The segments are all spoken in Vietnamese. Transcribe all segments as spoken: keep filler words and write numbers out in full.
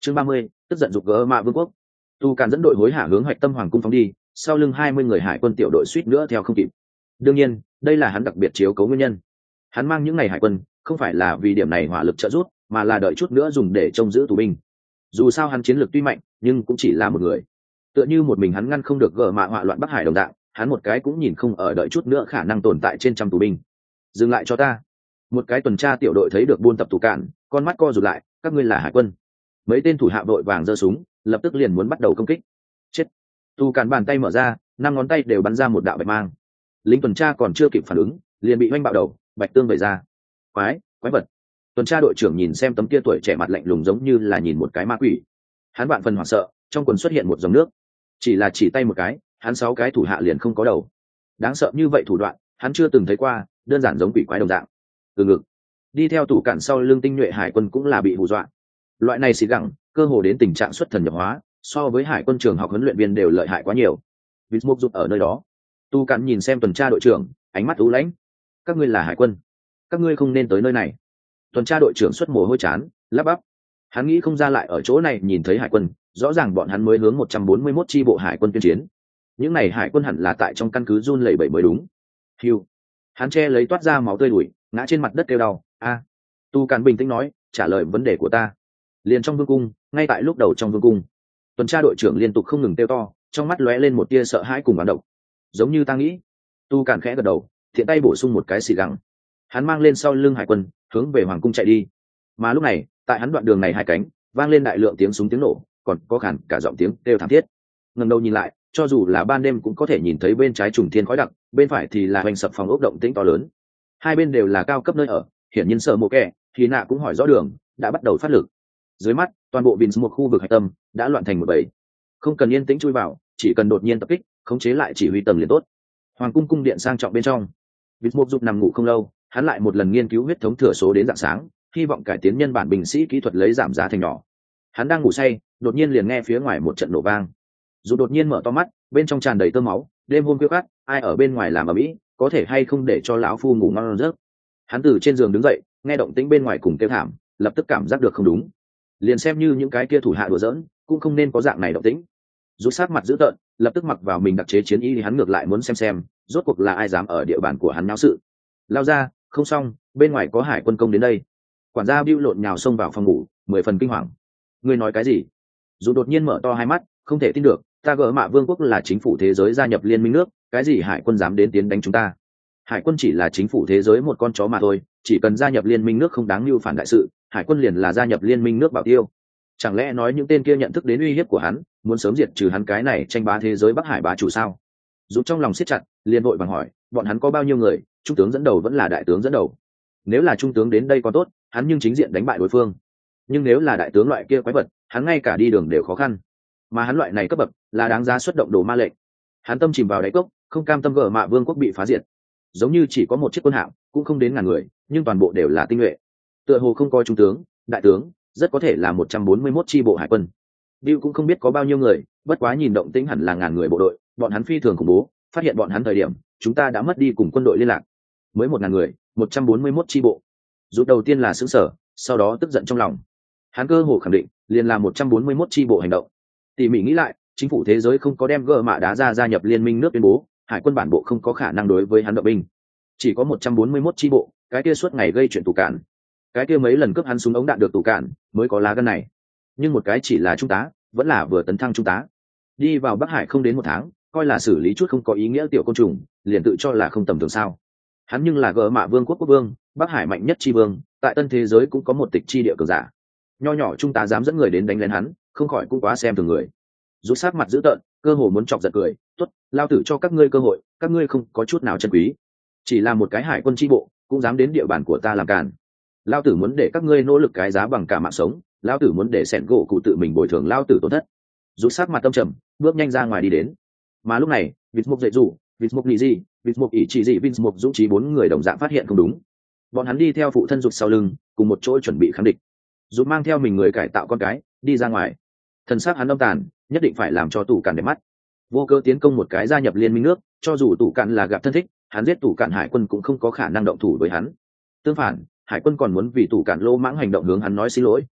chương ba mươi, tức giận dục gỡ mạ vương quốc. Tu Càn dẫn đội hối hả hướng Hoạch Tâm Hoàng cung phóng đi, sau lưng hai mươi người hải quân tiểu đội suýt nữa theo không kịp. Đương nhiên, đây là hắn đặc biệt chiếu cố nguyên nhân. Hắn mang những ngày hải quân, không phải là vì điểm này hỏa lực trợ giúp, mà là đợi chút nữa dùng để trông giữ tù binh. Dù sao hắn chiến lược tuy mạnh, nhưng cũng chỉ là một người. Tựa như một mình hắn ngăn không được gỡ mạ hỏa loạn Bắc Hải đồng dạng, hắn một cái cũng nhìn không ở đợi chút nữa khả năng tồn tại trên trăm tù binh. Dừng lại cho ta. Một cái tuần tra tiểu đội thấy được buôn tập Tu Càn, con mắt co rụt lại, các ngươi là hải quân. Mấy tên thủ hạ vội vàng giơ súng, lập tức liền muốn bắt đầu công kích. Chết. Tu Càn bàn tay mở ra, năm ngón tay đều bắn ra một đạo bạch mang. Lính tuần tra còn chưa kịp phản ứng, liền bị oanh bạo đầu, bạch tương vẩy ra. Quái, quái vật. Tuần tra đội trưởng nhìn xem tấm kia tuổi trẻ mặt lạnh lùng giống như là nhìn một cái ma quỷ. Hắn vạn phần hoảng sợ, trong quần xuất hiện một dòng nước. Chỉ là chỉ tay một cái, hắn sáu cái thủ hạ liền không có đầu. Đáng sợ như vậy thủ đoạn, hắn chưa từng thấy qua, đơn giản giống quỷ quái đồng dạng. Từ ngực. Đi theo Tu Càn sau lưng tinh nhuệ hải quân cũng là bị hù dọa. Loại này xì gẳng, cơ hồ đến tình trạng xuất thần nhập hóa, so với hải quân trường học huấn luyện viên đều lợi hại quá nhiều. Vismuk rụt ở nơi đó. Tu Càn nhìn xem tuần tra đội trưởng, ánh mắt u lãnh. Các ngươi là hải quân, các ngươi không nên tới nơi này. Tuần tra đội trưởng xuất mồ hôi chán, lắp bắp. Hắn nghĩ không ra lại ở chỗ này nhìn thấy hải quân, rõ ràng bọn hắn mới hướng một trăm bốn mươi mốt chi bộ hải quân tuyên chiến. Những này hải quân hẳn là tại trong căn cứ run lẩy bẩy mới đúng. Hiu. Hắn che lấy toát ra máu tươi đuổi, ngã trên mặt đất kêu đau. A. Tu Càn bình tĩnh nói, trả lời vấn đề của ta. Liền trong vương cung, ngay tại lúc đầu trong vương cung, tuần tra đội trưởng liên tục không ngừng kêu to, trong mắt lóe lên một tia sợ hãi cùng bán động. Giống như ta nghĩ. Tu Càn khẽ gật đầu, thiện tay bổ sung một cái xì găng. Hắn mang lên sau lưng hải quân, hướng về hoàng cung chạy đi. Mà lúc này, tại hắn đoạn đường này hai cánh, vang lên đại lượng tiếng súng tiếng nổ, còn có khản cả giọng tiếng kêu thảm thiết. Ngẩng đầu nhìn lại, cho dù là ban đêm cũng có thể nhìn thấy bên trái trùng thiên khói đặc, bên phải thì là hoành sập phòng ốc động tĩnh to lớn. Hai bên đều là cao cấp nơi ở, hiển nhiên Sở Mộ Kẻ, thì nạ cũng hỏi rõ đường, đã bắt đầu phát lực. Dưới mắt, toàn bộ Vins một khu vực hải tâm đã loạn thành một bầy. Không cần yên tĩnh chui vào, chỉ cần đột nhiên tập kích, khống chế lại chỉ huy tầng liền tốt. Hoàng cung cung điện sang trọng bên trong, Vins một giúp nằm ngủ không lâu, hắn lại một lần nghiên cứu huyết thống thừa số đến rạng sáng, hy vọng cải tiến nhân bản binh sĩ kỹ thuật lấy giảm giá thành nhỏ. Hắn đang ngủ say, đột nhiên liền nghe phía ngoài một trận nổ vang. Dù đột nhiên mở to mắt, bên trong tràn đầy tơ máu, đêm hôm khuya khát, ai ở bên ngoài làm ầm ĩ, có thể hay không để cho lão phu ngủ ngon giấc. Hắn từ trên giường đứng dậy, nghe động tĩnh bên ngoài cùng kêu thảm, lập tức cảm giác được không đúng. Liền xem như những cái kia thủ hạ đùa giỡn, cũng không nên có dạng này động tĩnh. Rút sát mặt dữ tợn, lập tức mặc vào mình đặc chế chiến y thì hắn ngược lại muốn xem xem, rốt cuộc là ai dám ở địa bàn của hắn náo sự. Lao ra, không xong, bên ngoài có hải quân công đến đây. Quản gia bưu lộn nhào xông vào phòng ngủ, mười phần kinh hoàng. Ngươi nói cái gì? Dù đột nhiên mở to hai mắt, không thể tin được, ta gỡ mạ vương quốc là chính phủ thế giới gia nhập liên minh nước, cái gì hải quân dám đến tiến đánh chúng ta? Hải quân chỉ là chính phủ thế giới một con chó mà thôi, chỉ cần gia nhập liên minh nước không đáng mưu phản đại sự, hải quân liền là gia nhập liên minh nước bảo tiêu. Chẳng lẽ nói những tên kia nhận thức đến uy hiếp của hắn, muốn sớm diệt trừ hắn cái này tranh bá thế giới Bắc Hải bá chủ sao? Dù trong lòng siết chặt, liền vội vàng hỏi, bọn hắn có bao nhiêu người? Trung tướng dẫn đầu vẫn là đại tướng dẫn đầu. Nếu là trung tướng đến đây còn tốt, hắn nhưng chính diện đánh bại đối phương. Nhưng nếu là đại tướng loại kia quái vật, hắn ngay cả đi đường đều khó khăn. Mà hắn loại này cấp bậc là đáng giá xuất động đồ ma lệnh. Hắn tâm chìm vào đáy cốc, không cam tâm gỡ mạ vương quốc bị phá diệt. Giống như chỉ có một chiếc quân hạm, cũng không đến ngàn người, nhưng toàn bộ đều là tinh nhuệ. Tựa hồ không có trung tướng, đại tướng, rất có thể là một trăm bốn mươi mốt chi bộ hải quân. Bill cũng không biết có bao nhiêu người, bất quá nhìn động tĩnh hẳn là ngàn người bộ đội, bọn hắn phi thường khủng bố, phát hiện bọn hắn thời điểm, chúng ta đã mất đi cùng quân đội liên lạc. Mới một ngàn người, một trăm bốn mươi mốt chi bộ. Rút đầu tiên là sững sở, sau đó tức giận trong lòng. Hắn cơ hồ khẳng định, liền là một trăm bốn mươi mốt chi bộ hành động. Tỉ mỉ nghĩ lại, chính phủ thế giới không có đem gỡ mạ đá ra gia nhập liên minh nước tuyên bố, hải quân bản bộ không có khả năng đối với hắn động binh. Chỉ có một trăm bốn mươi mốt chi bộ, cái kia suốt ngày gây chuyện tù cản. Cái kia mấy lần cướp hắn súng ống đạn được tù cản, mới có lá gan này. Nhưng một cái chỉ là trung tá, vẫn là vừa tấn thăng trung tá. Đi vào Bắc Hải không đến một tháng, coi là xử lý chút không có ý nghĩa tiểu côn trùng, liền tự cho là không tầm thường sao. Hắn nhưng là gỡ mạ vương quốc quốc vương, Bắc Hải mạnh nhất chi vương, tại tân thế giới cũng có một tịch chi địa cường giả. Nho nhỏ trung tá dám dẫn người đến đánh lén hắn, không khỏi cũng quá xem thường người. Rút sát mặt dữ tợn, cơ hồ muốn chọc giận cười, tốt, lao tử cho các ngươi cơ hội, các ngươi không có chút nào chân quý. Chỉ là một cái hải quân chi bộ, cũng dám đến địa bàn của ta làm càn. Lao tử muốn để các ngươi nỗ lực cái giá bằng cả mạng sống, lao tử muốn để sẹn gỗ cụ tự mình bồi thường lao tử tổn thất. Rút sát mặt tâm trầm, bước nhanh ra ngoài đi đến. Mà lúc này, vịt mục dậy rủ, vịt mục nhị gì, vịt mục ỷ chỉ gì, vịt mục dũng trí bốn người đồng dạng phát hiện không đúng. Bọn hắn đi theo phụ thân rụt sau lưng, cùng một chỗ chuẩn bị kháng địch. Rụt mang theo mình người cải tạo con cái, đi ra ngoài. Thần sắc hắn âm tàn, nhất định phải làm cho tủ cản đẹp mắt. Vô cơ tiến công một cái gia nhập liên minh nước, cho dù tủ cản là gặp thân thích, hắn giết tủ cản hải quân cũng không có khả năng động thủ với hắn. Tương phản, hải quân còn muốn vì tủ cản lô mãng hành động hướng hắn nói xin lỗi.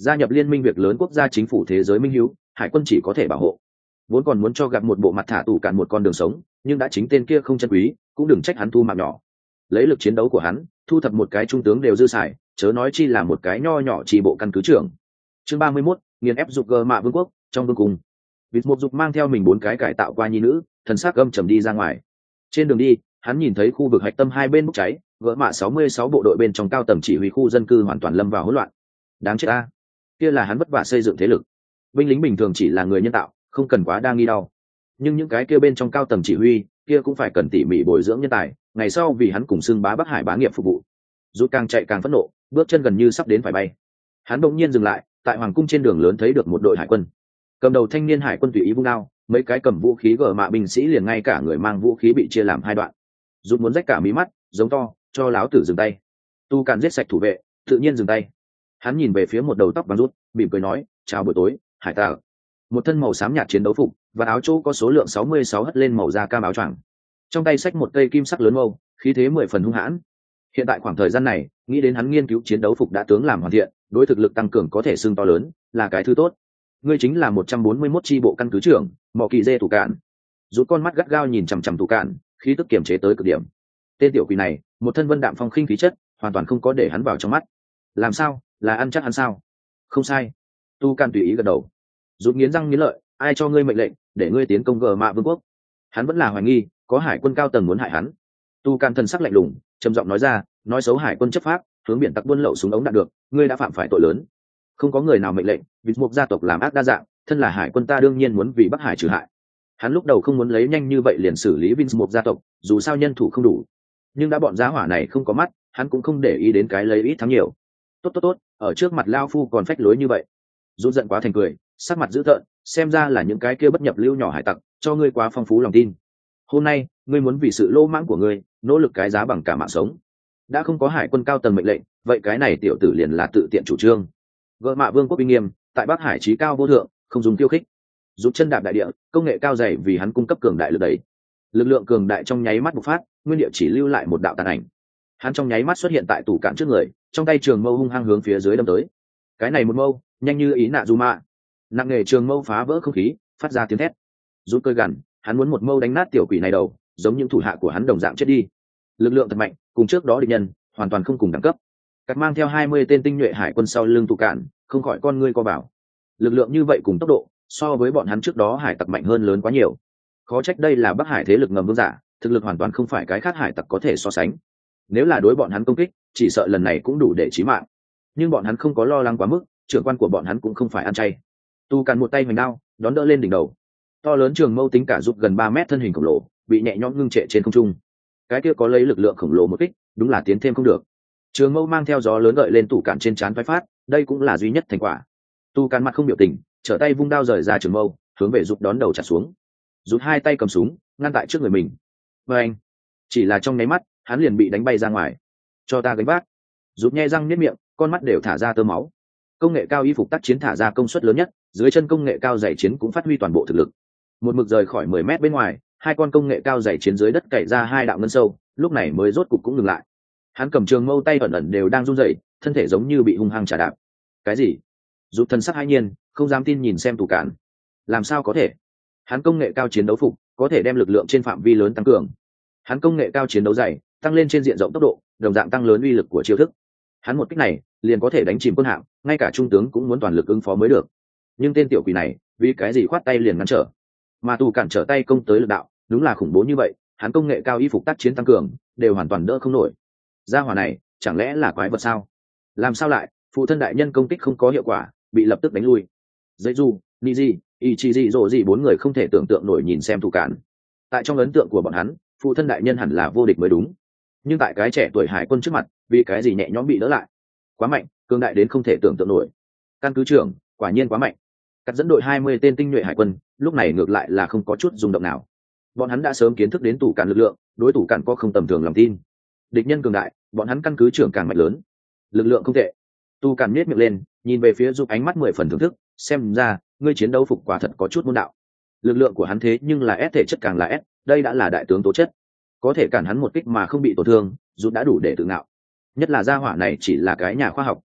gia nhập liên minh việc lớn quốc gia chính phủ thế giới minh hữu, hải quân chỉ có thể bảo hộ. Vốn còn muốn cho gặp một bộ mặt thả tù cạn một con đường sống, nhưng đã chính tên kia không chân quý, cũng đừng trách hắn thu mạng nhỏ. Lấy lực chiến đấu của hắn, thu thập một cái trung tướng đều dư xài, chớ nói chi là một cái nho nhỏ chi bộ căn cứ trưởng. Chương ba mươi mốt, nghiền ép dục gờ mạ vương quốc. Trong vương cung, vịt một dục mang theo mình bốn cái cải tạo qua nhi nữ, thần sắc âm trầm đi ra ngoài. Trên đường đi, hắn nhìn thấy khu vực hạch tâm hai bên bốc cháy, gỡ mạ sáu mươi sáu bộ đội bên trong cao tầng chỉ huy khu dân cư hoàn toàn lâm vào hỗn loạn. Đáng chết a, kia là hắn vất vả xây dựng thế lực. Binh lính bình thường chỉ là người nhân tạo, không cần quá đa nghi đau. Nhưng những cái kia bên trong cao tầng chỉ huy, kia cũng phải cần tỉ mỉ bồi dưỡng nhân tài, ngày sau vì hắn cùng xưng bá Bắc Hải bá nghiệp phục vụ. Rút càng chạy càng phẫn nộ, bước chân gần như sắp đến phải bay. Hắn đột nhiên dừng lại, tại hoàng cung trên đường lớn thấy được một đội hải quân. Cầm đầu thanh niên hải quân tùy ý vung đao, mấy cái cầm vũ khí gờ mạ binh sĩ liền ngay cả người mang vũ khí bị chia làm hai đoạn. Rút muốn rách cả mí mắt, giống to, cho láo tử dừng tay. Tu Càn giết sạch thủ vệ, tự nhiên dừng tay. Hắn nhìn về phía một đầu tóc vàng rút, mỉm cười nói, chào buổi tối, hải tặc. Một thân màu xám nhạt chiến đấu phục và áo chỗ có số lượng sáu mươi sáu hất lên màu da cam áo choàng, trong tay xách một cây kim sắc lớn mâu, khí thế mười phần hung hãn. Hiện tại khoảng thời gian này, nghĩ đến hắn nghiên cứu chiến đấu phục đã tướng làm hoàn thiện, đối thực lực tăng cường có thể xưng to lớn, là cái thứ tốt. Ngươi chính là một trăm bốn mươi mốt chi bộ căn cứ trưởng, Mọ Kỳ Dê Tù Cạn. Rút con mắt gắt gao nhìn chằm chằm Tù Cạn, khí tức kiềm chế tới cực điểm. Tên tiểu quỷ này, một thân vân đạm phong khinh khí chất, hoàn toàn không có để hắn vào trong mắt. Làm sao, là ăn chắc hắn sao? Không sai. Tu Cạn tùy ý gật đầu. Rút nghiến răng nghiến lợi, ai cho ngươi mệnh lệnh để ngươi tiến công gờ mạ vương quốc? Hắn vẫn là hoài nghi có hải quân cao tầng muốn hại hắn. Tu Càn thần sắc lạnh lùng, trầm giọng nói ra, nói xấu hải quân chấp pháp, hướng biển tặc buôn lậu súng ống đạn được, ngươi đã phạm phải tội lớn. Không có người nào mệnh lệnh, vì một gia tộc làm ác đa dạng, thân là hải quân ta đương nhiên muốn vì Bắc Hải trừ hại. Hắn lúc đầu không muốn lấy nhanh như vậy liền xử lý Vinh một gia tộc, dù sao nhân thủ không đủ. Nhưng đã bọn giá hỏa này không có mắt, hắn cũng không để ý đến cái lấy ít thắng nhiều. Tốt tốt tốt, ở trước mặt lao phu còn phách lối như vậy. Rút giận quá thành cười, sắc mặt dữ tợn, xem ra là những cái kia bất nhập lưu nhỏ hải tặc, cho ngươi quá phong phú lòng tin. Hôm nay, ngươi muốn vì sự lô mãng của ngươi, nỗ lực cái giá bằng cả mạng sống. Đã không có hải quân cao tầng mệnh lệnh, vậy cái này tiểu tử liền là tự tiện chủ trương. Gợ mạ vương quốc uy nghiêm, tại Bắc Hải trí cao vô thượng, không dùng tiêu khích. Giúp chân đạp đại địa, công nghệ cao dày vì hắn cung cấp cường đại lực đẩy. Lực lượng cường đại trong nháy mắt bộc phát, nguyên địa chỉ lưu lại một đạo tàn ảnh. Hắn trong nháy mắt xuất hiện tại tủ cạn trước người, trong tay trường mâu hung hăng hướng phía dưới đâm tới. Cái này một mâu, nhanh như ý nạ dù mạ. Nặng nghề trường mâu phá vỡ không khí, phát ra tiếng thét. Rút cơi gằn, hắn muốn một mâu đánh nát tiểu quỷ này đầu, giống những thủ hạ của hắn đồng dạng chết đi. Lực lượng thật mạnh, cùng trước đó địch nhân hoàn toàn không cùng đẳng cấp. Cắt mang theo hai mươi tên tinh nhuệ hải quân sau lưng tụ cạn, không khỏi con ngươi co vào. Lực lượng như vậy cùng tốc độ, so với bọn hắn trước đó hải tặc mạnh hơn lớn quá nhiều. Khó trách đây là Bắc Hải thế lực ngầm vương giả, thực lực hoàn toàn không phải cái khác hải tặc có thể so sánh. Nếu là đối bọn hắn công kích, chỉ sợ lần này cũng đủ để chí mạng. Nhưng bọn hắn không có lo lắng quá mức, trưởng quan của bọn hắn cũng không phải ăn chay. Tu Càn một tay hoành đao, đón đỡ lên đỉnh đầu. To lớn trường mâu tính cả giúp gần ba mét thân hình khổng lồ, bị nhẹ nhõm ngưng trệ trên không trung. Cái kia có lấy lực lượng khổng lồ một kích, đúng là tiến thêm không được. Trường mâu mang theo gió lớn gợi lên tủ cạn trên trán phái phát, đây cũng là duy nhất thành quả. Tu Càn mặt không biểu tình, trở tay vung đao rời ra trường mâu, hướng về giúp đón đầu chặt xuống. Rút hai tay cầm súng, ngăn tại trước người mình. Và anh, chỉ là trong nháy mắt, hắn liền bị đánh bay ra ngoài. Cho ta gánh vác. Rút nhe răng niết miệng, con mắt đều thả ra tơ máu. Công nghệ cao y phục tác chiến thả ra công suất lớn nhất, dưới chân công nghệ cao dày chiến cũng phát huy toàn bộ thực lực. Một mực rời khỏi mười mét bên ngoài, hai con công nghệ cao dày chiến dưới đất cày ra hai đạo ngân sâu, lúc này mới rốt cục cũng ngừng lại. Hắn cầm trường mâu tay ẩn ẩn đều đang run rẩy, thân thể giống như bị hung hăng trả đạp. Cái gì? Rút thân sắc hãi nhiên, không dám tin nhìn xem tủ cạn. Làm sao có thể? Hắn công nghệ cao chiến đấu phục, có thể đem lực lượng trên phạm vi lớn tăng cường. Hắn công nghệ cao chiến đấu dày, tăng lên trên diện rộng tốc độ, đồng dạng tăng lớn uy lực của chiêu thức. Hắn một kích này, liền có thể đánh chìm quân hạm, ngay cả trung tướng cũng muốn toàn lực ứng phó mới được. Nhưng tên tiểu quỷ này, vì cái gì khoát tay liền ngăn trở? Mà tù cản trở tay công tới lực đạo, đúng là khủng bố như vậy, hắn công nghệ cao y phục tác chiến tăng cường, đều hoàn toàn đỡ không nổi. Gia hỏa này, chẳng lẽ là quái vật sao? Làm sao lại, phụ thân đại nhân công kích không có hiệu quả, bị lập tức đánh lui. Dây du, Niji, Ichiji rồ gì bốn người không thể tưởng tượng nổi nhìn xem tù cản. Tại trong ấn tượng của bọn hắn, phụ thân đại nhân hẳn là vô địch mới đúng. Nhưng tại cái trẻ tuổi hải quân trước mặt, vì cái gì nhẹ nhõm bị đỡ lại? Quá mạnh, cường đại đến không thể tưởng tượng nổi. Căn cứ trưởng, quả nhiên quá mạnh. Cắt dẫn đội hai mươi tên tinh nhuệ hải quân, lúc này ngược lại là không có chút rung động nào. Bọn hắn đã sớm kiến thức đến tủ cản lực lượng, đối thủ cản có không tầm thường lòng tin. Địch nhân cường đại, bọn hắn căn cứ trưởng càng mạnh lớn. Lực lượng không tệ. Tu cản nhếch miệng lên, nhìn về phía giúp ánh mắt mười phần thưởng thức, xem ra, ngươi chiến đấu phục quả thật có chút môn đạo. Lực lượng của hắn thế nhưng là S thể chất càng là S, đây đã là đại tướng tố chất. Có thể cản hắn một kích mà không bị tổn thương, rút đã đủ để tự ngạo. Nhất là gia hỏa này chỉ là cái nhà khoa học,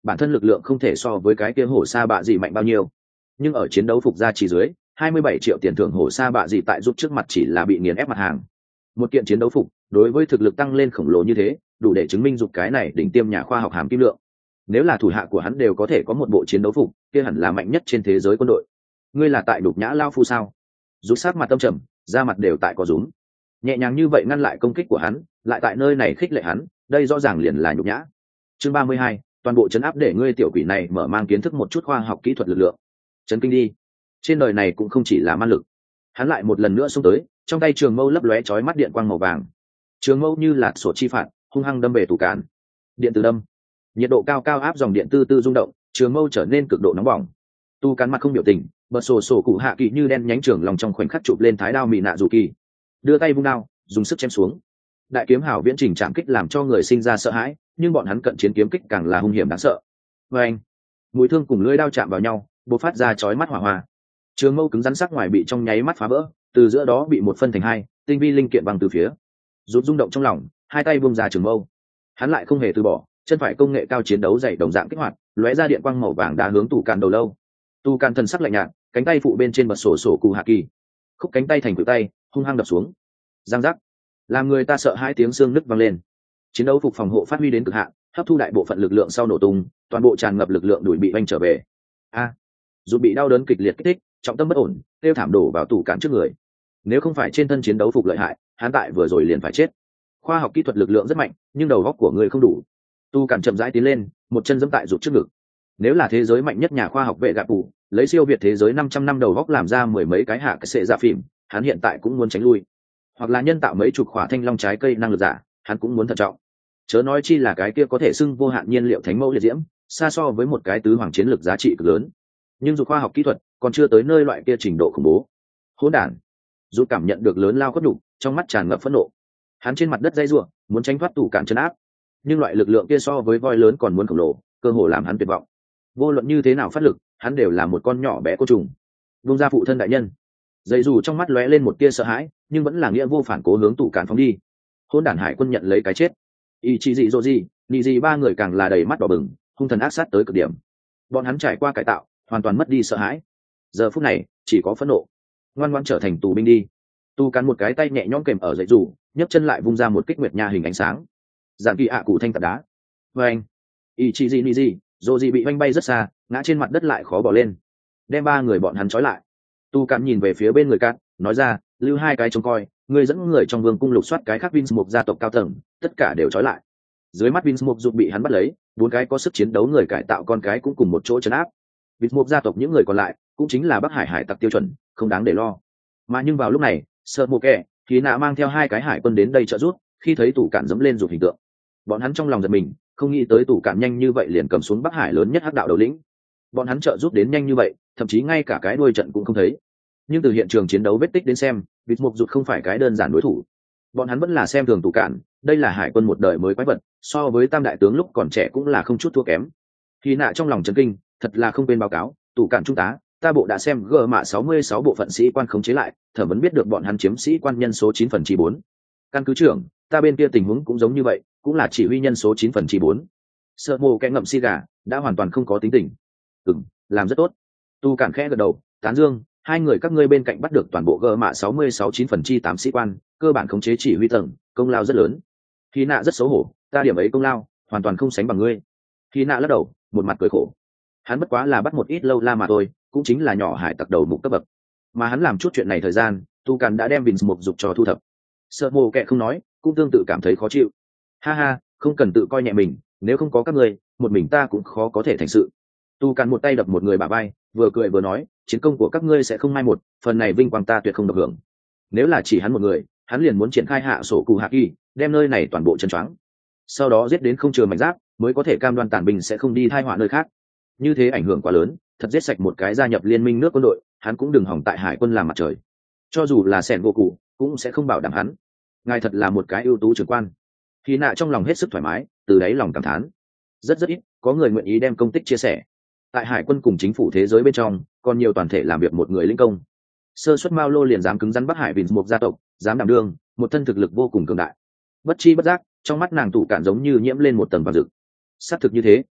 bản thân lực lượng không thể so với cái kia hổ sa bạ gì mạnh bao nhiêu, nhưng ở chiến đấu phục gia chỉ dưới hai mươi bảy triệu tiền thưởng hổ sa bạ gì tại giúp trước mặt chỉ là bị nghiền ép mặt hàng. Một kiện chiến đấu phục đối với thực lực tăng lên khổng lồ như thế, đủ để chứng minh dục cái này đỉnh tiêm nhà khoa học hàm kim lượng. Nếu là thủ hạ của hắn đều có thể có một bộ chiến đấu phục, kia hẳn là mạnh nhất trên thế giới quân đội. Ngươi là tại đục nhã lao phu sao? Rút sát mặt tâm trầm, da mặt đều tại có rúm. Nhẹ nhàng như vậy ngăn lại công kích của hắn, lại tại nơi này khích lệ hắn, đây rõ ràng liền là nhục nhã. Chương ba mươi hai, toàn bộ chấn áp để ngươi tiểu quỷ này mở mang kiến thức một chút khoa học kỹ thuật lực lượng. Chấn kinh đi. Trên đời này cũng không chỉ là man lực. Hắn lại một lần nữa xông tới, trong tay trường mâu lấp lóe chói mắt điện quang màu vàng. Trường mâu như là sổ chi phạt, hung hăng đâm về tủ cản. Điện từ đâm, nhiệt độ cao cao áp dòng điện tư tư rung động, trường mâu trở nên cực độ nóng bỏng. Tu cắn mặt không biểu tình, bật sổ sổ cụ hạ kỳ như đen nhánh trường lòng trong khoảnh khắc chụp lên thái đao mị nạ dù kỳ, đưa tay vung đao dùng sức chém xuống. Đại kiếm hào viễn trình chạm kích làm cho người sinh ra sợ hãi, nhưng bọn hắn cận chiến kiếm kích càng là hung hiểm đáng sợ. Và anh, mũi thương cùng lưỡi đao chạm vào nhau, bộc phát ra chói mắt hỏa hoa. Trường mâu cứng rắn sắc ngoài bị trong nháy mắt phá vỡ, từ giữa đó bị một phân thành hai, tinh vi linh kiện bằng từ phía. Rút rung động trong lòng, hai tay buông ra trường mâu. Hắn lại không hề từ bỏ, chân phải công nghệ cao chiến đấu dày đồng dạng kích hoạt, lóe ra điện quang màu vàng đá hướng tủ càn đầu lâu. Tu càn thần sắc lạnh nhạt, cánh tay phụ bên trên bật sổ sổ cụ hạ kỳ, khúc cánh tay thành cự tay hung hăng đập xuống, giang giác, làm người ta sợ hai tiếng xương nứt vang lên. Chiến đấu phục phòng hộ phát huy đến cực hạn, hấp thu đại bộ phận lực lượng sau nổ tung, toàn bộ tràn ngập lực lượng đuổi bị oanh trở về. A, dù bị đau đớn kịch liệt kích thích, trọng tâm bất ổn, tiêu thảm đổ vào tủ càn trước người. Nếu không phải trên thân chiến đấu phục lợi hại, hắn tại vừa rồi liền phải chết. Khoa học kỹ thuật lực lượng rất mạnh, nhưng đầu óc của người không đủ. Tu càn chậm rãi tiến lên, một chân giẫm tại rụt trước ngực. Nếu là thế giới mạnh nhất nhà khoa học vệ gạ phụ, lấy siêu việt thế giới năm trăm năm đầu góc làm ra mười mấy cái hạ cái sệ ra phim, hắn hiện tại cũng muốn tránh lui. Hoặc là nhân tạo mấy chục khỏa thanh long trái cây năng lực giả, hắn cũng muốn thận trọng. Chớ nói chi là cái kia có thể xưng vô hạn nhiên liệu thánh mẫu liệt diễm, xa so với một cái tứ hoàng chiến lược giá trị cực lớn. Nhưng dù khoa học kỹ thuật còn chưa tới nơi loại kia trình độ khủng bố. Hỗn đản. Dù cảm nhận được lớn lao khuất nhục, trong mắt tràn ngập phẫn nộ. Hắn trên mặt đất dây rủa, muốn tránh thoát tủ cản chân áp. Nhưng loại lực lượng kia so với voi lớn còn muốn khổng lồ, cơ hồ làm hắn tuyệt vọng. Vô luận như thế nào phát lực, hắn đều là một con nhỏ bé côn trùng. Vung ra phụ thân đại nhân. Dây dù trong mắt lóe lên một tia sợ hãi, nhưng vẫn là nghĩa vô phản cố hướng tủ cản phóng đi. Hôn đản hải quân nhận lấy cái chết. Y chỉ dị dỗ gì, nhị gì ba người càng là đầy mắt đỏ bừng, hung thần ác sát tới cực điểm. Bọn hắn trải qua cải tạo, hoàn toàn mất đi sợ hãi. Giờ phút này, chỉ có phẫn nộ. Ngoan ngoãn trở thành tù binh đi. Tu cắn một cái tay nhẹ nhõm kèm ở dây dù, nhấc chân lại vung ra một kích nguyệt nha hình ánh sáng. Giản kỳ ạ cụ thanh tạt đá. Và anh, Y chỉ dị nhị gì, dỗ gì bị oanh bay rất xa, ngã trên mặt đất lại khó bỏ lên, đem ba người bọn hắn trói lại. Tu cạn nhìn về phía bên người cạn, nói ra, lưu hai cái trông coi, người dẫn người trong vương cung lục soát cái khác Vince Mục gia tộc cao tầng, tất cả đều trói lại. Dưới mắt Vince Mục dục bị hắn bắt lấy, bốn cái có sức chiến đấu người cải tạo con cái cũng cùng một chỗ trấn áp. Vince Mục gia tộc những người còn lại cũng chính là Bắc Hải hải tặc tiêu chuẩn, không đáng để lo. Mà nhưng vào lúc này, sợ mộ kẻ thì nạ mang theo hai cái hải quân đến đây trợ giúp, khi thấy tủ cạn dẫm lên rụt hình tượng, bọn hắn trong lòng giật mình, không nghĩ tới tủ cạn nhanh như vậy liền cầm xuống Bắc Hải lớn nhất hắc đạo đầu lĩnh. Bọn hắn trợ giúp đến nhanh như vậy, thậm chí ngay cả cái đuôi trận cũng không thấy. Nhưng từ hiện trường chiến đấu vết tích đến xem, Vịt Mục Rụt không phải cái đơn giản đối thủ. Bọn hắn vẫn là xem thường tủ cạn, đây là hải quân một đời mới quái vật, so với tam đại tướng lúc còn trẻ cũng là không chút thua kém. Khi nạ trong lòng chấn kinh, thật là không quên báo cáo, tủ cạn trung tá, ta bộ đã xem gờ mạ sáu mươi sáu bộ phận sĩ quan khống chế lại, thẩm vấn biết được bọn hắn chiếm sĩ quan nhân số chín phần chi bốn. Căn cứ trưởng, ta bên kia tình huống cũng giống như vậy, cũng là chỉ huy nhân số chín phần chi bốn. Sợ mồ kẽ ngậm xi gà, đã hoàn toàn không có tính tình. Ừm, làm rất tốt. Tu cản khẽ gật đầu, tán dương, hai người các ngươi bên cạnh bắt được toàn bộ gờ mạ sáu mươi sáu chín phần chi tám sĩ quan, cơ bản khống chế chỉ huy tầng, công lao rất lớn. Khi nạ rất xấu hổ, ta điểm ấy công lao, hoàn toàn không sánh bằng ngươi. Khi nạ lắc đầu, một mặt cười khổ. Hắn bất quá là bắt một ít lâu la mà thôi, cũng chính là nhỏ hải tặc đầu mục cấp bậc. Mà hắn làm chút chuyện này thời gian, Tu cản đã đem Vince Mục Dục cho thu thập. Sợ mồ kệ không nói, cũng tương tự cảm thấy khó chịu. Ha ha, không cần tự coi nhẹ mình, nếu không có các ngươi, một mình ta cũng khó có thể thành sự. Tu càn một tay đập một người bả vai, vừa cười vừa nói, chiến công của các ngươi sẽ không mai một, phần này vinh quang ta tuyệt không được hưởng. Nếu là chỉ hắn một người, hắn liền muốn triển khai hạ sổ cụ hạ kỳ, đem nơi này toàn bộ chân choáng, sau đó giết đến không chừa mảnh giáp, mới có thể cam đoan tàn binh sẽ không đi thai họa nơi khác. Như thế ảnh hưởng quá lớn, thật giết sạch một cái gia nhập liên minh nước quân đội, hắn cũng đừng hỏng tại hải quân làm mặt trời. Cho dù là sẻn vô cụ, cũng sẽ không bảo đảm hắn. Ngài thật là một cái ưu tú trưởng quan. Khi nạ trong lòng hết sức thoải mái, từ đáy lòng cảm thán. Rất rất ít có người nguyện ý đem công tích chia sẻ. Tại hải quân cùng chính phủ thế giới bên trong, còn nhiều toàn thể làm việc một người lĩnh công. Sơ suất Mao Lô liền dám cứng rắn Bắc Hải Vince Mục gia tộc, dám đảm đương, một thân thực lực vô cùng cường đại. Bất chi bất giác, trong mắt nàng tủ cản giống như nhiễm lên một tầng vàng rực. Xác thực như thế.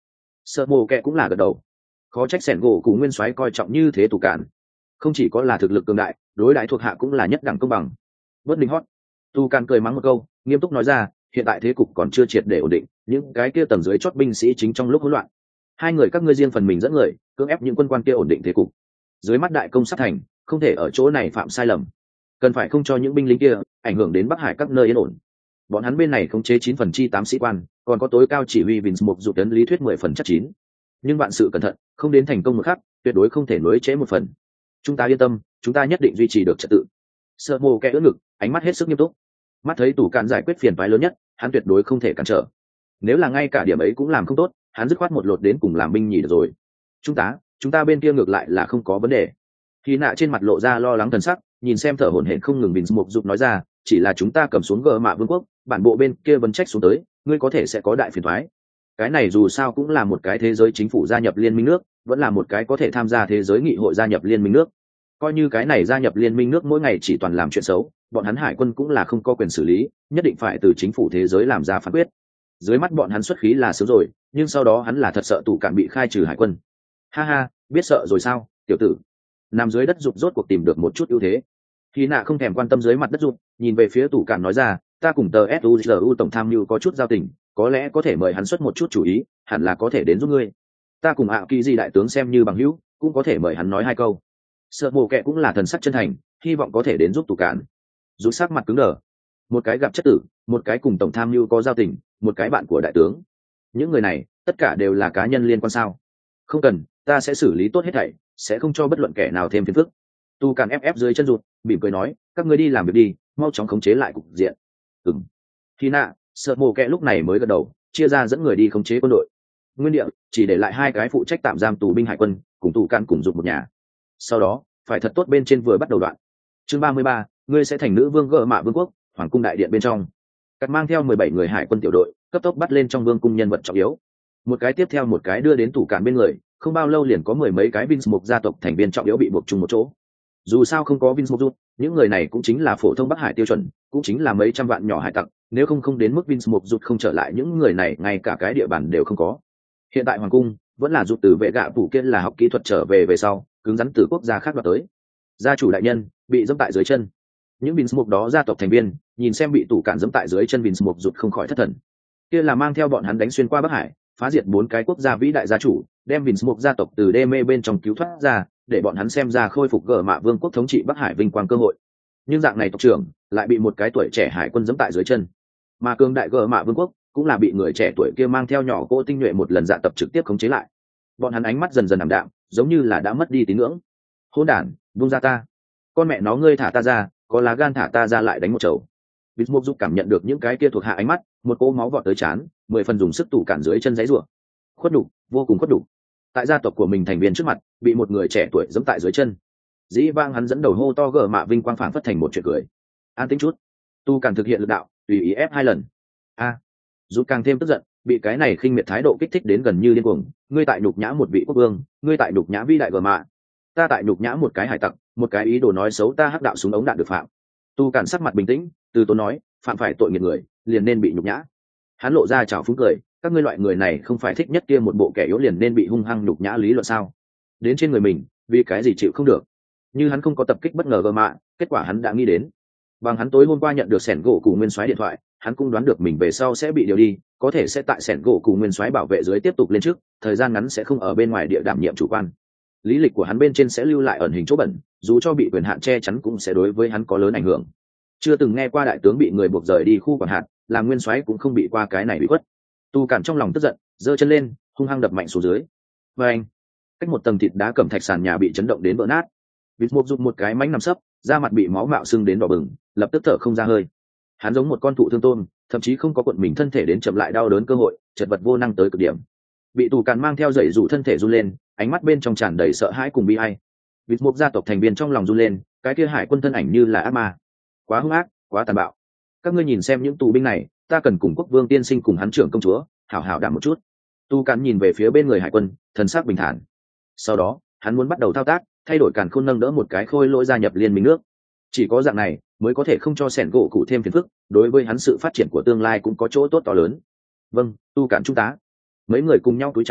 Sợ mồ kẹ cũng là gật đầu. Khó trách sẻn gỗ cụ nguyên soái coi trọng như thế tù cản, không chỉ có là thực lực cường đại, đối đãi thuộc hạ cũng là nhất đẳng công bằng. Bất linh hót, tu cản cười mắng một câu, nghiêm túc nói ra, hiện tại thế cục còn chưa triệt để ổn định, những cái kia tầng dưới chót binh sĩ chính trong lúc hỗn loạn. Hai người các ngươi riêng phần mình dẫn người cưỡng ép những quân quan kia ổn định thế cục. Dưới mắt đại công sắp thành, không thể ở chỗ này phạm sai lầm, cần phải không cho những binh lính kia ảnh hưởng đến Bắc Hải các nơi yên ổn. Bọn hắn bên này khống chế chín phần chi tám sĩ quan, còn có tối cao chỉ huy Vince một dụ tấn lý thuyết mười phần chắc chín. Nhưng bạn sự cẩn thận, không đến thành công một khắc, tuyệt đối không thể nối chế một phần. Chúng ta yên tâm, chúng ta nhất định duy trì được trật tự. Sợ mồ kẻ ưỡn ngực, ánh mắt hết sức nghiêm túc. Mắt thấy tủ cản giải quyết phiền toái lớn nhất, hắn tuyệt đối không thể cản trở. Nếu là ngay cả điểm ấy cũng làm không tốt, hắn dứt khoát một lột đến cùng làm binh nhỉ được rồi. Chúng ta, chúng ta bên kia ngược lại là không có vấn đề. Khi nạ trên mặt lộ ra lo lắng thần sắc, nhìn xem thở hổn hển không ngừng Vince một dụ nói ra, chỉ là chúng ta cầm xuống gờ mạ vương quốc, bản bộ bên kia vấn trách xuống tới, ngươi có thể sẽ có đại phiền toái. Cái này dù sao cũng là một cái thế giới chính phủ gia nhập liên minh nước, vẫn là một cái có thể tham gia thế giới nghị hội gia nhập liên minh nước. Coi như cái này gia nhập liên minh nước mỗi ngày chỉ toàn làm chuyện xấu, bọn hắn hải quân cũng là không có quyền xử lý, nhất định phải từ chính phủ thế giới làm ra phán quyết. Dưới mắt bọn hắn xuất khí là sớm rồi, nhưng sau đó hắn là thật sợ tù cản bị khai trừ hải quân. Ha ha, biết sợ rồi sao, tiểu tử. Nằm dưới đất rụt rốt cuộc tìm được một chút ưu thế. Khi nạ không thèm quan tâm dưới mặt đất rụt, nhìn về phía tù cản nói ra, ta cùng tờ suzu tổng tham mưu có chút giao tình, có lẽ có thể mời hắn xuất một chút chủ ý, hẳn là có thể đến giúp ngươi. Ta cùng ạ kỳ di đại tướng xem như bằng hữu, cũng có thể mời hắn nói hai câu. Sợ mồ kẹ cũng là thần sắc chân thành, hy vọng có thể đến giúp tù cản. Rút sắc mặt cứng đờ, một cái gặp chất tử, một cái cùng tổng tham mưu có giao tình, một cái bạn của đại tướng. Những người này tất cả đều là cá nhân liên quan sao? Không cần, ta sẽ xử lý tốt hết thảy, sẽ không cho bất luận kẻ nào thêm phiền phức. Tu cản ép ép dưới chân rụt, mỉm cười nói, các ngươi đi làm việc đi, mau chóng khống chế lại cục diện. Ừm. Khi nạ, sợ mồ kẹ lúc này mới gật đầu, chia ra dẫn người đi khống chế quân đội. Nguyên địa chỉ để lại hai cái phụ trách tạm giam tù binh hải quân, cùng tù cản cùng rụt một nhà. Sau đó phải thật tốt bên trên vừa bắt đầu đoạn. Chương ba mươi ba, ngươi sẽ thành nữ vương gợ mạ vương quốc, hoàng cung đại điện bên trong. Cắt mang theo mười bảy người hải quân tiểu đội, cấp tốc bắt lên trong vương cung nhân vật trọng yếu. Một cái tiếp theo một cái đưa đến tù cản bên người, không bao lâu liền có mười mấy cái Vince một gia tộc thành viên trọng yếu bị buộc chung một chỗ. Dù sao không có Vince một rút, những người này cũng chính là phổ thông Bắc Hải tiêu chuẩn, cũng chính là mấy trăm vạn nhỏ hải tặc, nếu không không đến mức Vince một rút không trở lại, những người này ngay cả cái địa bàn đều không có. Hiện tại hoàng cung vẫn là rút từ vệ gạ phủ kia là học kỹ thuật trở về về sau, cứng rắn từ quốc gia khác đoạt tới. Gia chủ đại nhân bị dẫm tại dưới chân. Những Vince một đó gia tộc thành viên nhìn xem bị tù cản dẫm tại dưới chân Vince một rút không khỏi thất thần. Kia là mang theo bọn hắn đánh xuyên qua Bắc Hải, phá diệt bốn cái quốc gia vĩ đại gia chủ, đem Vince một gia tộc từ đê mê bên trong cứu thoát ra, để bọn hắn xem ra khôi phục gở mạ vương quốc thống trị Bắc Hải vinh quang cơ hội. Nhưng dạng này tộc trưởng lại bị một cái tuổi trẻ hải quân dẫm tại dưới chân, mà cường đại gở mạ vương quốc cũng là bị người trẻ tuổi kia mang theo nhỏ cỗ tinh nhuệ một lần dạ tập trực tiếp khống chế lại. Bọn hắn ánh mắt dần dần ảm đạm, giống như là đã mất đi tín ngưỡng. Hỗn đản, buông ra ta, con mẹ nó ngươi thả ta ra, có lá gan thả ta ra lại đánh một chầu. Vince một giúp cảm nhận được những cái kia thuộc hạ ánh mắt, một cỗ máu vọt tới trán, mười phần dùng sức tủ cản dưới chân giấy rủa. Khuất đủ, vô cùng khuất đủ. Tại gia tộc của mình thành viên trước mặt, bị một người trẻ tuổi giẫm tại dưới chân. Dĩ vang hắn dẫn đầu hô to gở mạ vinh quang phảng phất thành một chuyện cười. An tĩnh chút, tu cản thực hiện lực đạo, tùy ý ép hai lần. A, à, rút càng thêm tức giận, bị cái này khinh miệt thái độ kích thích đến gần như điên cuồng. Ngươi tại nhục nhã một vị quốc vương, ngươi tại nhục nhã vĩ đại gở mạ, ta tại nhục nhã một cái hải tặc, một cái ý đồ nói xấu ta hắc đạo súng ống đạn được phạm. Tu cản sắc mặt bình tĩnh, từ tốn nói, phạm phải tội nghiệp người, liền nên bị nhục nhã. Hắn lộ ra trào phúng cười, các ngươi loại người này không phải thích nhất kia một bộ kẻ yếu liền nên bị hung hăng nhục nhã lý luận sao? Đến trên người mình, vì cái gì chịu không được? Như hắn không có tập kích bất ngờ gờ mạ, kết quả hắn đã nghĩ đến. Bằng hắn tối hôm qua nhận được sẻn gỗ cù nguyên soái điện thoại, hắn cũng đoán được mình về sau sẽ bị điều đi, có thể sẽ tại sẻn gỗ cù nguyên soái bảo vệ dưới tiếp tục lên trước, thời gian ngắn sẽ không ở bên ngoài địa đảm nhiệm chủ quan. Lý lịch của hắn bên trên sẽ lưu lại ẩn hình chỗ bẩn, dù cho bị quyền hạn che chắn cũng sẽ đối với hắn có lớn ảnh hưởng. Chưa từng nghe qua đại tướng bị người buộc rời đi khu quản hạt, làm nguyên soái cũng không bị qua cái này bị quất. Tu cản trong lòng tức giận, giơ chân lên, hung hăng đập mạnh xuống dưới. Và anh, cách một tầng thịt đá cẩm thạch sàn nhà bị chấn động đến vỡ nát. Vịt Mục dùng một cái mánh nằm sấp, da mặt bị máu mạo sưng đến đỏ bừng, lập tức thở không ra hơi. Hắn giống một con thụ thương tôm, thậm chí không có cuộn mình thân thể đến chậm lại đau đớn cơ hội, chật vật vô năng tới cực điểm. Bị tù cản mang theo dậy dụ thân thể run lên, ánh mắt bên trong tràn đầy sợ hãi cùng bi ai. Vịt Mục gia tộc thành viên trong lòng run lên, cái kia hải quân thân ảnh như là ác ma, quá hung ác, quá tàn bạo. Các ngươi nhìn xem những tù binh này, ta cần cùng quốc vương tiên sinh cùng hắn trưởng công chúa hảo hảo đảm một chút. Tu cản nhìn về phía bên người hải quân, thần sắc bình thản. Sau đó hắn muốn bắt đầu thao tác, thay đổi càn khôn nâng đỡ một cái khôi lỗi gia nhập liên minh nước. Chỉ có dạng này mới có thể không cho sẻn gỗ cụ thêm phiền phức, đối với hắn sự phát triển của tương lai cũng có chỗ tốt to lớn. Vâng, tu cản trung tá. Mấy người cùng nhau cúi chào,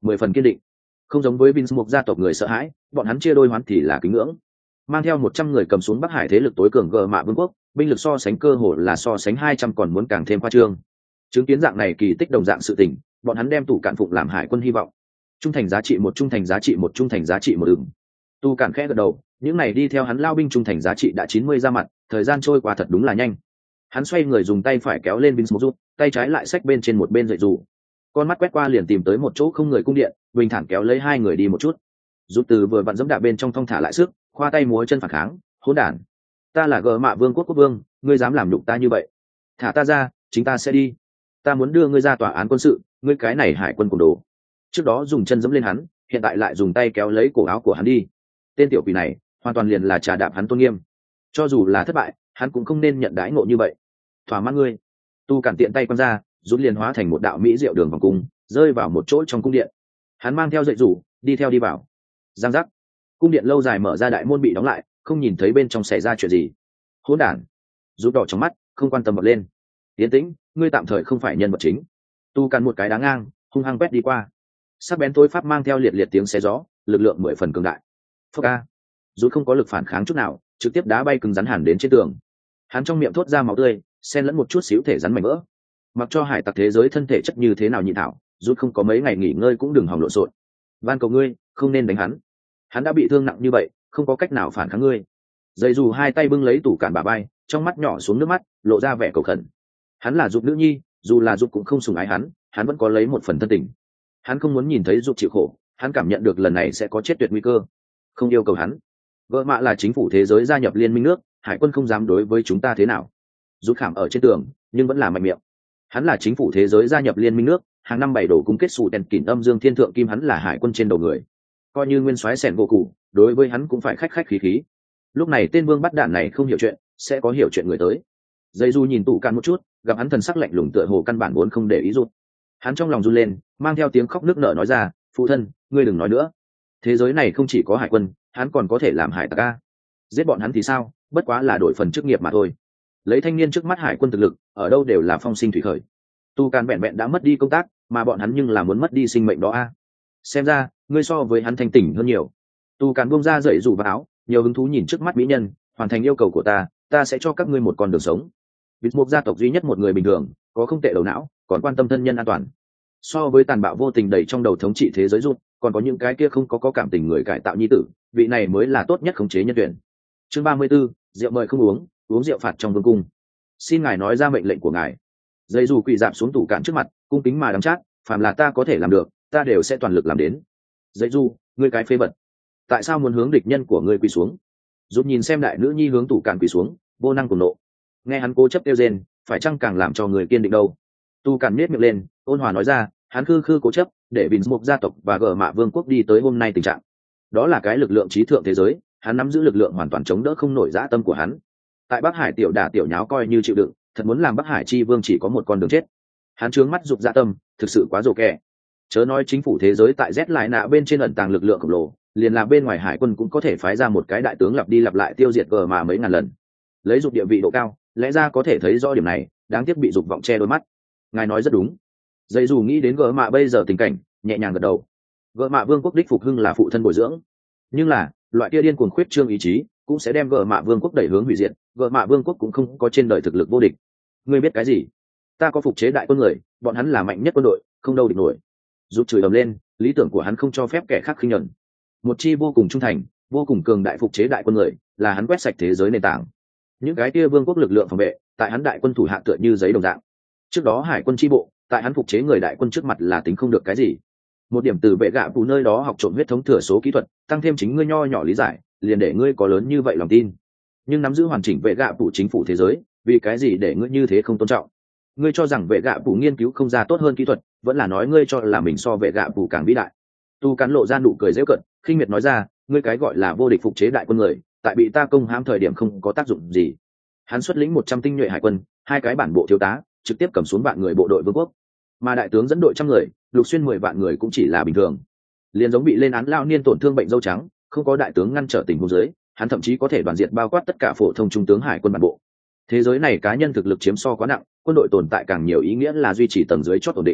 mười phần kiên định. Không giống với Vince một gia tộc người sợ hãi, bọn hắn chia đôi hoán thì là kính ngưỡng. Mang theo một trăm người cầm xuống Bắc Hải thế lực tối cường Gờ Mạ Vương quốc, binh lực so sánh cơ hồ là so sánh hai trăm còn muốn càng thêm khoa trương. Chứng kiến dạng này kỳ tích đồng dạng sự tình, bọn hắn đem tủ cạn phụng làm hải quân hy vọng. Trung thành giá trị một trung thành giá trị một trung thành giá trị một ửng. Tu cạn khẽ gật đầu, những này đi theo hắn lao binh trung thành giá trị đã chín mươi ra mặt, thời gian trôi qua thật đúng là nhanh. Hắn xoay người dùng tay phải kéo lên Vince một rút, tay trái lại xách bên trên một bên dậy dù. Con mắt quét qua liền tìm tới một chỗ không người cung điện, bình thản kéo lấy hai người đi một chút. Rút từ vừa vặn dẫm đạp bên trong thong thả lại sức, khoa tay múa chân phản kháng, hỗn đản. Ta là Gờ Mạ Vương quốc quốc vương, ngươi dám làm nhục ta như vậy? Thả ta ra, chính ta sẽ đi. Ta muốn đưa ngươi ra tòa án quân sự, ngươi cái này hải quân cùng đồ. Trước đó dùng chân dẫm lên hắn, hiện tại lại dùng tay kéo lấy cổ áo của hắn đi. Tên tiểu quỷ này, hoàn toàn liền là trà đạp hắn tôn nghiêm. Cho dù là thất bại, hắn cũng không nên nhận đãi ngộ như vậy. Thỏa mãn ngươi. Tu cản tiện tay quăng ra, rút liền hóa thành một đạo mỹ diệu đường vòng cung, rơi vào một chỗ trong cung điện. Hắn mang theo dậy rủ, đi theo đi vào. Giang giác. Cung điện lâu dài mở ra, đại môn bị đóng lại, không nhìn thấy bên trong xảy ra chuyện gì. Hỗn đản. Rút đỏ trong mắt, không quan tâm bật lên. Tiến tĩnh, ngươi tạm thời không phải nhân vật chính. Tu cản một cái đá ngang, hung hăng quét đi qua. Sắc bén tối pháp mang theo liệt liệt tiếng xé gió, lực lượng mười phần cường đại. Phốc a. Rút không có lực phản kháng chút nào, trực tiếp đá bay cứng rắn hẳn đến trên tường. Hắn trong miệng thốt ra máu tươi, xen lẫn một chút xíu thể rắn mảnh vỡ. Mặc cho hải tặc thế giới thân thể chất như thế nào nhịn thảo, rút không có mấy ngày nghỉ ngơi cũng đừng hòng lộn xộn. Van cầu ngươi, không nên đánh hắn. Hắn đã bị thương nặng như vậy, không có cách nào phản kháng ngươi. Dây dù hai tay bưng lấy tủ cản bà bay, trong mắt nhỏ xuống nước mắt, lộ ra vẻ cầu khẩn. Hắn là Dục nữ nhi, dù là Dục cũng không sủng ái hắn, hắn vẫn có lấy một phần thân tình. Hắn không muốn nhìn thấy Dục chịu khổ, hắn cảm nhận được lần này sẽ có chết tuyệt nguy cơ. Không yêu cầu hắn. Gợ Mạ là chính phủ thế giới gia nhập liên minh nước, hải quân không dám đối với chúng ta thế nào. Dục khảm ở trên tường, nhưng vẫn là mạnh miệng. Hắn là chính phủ thế giới gia nhập liên minh nước, hàng năm bảy đổ cung kết sủ đèn kỉn âm dương thiên thượng kim, hắn là hải quân trên đầu người. Coi như nguyên soái sẻn vô cụ, đối với hắn cũng phải khách khách khí khí. Lúc này tên vương bắt đạn này không hiểu chuyện, sẽ có hiểu chuyện người tới. Dây du nhìn tủ cạn một chút, gặp hắn thần sắc lạnh lùng tựa hồ căn bản vốn không để ý rút. Hắn trong lòng run lên, mang theo tiếng khóc nước nở nói ra, phụ thân, ngươi đừng nói nữa. Thế giới này không chỉ có hải quân, hắn còn có thể làm hải tặc a. Giết bọn hắn thì sao, bất quá là đổi phần chức nghiệp mà thôi. Lấy thanh niên trước mắt hải quân thực lực, ở đâu đều là phong sinh thủy khởi. Tu Càn bẹn bẹn đã mất đi công tác, mà bọn hắn nhưng là muốn mất đi sinh mệnh đó a. Xem ra, ngươi so với hắn thanh tỉnh hơn nhiều. Tu Càn buông ra dậy rủ vào áo, nhiều hứng thú nhìn trước mắt mỹ nhân, hoàn thành yêu cầu của ta, ta sẽ cho các ngươi một con đường sống. Vịt Mục gia tộc duy nhất một người bình thường, có không tệ đầu não, còn quan tâm thân nhân an toàn. So với tàn bạo vô tình đầy trong đầu thống trị thế giới rút, còn có những cái kia không có có cảm tình người cải tạo nhi tử, vị này mới là tốt nhất khống chế nhân tuyển. Chương ba mươi 34, rượu mời không uống, uống rượu phạt trong vương cung. Xin ngài nói ra mệnh lệnh của ngài. Dây dù quỳ dạp xuống tủ cạn trước mặt, cung kính mà đắm chát, phàm là ta có thể làm được, ta đều sẽ toàn lực làm đến. Dây du, ngươi cái phế vật, tại sao muốn hướng địch nhân của ngươi quỳ xuống? Giúp nhìn xem đại nữ nhi hướng tủ cạn quỳ xuống, vô năng cùng nộ. Nghe hắn cố chấp kêu rên, phải chăng càng làm cho người kiên định đâu? Tu cạn nết miệng lên, ôn hòa nói ra, hắn khư khư cố chấp, để Bình Mục gia tộc và Gờ Mạ Vương quốc đi tới hôm nay tình trạng. Đó là cái lực lượng trí thượng thế giới, hắn nắm giữ lực lượng hoàn toàn chống đỡ không nổi dã tâm của hắn. Tại Bắc Hải tiểu đả tiểu nháo coi như chịu đựng, thật muốn làm Bắc Hải chi vương chỉ có một con đường chết. Hắn trướng mắt dục dã tâm, thực sự quá rồ kẻ. Chớ nói chính phủ thế giới tại Z lại nạ bên trên ẩn tàng lực lượng khổng lồ, liền là bên ngoài hải quân cũng có thể phái ra một cái đại tướng lặp đi lặp lại tiêu diệt Gờ Mạ mấy ngàn lần. Lấy dục địa vị độ cao, lẽ ra có thể thấy rõ điểm này, đáng tiếc bị dục vọng che đôi mắt. Ngài nói rất đúng. Dây dù nghĩ đến Gờ Mạ bây giờ tình cảnh, nhẹ nhàng gật đầu. Gờ Mạ vương quốc đích phục hưng là phụ thân bồi dưỡng, nhưng là loại kia điên cuồng khuyết trương ý chí cũng sẽ đem Gờ Mạ vương quốc đẩy hướng hủy diệt. Gờ Mạ vương quốc cũng không có trên đời thực lực vô địch. Ngươi biết cái gì? Ta có phục chế đại quân người, bọn hắn là mạnh nhất quân đội, không đâu địch nổi. Giúp chửi ầm lên, lý tưởng của hắn không cho phép kẻ khác khinh nhẫn. Một chi vô cùng trung thành, vô cùng cường đại phục chế đại quân người, là hắn quét sạch thế giới nền tảng. Những cái kia vương quốc lực lượng phòng vệ, tại hắn đại quân thủ hạ tựa như giấy đồng dạng. Trước đó hải quân chi bộ, tại hắn phục chế người đại quân trước mặt là tính không được cái gì. Một điểm từ vệ gạ phụ nơi đó học trộm huyết thống thừa số kỹ thuật, tăng thêm chính ngươi nho nhỏ lý giải, liền để ngươi có lớn như vậy lòng tin. Nhưng nắm giữ hoàn chỉnh vệ gạ phụ chính phủ thế giới, vì cái gì để ngươi như thế không tôn trọng? Ngươi cho rằng vệ gạ phụ nghiên cứu không ra tốt hơn kỹ thuật, vẫn là nói ngươi cho là mình so vệ gạ phụ càng vĩ đại? Tu cắn lộ ra nụ cười giễu cận, khinh miệt nói ra, ngươi cái gọi là vô địch phục chế đại quân người, tại bị ta công hãm thời điểm không có tác dụng gì. Hắn xuất lĩnh một trăm tinh nhuệ hải quân, hai cái bản bộ thiếu tá, trực tiếp cầm xuống vạn người bộ đội vương quốc, mà đại tướng dẫn đội trăm người, lục xuyên mười vạn người cũng chỉ là bình thường. Liền giống bị lên án lao niên tổn thương bệnh dâu trắng, không có đại tướng ngăn trở tình huống dưới, hắn thậm chí có thể đoàn diệt bao quát tất cả phổ thông trung tướng hải quân bản bộ. Thế giới này cá nhân thực lực chiếm so quá nặng, quân đội tồn tại càng nhiều ý nghĩa là duy trì tầng dưới chót ổn định.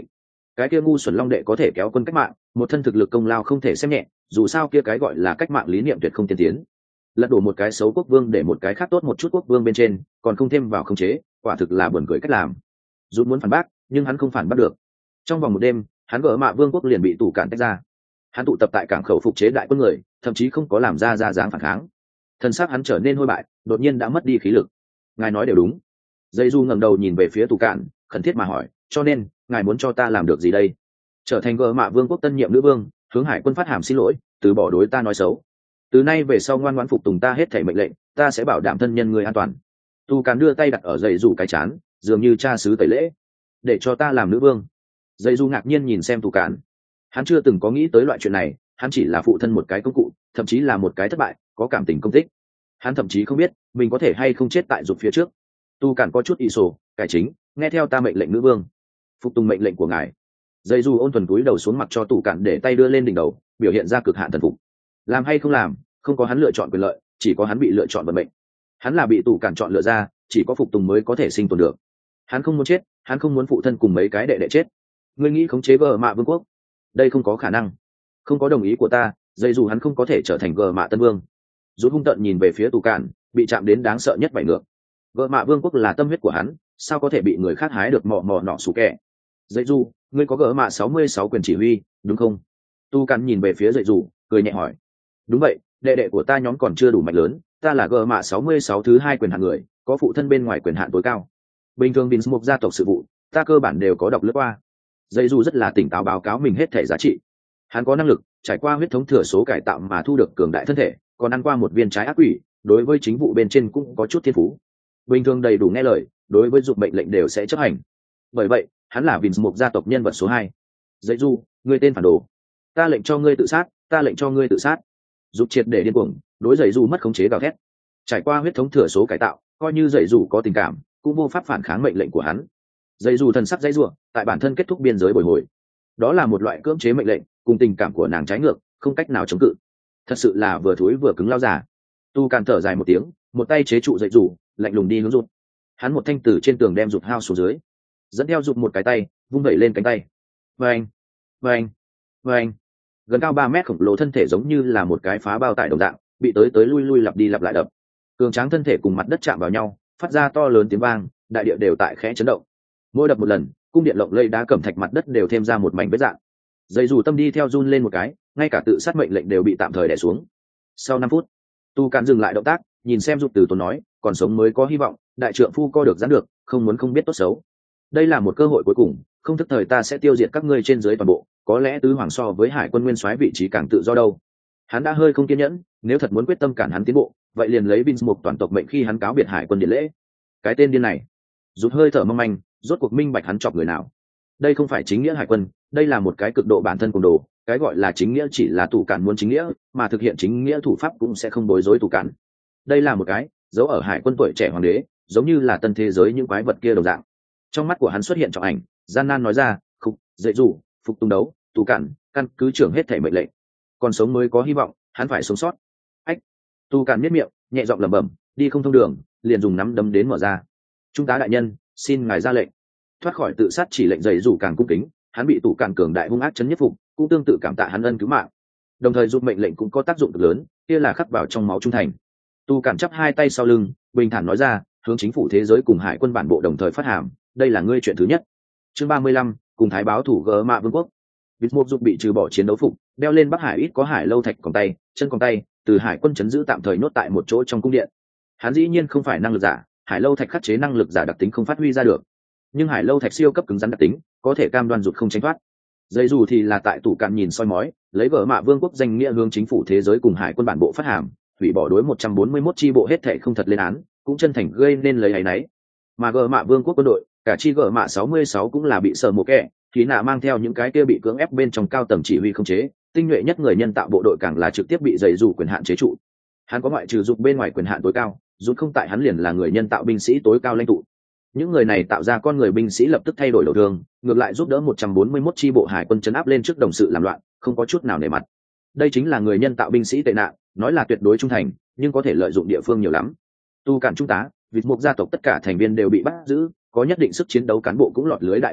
cái kia ngu xuẩn long đệ có thể kéo quân cách mạng, một thân thực lực công lao không thể xem nhẹ, dù sao kia cái gọi là cách mạng lý niệm tuyệt không tiên tiến. Lật đổ một cái xấu quốc vương để một cái khác tốt một chút quốc vương bên trên, còn không thêm vào khống chế, quả thực là buồn cười cách làm. Dù muốn phản bác, nhưng hắn không phản bác được. Trong vòng một đêm, hắn gỡ mạ vương quốc liền bị tù cản tách ra. Hắn tụ tập tại cảng khẩu phục chế đại quân người, thậm chí không có làm ra ra dáng phản kháng. Thân xác hắn trở nên hôi bại, đột nhiên đã mất đi khí lực. Ngài nói đều đúng. Dây Du ngẩng đầu nhìn về phía tù cản, khẩn thiết mà hỏi, cho nên ngài muốn cho ta làm được gì đây? Trở thành gỡ mạ vương quốc tân nhiệm nữ vương, hướng hải quân phát hàm xin lỗi, từ bỏ đối ta nói xấu. Từ nay về sau ngoan ngoãn phục tùng ta hết thảy mệnh lệnh, ta sẽ bảo đảm thân nhân người an toàn. Tu Càn đưa tay đặt ở dây Du cái chán, dường như cha xứ tẩy lễ. Để cho ta làm nữ vương. Dây Du ngạc nhiên nhìn xem Tu Càn. Hắn chưa từng có nghĩ tới loại chuyện này, hắn chỉ là phụ thân một cái công cụ, thậm chí là một cái thất bại, có cảm tình công tích. Hắn thậm chí không biết mình có thể hay không chết tại dục phía trước. Tu Càn có chút y sổ, cải chính, nghe theo ta mệnh lệnh nữ vương, phục tùng mệnh lệnh của ngài. Dây Du ôn thuần túi đầu xuống mặt cho Tu Càn để tay đưa lên đỉnh đầu, biểu hiện ra cực hạn thần phục. Làm hay không làm, không có hắn lựa chọn quyền lợi, chỉ có hắn bị lựa chọn vận mệnh. Hắn là bị Tu Càn chọn lựa ra, chỉ có phục tùng mới có thể sinh tồn được. Hắn không muốn chết, hắn không muốn phụ thân cùng mấy cái đệ đệ chết. Ngươi nghĩ khống chế gờ mạ vương quốc? Đây không có khả năng. Không có đồng ý của ta, dây dù hắn không có thể trở thành gờ mạ tân vương. Rút hung tợn nhìn về phía Tu Càn, bị chạm đến đáng sợ nhất vảy ngược. Gờ mạ vương quốc là tâm huyết của hắn, sao có thể bị người khác hái được mò mò nọ sủ kẹ? Dây dù, ngươi có gờ mạ sáu mươi sáu quyền chỉ huy, đúng không? Tu Càn nhìn về phía dây dù, cười nhẹ hỏi. Đúng vậy, đệ đệ của ta nhóm còn chưa đủ mạnh lớn, ta là gờ mạ sáu mươi sáu thứ hai quyền hạn người, có phụ thân bên ngoài quyền hạn tối cao. Bình thường Vince một gia tộc sự vụ, ta cơ bản đều có đọc lướt qua. Dây dù rất là tỉnh táo báo cáo mình hết thể giá trị. Hắn có năng lực trải qua huyết thống thừa số cải tạo mà thu được cường đại thân thể, còn ăn qua một viên trái ác quỷ, đối với chính vụ bên trên cũng có chút thiên phú. Bình thường đầy đủ nghe lời, đối với dụng mệnh lệnh đều sẽ chấp hành. Bởi vậy, hắn là Vince một gia tộc nhân vật số hai. Dây dù, ngươi tên phản đồ, ta lệnh cho ngươi tự sát, ta lệnh cho ngươi tự sát. Dục triệt để điên cuồng, đối dây dù mất khống chế gào thét. Trải qua huyết thống thừa số cải tạo, coi như dây dù có tình cảm, cũng vô pháp phản kháng mệnh lệnh của hắn. Dây dù thần sắc dây rủa, tại bản thân kết thúc biên giới bồi hồi. Đó là một loại cưỡng chế mệnh lệnh, cùng tình cảm của nàng trái ngược, không cách nào chống cự. Thật sự là vừa thối vừa cứng lao giả. Tu Càn thở dài một tiếng, một tay chế trụ dây dù, lạnh lùng đi hướng rụt. Hắn một thanh từ trên tường đem rụt hao xuống dưới, dẫn theo rụt một cái tay, vung vẩy lên cánh tay. Vâng, vâng, vâng. Gần cao ba mét khổng lồ thân thể giống như là một cái phá bao tải đồng dạng, bị tới tới lui lui lặp đi lặp lại đập. Cường tráng thân thể cùng mặt đất chạm vào nhau, phát ra to lớn tiếng vang, đại địa đều tại khẽ chấn động. Mỗi đập một lần, cung điện lộng lây đá cẩm thạch mặt đất đều thêm ra một mảnh vết dạn. Dây dù tâm đi theo run lên một cái, ngay cả tự sát mệnh lệnh đều bị tạm thời đè xuống. Sau năm phút, Tu Càn dừng lại động tác, nhìn xem Dục Từ Tốn nói, còn sống mới có hy vọng, đại trượng phu co được giãn được, không muốn không biết tốt xấu. Đây là một cơ hội cuối cùng, không thức thời ta sẽ tiêu diệt các ngươi trên dưới toàn bộ, có lẽ tứ hoàng so với hải quân nguyên soái vị trí càng tự do đâu. Hắn đã hơi không kiên nhẫn, nếu thật muốn quyết tâm cản hắn tiến bộ, vậy liền lấy Vince một toàn tộc mệnh khi hắn cáo biệt hải quân điện lễ. Cái tên điên này, Rút hơi thở mong manh, rốt cuộc minh bạch hắn chọc người nào. Đây không phải chính nghĩa hải quân, đây là một cái cực độ bản thân cùng đồ, cái gọi là chính nghĩa chỉ là Tu Càn muốn chính nghĩa, mà thực hiện chính nghĩa thủ pháp cũng sẽ không bối rối Tu Càn. Đây là một cái giấu ở hải quân tuổi trẻ hoàng đế, giống như là tân thế giới những quái vật kia đồng dạng. Trong mắt của hắn xuất hiện trọng ảnh, gian nan nói ra, "Khục, dễ dù, phục tùng đấu, Tu Càn, căn cứ trưởng hết thể mệnh lệnh. Còn sống mới có hy vọng, hắn phải sống sót." Ách. Tu Càn nhếch miệng, nhẹ giọng lẩm bẩm, đi không thông đường, liền dùng nắm đấm đến mở ra. "Trung tá đại nhân, xin ngài ra lệnh." Thoát khỏi tự sát chỉ lệnh dày dù càng cung kính, hắn bị Tu Càn cường đại hung ác chấn nhất phục, cũng tương tự cảm tạ hắn ân cứu mạng. Đồng thời giúp mệnh lệnh cũng có tác dụng cực lớn, kia là khắc vào trong máu trung thành. Tu Càn chắp hai tay sau lưng, bình thản nói ra, hướng chính phủ thế giới cùng hải quân bản bộ đồng thời phát hàm, đây là ngươi chuyện thứ nhất. Chương ba mươi lăm, cùng thái báo thủ gỡ mạ vương quốc. Vịt Mộc Dục bị trừ bỏ chiến đấu phục, đeo lên Bắc Hải ít có hải lâu thạch còng tay, chân còng tay, từ hải quân chấn giữ tạm thời nhốt tại một chỗ trong cung điện. Hắn dĩ nhiên không phải năng lực giả, hải lâu thạch khắc chế năng lực giả đặc tính không phát huy ra được, nhưng hải lâu thạch siêu cấp cứng rắn đặc tính, có thể cam đoan Dục không tránh thoát. Dây dù thì là tại tủ cạn nhìn soi mói, lấy gỡ mạ vương quốc danh nghĩa hướng chính phủ thế giới cùng hải quân bản bộ phát hàm, hủy bỏ đối một trăm bốn mươi mốt chi bộ hết thệ không thật lên án, cũng chân thành gây nên lấy ấy nấy. Mà gỡ mạ vương quốc quân đội, cả chi gỡ mạ sáu mươi sáu cũng là bị sợ một kẻ, khí nạ mang theo những cái kia bị cưỡng ép bên trong cao tầng chỉ huy không chế, tinh nhuệ nhất người nhân tạo bộ đội càng là trực tiếp bị dày dù quyền hạn chế trụ. Hắn có ngoại trừ Dục bên ngoài quyền hạn tối cao, Dục không tại hắn liền là người nhân tạo binh sĩ tối cao lãnh tụ. Những người này tạo ra con người binh sĩ lập tức thay đổi đầu đường, ngược lại giúp đỡ một trăm bốn mươi mốt chi bộ hải quân chấn áp lên trước đồng sự làm loạn, không có chút nào nể mặt. Đây chính là người nhân tạo binh sĩ tệ nạn, nói là tuyệt đối trung thành, nhưng có thể lợi dụng địa phương nhiều lắm. Tu cản trung tá, Vịt Mộc gia tộc tất cả thành viên đều bị bắt giữ, có nhất định sức chiến đấu cán bộ cũng lọt lưới đại bộ phận,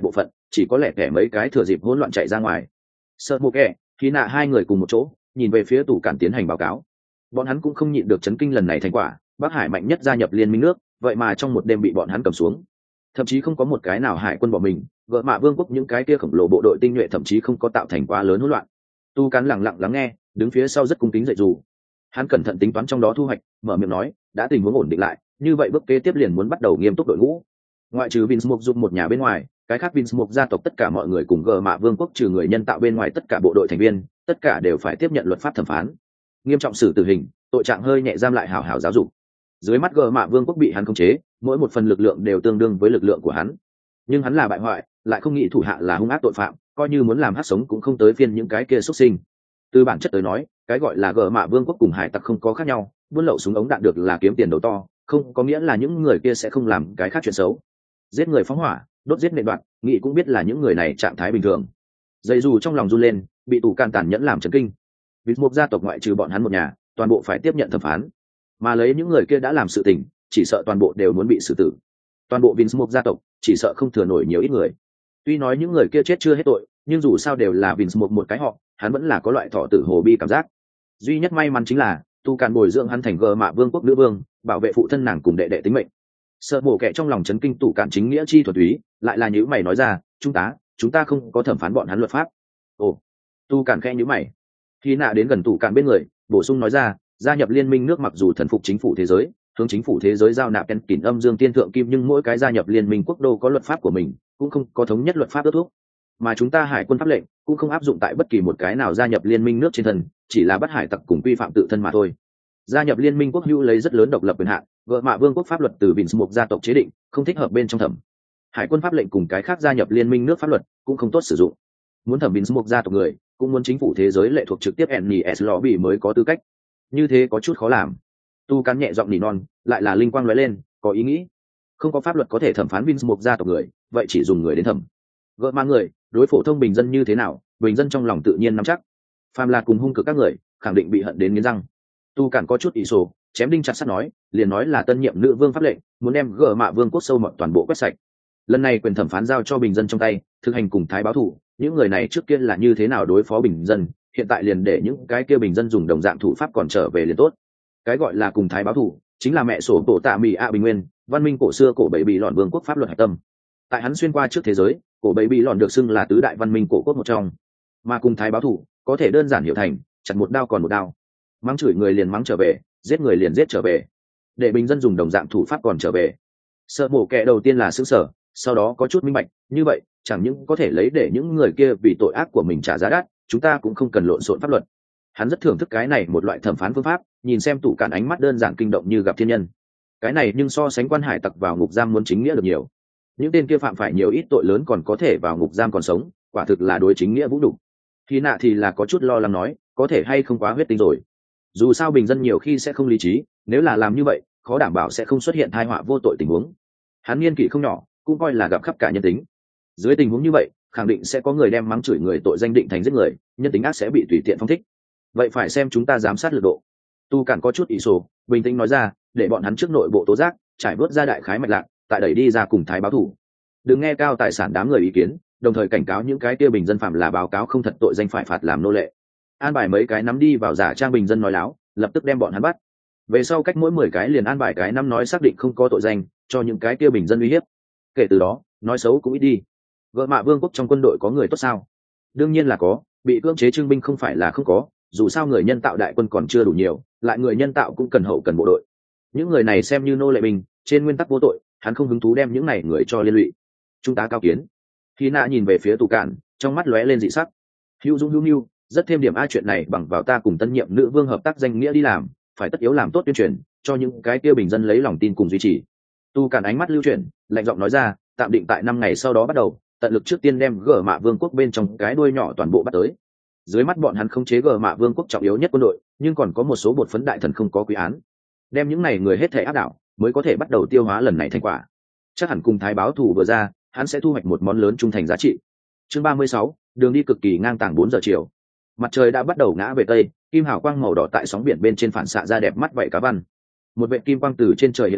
chỉ có lẻ kẻ mấy cái thừa dịp hỗn loạn chạy ra ngoài. Sợ mộ kẻ khi nạ hai người cùng một chỗ nhìn về phía tủ cản tiến hành báo cáo. Bọn hắn cũng không nhịn được chấn kinh lần này thành quả, Bắc Hải mạnh nhất gia nhập liên minh nước, vậy mà trong một đêm bị bọn hắn cầm xuống. Thậm chí không có một cái nào hải quân bỏ mình, gợ mạ vương quốc những cái kia khổng lồ bộ đội tinh nhuệ thậm chí không có tạo thành quá lớn hỗn loạn. Tu cán lặng lặng lắng nghe, đứng phía sau rất cung kính dạy dù. Hắn cẩn thận tính toán trong đó thu hoạch, mở miệng nói, đã tình huống ổn định lại, như vậy bước kế tiếp liền muốn bắt đầu nghiêm túc đội ngũ. Ngoại trừ Vinsmoke giúp một nhà bên ngoài, cái khác Vinsmoke gia tộc tất cả mọi người cùng gờ mạ vương quốc trừ người nhân tạo bên ngoài tất cả bộ đội thành viên, tất cả đều phải tiếp nhận luật pháp thẩm phán. Nghiêm trọng xử tử hình, tội trạng hơi nhẹ giam lại hảo hảo giáo dục. Dưới mắt gờ mạ vương quốc bị hắn khống chế, mỗi một phần lực lượng đều tương đương với lực lượng của hắn. Nhưng hắn là bại hoại, lại không nghĩ thủ hạ là hung ác tội phạm, coi như muốn làm hắc sống cũng không tới phiên những cái kia xuất sinh. Từ bản chất tới nói, cái gọi là gờ mạ vương quốc cùng hải tặc không có khác nhau, buôn lậu súng ống đạn được là kiếm tiền đầu to, không có nghĩa là những người kia sẽ không làm cái khác chuyện xấu. Giết người phóng hỏa, đốt giết nệ đoạn, nghĩ cũng biết là những người này trạng thái bình thường. Dây dù trong lòng run lên, bị tù can tàn nhẫn làm chấn kinh. Vì một gia tộc ngoại trừ bọn hắn một nhà, toàn bộ phải tiếp nhận thẩm phán, mà lấy những người kia đã làm sự tình, chỉ sợ toàn bộ đều muốn bị xử tử. Toàn bộ Vinsmoke gia tộc chỉ sợ không thừa nổi nhiều ít người. Tuy nói những người kia chết chưa hết tội, nhưng dù sao đều là Vinsmoke một cái họ, hắn vẫn là có loại thọ tử hồ bi cảm giác. Duy nhất may mắn chính là tu càn bồi dưỡng hắn thành gờ mạ vương quốc nữ vương, bảo vệ phụ thân nàng cùng đệ đệ tính mệnh. Sợ mổ kẻ trong lòng chấn kinh tủ cạn chính nghĩa chi thuật túy, lại là nhữ mày nói ra, chúng ta chúng ta không có thẩm phán bọn hắn luật pháp. Ồ, tu càn khẽ nhữ mày. Khi nạ đến gần tủ cạn bên người, bổ sung nói ra, gia nhập liên minh nước mặc dù thần phục chính phủ thế giới, hướng chính phủ thế giới giao nạp ken kỷ âm dương tiên thượng kim, nhưng mỗi cái gia nhập liên minh quốc đô có luật pháp của mình, cũng không có thống nhất luật pháp ước thúc. Mà chúng ta hải quân pháp lệnh cũng không áp dụng tại bất kỳ một cái nào gia nhập liên minh nước trên thân, chỉ là bắt hải tặc cùng quy phạm tự thân mà thôi. Gia nhập liên minh quốc hữu lấy rất lớn độc lập quyền hạn, gợ mạ vương quốc pháp luật từ Vinsmoke gia tộc chế định, không thích hợp bên trong thẩm. Hải quân pháp lệnh cùng cái khác gia nhập liên minh nước pháp luật cũng không tốt sử dụng. Muốn thẩm Vinsmoke gia tộc người, cũng muốn chính phủ thế giới lệ thuộc trực tiếp en en ét lobby mới có tư cách. Như thế có chút khó làm. Tu cắn nhẹ giọng nỉ non, lại là linh quang lóe lên, có ý nghĩ. Không có pháp luật có thể thẩm phán Vinsmoke gia tộc người, vậy chỉ dùng người đến thẩm. Gợ mạ người, đối phổ thông bình dân như thế nào, bình dân trong lòng tự nhiên nắm chắc. Phàm là cùng hung cực các người, khẳng định bị hận đến nghiến răng. Tu cản có chút ý sổ, chém đinh chặt sắt nói, liền nói là tân nhiệm nữ vương pháp lệnh, muốn đem gỡ mạ vương quốc sâu mọt toàn bộ quét sạch. Lần này quyền thẩm phán giao cho bình dân trong tay, thực hành cùng thái báo thủ, những người này trước kia là như thế nào đối phó bình dân, hiện tại liền để những cái kia bình dân dùng đồng dạng thủ pháp còn trở về liền tốt. Cái gọi là cùng thái báo thủ, chính là mẹ sổ tổ tạ mì a bình nguyên, văn minh cổ xưa cổ bảy bị lọn vương quốc pháp luật hạch tâm. Tại hắn xuyên qua trước thế giới, cổ bảy bị lọn được xưng là tứ đại văn minh cổ quốc một trong, mà cùng thái báo thủ có thể đơn giản hiểu thành chặt một đao còn một đao, mắng chửi người liền mắng trở về, giết người liền giết trở về, để bình dân dùng đồng dạng thủ pháp còn trở về. Sợ mổ kẻ đầu tiên là xứng sở, sau đó có chút minh bạch, như vậy chẳng những có thể lấy để những người kia vì tội ác của mình trả giá đắt, chúng ta cũng không cần lộn xộn pháp luật. Hắn rất thưởng thức cái này một loại thẩm phán phương pháp, nhìn xem tủ cản ánh mắt đơn giản kinh động như gặp thiên nhân. Cái này nhưng so sánh quan hải tặc vào ngục giam muốn chính nghĩa được nhiều. Những tên kia phạm phải nhiều ít tội lớn còn có thể vào ngục giam còn sống, quả thực là đối chính nghĩa vũ đủ. Khi nạ thì là có chút lo lắng nói, có thể hay không quá huyết tinh rồi. Dù sao bình dân nhiều khi sẽ không lý trí, nếu là làm như vậy, khó đảm bảo sẽ không xuất hiện tai họa vô tội tình huống. Hắn niên kỷ không nhỏ, cũng coi là gặp khắp cả nhân tính. Dưới tình huống như vậy, khẳng định sẽ có người đem mắng chửi người tội danh định thành giết người, nhân tính ác sẽ bị tùy tiện phong thích. Vậy phải xem chúng ta giám sát lực độ. Tu cản có chút ý sổ, bình tĩnh nói ra, để bọn hắn trước nội bộ tố giác, trải vớt ra đại khái mạch lạc, tại đẩy đi ra cùng thái báo thủ. Đừng nghe cao tài sản đám người ý kiến, đồng thời cảnh cáo những cái kia bình dân phạm là báo cáo không thật tội danh phải phạt làm nô lệ. An bài mấy cái nắm đi vào giả trang bình dân nói láo, lập tức đem bọn hắn bắt. Về sau cách mỗi mười cái liền an bài cái năm nói xác định không có tội danh, cho những cái kia bình dân uy hiếp. Kể từ đó, nói xấu cũng ít đi. Gợ mạ vương quốc trong quân đội có người tốt sao? Đương nhiên là có, bị cưỡng chế trưng binh không phải là không có, dù sao người nhân tạo đại quân còn chưa đủ nhiều, lại người nhân tạo cũng cần hậu cần bộ đội. Những người này xem như nô lệ binh, trên nguyên tắc vô tội, hắn không hứng thú đem những này người cho liên lụy. Trung tá cao kiến. Khi nạ nhìn về phía tù cản, trong mắt lóe lên dị sắc. Hữu Dung hữu Nưu, rất thêm điểm a chuyện này bằng vào ta cùng tân nhiệm nữ vương hợp tác danh nghĩa đi làm, phải tất yếu làm tốt tuyên truyền, cho những cái kia bình dân lấy lòng tin cùng duy trì. Tu cản ánh mắt lưu chuyển, lạnh giọng nói ra, tạm định tại năm ngày sau đó bắt đầu, tận lực trước tiên đem gở mạ vương quốc bên trong cái đuôi nhỏ toàn bộ bắt tới. Dưới mắt bọn hắn không chế gở mạ vương quốc trọng yếu nhất quân đội, nhưng còn có một số bột phấn đại thần không có quý án. Đem những này người hết thể áp đảo, mới có thể bắt đầu tiêu hóa lần này thành quả. Chắc hẳn cùng thái báo thủ vừa ra, hắn sẽ thu hoạch một món lớn trung thành giá trị. Chương ba mươi sáu, đường đi cực kỳ ngang tàng bốn giờ chiều. Mặt trời đã bắt đầu ngã về tây, kim hào quang màu đỏ tại sóng biển bên trên phản xạ ra đẹp mắt vậy cá văn. Một vệt kim quang từ trên trời hiện lên,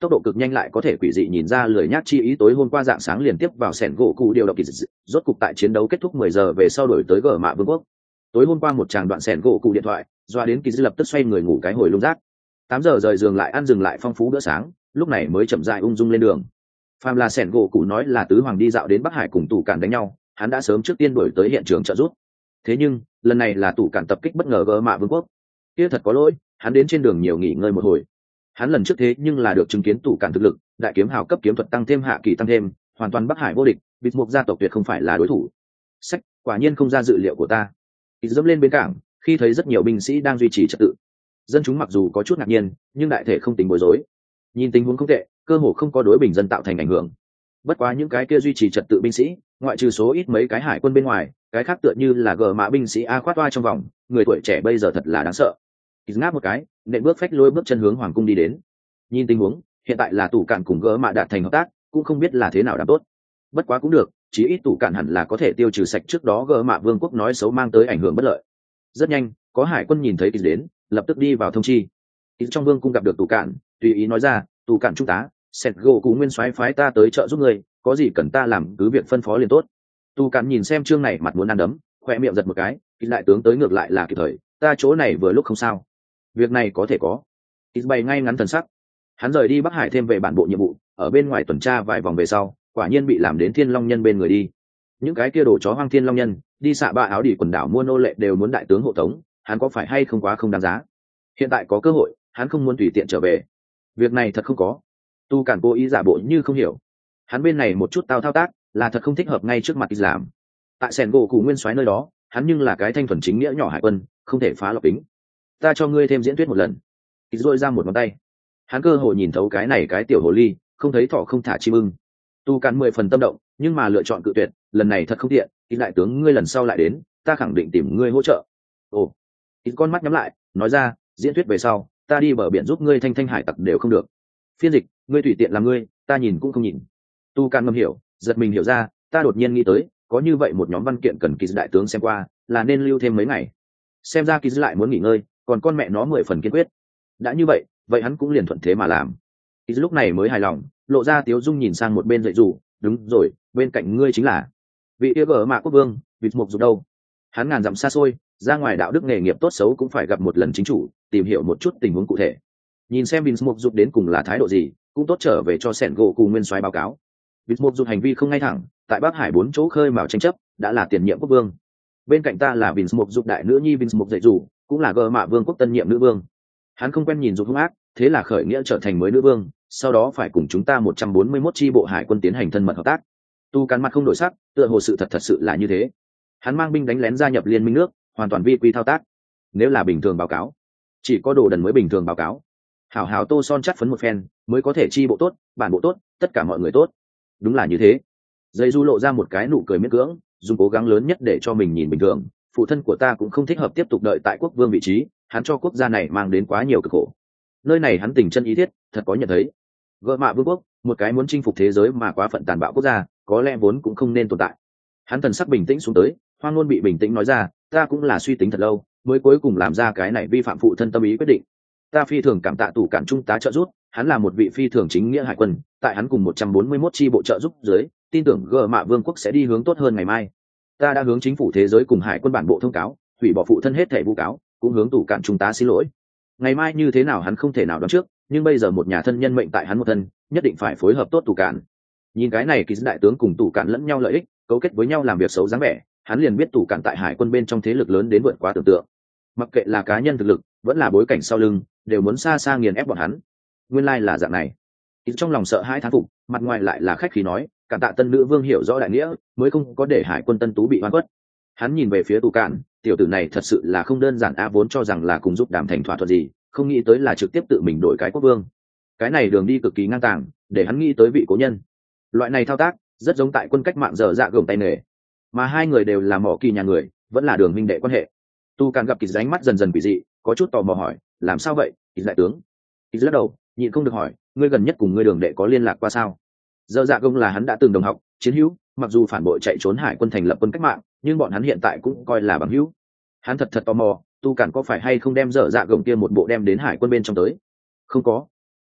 tốc độ cực nhanh lại có thể quỷ dị nhìn ra lười nhác chi ý. Tối hôm qua dạng sáng liền tiếp vào sẻn gỗ cụ điều động kỳ dị, rốt cục tại chiến đấu kết thúc mười giờ về sau đổi tới gở mạ vương quốc. Tối hôm qua một tràng đoạn sẻn gỗ cụ điện thoại doa đến kỳ dị lập tức xoay người ngủ cái hồi lung rác. Tám giờ rời giường lại ăn dừng lại phong phú bữa sáng, lúc này mới chậm rãi ung dung lên đường. Phàm là sẻn gỗ cụ nói là tứ hoàng đi dạo đến Bắc Hải cùng tù cản đánh nhau, hắn đã sớm trước tiên đuổi tới hiện trường trợ giúp. Thế nhưng lần này là tù cản tập kích bất ngờ gở mạ vương quốc, kia thật có lỗi, hắn đến trên đường nhiều nghỉ ngơi một hồi. Hắn lần trước thế nhưng là được chứng kiến tù cản thực lực, đại kiếm hào cấp kiếm thuật tăng thêm hạ kỳ tăng thêm, hoàn toàn Bắc Hải vô địch, bịt mục gia tộc tuyệt không phải là đối thủ. Sách, quả nhiên không ra dự liệu của ta. Ít dẫm lên bến cảng, khi thấy rất nhiều binh sĩ đang duy trì trật tự, dân chúng mặc dù có chút ngạc nhiên, nhưng đại thể không tính bối rối. Nhìn tình huống không tệ, cơ hồ không có đối bình dân tạo thành ảnh hưởng. Bất quá những cái kia duy trì trật tự binh sĩ, ngoại trừ số ít mấy cái hải quân bên ngoài, cái khác tựa như là gờ mã binh sĩ a khoát toa trong vòng, người tuổi trẻ bây giờ thật là đáng sợ. Ít ngáp một cái, nện bước phách lối bước chân hướng hoàng cung đi đến. Nhìn tình huống, hiện tại là tủ cạn cùng gỡ mạ đạt thành hợp tác, cũng không biết là thế nào đảm tốt. Bất quá cũng được, chí ít tủ cạn hẳn là có thể tiêu trừ sạch trước đó gỡ mạ vương quốc nói xấu mang tới ảnh hưởng bất lợi. Rất nhanh, có hải quân nhìn thấy Ít đến, lập tức đi vào thông chi. Ít trong vương cung gặp được tủ cạn, tùy ý nói ra, tủ cạn trung tá, sẹt gỗ cú nguyên soái phái ta tới trợ giúp người, có gì cần ta làm cứ việc phân phó liền tốt. Tủ cạn nhìn xem chương này mặt muốn ăn đấm, khoe miệng giật một cái, Ít đại tướng tới ngược lại là kịp thời, ta chỗ này vừa lúc không sao. Việc này có thể có. Ít bày ngay ngắn thần sắc. Hắn rời đi Bắc Hải thêm về bản bộ nhiệm vụ, ở bên ngoài tuần tra vài vòng về sau, quả nhiên bị làm đến Thiên Long Nhân bên người đi. Những cái kia đổ chó hoang Thiên Long Nhân, đi xạ ba áo đi quần đảo mua nô lệ đều muốn đại tướng hộ tống, hắn có phải hay không quá không đáng giá. Hiện tại có cơ hội, hắn không muốn tùy tiện trở về. Việc này thật không có. Tu Cản cố ý giả bộ như không hiểu. Hắn bên này một chút tao thao tác, là thật không thích hợp ngay trước mặt đi làm. Tại Sẻn gỗ cụ nguyên soái nơi đó, hắn nhưng là cái thanh thuần chính nghĩa nhỏ hải quân, không thể phá lọc tính. Ta cho ngươi thêm diễn thuyết một lần. Ít rôi ra một ngón tay. Hắn cơ hội nhìn thấu cái này cái tiểu hồ ly, không thấy thỏ không thả chim ưng. Tu Cản mười phần tâm động, nhưng mà lựa chọn cự tuyệt, lần này thật không tiện. Ít đại tướng ngươi lần sau lại đến, ta khẳng định tìm ngươi hỗ trợ. Ồ, ít con mắt nhắm lại, nói ra, diễn thuyết về sau, ta đi bờ biển giúp ngươi thanh thanh hải tặc đều không được. Phiên dịch, ngươi tùy tiện làm ngươi, ta nhìn cũng không nhìn. Tu Cản ngầm hiểu, giật mình hiểu ra, ta đột nhiên nghĩ tới, có như vậy một nhóm văn kiện cần kỳ đại tướng xem qua, là nên lưu thêm mấy ngày. Xem ra kỳ lại muốn nghỉ ngơi, còn con mẹ nó mười phần kiên quyết. Đã như vậy, vậy hắn cũng liền thuận thế mà làm. Kỳ lúc này mới hài lòng, lộ ra tiếu dung nhìn sang một bên dạy dù, đúng rồi, bên cạnh ngươi chính là vị yêu gở mạ quốc vương, vịt mục dục đâu. Hắn ngàn dặm xa xôi, ra ngoài đạo đức nghề nghiệp tốt xấu cũng phải gặp một lần chính chủ, tìm hiểu một chút tình huống cụ thể. Nhìn xem vịt mục dục đến cùng là thái độ gì, cũng tốt trở về cho sẻn gỗ cùng nguyên soái báo cáo. Vịt mục dục hành vi không ngay thẳng, tại Bắc Hải bốn chỗ khơi mào tranh chấp, đã là tiền nhiệm quốc vương. Bên cạnh ta là vịt mục dục đại nữ nhi vịt mục dạy dù, cũng là gở mạ vương quốc tân nhiệm nữ vương. Hắn không quen nhìn dục hung ác, thế là khởi nghĩa trở thành mới nữ vương, sau đó phải cùng chúng ta một trăm bốn mươi mốt chi bộ hải quân tiến hành thân mật hợp tác. Tu Cản mặt không đổi sắc, tựa hồ sự thật thật sự là như thế. Hắn mang binh đánh lén gia nhập liên minh nước, hoàn toàn vi quy thao tác. Nếu là bình thường báo cáo, chỉ có đồ đần mới bình thường báo cáo. Hảo hảo tô son chắt phấn một phen, mới có thể chi bộ tốt, bản bộ tốt, tất cả mọi người tốt. Đúng là như thế. Dây Du lộ ra một cái nụ cười miễn cưỡng, dùng cố gắng lớn nhất để cho mình nhìn bình thường. Phụ thân của ta cũng không thích hợp tiếp tục đợi tại quốc vương vị trí, hắn cho quốc gia này mang đến quá nhiều cực khổ. Nơi này hắn tình chân ý thiết, thật có nhận thấy. Gỡ mạ vương quốc, một cái muốn chinh phục thế giới mà quá phận tàn bạo quốc gia, có lẽ vốn cũng không nên tồn tại. Hắn thần sắc bình tĩnh xuống tới, Hoang Nôn bị bình tĩnh nói ra, ta cũng là suy tính thật lâu, mới cuối cùng làm ra cái này vi phạm phụ thân tâm ý quyết định. Ta phi thường cảm tạ Tủ Cản trung tá trợ giúp, hắn là một vị phi thường chính nghĩa hải quân, tại hắn cùng một trăm bốn mươi mốt chi bộ trợ giúp dưới, tin tưởng gỡ mạ vương quốc sẽ đi hướng tốt hơn ngày mai. Ta đã hướng chính phủ thế giới cùng hải quân bản bộ thông cáo, hủy bỏ phụ thân hết thảy vu cáo, cũng hướng Tủ Cản trung tá xin lỗi. Ngày mai như thế nào hắn không thể nào đoán trước, nhưng bây giờ một nhà thân nhân mệnh tại hắn một thân, nhất định phải phối hợp tốt Tủ Cản. Nhìn cái này kỳ đại tướng cùng Tủ Cản lẫn nhau lợi ích, cấu kết với nhau làm việc xấu dáng vẻ, hắn liền biết Tủ Cản tại hải quân bên trong thế lực lớn đến vượt quá tưởng tượng. Mặc kệ là cá nhân thực lực, vẫn là bối cảnh sau lưng, đều muốn xa xa nghiền ép bọn hắn. Nguyên lai là dạng này. Kỳ trong lòng sợ hãi thán phục, mặt ngoài lại là khách khí nói, cảm tạ tân nữ vương hiểu rõ đại nghĩa, mới không có để hải quân tân tú bị oan khuất. Hắn nhìn về phía Tủ Cản, tiểu tử này thật sự là không đơn giản a, vốn cho rằng là cùng giúp đàm thành thỏa thuận gì, không nghĩ tới là trực tiếp tự mình đổi cái quốc vương. Cái này đường đi cực kỳ ngang tàng, để hắn nghĩ tới vị cố nhân. Loại này thao tác rất giống tại quân cách mạng giờ dạ gồng tay nghề, mà hai người đều là mỏ kỳ nhà người, vẫn là đường minh đệ quan hệ. Tu Cản gặp Kỳ ánh mắt dần dần quỷ dị, có chút tò mò hỏi, làm sao vậy Kỳ đại tướng? Kỳ lắc đầu, nhịn không được hỏi, ngươi gần nhất cùng ngươi đường đệ có liên lạc qua sao? Giờ dạ gồng là hắn đã từng đồng học, chiến hữu, mặc dù phản bội chạy trốn hải quân thành lập quân cách mạng, nhưng bọn hắn hiện tại cũng coi là bằng hữu. Hắn thật thật tò mò, Tu Cản có phải hay không đem dở dạ gồng kia một bộ đem đến hải quân bên trong tới? Không có.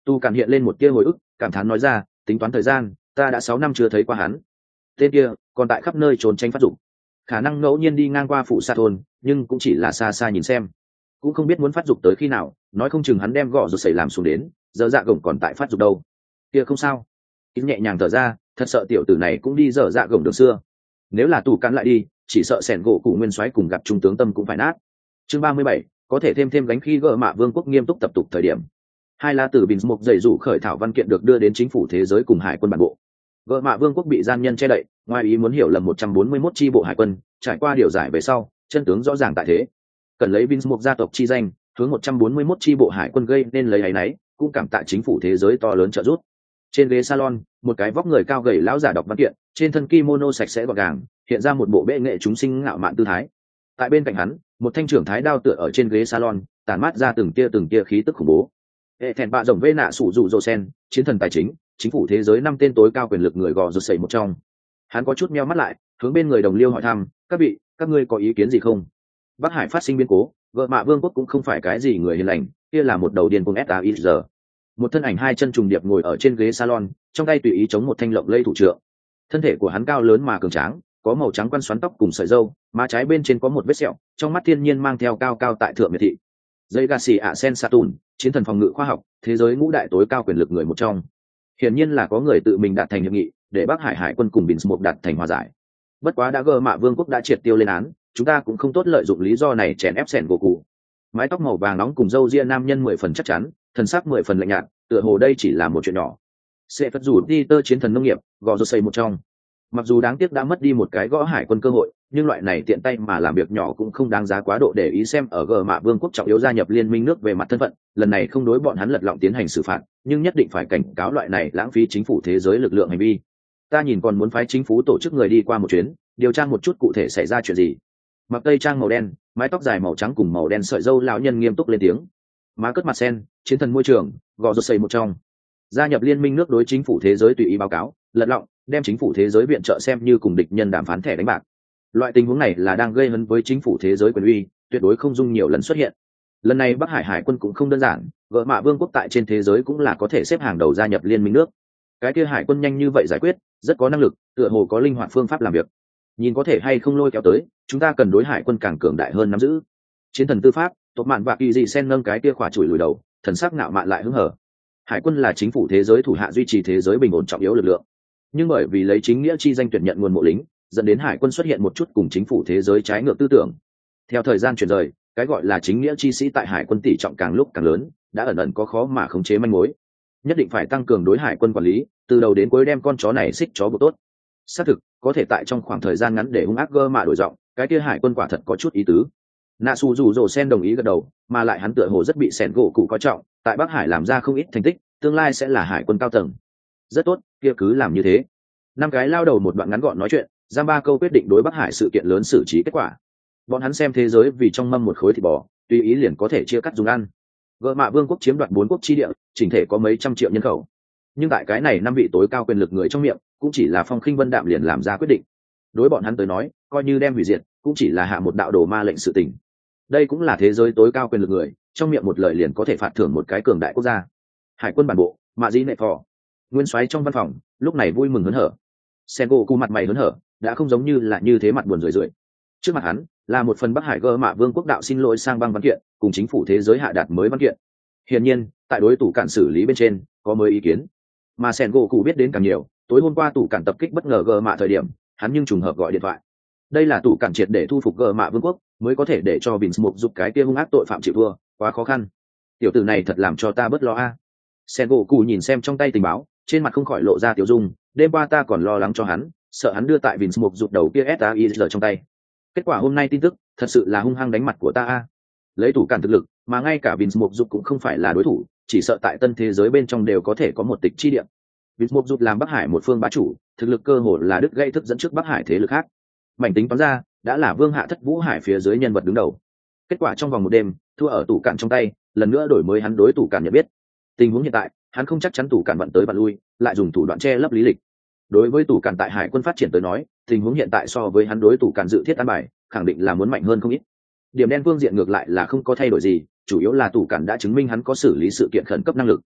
Tu Cản hiện lên một tia hồi ức, cảm thán nói ra, tính toán thời gian, ta đã sáu năm chưa thấy qua hắn. Tên kia còn tại khắp nơi trốn tránh phát dụng, khả năng ngẫu nhiên đi ngang qua phụ sa thôn, nhưng cũng chỉ là xa xa nhìn xem, cũng không biết muốn phát dục tới khi nào, nói không chừng hắn đem gõ rồi xảy làm xuống đến, giờ dạ gồng còn tại phát dục đâu. Kia không sao. Ít nhẹ nhàng thở ra, thật sợ tiểu tử này cũng đi dở dạ gồng đường xưa. Nếu là Tu Cản lại đi, chỉ sợ sẻn gỗ cụ nguyên soái cùng gặp trung tướng tâm cũng phải nát. Chương ba mươi bảy, có thể thêm thêm gánh khi gỡ mạ vương quốc nghiêm túc tập tục thời điểm. Hai lá tử bình một dày rủ khởi thảo văn kiện được đưa đến chính phủ thế giới cùng hải quân bản bộ. Gỡ mạ vương quốc bị gian nhân che đậy, ngoài ý muốn hiểu lầm một trăm bốn mươi mốt chi bộ hải quân, trải qua điều giải về sau, chân tướng rõ ràng tại thế. Cần lấy Vince một gia tộc chi danh, hướng một trăm bốn mươi mốt chi bộ hải quân gây nên lấy ấy nấy, cũng cảm tạ chính phủ thế giới to lớn trợ giúp. Trên ghế salon, một cái vóc người cao gầy lão giả đọc văn kiện, trên thân kimono sạch sẽ gọn gàng, hiện ra một bộ bệ nghệ chúng sinh ngạo mạn tư thái. Tại bên cạnh hắn, một thanh trưởng thái đao tựa ở trên ghế salon, tản mát ra từng tia từng tia khí tức khủng bố. Hệ thẹn bạ rồng vê nạ sủ dụ dô sen, chiến thần tài chính, chính phủ thế giới năm tên tối cao quyền lực người gò rụt sẩy một trong. Hắn có chút meo mắt lại, hướng bên người đồng liêu hỏi thăm, các vị, các ngươi có ý kiến gì không? Bắc Hải phát sinh biến cố, vợ mạ vương quốc cũng không phải cái gì người hiền lành, kia là một đầu điên cuồng ét a i giờ. Một thân ảnh hai chân trùng điệp ngồi ở trên ghế salon, trong tay tùy ý chống một thanh lộng lây thủ trượng. Thân thể của hắn cao lớn mà cường tráng, có màu trắng quăn xoắn tóc cùng sợi râu, má trái bên trên có một vết sẹo, trong mắt thiên nhiên mang theo cao cao tại thượng miệt thị. Dây gà xì ạ sen Saturn, chiến thần phòng ngự khoa học, thế giới ngũ đại tối cao quyền lực người một trong. Hiển nhiên là có người tự mình đạt thành hiệp nghị, để Bắc Hải hải quân cùng Bình một đạt thành hòa giải. Bất quá đã gờ mạ vương quốc đã triệt tiêu lên án, chúng ta cũng không tốt lợi dụng lý do này chèn ép sẻn gỗ cụ. Mái tóc màu vàng nóng cùng râu ria nam nhân mười phần chắc chắn, thần sắc mười phần lạnh nhạt, tựa hồ đây chỉ là một chuyện nhỏ. Sẽ phất rủ đi tơ chiến thần nông nghiệp, gò rô xây một trong. Mặc dù đáng tiếc đã mất đi một cái gõ hải quân cơ hội, nhưng loại này tiện tay mà làm việc nhỏ cũng không đáng giá quá độ để ý. Xem ở gờ mạ vương quốc trọng yếu gia nhập liên minh nước về mặt thân phận, lần này không đối bọn hắn lật lọng tiến hành xử phạt, nhưng nhất định phải cảnh cáo loại này lãng phí chính phủ thế giới lực lượng hành vi. Ta nhìn còn muốn phái chính phủ tổ chức người đi qua một chuyến, điều tra một chút cụ thể xảy ra chuyện gì. Mặc tây trang màu đen, mái tóc dài màu trắng cùng màu đen sợi râu lão nhân nghiêm túc lên tiếng. Má cất mặt sen, chiến thần môi trường, gò rô xây một trong. Gia nhập liên minh nước đối chính phủ thế giới tùy ý báo cáo, lật lọng, đem chính phủ thế giới viện trợ xem như cùng địch nhân đàm phán thẻ đánh bạc. Loại tình huống này là đang gây hấn với chính phủ thế giới quyền uy, tuyệt đối không dung nhiều lần xuất hiện. Lần này Bắc Hải hải quân cũng không đơn giản, gỡ mạ vương quốc tại trên thế giới cũng là có thể xếp hàng đầu gia nhập liên minh nước. Cái kia hải quân nhanh như vậy giải quyết, rất có năng lực, tựa hồ có linh hoạt phương pháp làm việc. Nhìn có thể hay không lôi kéo tới, chúng ta cần đối hải quân càng cường đại hơn nắm giữ. Chiến thần tư pháp, tộc mạn và kỳ dị sen nâng cái kia khỏa chùi lùi đầu, thần sắc ngạo mạn lại hứng hở. Hải quân là chính phủ thế giới thủ hạ duy trì thế giới bình ổn trọng yếu lực lượng, nhưng bởi vì lấy chính nghĩa chi danh tuyển nhận nguồn mộ lính, dẫn đến hải quân xuất hiện một chút cùng chính phủ thế giới trái ngược tư tưởng. Theo thời gian chuyển rời, cái gọi là chính nghĩa chi sĩ tại hải quân tỷ trọng càng lúc càng lớn, đã ẩn ẩn có khó mà khống chế manh mối. Nhất định phải tăng cường đối hải quân quản lý, từ đầu đến cuối đem con chó này xích chó buộc tốt. Xác thực, có thể tại trong khoảng thời gian ngắn để hung ác gơ mà đổi giọng, cái kia hải quân quả thật có chút ý tứ. Nạ Su dù rồ sen đồng ý gật đầu, mà lại hắn tựa hồ rất bị sẻn gỗ cụ coi trọng, tại Bắc Hải làm ra không ít thành tích, tương lai sẽ là hải quân cao tầng. Rất tốt, kia cứ làm như thế. Năm cái lao đầu một đoạn ngắn gọn nói chuyện, giam ba câu quyết định đối Bắc Hải sự kiện lớn xử trí kết quả. Bọn hắn xem thế giới vì trong mâm một khối thịt bò, tùy ý liền có thể chia cắt dùng ăn. Gợ mạ vương quốc chiếm đoạt bốn quốc chi địa, chỉnh thể có mấy trăm triệu nhân khẩu. Nhưng tại cái này năm vị tối cao quyền lực người trong miệng, cũng chỉ là Phong Khinh Vân Đạm liền làm ra quyết định. Đối bọn hắn tới nói, coi như đem hủy diệt, cũng chỉ là hạ một đạo đồ ma lệnh sự tình. Đây cũng là thế giới tối cao quyền lực người, trong miệng một lời liền có thể phạt thưởng một cái cường đại quốc gia. Hải quân bản bộ, Mạ Dĩ Nệ Phò, nguyên soái trong văn phòng, lúc này vui mừng hớn hở. Sengoku mặt mày hớn hở, đã không giống như là như thế mặt buồn rười rượi. Trước mặt hắn là một phần Bắc Hải gơ mạ vương quốc đạo xin lỗi sang băng văn kiện, cùng chính phủ thế giới hạ đạt mới văn kiện. Hiển nhiên, tại đối tủ cản xử lý bên trên có mới ý kiến, mà Sengoku biết đến càng nhiều. Tối hôm qua tủ cản tập kích bất ngờ gơ mạ thời điểm, hắn nhưng trùng hợp gọi điện thoại. Đây là tủ cản triệt để thu phục gơ mạ vương quốc, mới có thể để cho Vince Mục giúp cái kia hung ác tội phạm chịu thua, quá khó khăn. Tiểu tử này thật làm cho ta bớt lo a. Sengoku nhìn xem trong tay tình báo, trên mặt không khỏi lộ ra tiểu dung. Đêm qua ta còn lo lắng cho hắn, sợ hắn đưa tại Vince Mục rụt đầu kia ét a i giê trong tay. Kết quả hôm nay tin tức, thật sự là hung hăng đánh mặt của ta a. Lấy tủ cản thực lực, mà ngay cả Vince Mục rụt cũng không phải là đối thủ, chỉ sợ tại tân thế giới bên trong đều có thể có một tịch chi địa. Vince Mục rụt làm Bắc Hải một phương bá chủ, thực lực cơ hồ là đứt gãy thức dẫn trước Bắc Hải thế lực khác. Mảnh tính toán ra, đã là Vương Hạ Thất Vũ Hải phía dưới nhân vật đứng đầu. Kết quả trong vòng một đêm, thua ở tủ cản trong tay, lần nữa đổi mới hắn đối tủ cản nhận biết. Tình huống hiện tại, hắn không chắc chắn tủ cản vận tới vận lui, lại dùng thủ đoạn che lấp lý lịch. Đối với tủ cản tại hải quân phát triển tới nói, tình huống hiện tại so với hắn đối tủ cản dự thiết an bài, khẳng định là muốn mạnh hơn không ít. Điểm đen phương diện ngược lại là không có thay đổi gì, chủ yếu là tủ cản đã chứng minh hắn có xử lý sự kiện khẩn cấp năng lực.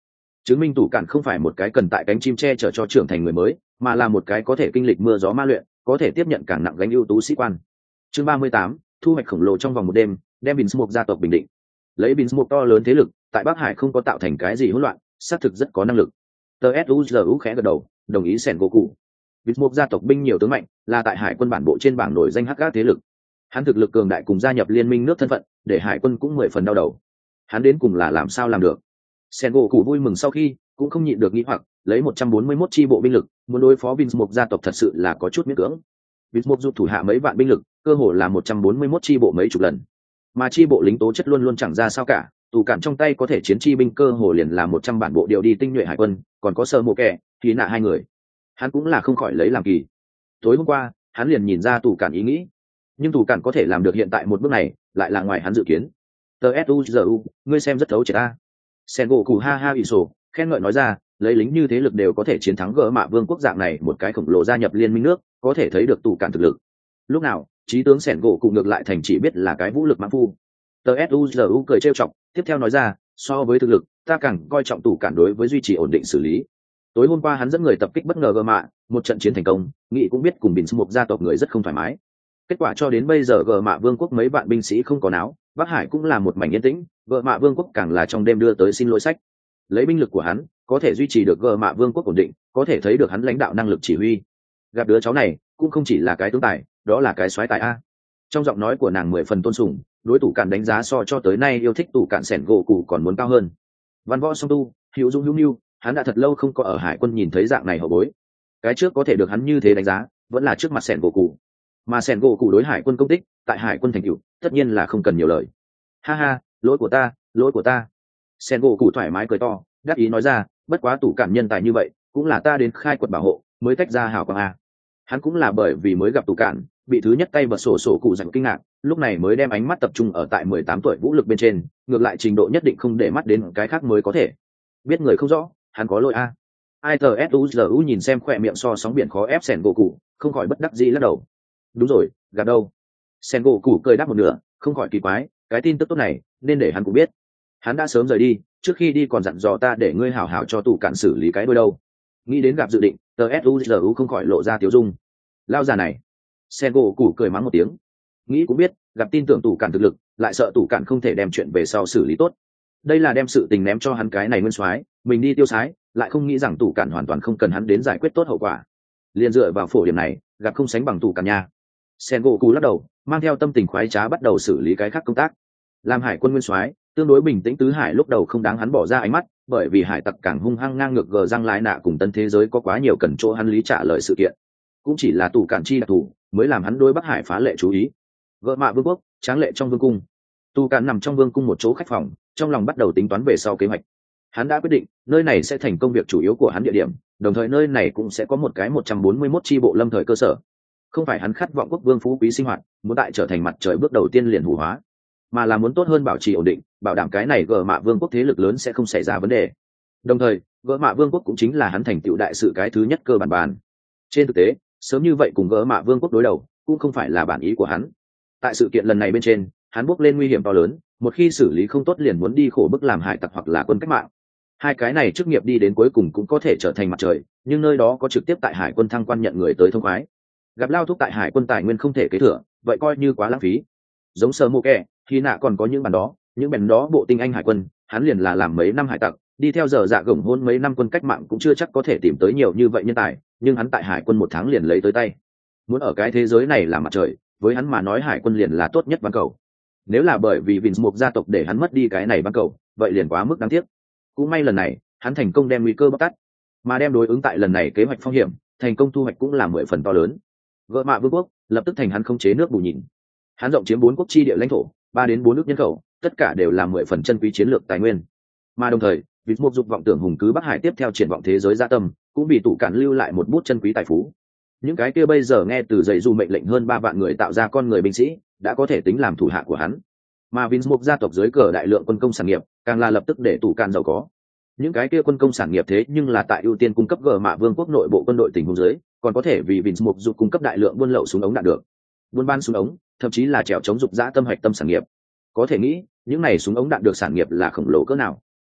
chứng minh tủ cản không phải một cái cần tại cánh chim che chở cho trưởng thành người mới, mà là một cái có thể kinh lịch mưa gió ma luyện, có thể tiếp nhận càng nặng gánh ưu tú sĩ quan. Chương ba mươi tám, thu hoạch khổng lồ trong vòng một đêm, đem Binsmok gia tộc bình định. Lấy Binsmok to lớn thế lực, tại Bắc Hải không có tạo thành cái gì hỗn loạn, xác thực rất có năng lực. tê ét u giê u khẽ gật đầu, đồng ý Sengoku. Binsmok gia tộc binh nhiều tướng mạnh, là tại hải quân bản bộ trên bảng nổi danh hắc ác thế lực. Hắn thực lực cường đại cùng gia nhập liên minh nước thân phận, để hải quân cũng mười phần đau đầu. Hắn đến cùng là làm sao làm được? Sengoku vui mừng sau khi, cũng không nhịn được nghĩ hoặc, lấy một trăm bốn mươi mốt chi bộ binh lực, muốn đối phó Binsmok gia tộc thật sự là có chút miễn cưỡng. Binsmok rút thủ hạ mấy vạn binh lực, cơ hồ là một trăm bốn mươi mốt chi bộ mấy chục lần. Mà chi bộ lính tố chất luôn luôn chẳng ra sao cả, tù cản trong tay có thể chiến chi binh cơ hồ liền là một trăm bản bộ điều đi tinh nhuệ hải quân, còn có sơ mộ kẻ, thì nạ hai người. Hắn cũng là không khỏi lấy làm kỳ. Tối hôm qua, hắn liền nhìn ra tù cản ý nghĩ, nhưng tù cản có thể làm được hiện tại một bước này, lại là ngoài hắn dự kiến. tê ét u giê u, ngươi xem rất thấu triệt ta. Sengoku ha ha ỷ sổ, khen ngợi nói ra, lấy lính như thế lực đều có thể chiến thắng gỡ mạ vương quốc dạng này một cái khổng lồ gia nhập liên minh nước, có thể thấy được tù cản thực lực. Lúc nào trí tướng Sengoku ngược lại thành chỉ biết là cái vũ lực mãng phu. tê ét u giê u cười trêu chọc, tiếp theo nói ra, so với thực lực, ta càng coi trọng tù cản đối với duy trì ổn định xử lý. Tối hôm qua hắn dẫn người tập kích bất ngờ gỡ mạ, một trận chiến thành công, nghị cũng biết cùng Binsmok gia tộc người rất không thoải mái. Kết quả cho đến bây giờ gỡ mạ vương quốc mấy vạn binh sĩ không có náo, Bắc Hải cũng là một mảnh yên tĩnh, gỡ mạ vương quốc càng là trong đêm đưa tới xin lỗi sách. Lấy binh lực của hắn, có thể duy trì được gỡ mạ vương quốc ổn định, có thể thấy được hắn lãnh đạo năng lực chỉ huy. Gặp đứa cháu này, cũng không chỉ là cái tướng tài, đó là cái soái tài a. Trong giọng nói của nàng mười phần tôn sùng, đối tủ cản đánh giá so cho tới nay yêu thích tủ cản Sengoku còn muốn cao hơn. Văn võ song tu, hữu dung hữu nhu, hắn đã thật lâu không có ở hải quân nhìn thấy dạng này hậu bối. Cái trước có thể được hắn như thế đánh giá, vẫn là trước mặt Sengoku. Mà Sengoku đối hải quân công tích, tại hải quân thành tựu, tất nhiên là không cần nhiều lời. Ha ha, lỗi của ta, lỗi của ta. Sengoku thoải mái cười to, đáp ý nói ra, bất quá tủ cản nhân tài như vậy, cũng là ta đến khai quật bảo hộ, mới tách ra hào quang a. Hắn cũng là bởi vì mới gặp tủ cản, bị thứ nhất tay bật sổ sổ cụ giành kinh ngạc, lúc này mới đem ánh mắt tập trung ở tại mười tám tuổi vũ lực bên trên, ngược lại trình độ nhất định không để mắt đến cái khác mới có thể. Biết người không rõ, hắn có lỗi a. i tê ét u giê u nhìn xem khỏe miệng so sóng biển khó ép Sengoku, không khỏi bất đắc dĩ lắc đầu. Đúng rồi, gặp đâu? Sengoku cười đáp một nửa, không khỏi kỳ quái, cái tin tức tốt này nên để hắn cũng biết. Hắn đã sớm rời đi, trước khi đi còn dặn dò ta để ngươi hảo hảo cho tủ cản xử lý cái đôi đâu. Nghĩ đến gặp dự định, tê ét u giê u không khỏi lộ ra tiếu dung. Lao già này. Sengoku cười mắng một tiếng. Nghĩ cũng biết, gặp tin tưởng tủ cản thực lực, lại sợ tủ cản không thể đem chuyện về sau xử lý tốt. Đây là đem sự tình ném cho hắn cái này nguyên soái, mình đi tiêu sái, lại không nghĩ rằng tủ cản hoàn toàn không cần hắn đến giải quyết tốt hậu quả. Liên dựa vào phổ điểm này, gặp không sánh bằng tủ cản nha. Sengoku lắc đầu, mang theo tâm tình khoái trá bắt đầu xử lý cái khác công tác. Làm hải quân nguyên soái, tương đối bình tĩnh tứ hải lúc đầu không đáng hắn bỏ ra ánh mắt, bởi vì hải tặc càng hung hăng ngang ngược gờ răng lái nạ cùng tân thế giới có quá nhiều cần chỗ hắn lý trả lời sự kiện. Cũng chỉ là tủ cản chi đặc thù mới làm hắn đối Bắc Hải phá lệ chú ý. Gỡ mạ vương quốc, tráng lệ trong vương cung. Tù cản nằm trong vương cung một chỗ khách phòng, trong lòng bắt đầu tính toán về sau kế hoạch. Hắn đã quyết định, nơi này sẽ thành công việc chủ yếu của hắn địa điểm, đồng thời nơi này cũng sẽ có một cái một trăm bốn mươi mốt chi bộ lâm thời cơ sở. Không phải hắn khát vọng quốc vương phú quý sinh hoạt, muốn tại trở thành mặt trời bước đầu tiên liền hủ hóa, mà là muốn tốt hơn bảo trì ổn định, bảo đảm cái này gỡ mạ vương quốc thế lực lớn sẽ không xảy ra vấn đề. Đồng thời, gỡ mạ vương quốc cũng chính là hắn thành tựu đại sự cái thứ nhất cơ bản bàn. Trên thực tế, sớm như vậy cùng gỡ mạ vương quốc đối đầu, cũng không phải là bản ý của hắn. Tại sự kiện lần này bên trên, hắn bước lên nguy hiểm to lớn, một khi xử lý không tốt liền muốn đi khổ bức làm hải tặc hoặc là quân cách mạng. Hai cái này chức nghiệp đi đến cuối cùng cũng có thể trở thành mặt trời, nhưng nơi đó có trực tiếp tại hải quân thăng quan nhận người tới thông khoái. Gặp lao thúc tại hải quân tài nguyên không thể kế thừa, vậy coi như quá lãng phí. Giống sơ mô kẻ, khi nạ còn có những bản đó, những bèn đó bộ tinh anh hải quân, hắn liền là làm mấy năm hải tặc, đi theo giờ dạ gồng hôn mấy năm quân cách mạng cũng chưa chắc có thể tìm tới nhiều như vậy nhân tài, nhưng hắn tại hải quân một tháng liền lấy tới tay. Muốn ở cái thế giới này làm mặt trời, với hắn mà nói hải quân liền là tốt nhất ban cầu. Nếu là bởi vì Binsmok gia tộc để hắn mất đi cái này ban cầu, vậy liền quá mức đáng tiếc. Cũng may lần này, hắn thành công đem nguy cơ bóc tát, mà đem đối ứng tại lần này kế hoạch phong hiểm, thành công thu hoạch cũng là mười phần to lớn. Gỡ mạ vương quốc lập tức thành hắn khống chế nước bù nhìn. Hắn rộng chiếm bốn quốc chi địa lãnh thổ, ba đến bốn nước nhân khẩu, tất cả đều là mười phần chân quý chiến lược tài nguyên. Mà đồng thời, Binsmok dục vọng tưởng hùng cứ Bắc Hải tiếp theo triển vọng thế giới gia tâm, cũng bị tủ cản lưu lại một bút chân quý tài phú. Những cái kia bây giờ nghe từ dậy dù mệnh lệnh hơn ba vạn người tạo ra con người binh sĩ, đã có thể tính làm thủ hạ của hắn. Mà Binsmok gia tộc dưới cờ đại lượng quân công sản nghiệp, càng là lập tức để tủ cản giàu có. Những cái kia quân công sản nghiệp thế nhưng là tại ưu tiên cung cấp gờ mạ vương quốc nội bộ quân đội tình huống dưới, còn có thể vì Binsmok dục cung cấp đại lượng buôn lậu súng ống đạn được. Buôn bán súng ống, thậm chí là trèo chống dục dã tâm hạch tâm sản nghiệp. Có thể nghĩ, những này súng ống đạn được sản nghiệp là khổng lồ cỡ nào.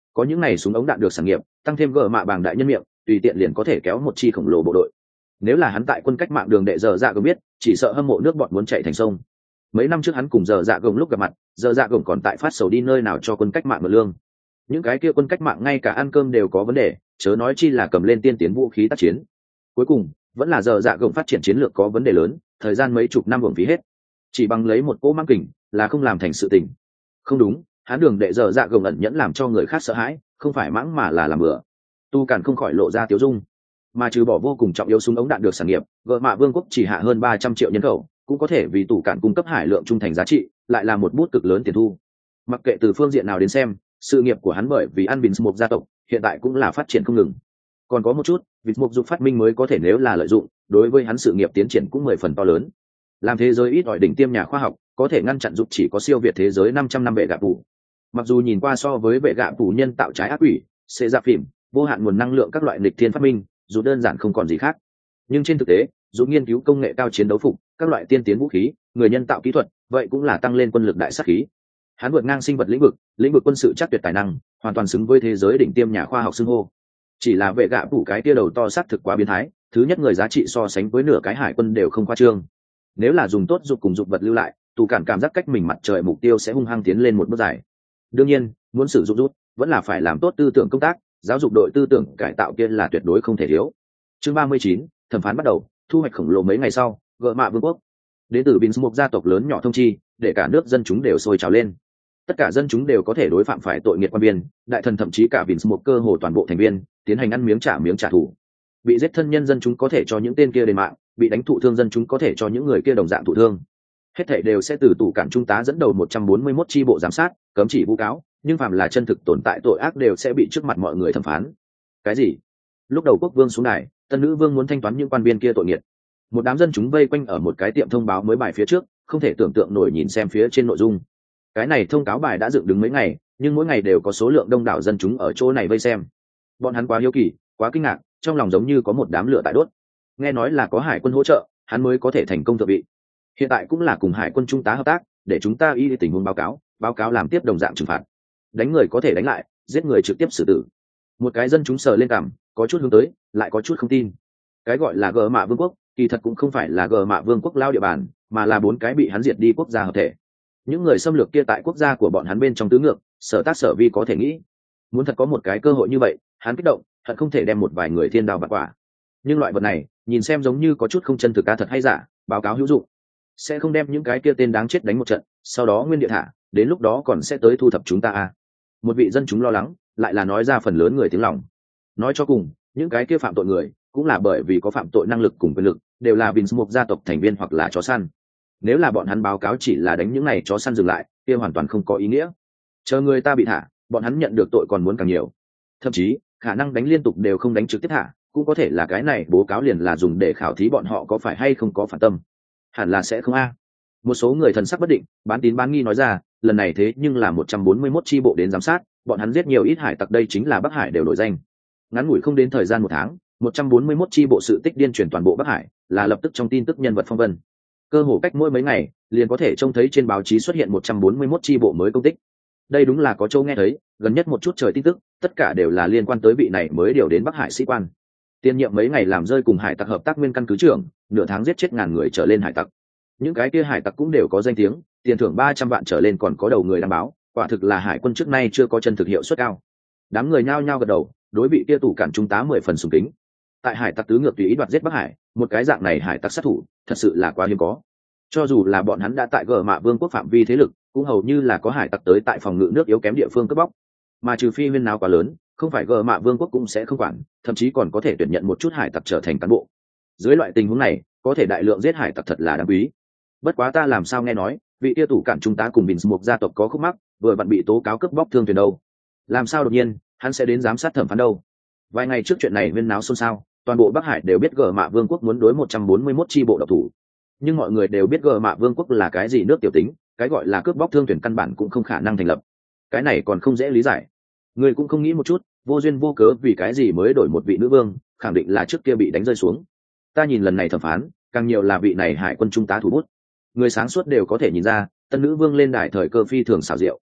có những này súng ống đạn được sản nghiệp, tăng thêm gờ mạ bảng đại nhân miệng, tùy tiện liền có thể kéo một chi khổng lồ bộ đội. Nếu là hắn tại quân cách mạng đường đệ giờ dạ gồng biết, chỉ sợ hâm mộ nước bọn muốn chạy thành sông. Mấy năm trước hắn cùng giờ dạ gồng lúc gặp mặt, giờ dạ gồng còn tại phát sầu đi nơi nào cho quân cách mạng mượn lương. Những cái kia quân cách mạng ngay cả ăn cơm đều có vấn đề, chớ nói chi là cầm lên tiên tiến vũ khí tác chiến. Cuối cùng vẫn là giờ dạ gồng phát triển chiến lược có vấn đề lớn, thời gian mấy chục năm uổng phí hết, chỉ bằng lấy một cỗ mang kình là không làm thành sự tình. Không đúng, hắn đường đệ giờ dạ gồng ẩn nhẫn làm cho người khác sợ hãi, không phải mãng mà là làm bừa. Tu Cản không khỏi lộ ra tiếu dung. Mà trừ bỏ vô cùng trọng yếu súng ống đạn được sản nghiệp, gợ mạ vương quốc chỉ hạ hơn ba trăm triệu nhân khẩu, cũng có thể vì Tu Cản cung cấp hải lượng trung thành giá trị, lại là một bút cực lớn tiền thu. Mặc kệ từ phương diện nào đến xem, sự nghiệp của hắn bởi vì ăn bình một gia tộc, hiện tại cũng là phát triển không ngừng. Còn có một chút, việc một dục phát minh mới có thể nếu là lợi dụng, đối với hắn sự nghiệp tiến triển cũng mười phần to lớn. Làm thế giới ít ỏi đỉnh tiêm nhà khoa học, có thể ngăn chặn dục chỉ có siêu việt thế giới năm trăm năm vệ gạ phủ. Mặc dù nhìn qua so với vệ gạ phủ nhân tạo trái ác quỷ, sẽ ra phim, vô hạn nguồn năng lượng các loại nghịch thiên phát minh, dù đơn giản không còn gì khác. Nhưng trên thực tế, dù nghiên cứu công nghệ cao chiến đấu phục, các loại tiên tiến vũ khí, người nhân tạo kỹ thuật, vậy cũng là tăng lên quân lực đại sát khí. Hắn vượt ngang sinh vật lĩnh vực, lĩnh vực quân sự chắc tuyệt tài năng, hoàn toàn xứng với thế giới đỉnh tiêm nhà khoa học xưng hô. Chỉ là vệ gạ phủ cái tia đầu to xác thực quá biến thái, thứ nhất người giá trị so sánh với nửa cái hải quân đều không khoa trương. Nếu là dùng tốt dục cùng dục vật lưu lại, Tu Cản cảm giác cách mình mặt trời mục tiêu sẽ hung hăng tiến lên một bước dài. Đương nhiên, muốn sử dụng rút, vẫn là phải làm tốt tư tưởng công tác, giáo dục đội tư tưởng cải tạo kia là tuyệt đối không thể thiếu. Chương ba mươi chín, thẩm phán bắt đầu, thu hoạch khổng lồ mấy ngày sau, gợ mạ vương quốc. Đến từ Bình một gia tộc lớn nhỏ thông chi, để cả nước dân chúng đều sôi trào lên. Tất cả dân chúng đều có thể đối phạm phải tội nghiệt quan viên, đại thần thậm chí cả Bình một cơ hồ toàn bộ thành viên, tiến hành ăn miếng trả miếng trả thù. Bị giết thân nhân dân chúng có thể cho những tên kia đền mạng, bị đánh thụ thương dân chúng có thể cho những người kia đồng dạng thụ thương. Hết thảy đều sẽ từ tủ cản trung tá dẫn đầu một trăm bốn mươi mốt chi bộ giám sát, cấm chỉ vu cáo, nhưng phạm là chân thực tồn tại tội ác đều sẽ bị trước mặt mọi người thẩm phán. Cái gì? Lúc đầu quốc vương xuống đài, tân nữ vương muốn thanh toán những quan viên kia tội nghiệt. Một đám dân chúng vây quanh ở một cái tiệm thông báo mới bài phía trước, không thể tưởng tượng nổi nhìn xem phía trên nội dung. Cái này thông cáo bài đã dựng đứng mấy ngày, nhưng mỗi ngày đều có số lượng đông đảo dân chúng ở chỗ này vây xem. Bọn hắn quá hiếu kỳ, quá kinh ngạc, trong lòng giống như có một đám lửa tại đốt. Nghe nói là có hải quân hỗ trợ, hắn mới có thể thành công thượng vị. Hiện tại cũng là cùng hải quân trung tá hợp tác, để chúng ta y tình huống báo cáo, báo cáo làm tiếp đồng dạng trừng phạt. Đánh người có thể đánh lại, giết người trực tiếp xử tử. Một cái dân chúng sờ lên cằm, có chút hướng tới, lại có chút không tin. Cái gọi là gờ mạ vương quốc, kỳ thật cũng không phải là gờ mạ vương quốc lao địa bàn, mà là bốn cái bị hắn diệt đi quốc gia hợp thể. Những người xâm lược kia tại quốc gia của bọn hắn bên trong tứ ngược, sở tác sở vi có thể nghĩ. Muốn thật có một cái cơ hội như vậy, hắn kích động, thật không thể đem một vài người thiên đao bạt quả. Nhưng loại vật này, nhìn xem giống như có chút không chân thực ca thật hay giả, báo cáo hữu dụng. Sẽ không đem những cái kia tên đáng chết đánh một trận, sau đó nguyên địa thả, đến lúc đó còn sẽ tới thu thập chúng ta à. Một vị dân chúng lo lắng, lại là nói ra phần lớn người tiếng lòng. Nói cho cùng, những cái kia phạm tội người, cũng là bởi vì có phạm tội năng lực cùng quyền lực, đều là bình một gia tộc thành viên hoặc là chó săn. Nếu là bọn hắn báo cáo chỉ là đánh những này chó săn dừng lại, kia hoàn toàn không có ý nghĩa. Chờ người ta bị thả, bọn hắn nhận được tội còn muốn càng nhiều. Thậm chí, khả năng đánh liên tục đều không đánh trực tiếp thả, cũng có thể là cái này bố cáo liền là dùng để khảo thí bọn họ có phải hay không có phản tâm. Hẳn là sẽ không a. Một số người thần sắc bất định, bán tín bán nghi nói ra, lần này thế nhưng là một trăm bốn mươi mốt chi bộ đến giám sát, bọn hắn giết nhiều ít hải tặc đây chính là Bắc Hải đều nổi danh. Ngắn ngủi không đến thời gian một tháng, một trăm bốn mươi mốt chi bộ sự tích điên truyền toàn bộ Bắc Hải, là lập tức trong tin tức nhân vật phong vân. Cơ hồ cách mỗi mấy ngày, liền có thể trông thấy trên báo chí xuất hiện một trăm bốn mươi mốt chi bộ mới công tích. Đây đúng là có châu nghe thấy, gần nhất một chút trời tin tức, tất cả đều là liên quan tới vị này mới điều đến Bắc Hải sĩ quan. Tiên nhiệm mấy ngày làm rơi cùng hải tặc hợp tác nguyên căn cứ trưởng, nửa tháng giết chết ngàn người trở lên hải tặc. Những cái kia hải tặc cũng đều có danh tiếng, tiền thưởng ba trăm vạn trở lên còn có đầu người đăng báo, quả thực là hải quân trước nay chưa có chân thực hiệu suất cao. Đám người nhao nhao gật đầu, đối vị kia tủ cản trung tá mười phần sùng kính. Tại hải tặc tứ ngược tùy ý đoạt giết Bắc Hải, một cái dạng này hải tặc sát thủ, thật sự là quá hiếm có. Cho dù là bọn hắn đã tại gờ mạ vương quốc phạm vi thế lực, cũng hầu như là có hải tặc tới tại phòng ngự nước yếu kém địa phương cướp bóc. Mà trừ phi huyên nào quá lớn, không phải gờ mạ vương quốc cũng sẽ không quản, thậm chí còn có thể tuyển nhận một chút hải tặc trở thành cán bộ. Dưới loại tình huống này, có thể đại lượng giết hải tặc thật là đáng quý. Bất quá ta làm sao nghe nói, vị tia tủ cản trung tá cùng bình một gia tộc có khúc mắc, vừa vặn bị tố cáo cướp bóc thương thuyền đâu. Làm sao đột nhiên, hắn sẽ đến giám sát thẩm phán đâu? Vài ngày trước chuyện này huyên náo xôn xao, toàn bộ Bắc Hải đều biết gờ mạ vương quốc muốn đối một trăm bốn mươi mốt chi bộ độc thủ. Nhưng mọi người đều biết gờ mạ vương quốc là cái gì nước tiểu tính, cái gọi là cướp bóc thương thuyền căn bản cũng không khả năng thành lập. Cái này còn không dễ lý giải. Người cũng không nghĩ một chút, vô duyên vô cớ vì cái gì mới đổi một vị nữ vương, khẳng định là trước kia bị đánh rơi xuống. Ta nhìn lần này thẩm phán, càng nhiều là vị này hải quân trung tá thủ bút. Người sáng suốt đều có thể nhìn ra, tân nữ vương lên đài thời cơ phi thường xảo diệu.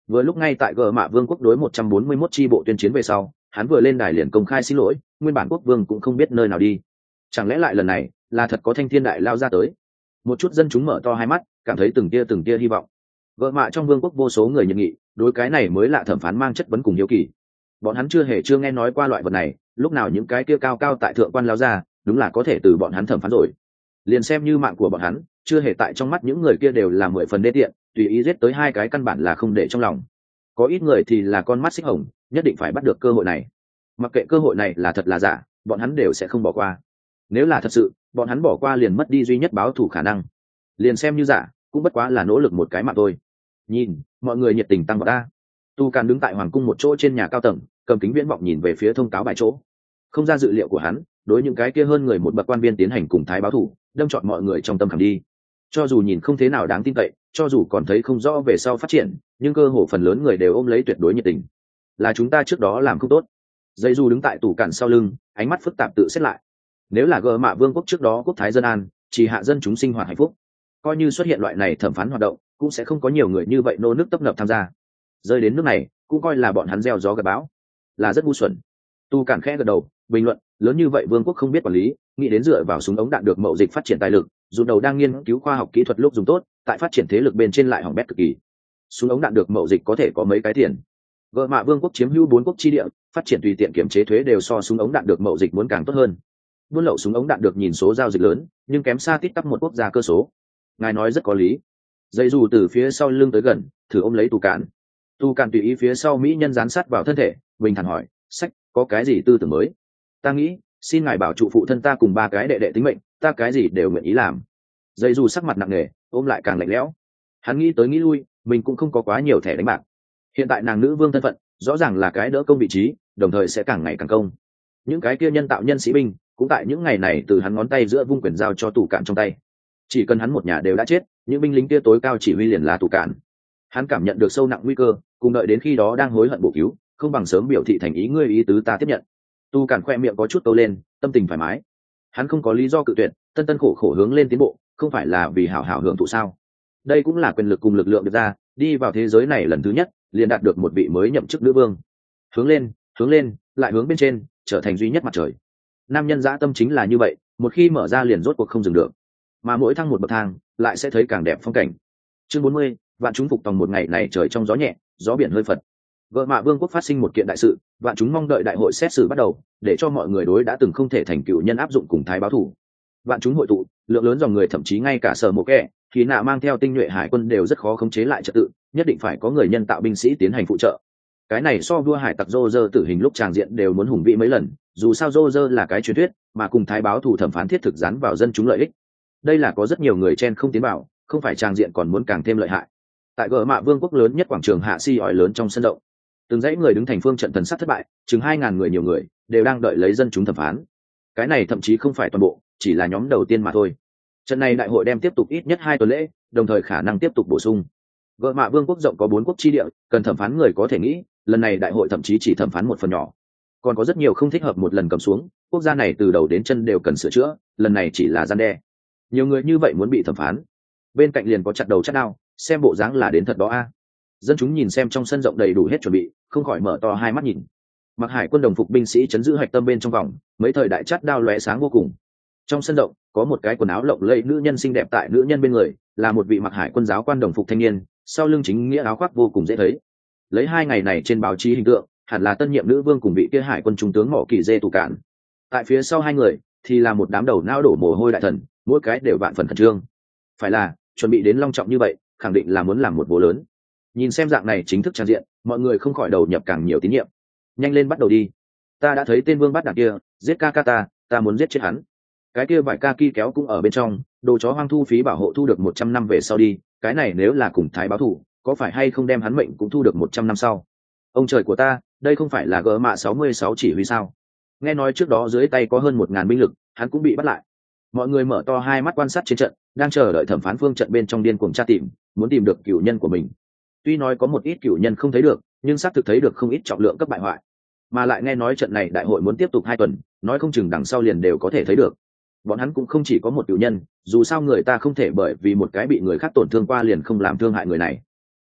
Vừa lúc ngay tại gờ mạ vương quốc đối một trăm bốn mươi mốt chi bộ tuyên chiến về sau, hắn vừa lên đài liền công khai xin lỗi, nguyên bản quốc vương cũng không biết nơi nào đi. Chẳng lẽ lại lần này là thật có thanh thiên đại lao ra tới? Một chút dân chúng mở to hai mắt, cảm thấy từng tia từng tia hy vọng. Gờ mạ trong vương quốc vô số người nhận nghị, đối cái này mới lạ thẩm phán mang chất vấn cùng hiếu kỳ. Bọn hắn chưa hề chưa nghe nói qua loại vật này, lúc nào những cái kia cao cao tại thượng quan lao ra, đúng là có thể từ bọn hắn thẩm phán rồi. Liền xem như mạng của bọn hắn, chưa hề tại trong mắt những người kia đều là mười phần đê tiện, tùy ý giết tới hai cái căn bản là không để trong lòng. Có ít người thì là con mắt xích hồng, nhất định phải bắt được cơ hội này. Mặc kệ cơ hội này là thật là giả, bọn hắn đều sẽ không bỏ qua. Nếu là thật sự, bọn hắn bỏ qua liền mất đi duy nhất báo thù khả năng. Liền xem như giả, cũng bất quá là nỗ lực một cái mà thôi. Nhìn, mọi người nhiệt tình tăng vào ta. Tu Càn đứng tại hoàng cung một chỗ trên nhà cao tầng, cầm kính viễn vọng nhìn về phía thông cáo bài chỗ. Không ra dự liệu của hắn, đối những cái kia hơn người một bậc quan viên tiến hành cùng thái báo thù, đâm chọn mọi người trong tâm khảm đi. Cho dù nhìn không thế nào đáng tin cậy, cho dù còn thấy không rõ về sau phát triển, nhưng cơ hồ phần lớn người đều ôm lấy tuyệt đối nhiệt tình. Là chúng ta trước đó làm không tốt. Dây Du đứng tại tủ cản sau lưng, ánh mắt phức tạp tự xét lại. Nếu là gờ mạ vương quốc trước đó quốc thái dân an, chỉ hạ dân chúng sinh hoạt hạnh phúc, coi như xuất hiện loại này thẩm phán hoạt động, cũng sẽ không có nhiều người như vậy nô nước tấp nập tham gia. Rơi đến nước này, cũng coi là bọn hắn gieo gió gặt bão, là rất ngu xuẩn. Tu Cản khẽ gật đầu, bình luận, lớn như vậy vương quốc không biết quản lý, nghĩ đến dựa vào súng ống đạn được mậu dịch phát triển tài lực, dù đầu đang nghiên cứu khoa học kỹ thuật lúc dùng tốt, tại phát triển thế lực bên trên lại hỏng bét cực kỳ. Súng ống đạn được mậu dịch có thể có mấy cái tiền. Gợ mạ vương quốc chiếm hữu bốn quốc chi địa, phát triển tùy tiện kiểm chế thuế đều so súng ống đạn được mậu dịch muốn càng tốt hơn. Buôn lậu súng ống đạn được nhìn số giao dịch lớn, nhưng kém xa tít tắp một quốc gia cơ số. Ngài nói rất có lý. Dây dù từ phía sau lưng tới gần, thử ôm lấy Tu Cản. Tu Cản tùy ý phía sau mỹ nhân dán sát vào thân thể, bình thản hỏi, sách, có cái gì tư tưởng mới? Ta nghĩ, xin ngài bảo trụ phụ thân ta cùng ba cái đệ đệ tính mệnh, ta cái gì đều nguyện ý làm. Dây dù sắc mặt nặng nề, ôm lại càng lạnh lẽo. Hắn nghĩ tới nghĩ lui, mình cũng không có quá nhiều thẻ đánh bạc. Hiện tại nàng nữ vương thân phận, rõ ràng là cái đỡ công vị trí, đồng thời sẽ càng ngày càng công. Những cái kia nhân tạo nhân sĩ binh, cũng tại những ngày này từ hắn ngón tay giữa vung quyền giao cho Tu Cản trong tay. Chỉ cần hắn một nhà đều đã chết, những binh lính kia tối cao chỉ huy liền là Tu Cản. Hắn cảm nhận được sâu nặng nguy cơ, cùng đợi đến khi đó đang hối hận bổ cứu, không bằng sớm biểu thị thành ý ngươi ý tứ ta tiếp nhận. Tu Cản khoe miệng có chút câu lên, tâm tình thoải mái. Hắn không có lý do cự tuyệt, tân tân khổ khổ hướng lên tiến bộ, không phải là vì hảo hảo hưởng thụ sao? Đây cũng là quyền lực cùng lực lượng được ra, đi vào thế giới này lần thứ nhất, liền đạt được một vị mới nhậm chức nữ vương. Hướng lên, hướng lên, lại hướng bên trên, trở thành duy nhất mặt trời. Nam nhân dã tâm chính là như vậy, một khi mở ra liền rốt cuộc không dừng được. Mà mỗi thăng một bậc thang, lại sẽ thấy càng đẹp phong cảnh. Chương bốn mươi, vạn chúng phục tòng một ngày này trời trong gió nhẹ, gió biển hơi phật. Gợ mạ vương quốc phát sinh một kiện đại sự, vạn chúng mong đợi đại hội xét xử bắt đầu, để cho mọi người đối đã từng không thể thành cựu nhân áp dụng cùng thái báo thủ. Vạn chúng hội tụ, lượng lớn dòng người thậm chí ngay cả sở một kẻ, thì nạ mang theo tinh nhuệ hải quân đều rất khó khống chế lại trật tự, nhất định phải có người nhân tạo binh sĩ tiến hành phụ trợ. Cái này so vua hải tặc Roger tử hình lúc tràng diện đều muốn hùng vĩ mấy lần, dù sao Roger là cái truyền thuyết, mà cùng thái báo thủ thẩm phán thiết thực dán vào dân chúng lợi ích. Đây là có rất nhiều người chen không tiến vào, không phải tràng diện còn muốn càng thêm lợi hại. Tại gờ mạ vương quốc lớn nhất quảng trường hạ si ỏi lớn trong sân rộng, từng dãy người đứng thành phương trận thần sát thất bại, chừng hai ngàn người nhiều người đều đang đợi lấy dân chúng thẩm phán. Cái này thậm chí không phải toàn bộ, chỉ là nhóm đầu tiên mà thôi. Trận này đại hội đem tiếp tục ít nhất hai tuần lễ, đồng thời khả năng tiếp tục bổ sung. Gợ mạ vương quốc rộng có bốn quốc chi địa, cần thẩm phán người có thể nghĩ, lần này đại hội thậm chí chỉ thẩm phán một phần nhỏ. Còn có rất nhiều không thích hợp một lần cầm xuống, quốc gia này từ đầu đến chân đều cần sửa chữa, lần này chỉ là gian đe. Nhiều người như vậy muốn bị thẩm phán, bên cạnh liền có chặt đầu chặt đao, xem bộ dáng là đến thật đó a. Dân chúng nhìn xem trong sân rộng đầy đủ hết chuẩn bị, không khỏi mở to hai mắt nhìn. Mặc hải quân đồng phục binh sĩ chấn giữ hạch tâm bên trong vòng, mấy thời đại chát đao lóe sáng vô cùng. Trong sân rộng có một cái quần áo lộng lẫy nữ nhân xinh đẹp tại nữ nhân bên người, là một vị mặc hải quân giáo quan đồng phục thanh niên, sau lưng chính nghĩa áo khoác vô cùng dễ thấy. Lấy hai ngày này trên báo chí hình tượng, hẳn là tân nhiệm nữ vương cùng vị kia hải quân trung tướng Mộ Kỳ Dê tù cản. Tại phía sau hai người thì là một đám đầu não đổ mồ hôi đại thần, mỗi cái đều vạn phần khẩn trương. Phải là chuẩn bị đến long trọng như vậy, khẳng định là muốn làm một bố lớn. Nhìn xem dạng này chính thức trang diện, mọi người không khỏi đầu nhập càng nhiều tín nhiệm. Nhanh lên bắt đầu đi. Ta đã thấy tên vương bắt đảng kia, giết ca ca ta, ta muốn giết chết hắn. Cái kia vải ca ki kéo cũng ở bên trong, đồ chó hoang thu phí bảo hộ thu được một trăm năm về sau đi, cái này nếu là cùng thái báo thủ, có phải hay không đem hắn mệnh cũng thu được một trăm năm sau. Ông trời của ta, đây không phải là gỡ mạ sáu mươi sáu chỉ huy sao? Nghe nói trước đó dưới tay có hơn một ngàn binh lực, hắn cũng bị bắt lại. Mọi người mở to hai mắt quan sát trên trận, đang chờ đợi thẩm phán phương trận bên trong điên cuồng tra tìm, muốn tìm được cửu nhân của mình. Tuy nói có một ít cửu nhân không thấy được, nhưng xác thực thấy được không ít trọng lượng cấp bại hoại. Mà lại nghe nói trận này đại hội muốn tiếp tục hai tuần, nói không chừng đằng sau liền đều có thể thấy được. Bọn hắn cũng không chỉ có một cửu nhân, dù sao người ta không thể bởi vì một cái bị người khác tổn thương qua liền không làm thương hại người này.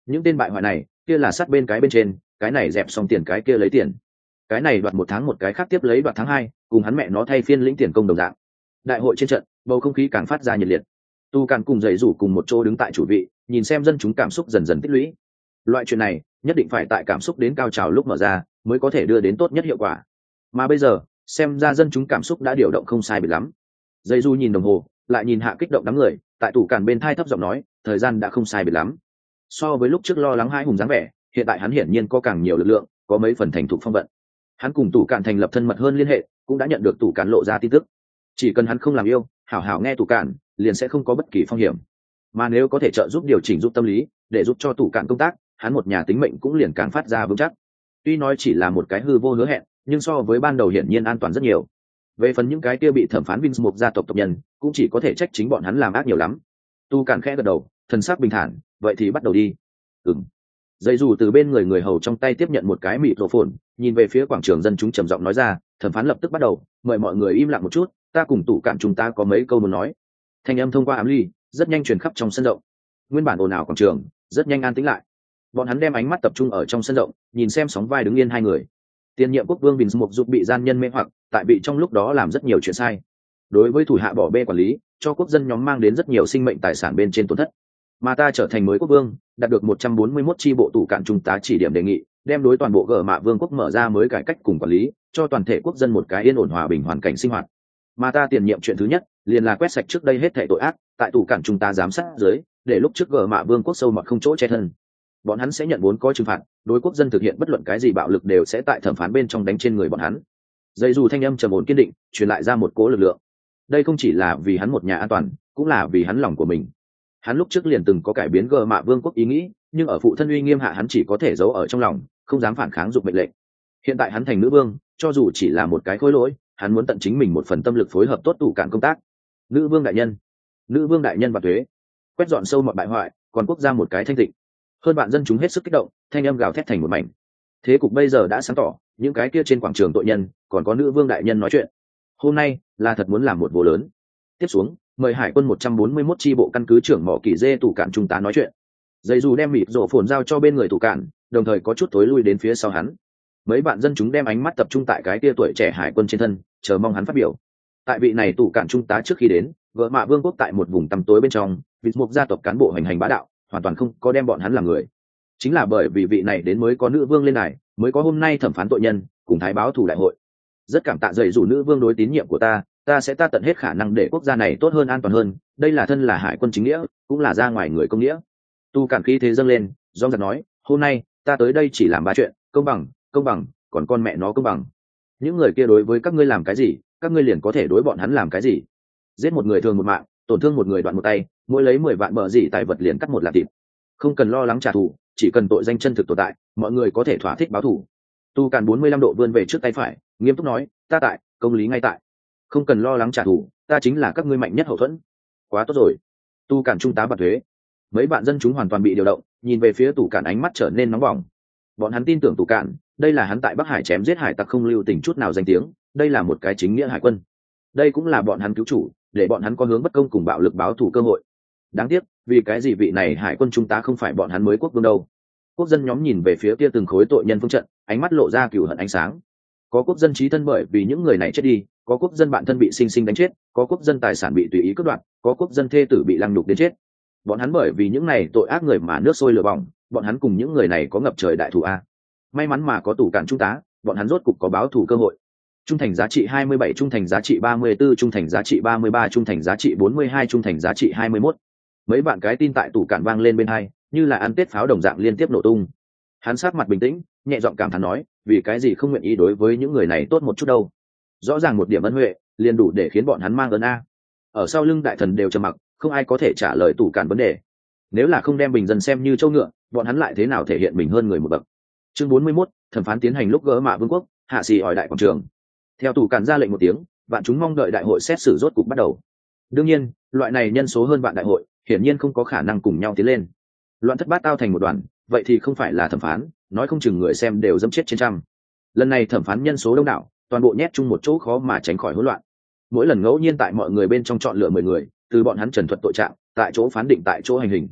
những tên bại hoại này, kia là sát bên cái bên trên, cái này dẹp xong tiền cái kia lấy tiền, cái này đoạt một tháng một cái khác tiếp lấy đoạt tháng hai, cùng hắn mẹ nó thay phiên lĩnh tiền công đồng dạng. Đại hội trên trận, bầu không khí càng phát ra nhiệt liệt. Tu Càn cùng dậy rủ cùng một chỗ đứng tại chủ vị, nhìn xem dân chúng cảm xúc dần dần tích lũy. Loại chuyện này nhất định phải tại cảm xúc đến cao trào lúc mở ra mới có thể đưa đến tốt nhất hiệu quả, mà bây giờ xem ra dân chúng cảm xúc đã điều động không sai biệt lắm. Dây du nhìn đồng hồ, lại nhìn hạ kích động đám người, tại tủ càn bên thai thấp giọng nói, thời gian đã không sai biệt lắm. So với lúc trước lo lắng hai hùng dáng vẻ, hiện tại hắn hiển nhiên có càng nhiều lực lượng, có mấy phần thành thục phong vận. Hắn cùng tủ càn thành lập thân mật hơn liên hệ, cũng đã nhận được tủ càn lộ ra tin tức. Chỉ cần hắn không làm yêu, hảo hảo nghe tủ càn, liền sẽ không có bất kỳ phong hiểm. Mà nếu có thể trợ giúp điều chỉnh giúp tâm lý, để giúp cho tủ càn công tác, hắn một nhà tính mệnh cũng liền càng phát ra vững chắc. Tuy nói chỉ là một cái hư vô hứa hẹn, nhưng so với ban đầu hiển nhiên an toàn rất nhiều. Về phần những cái kia bị thẩm phán Vince một gia tộc tộc nhân, cũng chỉ có thể trách chính bọn hắn làm ác nhiều lắm. Tu Càn khẽ gật đầu, thần sắc bình thản, vậy thì bắt đầu đi. Ừm. Dây dù từ bên người người hầu trong tay tiếp nhận một cái mịt rổ phồn, nhìn về phía quảng trường dân chúng trầm giọng nói ra, thẩm phán lập tức bắt đầu, mời mọi người im lặng một chút, ta cùng Tủ Càn chúng ta có mấy câu muốn nói. Thanh âm thông qua ám ly, rất nhanh truyền khắp trong sân rộng. Nguyên bản ồn ào quảng trường, rất nhanh an tĩnh lại. Bọn hắn đem ánh mắt tập trung ở trong sân rộng, nhìn xem sóng vai đứng yên hai người. Tiền nhiệm quốc vương Vince một dục bị gian nhân mê hoặc, tại bị trong lúc đó làm rất nhiều chuyện sai. Đối với thủ hạ bỏ bê quản lý, cho quốc dân nhóm mang đến rất nhiều sinh mệnh tài sản bên trên tổn thất. Mà ta trở thành mới quốc vương, đạt được một trăm bốn mươi mốt chi bộ Tủ Càn trung tá chỉ điểm đề nghị, đem đối toàn bộ gở mạ vương quốc mở ra mới cải cách cùng quản lý, cho toàn thể quốc dân một cái yên ổn hòa bình hoàn cảnh sinh hoạt. Mà ta tiền nhiệm chuyện thứ nhất, liền là quét sạch trước đây hết thảy tội ác, tại Tủ Càn trung tá giám sát dưới, để lúc trước gở mạ vương quốc sâu mọt không chỗ che thân. Bọn hắn sẽ nhận vốn có trừng phạt, đối quốc dân thực hiện bất luận cái gì bạo lực đều sẽ tại thẩm phán bên trong đánh trên người bọn hắn. Dây dù thanh âm trầm ổn kiên định, truyền lại ra một cố lực lượng. Đây không chỉ là vì hắn một nhà an toàn, cũng là vì hắn lòng của mình. Hắn lúc trước liền từng có cải biến gờ mạ vương quốc ý nghĩ, nhưng ở phụ thân uy nghiêm hạ hắn chỉ có thể giấu ở trong lòng, không dám phản kháng dục mệnh lệnh. Hiện tại hắn thành nữ vương, cho dù chỉ là một cái khối lỗi, hắn muốn tận chính mình một phần tâm lực phối hợp tốt Tủ Càn công tác. Nữ vương đại nhân, nữ vương đại nhân và thuế, quét dọn sâu mọi bại hoại, còn quốc gia một cái thanh tịnh. Hơn bạn dân chúng hết sức kích động, thanh âm gào thét thành một mảnh. Thế cục bây giờ đã sáng tỏ, những cái kia trên quảng trường tội nhân, còn có nữ vương đại nhân nói chuyện. Hôm nay là thật muốn làm một vụ lớn. Tiếp xuống, mời hải quân một trăm bốn mươi mốt chi bộ căn cứ trưởng mỏ kỳ dê Tủ Càn trung tá nói chuyện. Dây dù đem mịt rổ phồn giao cho bên người Tủ Càn, đồng thời có chút tối lui đến phía sau hắn. Mấy bạn dân chúng đem ánh mắt tập trung tại cái kia tuổi trẻ hải quân trên thân, chờ mong hắn phát biểu. Tại vị này Tủ Càn trung tá trước khi đến, vợ mạ vương quốc tại một vùng tăm tối bên trong, vịt một gia tộc cán bộ hành hành bá đạo, hoàn toàn không có đem bọn hắn làm người. Chính là bởi vì vị này đến mới có nữ vương lên đài, mới có hôm nay thẩm phán tội nhân cùng thái báo thủ đại hội. Rất cảm tạ dạy dù nữ vương đối tín nhiệm của ta, ta sẽ ta tận hết khả năng để quốc gia này tốt hơn an toàn hơn, đây là thân là hải quân chính nghĩa, cũng là ra ngoài người công nghĩa. Tu Càn khí thế dâng lên, do giật nói, hôm nay ta tới đây chỉ làm ba chuyện, công bằng, công bằng, còn con mẹ nó công bằng. Những người kia đối với các ngươi làm cái gì, các ngươi liền có thể đối bọn hắn làm cái gì. Giết một người thường một mạng, tổn thương một người đoạn một tay, mỗi lấy mười vạn bờ gì tài vật liền cắt một lạt thịt. Không cần lo lắng trả thù, chỉ cần tội danh chân thực tồn tại, mọi người có thể thỏa thích báo thù. Tu Càn bốn mươi lăm độ vươn về trước tay phải, nghiêm túc nói, ta tại, công lý ngay tại. Không cần lo lắng trả thù, ta chính là các ngươi mạnh nhất hậu thuẫn. Quá tốt rồi. Tu Càn trung tá bạt thuế. Mấy bạn dân chúng hoàn toàn bị điều động, nhìn về phía Tủ Càn ánh mắt trở nên nóng bỏng. Bọn hắn tin tưởng Tủ Càn, đây là hắn tại Bắc Hải chém giết hải tặc không lưu tình chút nào danh tiếng, đây là một cái chính nghĩa hải quân. Đây cũng là bọn hắn cứu chủ, để bọn hắn có hướng bất công cùng bạo lực báo thù cơ hội. Đáng tiếc, vì cái gì vị này hải quân trung tá không phải bọn hắn mới quốc vương đâu. Quốc dân nhóm nhìn về phía kia từng khối tội nhân phương trận, ánh mắt lộ ra cừu hận ánh sáng. Có quốc dân chí thân bởi vì những người này chết đi, có quốc dân bạn thân bị sinh sinh đánh chết, có quốc dân tài sản bị tùy ý cướp đoạt, có quốc dân thê tử bị lăng nhục đến chết. Bọn hắn bởi vì những này tội ác người mà nước sôi lửa bỏng, bọn hắn cùng những người này có ngập trời đại thù a. May mắn mà có Tủ Càn trung tá, bọn hắn rốt cục có báo thù cơ hội. Trung thành giá trị hai mươi bảy, trung thành giá trị ba mươi tư, trung thành giá trị ba mươi ba, trung thành giá trị bốn mươi hai, trung thành giá trị hai mươi mốt. Mấy bạn cái tin tại Tủ Càn vang lên bên hai, như là ăn tết pháo đồng dạng liên tiếp nổ tung. Hắn sát mặt bình tĩnh, nhẹ giọng cảm thán nói, vì cái gì không nguyện ý đối với những người này tốt một chút đâu. Rõ ràng một điểm ân huệ, liền đủ để khiến bọn hắn mang ơn a. Ở sau lưng đại thần đều trầm mặc, không ai có thể trả lời Tủ Càn vấn đề. Nếu là không đem bình dân xem như châu ngựa, bọn hắn lại thế nào thể hiện mình hơn người một bậc. Chương bốn mươi mốt, thẩm phán tiến hành lúc gỡ mạ vương quốc, hạ xì hỏi đại quảng trường. Theo Tủ Càn ra lệnh một tiếng, vạn chúng mong đợi đại hội xét xử rốt cục bắt đầu. Đương nhiên, loại này nhân số hơn vạn đại hội, hiển nhiên không có khả năng cùng nhau tiến lên. Loạn thất bát tao thành một đoàn, vậy thì không phải là thẩm phán, nói không chừng người xem đều dẫm chết trên trăm. Lần này thẩm phán nhân số đông đảo, toàn bộ nhét chung một chỗ khó mà tránh khỏi hỗn loạn. Mỗi lần ngẫu nhiên tại mọi người bên trong chọn lựa mười người, từ bọn hắn trần thuật tội trạng, tại chỗ phán định tại chỗ hành hình.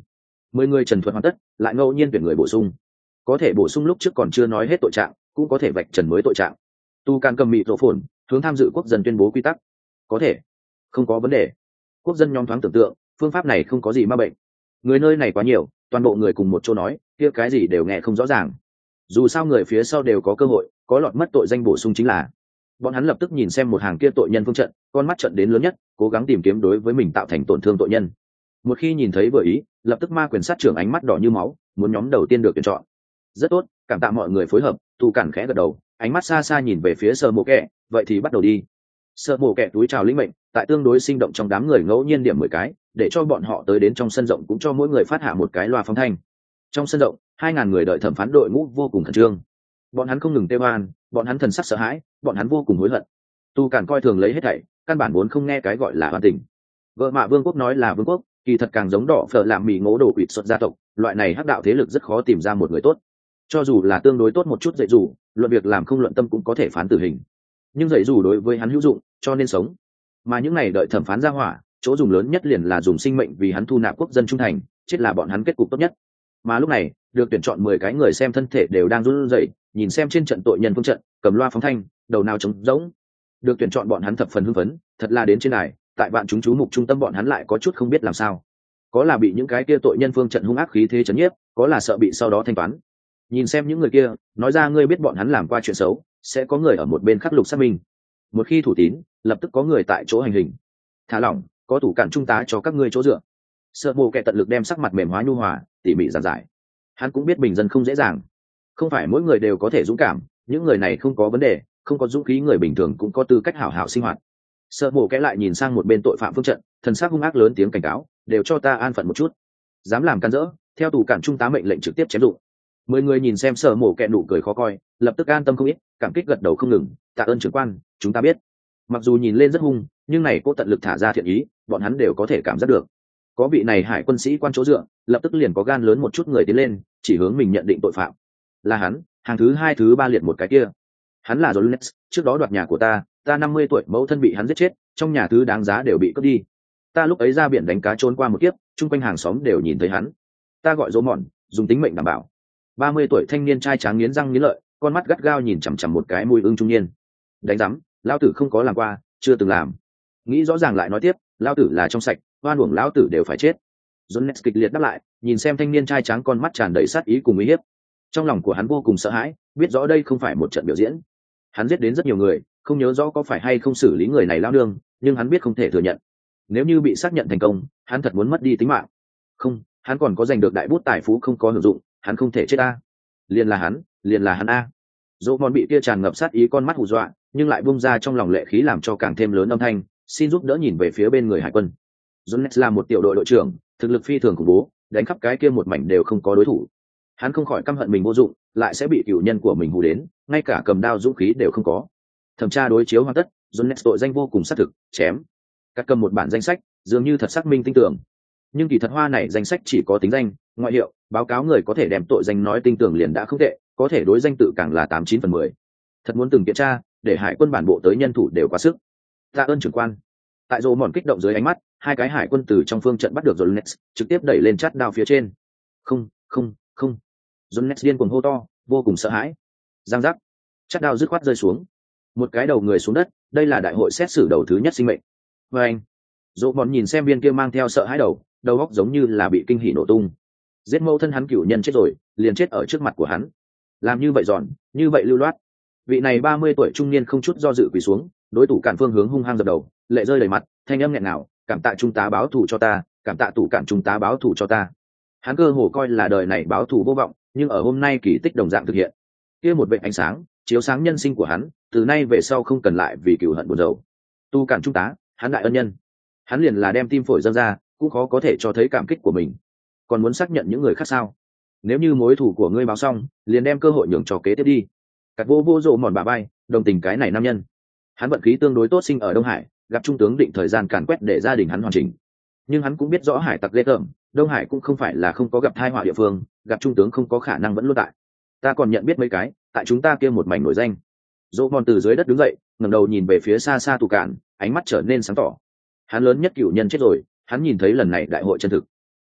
mười người trần thuật hoàn tất, lại ngẫu nhiên tuyển người bổ sung. Có thể bổ sung lúc trước còn chưa nói hết tội trạng, cũng có thể vạch trần mới tội trạng. Tu Can cầm mịt rộ phồn, hướng tham dự quốc dân tuyên bố quy tắc. Có thể, không có vấn đề. Quốc dân nhóm thoáng tưởng tượng, phương pháp này không có gì ma bệnh. Người nơi này quá nhiều, toàn bộ người cùng một chỗ nói, kia cái gì đều nghe không rõ ràng. Dù sao người phía sau đều có cơ hội, có lọt mất tội danh bổ sung chính là. Bọn hắn lập tức nhìn xem một hàng kia tội nhân phương trận, con mắt trận đến lớn nhất, cố gắng tìm kiếm đối với mình tạo thành tổn thương tội nhân. Một khi nhìn thấy vừa ý, lập tức ma quyền sát trưởng ánh mắt đỏ như máu, muốn nhóm đầu tiên được tuyển chọn. Rất tốt, cảm tạ mọi người phối hợp. Tu Cản khẽ gật đầu, ánh mắt xa xa nhìn về phía Sở Mộ Kệ, vậy thì bắt đầu đi. Sở Mộ Kệ túi chào lĩnh mệnh, tại tương đối sinh động trong đám người ngẫu nhiên điểm mười cái, để cho bọn họ tới đến trong sân rộng cũng cho mỗi người phát hạ một cái loa phóng thanh. Trong sân rộng, hai ngàn người đợi thẩm phán đội ngũ vô cùng khẩn trương. Bọn hắn không ngừng kêu oan, bọn hắn thần sắc sợ hãi, bọn hắn vô cùng hối hận. Tu Cản coi thường lấy hết thảy, căn bản vốn không nghe cái gọi là oan tình. Vợ Mạ Vương quốc nói là vương quốc, kỳ thật càng giống đỏ phở làm mì ngố đồ quỷ xuất gia tộc, loại này hắc đạo thế lực rất khó tìm ra một người tốt. Cho dù là tương đối tốt một chút dạy dù, luận việc làm không luận tâm cũng có thể phán tử hình. Nhưng dạy dù đối với hắn hữu dụng, cho nên sống. Mà những này đợi thẩm phán ra hỏa, chỗ dùng lớn nhất liền là dùng sinh mệnh vì hắn thu nạp quốc dân trung thành, chết là bọn hắn kết cục tốt nhất. Mà lúc này, được tuyển chọn mười cái người xem thân thể đều đang run rẩy, nhìn xem trên trận tội nhân phương trận, cầm loa phóng thanh, đầu nào trống rỗng. Được tuyển chọn bọn hắn thập phần hưng phấn, thật là đến trên này, tại bạn chúng chú mục trung tâm bọn hắn lại có chút không biết làm sao. Có là bị những cái kia tội nhân phương trận hung ác khí thế chấn nhiếp, có là sợ bị sau đó thanh toán. Nhìn xem những người kia, nói ra ngươi biết bọn hắn làm qua chuyện xấu, sẽ có người ở một bên khắc lục xác minh. Một khi thủ tín, lập tức có người tại chỗ hành hình. Thả lỏng, có thủ cản trung tá cho các ngươi chỗ dựa. Sợ Mộ Kệ tận lực đem sắc mặt mềm hóa nhu hòa, tỉ mỉ giảng giải. Hắn cũng biết bình dân không dễ dàng, không phải mỗi người đều có thể dũng cảm, những người này không có vấn đề, không có dũng khí người bình thường cũng có tư cách hảo hảo sinh hoạt. Sợ Mộ Kệ lại nhìn sang một bên tội phạm phương trận, thần sắc hung ác lớn tiếng cảnh cáo, đều cho ta an phận một chút, dám làm can dỡ, theo tù cản trung tá mệnh lệnh trực tiếp chém dụng. Mười người nhìn xem Sở Mộ Kệ nụ cười khó coi, lập tức an tâm không ít, cảm kích gật đầu không ngừng, tạ ơn trưởng quan, chúng ta biết. Mặc dù nhìn lên rất hung, nhưng này cô tận lực thả ra thiện ý, bọn hắn đều có thể cảm giác được. Có vị này hải quân sĩ quan chỗ dựa, lập tức liền có gan lớn một chút người tiến lên, chỉ hướng mình nhận định tội phạm. Là hắn, hàng thứ hai thứ ba liệt một cái kia. Hắn là Jones, trước đó đoạt nhà của ta, ta năm mươi tuổi mẫu thân bị hắn giết chết, trong nhà thứ đáng giá đều bị cướp đi. Ta lúc ấy ra biển đánh cá trốn qua một kiếp, chung quanh hàng xóm đều nhìn thấy hắn. Ta gọi Dỗ Mòn, dùng tính mệnh đảm bảo. ba mươi tuổi thanh niên trai tráng nghiến răng nghiến lợi, con mắt gắt gao nhìn chằm chằm một cái mùi ưng trung niên. Đánh rắm, lão tử không có làm qua, chưa từng làm. Nghĩ rõ ràng lại nói tiếp, lão tử là trong sạch, oan uổng lão tử đều phải chết. Jones kịch liệt đáp lại, nhìn xem thanh niên trai tráng con mắt tràn đầy sát ý cùng uy hiếp. Trong lòng của hắn vô cùng sợ hãi, biết rõ đây không phải một trận biểu diễn. Hắn giết đến rất nhiều người, không nhớ rõ có phải hay không xử lý người này lao nương, nhưng hắn biết không thể thừa nhận. Nếu như bị xác nhận thành công, hắn thật muốn mất đi tính mạng. Không, hắn còn có giành được đại bút tài phú không có hữu dụng, hắn không thể chết a. Liền là hắn, liền là hắn a. Dỗ Mòn bị kia tràn ngập sát ý con mắt hù dọa, nhưng lại bung ra trong lòng lệ khí làm cho càng thêm lớn âm thanh, xin giúp đỡ nhìn về phía bên người hải quân. Jones là một tiểu đội đội trưởng, thực lực phi thường khủng bố, đánh khắp cái kia một mảnh đều không có đối thủ. Hắn không khỏi căm hận mình vô dụng, lại sẽ bị cửu nhân của mình hù đến, ngay cả cầm đao dũng khí đều không có. Thẩm tra đối chiếu hoàn tất, Jones tội danh vô cùng xác thực, chém. Các cầm một bản danh sách, dường như thật xác minh tinh tưởng. Nhưng kỳ thật hoa này danh sách chỉ có tính danh, ngoại hiệu, báo cáo người có thể đem tội danh nói tinh tưởng liền đã không tệ, có thể đối danh tự càng là tám chín phần mười. Thật muốn từng kiểm tra, để hải quân bản bộ tới nhân thủ đều quá sức. Tạ ơn trưởng quan. Tại Rô Mòn kích động dưới ánh mắt, hai cái hải quân từ trong phương trận bắt được Jones, trực tiếp đẩy lên chát đao phía trên. Không, không, không. Jones điên cuồng hô to, vô cùng sợ hãi. Giang giác, chát đao dứt khoát rơi xuống. Một cái đầu người xuống đất, đây là đại hội xét xử đầu thứ nhất sinh mệnh. Và anh, Rô Mòn nhìn xem viên kia mang theo sợ hãi đầu, đầu óc giống như là bị kinh hỉ nổ tung. Giết mẫu thân hắn cửu nhân chết rồi, liền chết ở trước mặt của hắn. Làm như vậy giòn, như vậy lưu loát. Vị này ba mươi tuổi trung niên không chút do dự quỳ xuống, đối thủ cản phương hướng hung hăng dập đầu, lệ rơi đầy mặt, thanh âm nghẹn ngào, cảm tạ trung tá báo thù cho ta, cảm tạ tủ cản trung tá báo thù cho ta. Hắn cơ hồ coi là đời này báo thù vô vọng, nhưng ở hôm nay kỳ tích đồng dạng thực hiện. Kia một vệt ánh sáng, chiếu sáng nhân sinh của hắn, từ nay về sau không cần lại vì cừu hận buồn rầu. Tu cản trung tá, hắn đại ân nhân. Hắn liền là đem tim phổi dâng ra, cũng khó có thể cho thấy cảm kích của mình. Còn muốn xác nhận những người khác sao? Nếu như mối thù của ngươi báo xong, liền đem cơ hội nhường cho kế tiếp đi. Cắt vô vô rộ mòn bà bay, đồng tình cái này nam nhân. Hắn vận khí tương đối tốt sinh ở Đông Hải, gặp trung tướng định thời gian càn quét để gia đình hắn hoàn chỉnh. Nhưng hắn cũng biết rõ hải tặc ghê tởm, Đông Hải cũng không phải là không có gặp tai họa địa phương, gặp trung tướng không có khả năng vẫn luôn tại. Ta còn nhận biết mấy cái, tại chúng ta kia một mảnh nổi danh. Rộ mòn từ dưới đất đứng dậy, ngẩng đầu nhìn về phía xa xa tù cạn, ánh mắt trở nên sáng tỏ. Hắn lớn nhất cửu nhân chết rồi, hắn nhìn thấy lần này đại hội chân thực.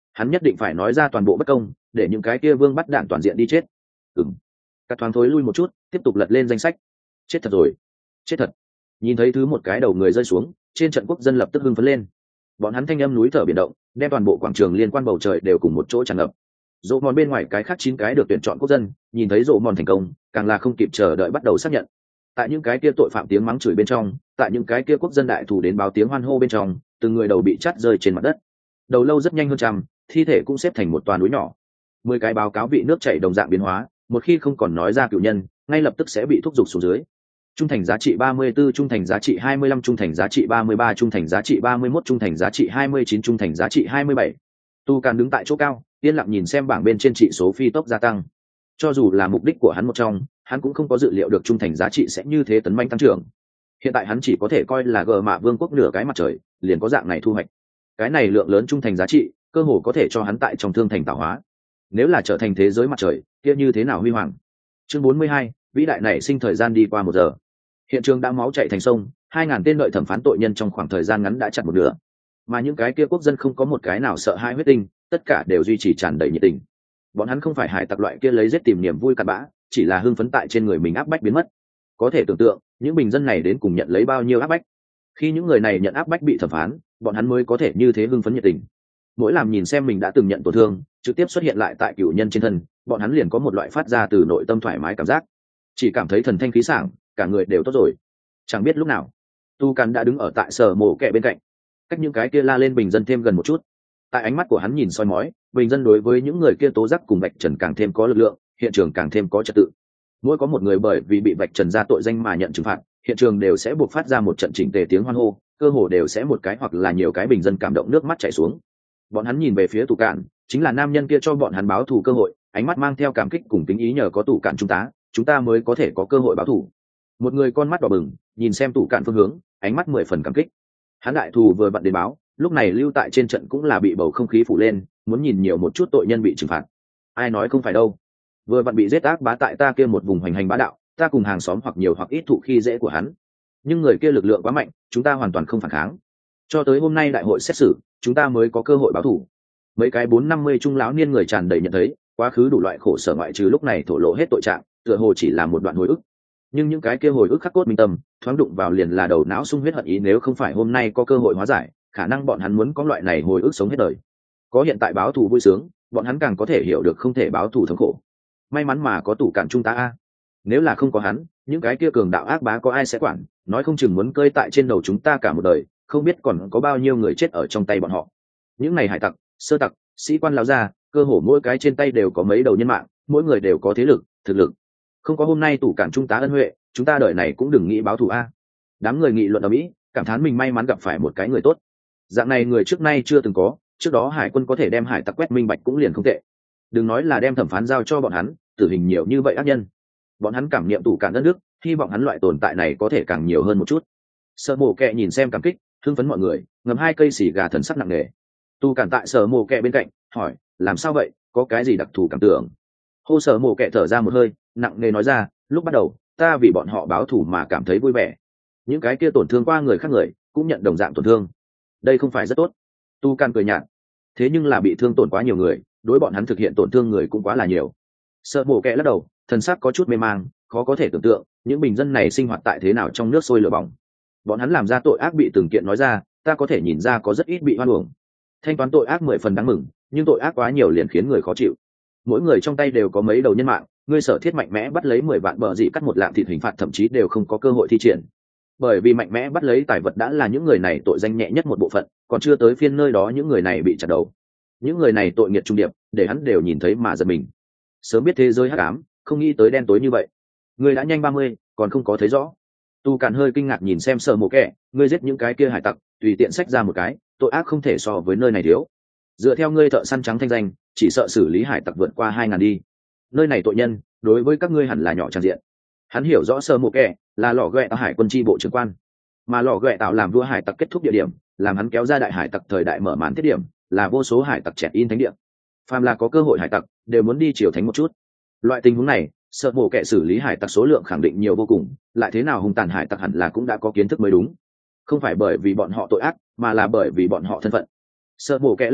hắn nhất định phải nói ra toàn bộ bất công, để những cái kia vương bắt đạn toàn diện đi chết. Ừm. Các thoáng thối lui một chút, tiếp tục lật lên danh sách. Chết thật rồi, chết thật. Nhìn thấy thứ một cái đầu người rơi xuống, trên trận quốc dân lập tức hưng phấn lên. Bọn hắn thanh âm núi thở biển động, đem toàn bộ quảng trường liên quan bầu trời đều cùng một chỗ tràn ngập. Rộ mòn bên ngoài cái khác chín cái được tuyển chọn quốc dân, nhìn thấy rộ mòn thành công, càng là không kịp chờ đợi bắt đầu xác nhận. Tại những cái kia tội phạm tiếng mắng chửi bên trong, tại những cái kia quốc dân đại thủ đến báo tiếng hoan hô bên trong, từng người đầu bị chắt rơi trên mặt đất. Đầu lâu rất nhanh hơn trăm, thi thể cũng xếp thành một toà núi nhỏ. Mười cái báo cáo vị nước chảy đồng dạng biến hóa, một khi không còn nói ra cựu nhân, ngay lập tức sẽ bị thúc giục xuống dưới. Trung thành giá trị ba mươi tư, trung thành giá trị hai mươi lăm, trung thành giá trị ba mươi ba, trung thành giá trị ba mươi mốt, trung thành giá trị hai mươi chín, trung thành giá trị hai mươi bảy. Tu Càn đứng tại chỗ cao, yên lặng nhìn xem bảng bên trên trị số phi tốc gia tăng. Cho dù là mục đích của hắn một trong, hắn cũng không có dự liệu được trung thành giá trị sẽ như thế tấn manh tăng trưởng. Hiện tại hắn chỉ có thể coi là gờ mạ vương quốc nửa cái mặt trời, liền có dạng này thu hoạch. Cái này lượng lớn trung thành giá trị, cơ hồ có thể cho hắn tại trong thương thành tạo hóa. Nếu là trở thành thế giới mặt trời, kia như thế nào huy hoàng. Chương bốn mươi hai, vĩ đại này sinh thời gian đi qua một giờ. Hiện trường đã máu chảy thành sông, hai ngàn tên đợi thẩm phán tội nhân trong khoảng thời gian ngắn đã chặt một nửa. Mà những cái kia quốc dân không có một cái nào sợ hai huyết tinh, tất cả đều duy trì tràn đầy nhiệt tình. Bọn hắn không phải hải tặc loại kia lấy giết tìm niềm vui cặn bã, chỉ là hưng phấn tại trên người mình áp bách biến mất. Có thể tưởng tượng, những bình dân này đến cùng nhận lấy bao nhiêu áp bách. Khi những người này nhận áp bách bị thẩm phán, bọn hắn mới có thể như thế hưng phấn nhiệt tình. Mỗi làm nhìn xem mình đã từng nhận tổn thương, trực tiếp xuất hiện lại tại cựu nhân trên thân, bọn hắn liền có một loại phát ra từ nội tâm thoải mái cảm giác, chỉ cảm thấy thần thanh khí sảng, cả người đều tốt rồi. Chẳng biết lúc nào, Tu Càn đã đứng ở tại sở mổ kẹ bên cạnh, cách những cái kia la lên bình dân thêm gần một chút. Tại ánh mắt của hắn nhìn soi mói, bình dân đối với những người kia tố giác cùng vạch trần càng thêm có lực lượng, hiện trường càng thêm có trật tự. Mỗi có một người bởi vì bị vạch trần ra tội danh mà nhận trừng phạt, hiện trường đều sẽ buộc phát ra một trận chỉnh tề tiếng hoan hô, cơ hồ đều sẽ một cái hoặc là nhiều cái bình dân cảm động nước mắt chảy xuống. Bọn hắn nhìn về phía Tu Càn, chính là nam nhân kia cho bọn hắn báo thù cơ hội, ánh mắt mang theo cảm kích cùng kính ý, nhờ có Tu Càn chúng ta, chúng ta mới có thể có cơ hội báo thù. Một người con mắt đỏ bừng, nhìn xem Tu Càn phương hướng, ánh mắt mười phần cảm kích. Hắn đại thù vừa vặn đến báo, lúc này lưu tại trên trận cũng là bị bầu không khí phủ lên, muốn nhìn nhiều một chút tội nhân bị trừng phạt. Ai nói không phải đâu, vừa vặn bị giết ác bá tại ta kia một vùng hoành hành bá đạo, ta cùng hàng xóm hoặc nhiều hoặc ít thụ khi dễ của hắn, nhưng người kia lực lượng quá mạnh, chúng ta hoàn toàn không phản kháng. Cho tới hôm nay đại hội xét xử, chúng ta mới có cơ hội báo thù. Mấy cái bốn năm mươi trung lão niên người tràn đầy nhận thấy quá khứ đủ loại khổ sở, ngoại trừ lúc này thổ lộ hết tội trạng, tựa hồ chỉ là một đoạn hồi ức. Nhưng những cái kia hồi ức khắc cốt minh tâm, thoáng đụng vào liền là đầu não sung huyết hận ý, nếu không phải hôm nay có cơ hội hóa giải, khả năng bọn hắn muốn có loại này hồi ức sống hết đời. Có hiện tại báo thù vui sướng, bọn hắn càng có thể hiểu được không thể báo thù thống khổ. May mắn mà có Tu Càn chúng ta a, nếu là không có hắn, những cái kia cường đạo ác bá có ai sẽ quản, nói không chừng muốn cơi tại trên đầu chúng ta cả một đời, không biết còn có bao nhiêu người chết ở trong tay bọn họ. Những này hải tặc, sơ tặc, sĩ quan lão gia, cơ hồ mỗi cái trên tay đều có mấy đầu nhân mạng, mỗi người đều có thế lực, thực lực. Không có hôm nay Tu Càn chúng ta ân huệ, chúng ta đời này cũng đừng nghĩ báo thù a. Đám người nghị luận ở mỹ, cảm thán mình may mắn gặp phải một cái người tốt. Dạng này người trước nay chưa từng có, trước đó hải quân có thể đem hải tặc quét minh bạch cũng liền không tệ. Đừng nói là đem thẩm phán giao cho bọn hắn, tử hình nhiều như vậy ác nhân. Bọn hắn cảm niệm Tu Càn đất nước, hy vọng hắn loại tồn tại này có thể càng nhiều hơn một chút. Sở mổ kẹ nhìn xem cảm kích, hưng phấn mọi người, ngầm hai cây xì gà, thần sắc nặng nề. Tu Càn tại sở mổ kẹ bên cạnh, hỏi, làm sao vậy, có cái gì đặc thù cảm tưởng? Hô sở mổ kẹ thở ra một hơi, nặng nề nói ra, lúc bắt đầu, ta vì bọn họ báo thù mà cảm thấy vui vẻ. Những cái kia tổn thương qua người khác người, cũng nhận đồng dạng tổn thương. Đây không phải rất tốt. Tu Càn cười nhạt. Thế nhưng là bị thương tổn quá nhiều người, đối bọn hắn thực hiện tổn thương người cũng quá là nhiều. Sở mổ kẹ lắc đầu, thần sắc có chút mê mang, khó có thể tưởng tượng những bình dân này sinh hoạt tại thế nào trong nước sôi lửa bỏng. Bọn hắn làm ra tội ác bị từng kiện nói ra, ta có thể nhìn ra có rất ít bị hoan uổng. Thanh toán tội ác mười phần đáng mừng, nhưng tội ác quá nhiều liền khiến người khó chịu. Mỗi người trong tay đều có mấy đầu nhân mạng, ngươi Sở Thiết mạnh mẽ bắt lấy mười vạn bờ dị cắt một lạng thịt hình phạt thậm chí đều không có cơ hội thi triển. Bởi vì mạnh mẽ bắt lấy tài vật đã là những người này tội danh nhẹ nhất một bộ phận, còn chưa tới phiên nơi đó những người này bị chặt đầu. Những người này tội nghiệt trung điệp, để hắn đều nhìn thấy mà giật mình. Sớm biết thế giới hắc ám, không nghĩ tới đen tối như vậy. Ngươi đã nhanh ba mươi, còn không có thấy rõ. Tu Càn hơi kinh ngạc nhìn xem Sở mổ kẹ, ngươi giết những cái kia hải tặc, tùy tiện xách ra một cái, tội ác không thể so với nơi này thiếu. Dựa theo ngươi thợ săn trắng thanh danh, chỉ sợ xử lý hải tặc vượt qua hai ngàn đi. Nơi này tội nhân, đối với các ngươi hẳn là nhỏ tràn diện. Hắn hiểu rõ Sở mổ kẹ là lò ghẹ tạo hải quân chi bộ trưởng quan, mà lò ghẹ tạo làm vua hải tặc kết thúc địa điểm, làm hắn kéo ra đại hải tặc thời đại mở màn thiết điểm, là vô số hải tặc chẹt in thánh địa. Phàm là có cơ hội hải tặc, đều muốn đi triều thánh một chút. Loại tình huống này, Sở mổ kẹ xử lý hải tặc số lượng khẳng định nhiều vô cùng, lại thế nào hung tàn hải tặc hẳn là cũng đã có kiến thức mới đúng. Không phải bởi vì bọn họ tội ác, mà là bởi vì bọn họ thân phận. Sở mổ kẹ lắc đầu,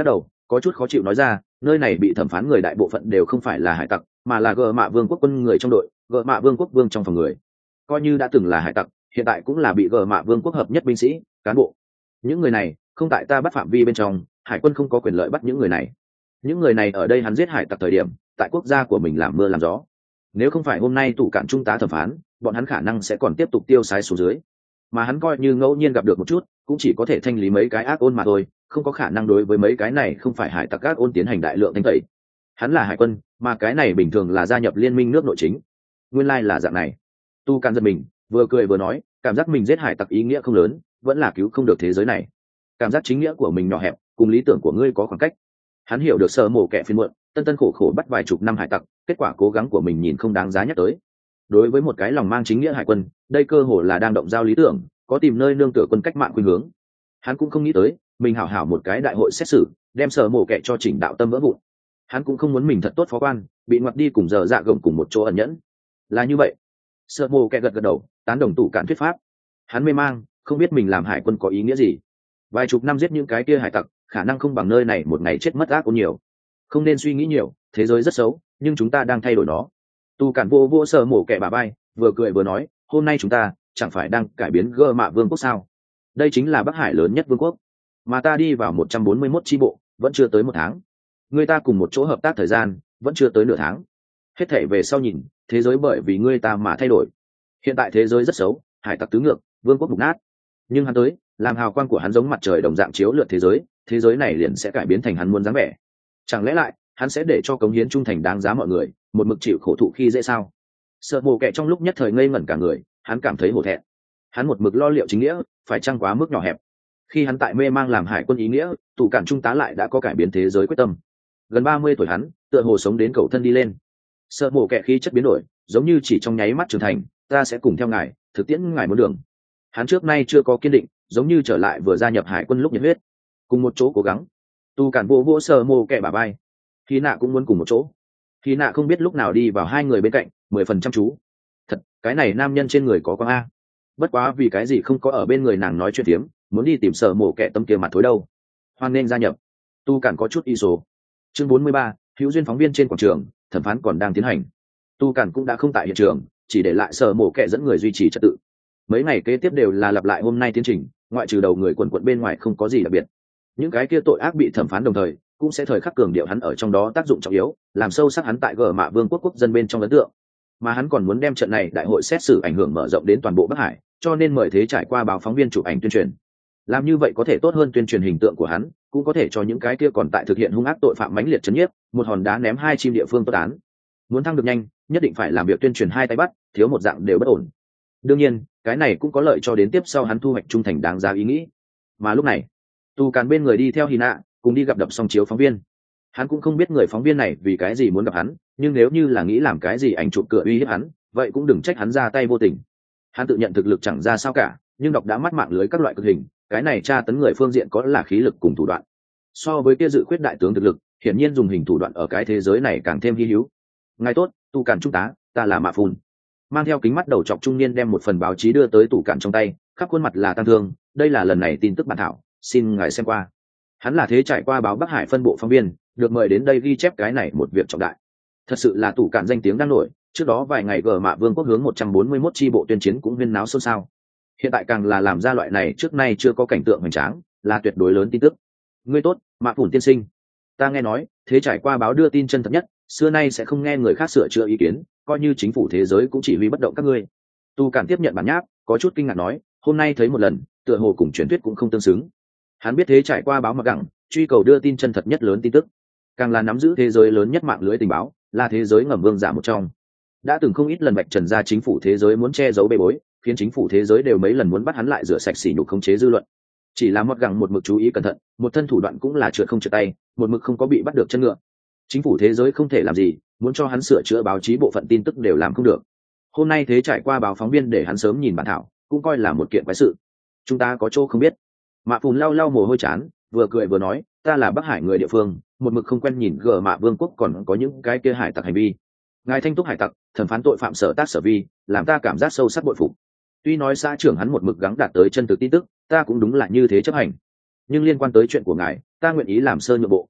có chút khó chịu nói ra, nơi này bị thẩm phán người đại bộ phận đều không phải là hải tặc, mà là gợ mạ vương quốc quân người trong đội, gợ mạ vương quốc vương trong phòng người. Coi như đã từng là hải tặc, hiện tại cũng là bị gợ mạ vương quốc hợp nhất binh sĩ, cán bộ. Những người này không tại ta bắt phạm vi bên trong, hải quân không có quyền lợi bắt những người này. Những người này ở đây hắn giết hải tặc thời điểm, tại quốc gia của mình làm mưa làm gió. Nếu không phải hôm nay tủ cạn trung tá thẩm phán, bọn hắn khả năng sẽ còn tiếp tục tiêu sái xuống dưới. Mà hắn coi như ngẫu nhiên gặp được một chút, cũng chỉ có thể thanh lý mấy cái ác ôn mà thôi, không có khả năng đối với mấy cái này không phải hải tặc ác ôn tiến hành đại lượng thanh tẩy. Hắn là hải quân, mà cái này bình thường là gia nhập liên minh nước nội chính. Nguyên lai là dạng này. Tu Càn giật mình, vừa cười vừa nói, cảm giác mình giết hải tặc ý nghĩa không lớn, vẫn là cứu không được thế giới này. Cảm giác chính nghĩa của mình nhỏ hẹp, cùng lý tưởng của ngươi có khoảng cách. Hắn hiểu được Sở Mộ Kẻ phiền muộn, tân tân khổ khổ bắt vài chục năm hải tặc, kết quả cố gắng của mình nhìn không đáng giá nhắc tới. Đối với một cái lòng mang chính nghĩa hải quân, đây cơ hồ là đang động giao lý tưởng, có tìm nơi nương tựa quân cách mạng khuynh hướng. Hắn cũng không nghĩ tới, mình hảo hảo một cái đại hội xét xử, đem Sở Mộ Kẻ cho chỉnh đạo tâm vỡ vụn. Hắn cũng không muốn mình thật tốt phó quan, bị ngoặt đi cùng giờ dạ gồng cùng một chỗ ẩn nhẫn. Là như vậy. Sở Mộ Kẻ gật gật đầu, tán đồng tủ cạn thuyết pháp. Hắn mê mang, không biết mình làm hải quân có ý nghĩa gì. Vài chục năm giết những cái kia hải tặc, khả năng không bằng nơi này một ngày chết mất ác ôn nhiều. Không nên suy nghĩ nhiều, thế giới rất xấu, nhưng chúng ta đang thay đổi nó. Tu Cản vô vô Sở Mộ Kẻ bà bay, vừa cười vừa nói, hôm nay chúng ta chẳng phải đang cải biến gơ mạ vương quốc sao? Đây chính là Bắc Hải lớn nhất vương quốc, mà ta đi vào một trăm bốn mươi mốt chi bộ, vẫn chưa tới một tháng. Người ta cùng một chỗ hợp tác thời gian, vẫn chưa tới nửa tháng. Hết thảy về sau nhìn, thế giới bởi vì ngươi ta mà thay đổi. Hiện tại thế giới rất xấu, hải tặc tứ ngược, vương quốc mục nát. Nhưng hắn tới, làm hào quang của hắn giống mặt trời đồng dạng chiếu lượn thế giới, thế giới này liền sẽ cải biến thành hắn muốn dáng vẻ. Chẳng lẽ lại, hắn sẽ để cho cống hiến trung thành đáng giá mọi người, một mực chịu khổ thụ khi dễ sao? Sợ Mộ Kẻ trong lúc nhất thời ngây ngẩn cả người, hắn cảm thấy hổ thẹn. Hắn một mực lo liệu chính nghĩa, phải chăng quá mức nhỏ hẹp. Khi hắn tại mê mang làm hải quân ý nghĩa, tủ cản trung tá lại đã có cải biến thế giới quyết tâm. Gần ba mươi tuổi hắn, tựa hồ sống đến cầu thân đi lên. Sợ Mộ Kẻ khí chất biến đổi, giống như chỉ trong nháy mắt trưởng thành, ta sẽ cùng theo ngài, thực tiễn ngài muốn đường. Hắn trước nay chưa có kiên định, giống như trở lại vừa gia nhập hải quân lúc nhiệt huyết, cùng một chỗ cố gắng. Tu Cản vô vô Sở Mộ Kẻ bả vai. Khi nạ cũng muốn cùng một chỗ. Khi nạ không biết lúc nào đi vào hai người bên cạnh, mười phần chăm chú. Thật, cái này nam nhân trên người có quang a. Bất quá vì cái gì không có ở bên người nàng nói chuyện tiếm, muốn đi tìm Sở Mộ Kẻ tâm kia mặt thối đâu. Hoan nên gia nhập. Tu Cản có chút y số. Chương bốn mươi ba, hữu duyên phóng viên trên quảng trường, thẩm phán còn đang tiến hành. Tu Cản cũng đã không tại hiện trường, chỉ để lại Sở Mộ Kẻ dẫn người duy trì trật tự. Mấy ngày kế tiếp đều là lặp lại hôm nay tiến trình, ngoại trừ đầu người quần quận bên ngoài không có gì đặc biệt. Những cái kia tội ác bị thẩm phán đồng thời, cũng sẽ thời khắc cường điệu hắn ở trong đó tác dụng trọng yếu, làm sâu sắc hắn tại gờ mạ vương quốc quốc dân bên trong ấn tượng. Mà hắn còn muốn đem trận này đại hội xét xử ảnh hưởng mở rộng đến toàn bộ Bắc Hải, cho nên mời thế trải qua báo phóng viên chụp ảnh tuyên truyền. Làm như vậy có thể tốt hơn tuyên truyền hình tượng của hắn, cũng có thể cho những cái kia còn tại thực hiện hung ác tội phạm mãnh liệt chấn nhiếp, một hòn đá ném hai chim địa phương tốt án. Muốn thăng được nhanh, nhất định phải làm việc tuyên truyền hai tay bắt, thiếu một dạng đều bất ổn. Đương nhiên, cái này cũng có lợi cho đến tiếp sau hắn thu hoạch trung thành đáng giá ý nghĩ. Mà lúc này, Tu Càn bên người đi theo Hina, cùng đi gặp đập song chiếu phóng viên. Hắn cũng không biết người phóng viên này vì cái gì muốn gặp hắn, nhưng nếu như là nghĩ làm cái gì ảnh chụp cửa uy hiếp hắn, vậy cũng đừng trách hắn ra tay vô tình. Hắn tự nhận thực lực chẳng ra sao cả, nhưng đọc đã mắt mạng lưới các loại cực hình, cái này tra tấn người phương diện có là khí lực cùng thủ đoạn. So với kia dự khuyết đại tướng thực lực, hiển nhiên dùng hình thủ đoạn ở cái thế giới này càng thêm hi hữu. Ngài tốt, Tu Càn trung tá, ta là Mạ Phùn. Mang theo kính mắt đầu trọc trung niên đem một phần báo chí đưa tới tủ cạn trong tay, khắp khuôn mặt là tang thương, đây là lần này tin tức bản thảo, xin ngài xem qua. Hắn là thế trải qua báo Bắc Hải phân bộ phóng viên, được mời đến đây ghi chép cái này một việc trọng đại. Thật sự là tủ cạn danh tiếng đang nổi, trước đó vài ngày gờ mạ vương quốc hướng một trăm bốn mươi mốt chi bộ tuyên chiến cũng huyên náo xôn xao. Hiện tại càng là làm ra loại này trước nay chưa có cảnh tượng hoành tráng, là tuyệt đối lớn tin tức. Ngươi tốt, Mạ Phùn tiên sinh. Ta nghe nói, thế trải qua báo đưa tin chân thật nhất, xưa nay sẽ không nghe người khác sửa chữa ý kiến, coi như chính phủ thế giới cũng chỉ huy bất động các ngươi. Tu Cản tiếp nhận bản nháp, có chút kinh ngạc nói, hôm nay thấy một lần, tựa hồ cùng truyền thuyết cũng không tương xứng. Hắn biết thế trải qua báo mặc gẳng, truy cầu đưa tin chân thật nhất lớn tin tức, càng là nắm giữ thế giới lớn nhất mạng lưới tình báo, là thế giới ngầm vương giả một trong. Đã từng không ít lần bạch trần ra chính phủ thế giới muốn che giấu bê bối, khiến chính phủ thế giới đều mấy lần muốn bắt hắn lại rửa sạch sỉ nhục khống chế dư luận. Chỉ là mặc gẳng một mực chú ý cẩn thận, một thân thủ đoạn cũng là trượt không trượt tay, một mực không có bị bắt được chân ngựa. Chính phủ thế giới không thể làm gì, muốn cho hắn sửa chữa báo chí bộ phận tin tức đều làm không được. Hôm nay thế trải qua báo phóng viên để hắn sớm nhìn bản thảo, cũng coi là một kiện quái sự. Chúng ta có chỗ không biết. Mạ Phùn lau lau mồ hôi chán, vừa cười vừa nói, ta là Bắc Hải người địa phương, một mực không quen nhìn gờ mạ vương quốc còn có những cái kia hải tặc hành vi. Ngài thanh túc hải tặc, thẩm phán tội phạm sở tác sở vi, làm ta cảm giác sâu sắc bội phục. Tuy nói xã trưởng hắn một mực gắng đạt tới chân thực tin tức, ta cũng đúng là như thế chấp hành. Nhưng liên quan tới chuyện của ngài, ta nguyện ý làm sơ nhượng bộ.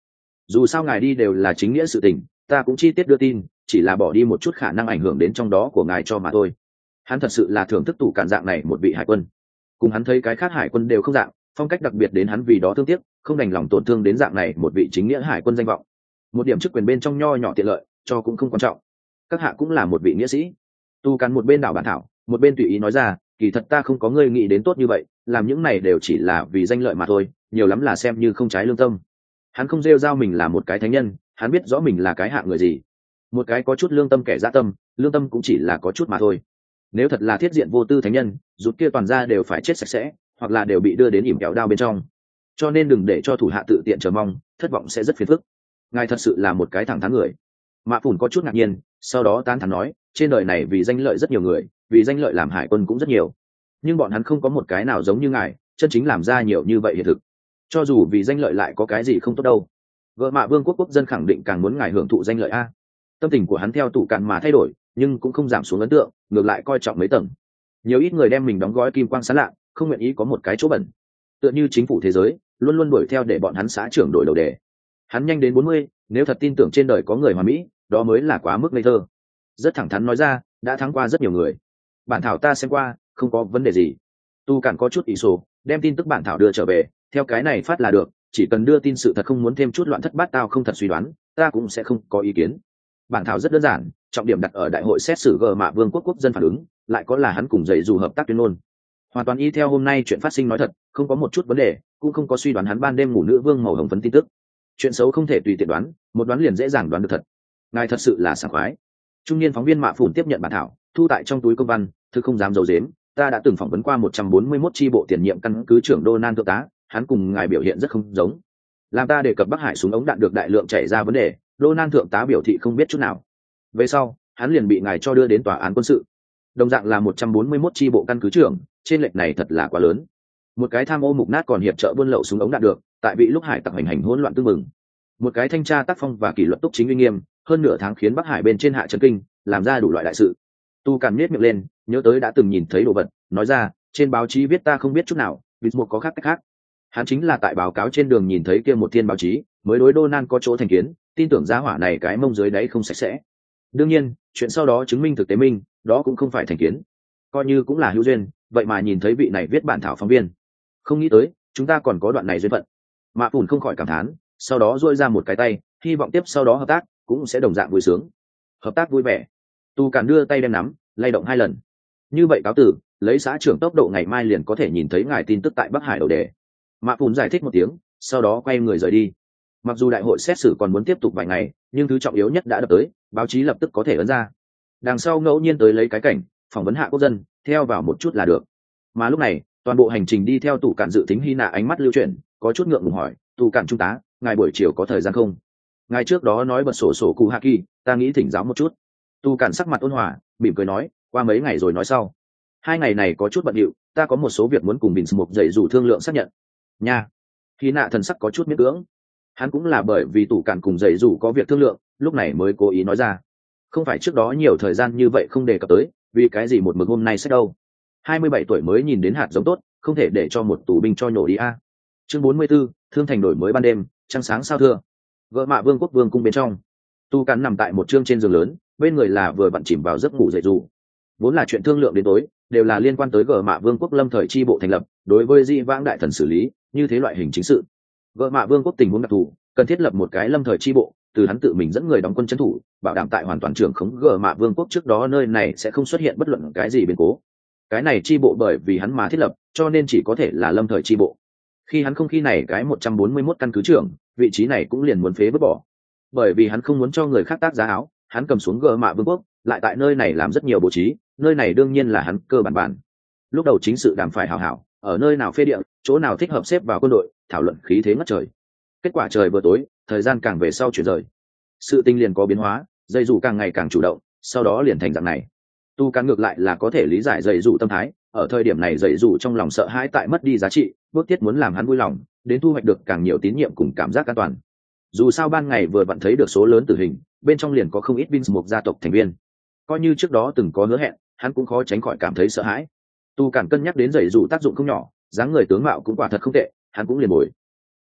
dù sao ngài đi đều là chính nghĩa sự tình, ta cũng chi tiết đưa tin, chỉ là bỏ đi một chút khả năng ảnh hưởng đến trong đó của ngài cho mà thôi. Hắn thật sự là thưởng thức tủ cản dạng này một vị hải quân, cùng hắn thấy cái khác hải quân đều không dạng, phong cách đặc biệt đến hắn vì đó thương tiếc, không đành lòng tổn thương đến dạng này một vị chính nghĩa hải quân danh vọng. Một điểm chức quyền bên trong nho nhỏ tiện lợi cho cũng không quan trọng, các hạ cũng là một vị nghĩa sĩ. Tu cắn một bên đảo bản thảo, một bên tùy ý nói ra, kỳ thật ta không có ngươi nghĩ đến tốt như vậy, làm những này đều chỉ là vì danh lợi mà thôi, nhiều lắm là xem như không trái lương tâm. Hắn không rêu rao mình là một cái thánh nhân, hắn biết rõ mình là cái hạng người gì, một cái có chút lương tâm kẻ dã tâm, lương tâm cũng chỉ là có chút mà thôi. Nếu thật là thiết diện vô tư thánh nhân, rút kia toàn ra đều phải chết sạch sẽ, hoặc là đều bị đưa đến ỉm kéo đao bên trong. Cho nên đừng để cho thủ hạ tự tiện chờ mong, thất vọng sẽ rất phiền phức. Ngài thật sự là một cái thẳng thắn người. Mạ Phủn có chút ngạc nhiên, sau đó tán thán nói, trên đời này vì danh lợi rất nhiều người, vì danh lợi làm hải quân cũng rất nhiều, nhưng bọn hắn không có một cái nào giống như ngài, chân chính làm ra nhiều như vậy hiện thực. Cho dù vì danh lợi lại có cái gì không tốt đâu. Vợ Mạ Vương quốc quốc dân khẳng định càng muốn ngài hưởng thụ danh lợi a. Tâm tình của hắn theo tủ cạn mà thay đổi, nhưng cũng không giảm xuống ấn tượng, ngược lại coi trọng mấy tầng. Nhiều ít người đem mình đóng gói kim quang sáng lạ, không nguyện ý có một cái chỗ bẩn. Tựa như chính phủ thế giới luôn luôn đuổi theo để bọn hắn xã trưởng đổi đầu đề. Hắn nhanh đến bốn mươi, nếu thật tin tưởng trên đời có người hoàn mỹ, đó mới là quá mức ngây thơ. Rất thẳng thắn nói ra, đã thắng qua rất nhiều người. Bản thảo ta xem qua, không có vấn đề gì. Tu Cản có chút ý sổ, đem tin tức bản thảo đưa trở về, theo cái này phát là được, chỉ cần đưa tin sự thật, không muốn thêm chút loạn thất bát tao không thật suy đoán, ta cũng sẽ không có ý kiến. Bản thảo rất đơn giản, trọng điểm đặt ở đại hội xét xử Gờ Mạ Vương quốc quốc dân phản ứng, lại có là hắn cùng dạy dù hợp tác tuyên ngôn. Hoàn toàn y theo hôm nay chuyện phát sinh nói thật, không có một chút vấn đề, cũng không có suy đoán hắn ban đêm ngủ nữ vương màu hồng phấn tin tức. Chuyện xấu không thể tùy tiện đoán, một đoán liền dễ dàng đoán được thật. Ngài thật sự là sảng khoái. Trung niên phóng viên Mạ Phủn tiếp nhận bản thảo, thu tại trong túi công văn, thực không dám giấu giếm, ta đã từng phỏng vấn qua một trăm bốn mươi mốt chi bộ tiền nhiệm căn cứ trưởng Donald thượng tá, hắn cùng ngài biểu hiện rất không giống. Làm ta đề cập Bắc Hải súng ống đạn được đại lượng chảy ra vấn đề, Donald thượng tá biểu thị không biết chút nào. Về sau, hắn liền bị ngài cho đưa đến tòa án quân sự. Đồng dạng là một trăm bốn mươi mốt chi bộ căn cứ trưởng, trên lệch này thật là quá lớn. Một cái tham ô mục nát còn hiệp trợ buôn lậu súng ống đạn được, tại vị lúc hải tặc hành hành hỗn loạn tương mừng. Một cái thanh tra tác phong và kỷ luật túc chính uy nghiêm, hơn nửa tháng khiến Bắc Hải bên trên hạ chấn kinh, làm ra đủ loại đại sự. Tu Cản nhếch miệng lên, nhớ tới đã từng nhìn thấy đồ vật, nói ra, trên báo chí viết ta không biết chút nào, vì một có khác cách khác. Hắn chính là tại báo cáo trên đường nhìn thấy kia một thiên báo chí, mới đối Donald có chỗ thành kiến, tin tưởng giá hỏa này cái mông dưới đáy không sạch sẽ. Đương nhiên, chuyện sau đó chứng minh thực tế minh, đó cũng không phải thành kiến, coi như cũng là hữu duyên, vậy mà nhìn thấy vị này viết bản thảo phóng viên, không nghĩ tới chúng ta còn có đoạn này duyên phận. Mạ Phủn không khỏi cảm thán, sau đó duỗi ra một cái tay, hy vọng tiếp sau đó hợp tác cũng sẽ đồng dạng vui sướng. Hợp tác vui vẻ. Tu Cản đưa tay đem nắm, lay động hai lần. Như vậy cáo tử, lấy xã trưởng tốc độ ngày mai liền có thể nhìn thấy ngài tin tức tại Bắc Hải đầu đề. Mạ Phủn giải thích một tiếng, sau đó quay người rời đi. Mặc dù đại hội xét xử còn muốn tiếp tục vài ngày, nhưng thứ trọng yếu nhất đã đập tới, báo chí lập tức có thể ấn ra. Đằng sau ngẫu nhiên tới lấy cái cảnh, phỏng vấn hạ quốc dân, theo vào một chút là được. Mà lúc này, toàn bộ hành trình đi theo Tủ Cản dự tính Hy Nạ ánh mắt lưu chuyển, có chút ngượng ngùng hỏi, Tủ Cản trung tá, ngài buổi chiều có thời gian không? Ngài trước đó nói bật sổ sổ cụ hạ kỳ, ta nghĩ thỉnh giáo một chút. Tủ Cản sắc mặt ôn hòa, mỉm cười nói, qua mấy ngày rồi nói sau. Hai ngày này có chút bận rộn, ta có một số việc muốn cùng Bình Mục dạy dù thương lượng xác nhận. Nha. Hy Nạ thần sắc có chút miễn cưỡng. Hắn cũng là bởi vì Tủ Cản cùng dạy dù có việc thương lượng, lúc này mới cố ý nói ra. Không phải trước đó nhiều thời gian như vậy không đề cập tới, vì cái gì một mực hôm nay sẽ đâu. Hai mươi bảy tuổi mới nhìn đến hạt giống tốt, không thể để cho một tù binh cho nhổ đi a. Chương bốn mươi 44, thương thành đổi mới ban đêm, trăng sáng sao thưa. Vợ Mạ Vương quốc vương cung bên trong. Tu Cản nằm tại một trương trên giường lớn, bên người là vừa vặn chìm vào giấc ngủ dậy dù. Vốn là chuyện thương lượng đến tối, đều là liên quan tới Vợ Mạ Vương quốc lâm thời chi bộ thành lập, đối với Di Vãng đại thần xử lý, như thế loại hình chính sự. Vợ Mạ Vương quốc tình huống đặc thù, cần thiết lập một cái lâm thời chi bộ, từ hắn tự mình dẫn người đóng quân trấn thủ, bảo đảm tại hoàn toàn trưởng khống Gờ Mạ Vương quốc trước đó nơi này sẽ không xuất hiện bất luận cái gì biến cố. Cái này chi bộ bởi vì hắn mà thiết lập, cho nên chỉ có thể là lâm thời chi bộ. Khi hắn không khi này cái một trăm bốn mươi mốt căn cứ trưởng, vị trí này cũng liền muốn phế vứt bỏ. Bởi vì hắn không muốn cho người khác tác giá áo, hắn cầm xuống Gờ Mạ Vương quốc, lại tại nơi này làm rất nhiều bố trí, nơi này đương nhiên là hắn cơ bản bản. Lúc đầu chính sự đàm phải hảo hảo, ở nơi nào phê địa, chỗ nào thích hợp xếp vào quân đội, thảo luận khí thế ngất trời. Kết quả trời vừa tối, thời gian càng về sau chuyển rời, sự tình liền có biến hóa, dây dù càng ngày càng chủ động, sau đó liền thành dạng này. Tu Cản ngược lại là có thể lý giải dây dù tâm thái, ở thời điểm này dây dù trong lòng sợ hãi tại mất đi giá trị, bước tiết muốn làm hắn vui lòng, đến thu hoạch được càng nhiều tín nhiệm cùng cảm giác an toàn. Dù sao ban ngày vừa vặn thấy được số lớn tử hình, bên trong liền có không ít Vince một gia tộc thành viên, coi như trước đó từng có hứa hẹn, hắn cũng khó tránh khỏi cảm thấy sợ hãi. Tu Cản cân nhắc đến dây dù tác dụng không nhỏ, dáng người tướng mạo cũng quả thật không tệ, hắn cũng liền bồi.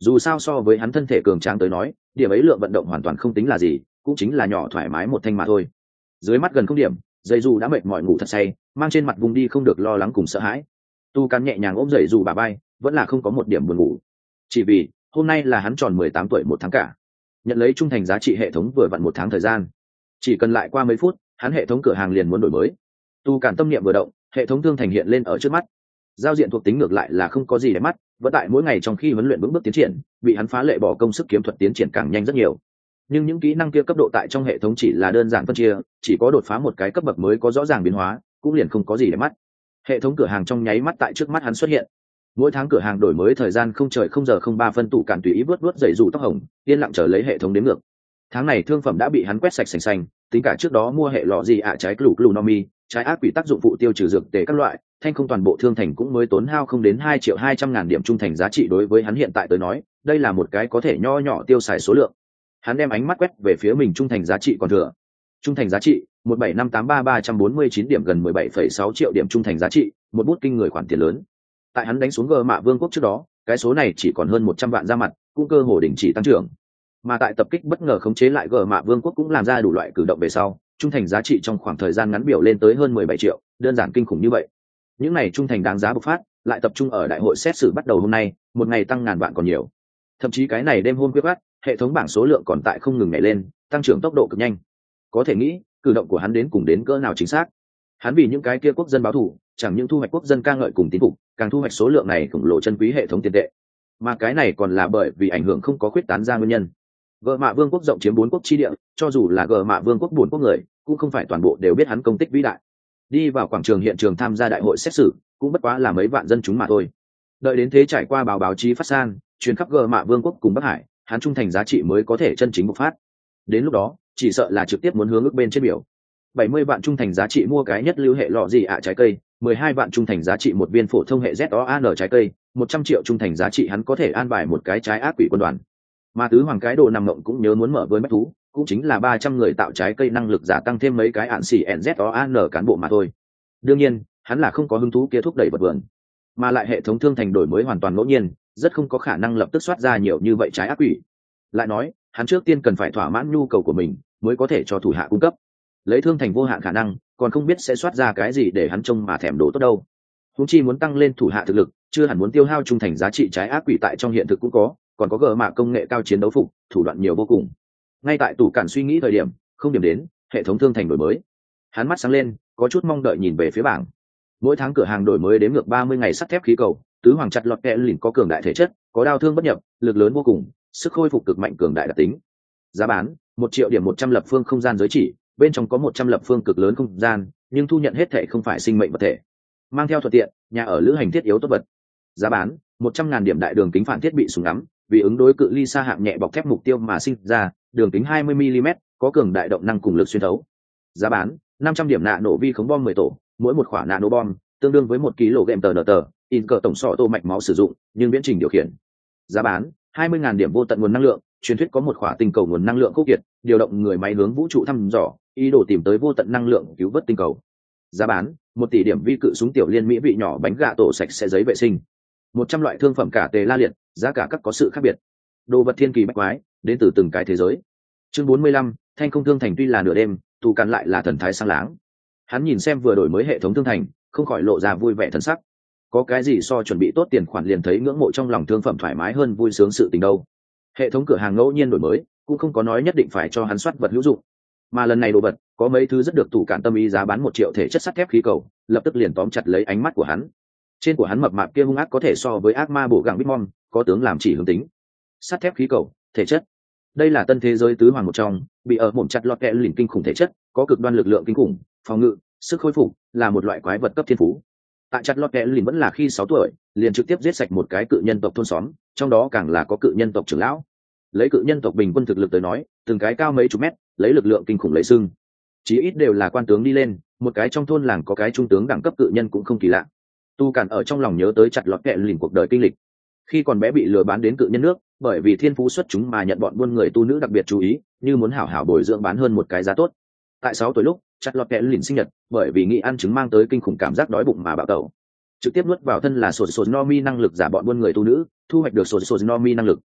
dù sao so với hắn thân thể cường tráng tới nói điểm ấy lượng vận động hoàn toàn không tính là gì, cũng chính là nhỏ thoải mái một thanh mà thôi. Dưới mắt gần không điểm, dây dù đã mệt mỏi ngủ thật say, mang trên mặt vùng đi không được lo lắng cùng sợ hãi. Tu Càn nhẹ nhàng ôm dậy dù bà bay, vẫn là không có một điểm buồn ngủ, chỉ vì hôm nay là hắn tròn mười tám tuổi một tháng cả. Nhận lấy trung thành giá trị hệ thống vừa vặn một tháng thời gian, chỉ cần lại qua mấy phút hắn hệ thống cửa hàng liền muốn đổi mới. Tu Càn tâm niệm vừa động, hệ thống thương thành hiện lên ở trước mắt. Giao diện thuộc tính ngược lại là không có gì để mắt, vẫn tại mỗi ngày trong khi huấn luyện vững bước tiến triển, bị hắn phá lệ bỏ công sức kiếm thuật tiến triển càng nhanh rất nhiều. Nhưng những kỹ năng kia cấp độ tại trong hệ thống chỉ là đơn giản phân chia, chỉ có đột phá một cái cấp bậc mới có rõ ràng biến hóa, cũng liền không có gì để mắt. Hệ thống cửa hàng trong nháy mắt tại trước mắt hắn xuất hiện. Mỗi tháng cửa hàng đổi mới thời gian không trời không giờ không ba phân. Tụ Càn tùy ý vớt vớt dậy dù tóc hồng, yên lặng chờ lấy hệ thống đếm ngược. Tháng này thương phẩm đã bị hắn quét sạch sành xanh, tính cả trước đó mua hệ lọ gì ạ trái lù lù nomi, trái ác quỷ tác dụng phụ tiêu trừ dược tề các loại, thanh không toàn bộ thương thành cũng mới tốn hao không đến hai triệu hai trăm ngàn điểm trung thành giá trị. Đối với hắn hiện tại tới nói, đây là một cái có thể nho nhỏ tiêu xài số lượng. Hắn đem ánh mắt quét về phía mình trung thành giá trị còn thừa. Trung thành giá trị một bảy năm tám ba ba trăm bốn mươi chín điểm, gần mười bảy phẩy sáu triệu điểm trung thành giá trị, một bút kinh người khoản tiền lớn. Tại hắn đánh xuống Gờ Mạ Vương quốc trước đó, cái số này chỉ còn hơn một trăm vạn ra mặt, cũng cơ hồ đình chỉ tăng trưởng. Mà tại tập kích bất ngờ khống chế lại Gờ Mạ Vương quốc cũng làm ra đủ loại cử động về sau, trung thành giá trị trong khoảng thời gian ngắn biểu lên tới hơn mười bảy triệu, đơn giản kinh khủng như vậy. Những này trung thành đáng giá bộc phát, lại tập trung ở đại hội xét xử bắt đầu hôm nay, một ngày tăng ngàn vạn còn nhiều. Thậm chí cái này đêm hôm quyết bắt, hệ thống bảng số lượng còn tại không ngừng nhảy lên, tăng trưởng tốc độ cực nhanh. Có thể nghĩ, cử động của hắn đến cùng đến cỡ nào chính xác. Hắn vì những cái kia quốc dân báo thù, chẳng những thu hoạch quốc dân ca ngợi cùng tín phục, càng thu hoạch số lượng này khổng lồ chân quý hệ thống tiền tệ. Mà cái này còn là bởi vì ảnh hưởng không có khuyết tán ra nguyên nhân. Gờ Mạ Vương quốc rộng chiếm bốn quốc chi địa, cho dù là Gờ Mạ Vương quốc buồn quốc người, cũng không phải toàn bộ đều biết hắn công tích vĩ đại. Đi vào quảng trường hiện trường tham gia đại hội xét xử, cũng bất quá là mấy vạn dân chúng mà thôi. Đợi đến thế trải qua báo báo chí phát san, truyền khắp Gờ Mạ Vương quốc cùng Bắc Hải, hắn trung thành giá trị mới có thể chân chính bộc phát. Đến lúc đó, chỉ sợ là trực tiếp muốn hướng ước bên trên biểu. bảy mươi vạn trung thành giá trị mua cái nhất lưu hệ lọ gì ạ trái cây, mười hai vạn trung thành giá trị một viên phổ thông hệ Z O A N trái cây, một trăm triệu trung thành giá trị hắn có thể an bài một cái trái ác quỷ quân đoàn. Mà tứ hoàng cái đồ nằm mộng cũng nhớ muốn mở với bách thú, cũng chính là ba trăm người tạo trái cây năng lực giả tăng thêm mấy cái ạn xỉ N Z O A N cán bộ mà thôi. Đương nhiên, hắn là không có hứng thú kia thúc đẩy vật vườn, mà lại hệ thống thương thành đổi mới hoàn toàn ngẫu nhiên, rất không có khả năng lập tức soát ra nhiều như vậy trái ác quỷ. Lại nói, hắn trước tiên cần phải thỏa mãn nhu cầu của mình, mới có thể cho thủ hạ cung cấp. Lấy thương thành vô hạn khả năng, còn không biết sẽ soát ra cái gì để hắn trông mà thèm đồ tốt đâu. Huống chi muốn tăng lên thủ hạ thực lực, chưa hẳn muốn tiêu hao trung thành giá trị trái ác quỷ tại trong hiện thực cũng có, còn có Gờ Mạ công nghệ cao chiến đấu phục, thủ đoạn nhiều vô cùng. Ngay tại Tủ Cản suy nghĩ thời điểm, không điểm đến, hệ thống thương thành đổi mới. Hắn mắt sáng lên, có chút mong đợi nhìn về phía bảng. Mỗi tháng cửa hàng đổi mới đếm ngược ba mươi ngày sắt thép khí cầu, tứ hoàng chặt lọt kẹ lỉnh có cường đại thể chất, có đao thương bất nhập, lực lớn vô cùng, sức khôi phục cực mạnh cường đại đặc tính. Giá bán một triệu điểm, một trăm lập phương không gian giới chỉ, bên trong có một trăm lập phương cực lớn không gian, nhưng thu nhận hết thể không phải sinh mệnh vật thể. Mang theo thuận tiện, nhà ở lữ hành thiết yếu tốt vật. Giá bán một trăm ngàn điểm đại đường kính phản thiết bị súng ngắm, vì ứng đối cự ly xa hạng nhẹ bọc thép mục tiêu mà sinh ra, đường kính hai mươi mi li mét, có cường đại động năng cùng lực xuyên thấu. Giá bán năm trăm điểm nạ nổ vi khống bom mười tổ, mỗi một quả nạ nổ bom tương đương với một kg tờ nờ tờ, in cờ tổng sọ tô mạch máu sử dụng, nhưng viễn trình điều khiển. Giá bán hai mươi ngàn điểm vô tận nguồn năng lượng, truyền thuyết có một quả tinh cầu nguồn năng lượng khốc kiệt, điều động người máy hướng vũ trụ thăm dò, ý đồ tìm tới vô tận năng lượng cứu vớt tinh cầu. Giá bán một tỷ điểm vi cự súng tiểu liên mỹ vị nhỏ bánh gà tổ sạch sẽ giấy vệ sinh. Một trăm loại thương phẩm cả tề la liệt, giá cả các có sự khác biệt. Đồ vật thiên kỳ bách quái, đến từ từng cái thế giới. Chương bốn mươi lăm, thanh không thương thành tuy là nửa đêm, Tù Càn lại là thần thái sáng láng. Hắn nhìn xem vừa đổi mới hệ thống thương thành, không khỏi lộ ra vui vẻ thần sắc. Có cái gì so chuẩn bị tốt tiền khoản liền thấy ngưỡng mộ trong lòng thương phẩm thoải mái hơn vui sướng sự tình đâu. Hệ thống cửa hàng ngẫu nhiên đổi mới, cũng không có nói nhất định phải cho hắn soát vật hữu dụng. Mà lần này đồ vật, có mấy thứ rất được Tù Càn tâm ý, giá bán một triệu thể chất sắt thép khí cầu, lập tức liền tóm chặt lấy ánh mắt của hắn. Trên của hắn mập mạp kia hung ác có thể so với ác ma bổ gặng Bitmon, có tướng làm chỉ hướng tính. Sắt thép khí cầu, thể chất. Đây là tân thế giới tứ hoàng một trong, bị ở mồm chặt lọt kẹ lỉnh kinh khủng thể chất, có cực đoan lực lượng kinh khủng, phòng ngự, sức khôi phục, là một loại quái vật cấp thiên phú. Tại chặt lọt kẹ lỉnh vẫn là khi sáu tuổi, liền trực tiếp giết sạch một cái cự nhân tộc thôn xóm, trong đó càng là có cự nhân tộc trưởng lão. Lấy cự nhân tộc bình quân thực lực tới nói, từng cái cao mấy chục mét, lấy lực lượng kinh khủng lấy xưng. Chí ít đều là quan tướng đi lên, một cái trong thôn làng có cái trung tướng đẳng cấp cự nhân cũng không kỳ lạ. Tu Càn ở trong lòng nhớ tới chặt lọt kẹ lỉnh cuộc đời kinh lịch. Khi còn bé bị lừa bán đến cự nhân nước, bởi vì thiên phú xuất chúng mà nhận bọn buôn người tu nữ đặc biệt chú ý, như muốn hảo hảo bồi dưỡng bán hơn một cái giá tốt. Tại sáu tuổi lúc, chặt lọt kẹ lỉnh sinh nhật, bởi vì nghĩ ăn trứng mang tới kinh khủng cảm giác đói bụng mà bạo tẩu, trực tiếp nuốt vào thân là sột sột no mi năng lực giả bọn buôn người tu nữ, thu hoạch được sột sột no mi năng lực,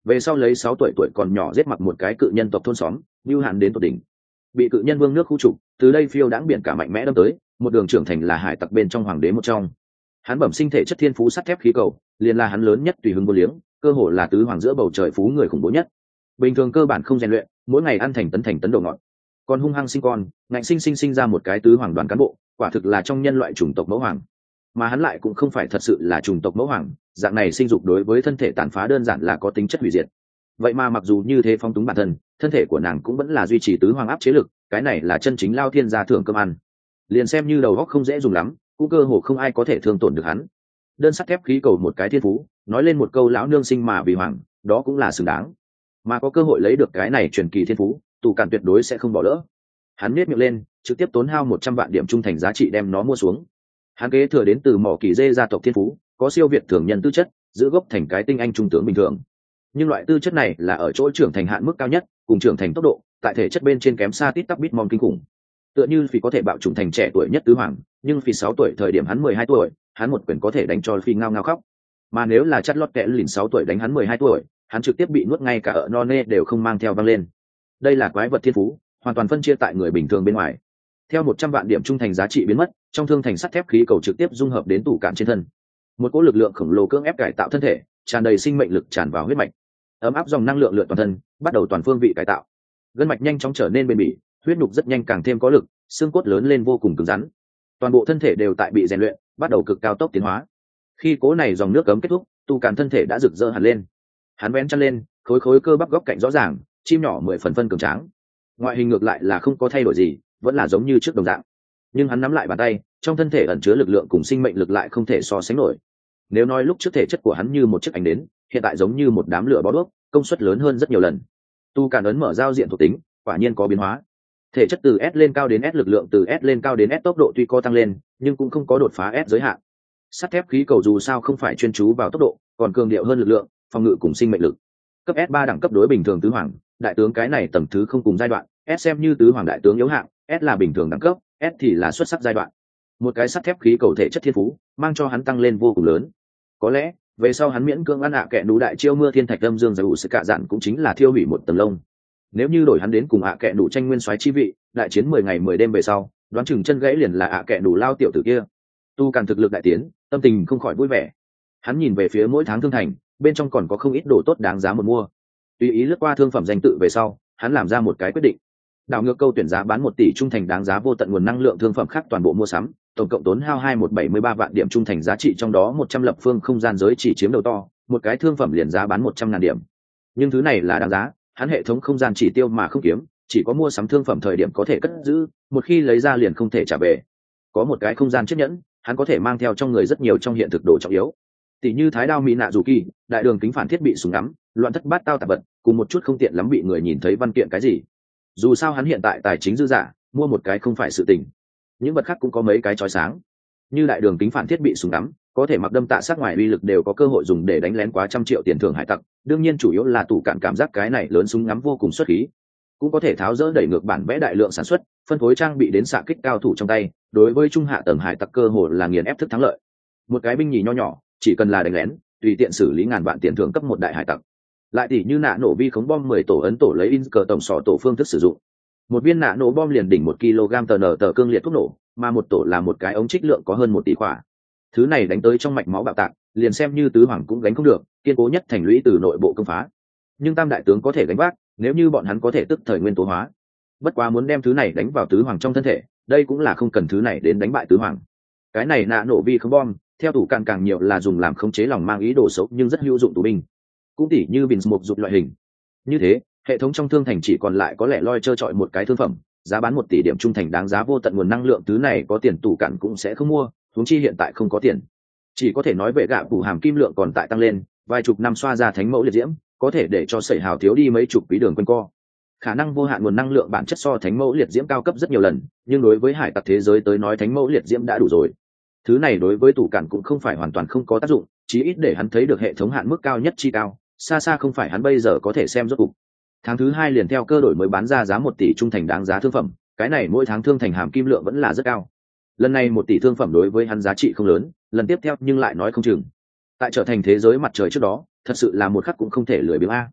về sau lấy sáu tuổi tuổi còn nhỏ giết mặc một cái cự nhân tộc thôn xóm lưu hạn đến tột đỉnh, bị cự nhân vương nước khu trục, từ đây phiêu đãng biển cả mạnh mẽ đâm tới, một đường trưởng thành là hải tặc bên trong hoàng đế một trong. Hắn bẩm sinh thể chất thiên phú sắt thép khí cầu, liền là hắn lớn nhất tùy hứng vô liếng, cơ hồ là tứ hoàng giữa bầu trời phú người khủng bố nhất. Bình thường cơ bản không rèn luyện, mỗi ngày ăn thành tấn thành tấn đồ ngọt, còn hung hăng sinh con, ngạnh sinh sinh sinh ra một cái tứ hoàng đoàn cán bộ, quả thực là trong nhân loại chủng tộc mẫu hoàng. Mà hắn lại cũng không phải thật sự là chủng tộc mẫu hoàng, dạng này sinh dục đối với thân thể tàn phá đơn giản là có tính chất hủy diệt. Vậy mà mặc dù như thế phong túng bản thân, thân thể của nàng cũng vẫn là duy trì tứ hoàng áp chế lực, cái này là chân chính lao thiên gia thưởng cơm ăn. Liền xem như đầu óc không dễ dùng lắm, cũng cơ hồ không ai có thể thương tổn được hắn. Đơn sắt thép khí cầu một cái thiên phú, nói lên một câu lão nương sinh mà vì hoàng, đó cũng là xứng đáng. Mà có cơ hội lấy được cái này truyền kỳ thiên phú, tù cản tuyệt đối sẽ không bỏ lỡ. Hắn nhếch miệng lên, trực tiếp tốn hao một trăm vạn điểm trung thành giá trị đem nó mua xuống. Hắn kế thừa đến từ mỏ kỳ dê gia tộc thiên phú, có siêu việt thường nhân tư chất, giữ gốc thành cái tinh anh trung tướng bình thường. Nhưng loại tư chất này là ở chỗ trưởng thành hạn mức cao nhất, cùng trưởng thành tốc độ, tại thể chất bên trên kém xa tít tắp bít mom kinh khủng. Tựa như Phi có thể bạo chủng thành trẻ tuổi nhất tứ hoàng, nhưng Phi sáu tuổi thời điểm hắn mười hai tuổi, hắn một quyền có thể đánh cho Phi ngao ngao khóc. Mà nếu là chắt lót kẽ lìn sáu tuổi đánh hắn mười hai tuổi, hắn trực tiếp bị nuốt ngay cả ở non nê đều không mang theo văng lên. Đây là quái vật thiên phú, hoàn toàn phân chia tại người bình thường bên ngoài. Theo một trăm vạn điểm trung thành giá trị biến mất, trong thương thành sắt thép khí cầu trực tiếp dung hợp đến tủ cạn trên thân. Một cỗ lực lượng khổng lồ cưỡng ép cải tạo thân thể, tràn đầy sinh mệnh lực tràn vào huyết mạch. Ấm áp dòng năng lượng lượn toàn thân, bắt đầu toàn phương vị cải tạo. Gân mạch nhanh chóng trở nên bền bỉ, huyết nhục rất nhanh càng thêm có lực, xương cốt lớn lên vô cùng cứng rắn. Toàn bộ thân thể đều tại bị rèn luyện, bắt đầu cực cao tốc tiến hóa. Khi cỗ này dòng nước cấm kết thúc, tu càn thân thể đã rực rỡ hẳn lên. Hắn vén chân lên, khối khối cơ bắp góc cạnh rõ ràng, chim nhỏ mười phần phân cường tráng. Ngoại hình ngược lại là không có thay đổi gì, vẫn là giống như trước đồng dạng. Nhưng hắn nắm lại bàn tay, trong thân thể ẩn chứa lực lượng cùng sinh mệnh lực lại không thể so sánh nổi. Nếu nói lúc trước thể chất của hắn như một chiếc ánh nến, hiện tại giống như một đám lửa bó đuốc, công suất lớn hơn rất nhiều lần. Tu càn ấn mở giao diện thuộc tính, quả nhiên có biến hóa. Thể chất từ S lên cao đến S, lực lượng từ S lên cao đến S, tốc độ tuy có tăng lên, nhưng cũng không có đột phá S giới hạn. Sắt thép khí cầu dù sao không phải chuyên chú vào tốc độ, còn cường điệu hơn lực lượng, phòng ngự cùng sinh mệnh lực. Cấp S ba đẳng cấp đối bình thường tứ hoàng, đại tướng cái này tầng thứ không cùng giai đoạn, S xem như tứ hoàng đại tướng yếu hạng, S là bình thường đẳng cấp, S thì là xuất sắc giai đoạn. Một cái sắt thép khí cầu thể chất thiên phú, mang cho hắn tăng lên vô cùng lớn. Có lẽ, về sau hắn miễn cưỡng ăn ạ à kệ đủ đại chiêu mưa thiên thạch âm dương giải ủ sự cạ dạn cũng chính là thiêu hủy một tầng lông. Nếu như đổi hắn đến cùng ạ à kệ đủ tranh nguyên soái chi vị, đại chiến mười ngày mười đêm về sau, đoán chừng chân gãy liền là ạ à kệ đủ lao tiểu tử kia. Tu Càn thực lực đại tiến, tâm tình không khỏi vui vẻ. Hắn nhìn về phía mỗi tháng thương thành, bên trong còn có không ít đồ tốt đáng giá một mua. Tùy ý lướt qua thương phẩm danh tự về sau, hắn làm ra một cái quyết định. Đảo ngược câu tuyển giá bán một tỷ trung thành đáng giá vô tận nguồn năng lượng thương phẩm khác toàn bộ mua sắm, tổng cộng tốn hao hai một bảy mươi ba vạn điểm trung thành giá trị, trong đó một trăm lập phương không gian giới chỉ chiếm đầu to, một cái thương phẩm liền giá bán một trăm ngàn điểm. Nhưng thứ này là đáng giá, hắn hệ thống không gian chỉ tiêu mà không kiếm, chỉ có mua sắm thương phẩm thời điểm có thể cất giữ, một khi lấy ra liền không thể trả về. Có một cái không gian chiếc nhẫn, hắn có thể mang theo trong người rất nhiều trong hiện thực đồ trọng yếu, tỷ như thái đao mỹ nạ dù kỳ, đại đường kính phản thiết bị súng ngắm, loạn thất bát tao tạp vật, cùng một chút không tiện lắm bị người nhìn thấy văn kiện cái gì. Dù sao hắn hiện tại tài chính dư giả, mua một cái không phải sự tình. Những vật khác cũng có mấy cái chói sáng, như đại đường kính phản thiết bị súng ngắm, có thể mặc đâm tạ sát ngoài uy lực đều có cơ hội dùng để đánh lén quá trăm triệu tiền thưởng hải tặc. Đương nhiên chủ yếu là tủ cạn cảm giác cái này lớn súng ngắm vô cùng xuất khí, cũng có thể tháo dỡ đẩy ngược bản vẽ đại lượng sản xuất, phân phối trang bị đến xạ kích cao thủ trong tay. Đối với trung hạ tầng hải tặc cơ hồ là nghiền ép thức thắng lợi. Một cái binh nhì nho nhỏ, chỉ cần là đánh lén, tùy tiện xử lý ngàn vạn tiền thưởng cấp một đại hải tặc. Lại tỷ như nạ nổ vi khống bom mười tổ ấn tổ lấy in cờ tổng sọ tổ phương thức sử dụng. Một viên nạ nổ bom liền đỉnh một kg tờ nở tờ cương liệt thuốc nổ, mà một tổ là một cái ống trích lượng có hơn một tỷ quả. Thứ này đánh tới trong mạch máu bạo tạc, liền xem như tứ hoàng cũng gánh không được, kiên cố nhất thành lũy từ nội bộ công phá. Nhưng tam đại tướng có thể gánh vác, nếu như bọn hắn có thể tức thời nguyên tố hóa. Bất quá muốn đem thứ này đánh vào tứ hoàng trong thân thể, đây cũng là không cần thứ này đến đánh bại tứ hoàng. Cái này nạ nổ vi khống bom, theo tủ càng càng nhiều là dùng làm khống chế lòng mang ý đồ xấu nhưng rất hữu dụng tù binh, cũng tỉ như bình một dụng loại hình. Như thế hệ thống trong thương thành chỉ còn lại có lẽ loi trơ trọi một cái thương phẩm, giá bán một tỷ điểm trung thành đáng giá vô tận nguồn năng lượng, thứ này có tiền tủ cạn cũng sẽ không mua, huống chi hiện tại không có tiền, chỉ có thể nói vệ gạ phủ hàm kim lượng còn tại tăng lên, vài chục năm xoa ra thánh mẫu liệt diễm có thể để cho sẩy hào thiếu đi mấy chục quý đường quanh co. Khả năng vô hạn nguồn năng lượng bản chất so thánh mẫu liệt diễm cao cấp rất nhiều lần, nhưng đối với hải tặc thế giới tới nói thánh mẫu liệt diễm đã đủ rồi. Thứ này đối với tủ cạn cũng không phải hoàn toàn không có tác dụng, chí ít để hắn thấy được hệ thống hạn mức cao nhất chi cao, xa xa không phải hắn bây giờ có thể xem rốt cục. Tháng thứ hai liền theo cơ đổi mới bán ra giá một tỷ trung thành đáng giá thương phẩm, cái này mỗi tháng thương thành hàm kim lượng vẫn là rất cao. Lần này một tỷ thương phẩm đối với hắn giá trị không lớn, lần tiếp theo nhưng lại nói không chừng. Tại trở thành thế giới mặt trời trước đó, thật sự là một khắc cũng không thể lười biếng a.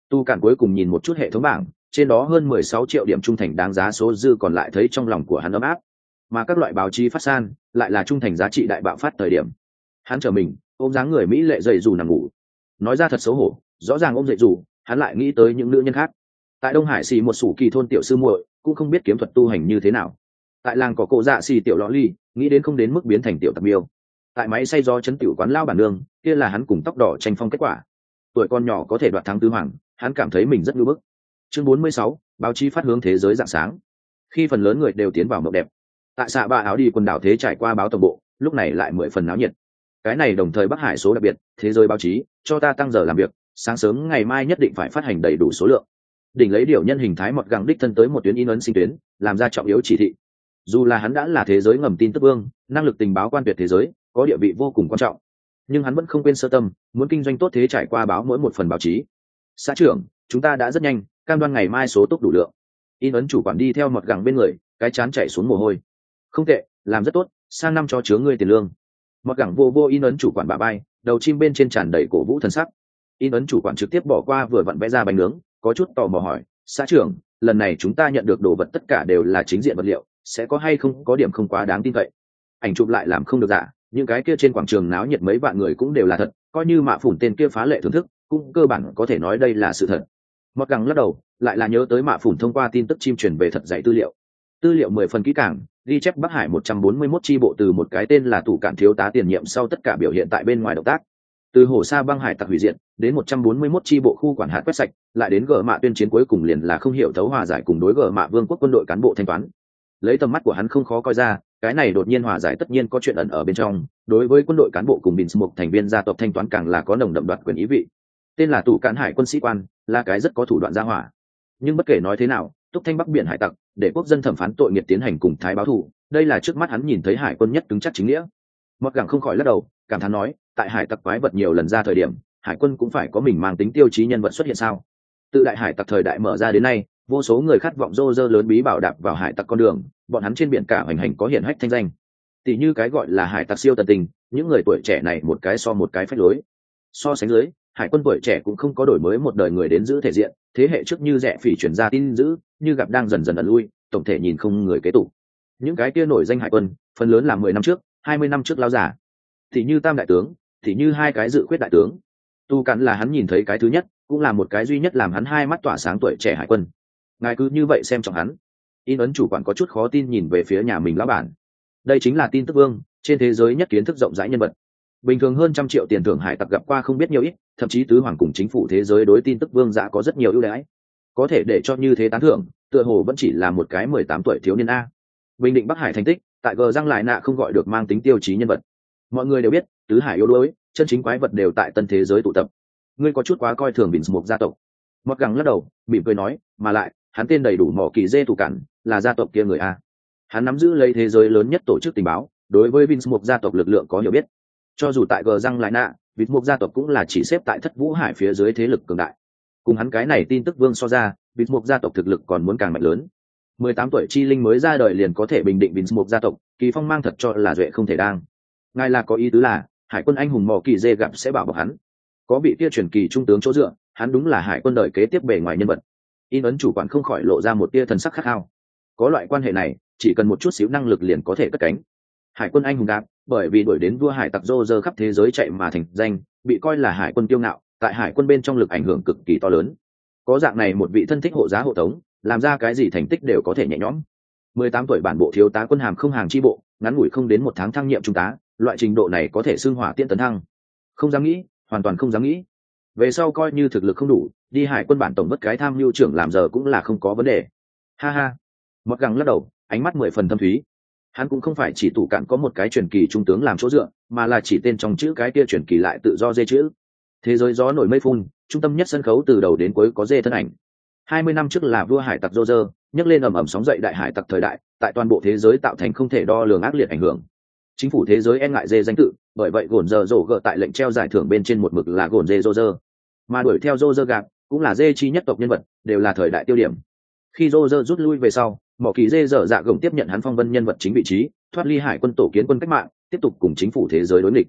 Tu Cản cuối cùng nhìn một chút hệ thống bảng, trên đó hơn mười sáu triệu điểm trung thành đáng giá số dư còn lại thấy trong lòng của hắn ấm áp. Mà các loại báo chí phát san lại là trung thành giá trị đại bạo phát thời điểm. Hắn trở mình ôm dáng người mỹ lệ dậy dù nằm ngủ. Nói ra thật xấu hổ, rõ ràng ôm dậy dù, hắn lại nghĩ tới những nữ nhân khác. Tại Đông Hải xì một sủ kỳ thôn tiểu sư muội cũng không biết kiếm thuật tu hành như thế nào. Tại làng có cổ dạ xì tiểu lọ ly nghĩ đến không đến mức biến thành tiểu tạp miêu. Tại máy xay gió chấn tiểu quán lao bản nương, kia là hắn cùng tóc đỏ tranh phong kết quả. Tuổi con nhỏ có thể đoạt thắng tứ hoàng, hắn cảm thấy mình rất ngưỡng bức. Chương bốn mươi sáu, báo chí phát hướng thế giới dạng sáng. Khi phần lớn người đều tiến vào mộng đẹp, tại xạ ba áo đi quần đảo thế trải qua báo tổng bộ, lúc này lại mười phần náo nhiệt. Cái này đồng thời Bắc Hải số đặc biệt, thế giới báo chí cho ta tăng giờ làm việc, sáng sớm ngày mai nhất định phải phát hành đầy đủ số lượng. Đỉnh lấy điều nhân hình thái mọt gẳng đích thân tới một tuyến in ấn sinh tuyến, làm ra trọng yếu chỉ thị. Dù là hắn đã là thế giới ngầm tin tức vương, năng lực tình báo quan tuyệt thế giới, có địa vị vô cùng quan trọng, nhưng hắn vẫn không quên sơ tâm, muốn kinh doanh tốt thế trải qua báo mỗi một phần báo chí. Xã trưởng, chúng ta đã rất nhanh, cam đoan ngày mai số tốc đủ lượng. In ấn chủ quản đi theo mọt gẳng bên người, cái chán chảy xuống mồ hôi. Không tệ, làm rất tốt, sang năm cho chứa ngươi tiền lương. Mọt gẳng vô vô in ấn chủ quản bả bay, đầu chim bên trên tràn đầy cổ vũ thần sắc. In ấn chủ quản trực tiếp bỏ qua vừa vặn vẽ ra bánh nướng, có chút tò mò hỏi, xã trưởng, lần này chúng ta nhận được đồ vật tất cả đều là chính diện vật liệu, sẽ có hay không có điểm không quá đáng tin cậy? Ảnh chụp lại làm không được giả, những cái kia trên quảng trường náo nhiệt mấy vạn người cũng đều là thật, coi như Mạ Phủn tên kia phá lệ thưởng thức, cũng cơ bản có thể nói đây là sự thật. Mọt gẳng lắc đầu, lại là nhớ tới Mạ Phủn thông qua tin tức chim truyền về thật dạy tư liệu. Tư liệu mười phần kỹ càng, ghi chép Bắc Hải một trăm bốn mươi mốt chi bộ từ một cái tên là Tủ Cản thiếu tá tiền nhiệm sau tất cả biểu hiện tại bên ngoài động tác. Từ Hồ Sa băng hải tặc hủy diệt đến một trăm bốn mươi mốt chi bộ khu quản hạt quét sạch, lại đến gờ mạ tuyên chiến cuối cùng liền là không hiểu thấu hòa giải cùng đối gờ mạ vương quốc quân đội cán bộ thanh toán. Lấy tầm mắt của hắn không khó coi ra, cái này đột nhiên hòa giải tất nhiên có chuyện ẩn ở bên trong, đối với quân đội cán bộ cùng bình một thành viên gia tộc thanh toán càng là có nồng đậm đoạt quyền ý vị. Tên là Tủ Cản hải quân sĩ quan, là cái rất có thủ đoạn gia hỏa. Nhưng bất kể nói thế nào, Túc Thanh Bắc biển hải tặc, để quốc dân thẩm phán tội nghiệp tiến hành cùng thái báo thù, đây là trước mắt hắn nhìn thấy hải quân nhất cứng chắc chính nghĩa. Mọt gẳng không khỏi lắc đầu, cảm thán nói, tại hải tặc quái vật nhiều lần ra thời điểm, hải quân cũng phải có mình mang tính tiêu chí nhân vật xuất hiện sao? Từ đại hải tặc thời đại mở ra đến nay, vô số người khát vọng rô rơ lớn bí bảo đạp vào hải tặc con đường, bọn hắn trên biển cả hoành hành có hiển hách thanh danh. Tỷ như cái gọi là hải tặc siêu tần tình, những người tuổi trẻ này một cái so một cái phách lối. So sánh dưới, hải quân tuổi trẻ cũng không có đổi mới một đời người đến giữ thể diện, thế hệ trước như rẻ phỉ chuyển ra tin giữ, như gặp đang dần dần ẩn lui, tổng thể nhìn không người kế tục. Những cái kia nổi danh hải quân, phần lớn là mười năm trước, hai mươi năm trước lao giả. Thì như tam đại tướng, thì như hai cái dự khuyết đại tướng. Tu Cản là hắn nhìn thấy cái thứ nhất, cũng là một cái duy nhất làm hắn hai mắt tỏa sáng tuổi trẻ hải quân. Ngài cứ như vậy xem trọng hắn. In ấn chủ quản có chút khó tin nhìn về phía nhà mình lão bản. Đây chính là tin tức vương, trên thế giới nhất kiến thức rộng rãi nhân vật. Bình thường hơn trăm triệu tiền thưởng hải tặc gặp qua không biết nhiều ít, thậm chí tứ hoàng cùng chính phủ thế giới đối tin tức vương dạ có rất nhiều ưu đãi. Có thể để cho như thế tán thưởng, tựa hồ vẫn chỉ là một cái mười tám tuổi thiếu niên a. Bình định Bắc Hải thành tích, tại gờ răng lại nạ không gọi được mang tính tiêu chí nhân vật. Mọi người đều biết, tứ hải yếu đuối, chân chính quái vật đều tại tân thế giới tụ tập. Ngươi có chút quá coi thường Bình một gia tộc. Mọt gẳng lắc đầu, mỉm cười nói, mà lại, hắn tên đầy đủ mỏ kỳ dê Tủ Cản, là gia tộc kia người a. Hắn nắm giữ lấy thế giới lớn nhất tổ chức tình báo, đối với Bình một gia tộc lực lượng có hiểu biết. Cho dù tại gờ răng lại nạ, Bình một gia tộc cũng là chỉ xếp tại thất vũ hải phía dưới thế lực cường đại. Cùng hắn cái này tin tức vương so ra, Bình một gia tộc thực lực còn muốn càng mạnh lớn. mười tám tuổi chi linh mới ra đời liền có thể bình định Bình một gia tộc, Kỳ Phong mang thật cho là duệ không thể đang. Ngài là có ý tứ là, hải quân anh hùng mỏ kỳ dê gặp sẽ bảo bọc hắn. Có vị kia truyền kỳ trung tướng chỗ dựa, hắn đúng là hải quân đời kế tiếp bề ngoài nhân vật. In ấn chủ quản không khỏi lộ ra một tia thần sắc khát khao. Có loại quan hệ này, chỉ cần một chút xíu năng lực liền có thể cất cánh. Hải quân anh hùng gặp, bởi vì đuổi đến vua hải tặc rô rơ khắp thế giới chạy mà thành danh, bị coi là hải quân kiêu ngạo, tại hải quân bên trong lực ảnh hưởng cực kỳ to lớn. Có dạng này một vị thân thích hộ giá hộ tống, làm ra cái gì thành tích đều có thể nhẹ nhõm. mười tám tuổi bản bộ thiếu tá quân hàm không hàng chi bộ, ngắn ngủi không đến một tháng thăng nhiệm trung tá, loại trình độ này có thể xưng hỏa tiễn tấn thăng. Không dám nghĩ, hoàn toàn không dám nghĩ. Về sau coi như thực lực không đủ, đi hải quân bản tổng bất cái tham mưu trưởng làm giờ cũng là không có vấn đề. Ha ha. Mọt gẳng lắc đầu, ánh mắt mười phần thâm thúy. Hắn cũng không phải chỉ Tủ Cản có một cái truyền kỳ trung tướng làm chỗ dựa, mà là chỉ tên trong chữ cái kia truyền kỳ lại tự do dê chữ. Thế giới gió nổi mây phun, trung tâm nhất sân khấu từ đầu đến cuối có dê thân ảnh. hai mươi năm trước là vua hải tặc Roger, nhấc lên ầm ầm sóng dậy đại hải tặc thời đại, tại toàn bộ thế giới tạo thành không thể đo lường ác liệt ảnh hưởng. Chính phủ thế giới e ngại dê danh tự, bởi vậy gồn giờ rổ gỡ tại lệnh treo giải thưởng bên trên một mực là gồn dê Roger. Mà đuổi theo Roger gạt, cũng là dê chi nhất tộc nhân vật, đều là thời đại tiêu điểm. Khi Roger rút lui về sau, mỏ kỳ dê dở dạ gồng tiếp nhận hắn phong vân nhân vật chính vị trí, thoát ly hải quân tổ kiến quân cách mạng, tiếp tục cùng chính phủ thế giới đối nghịch.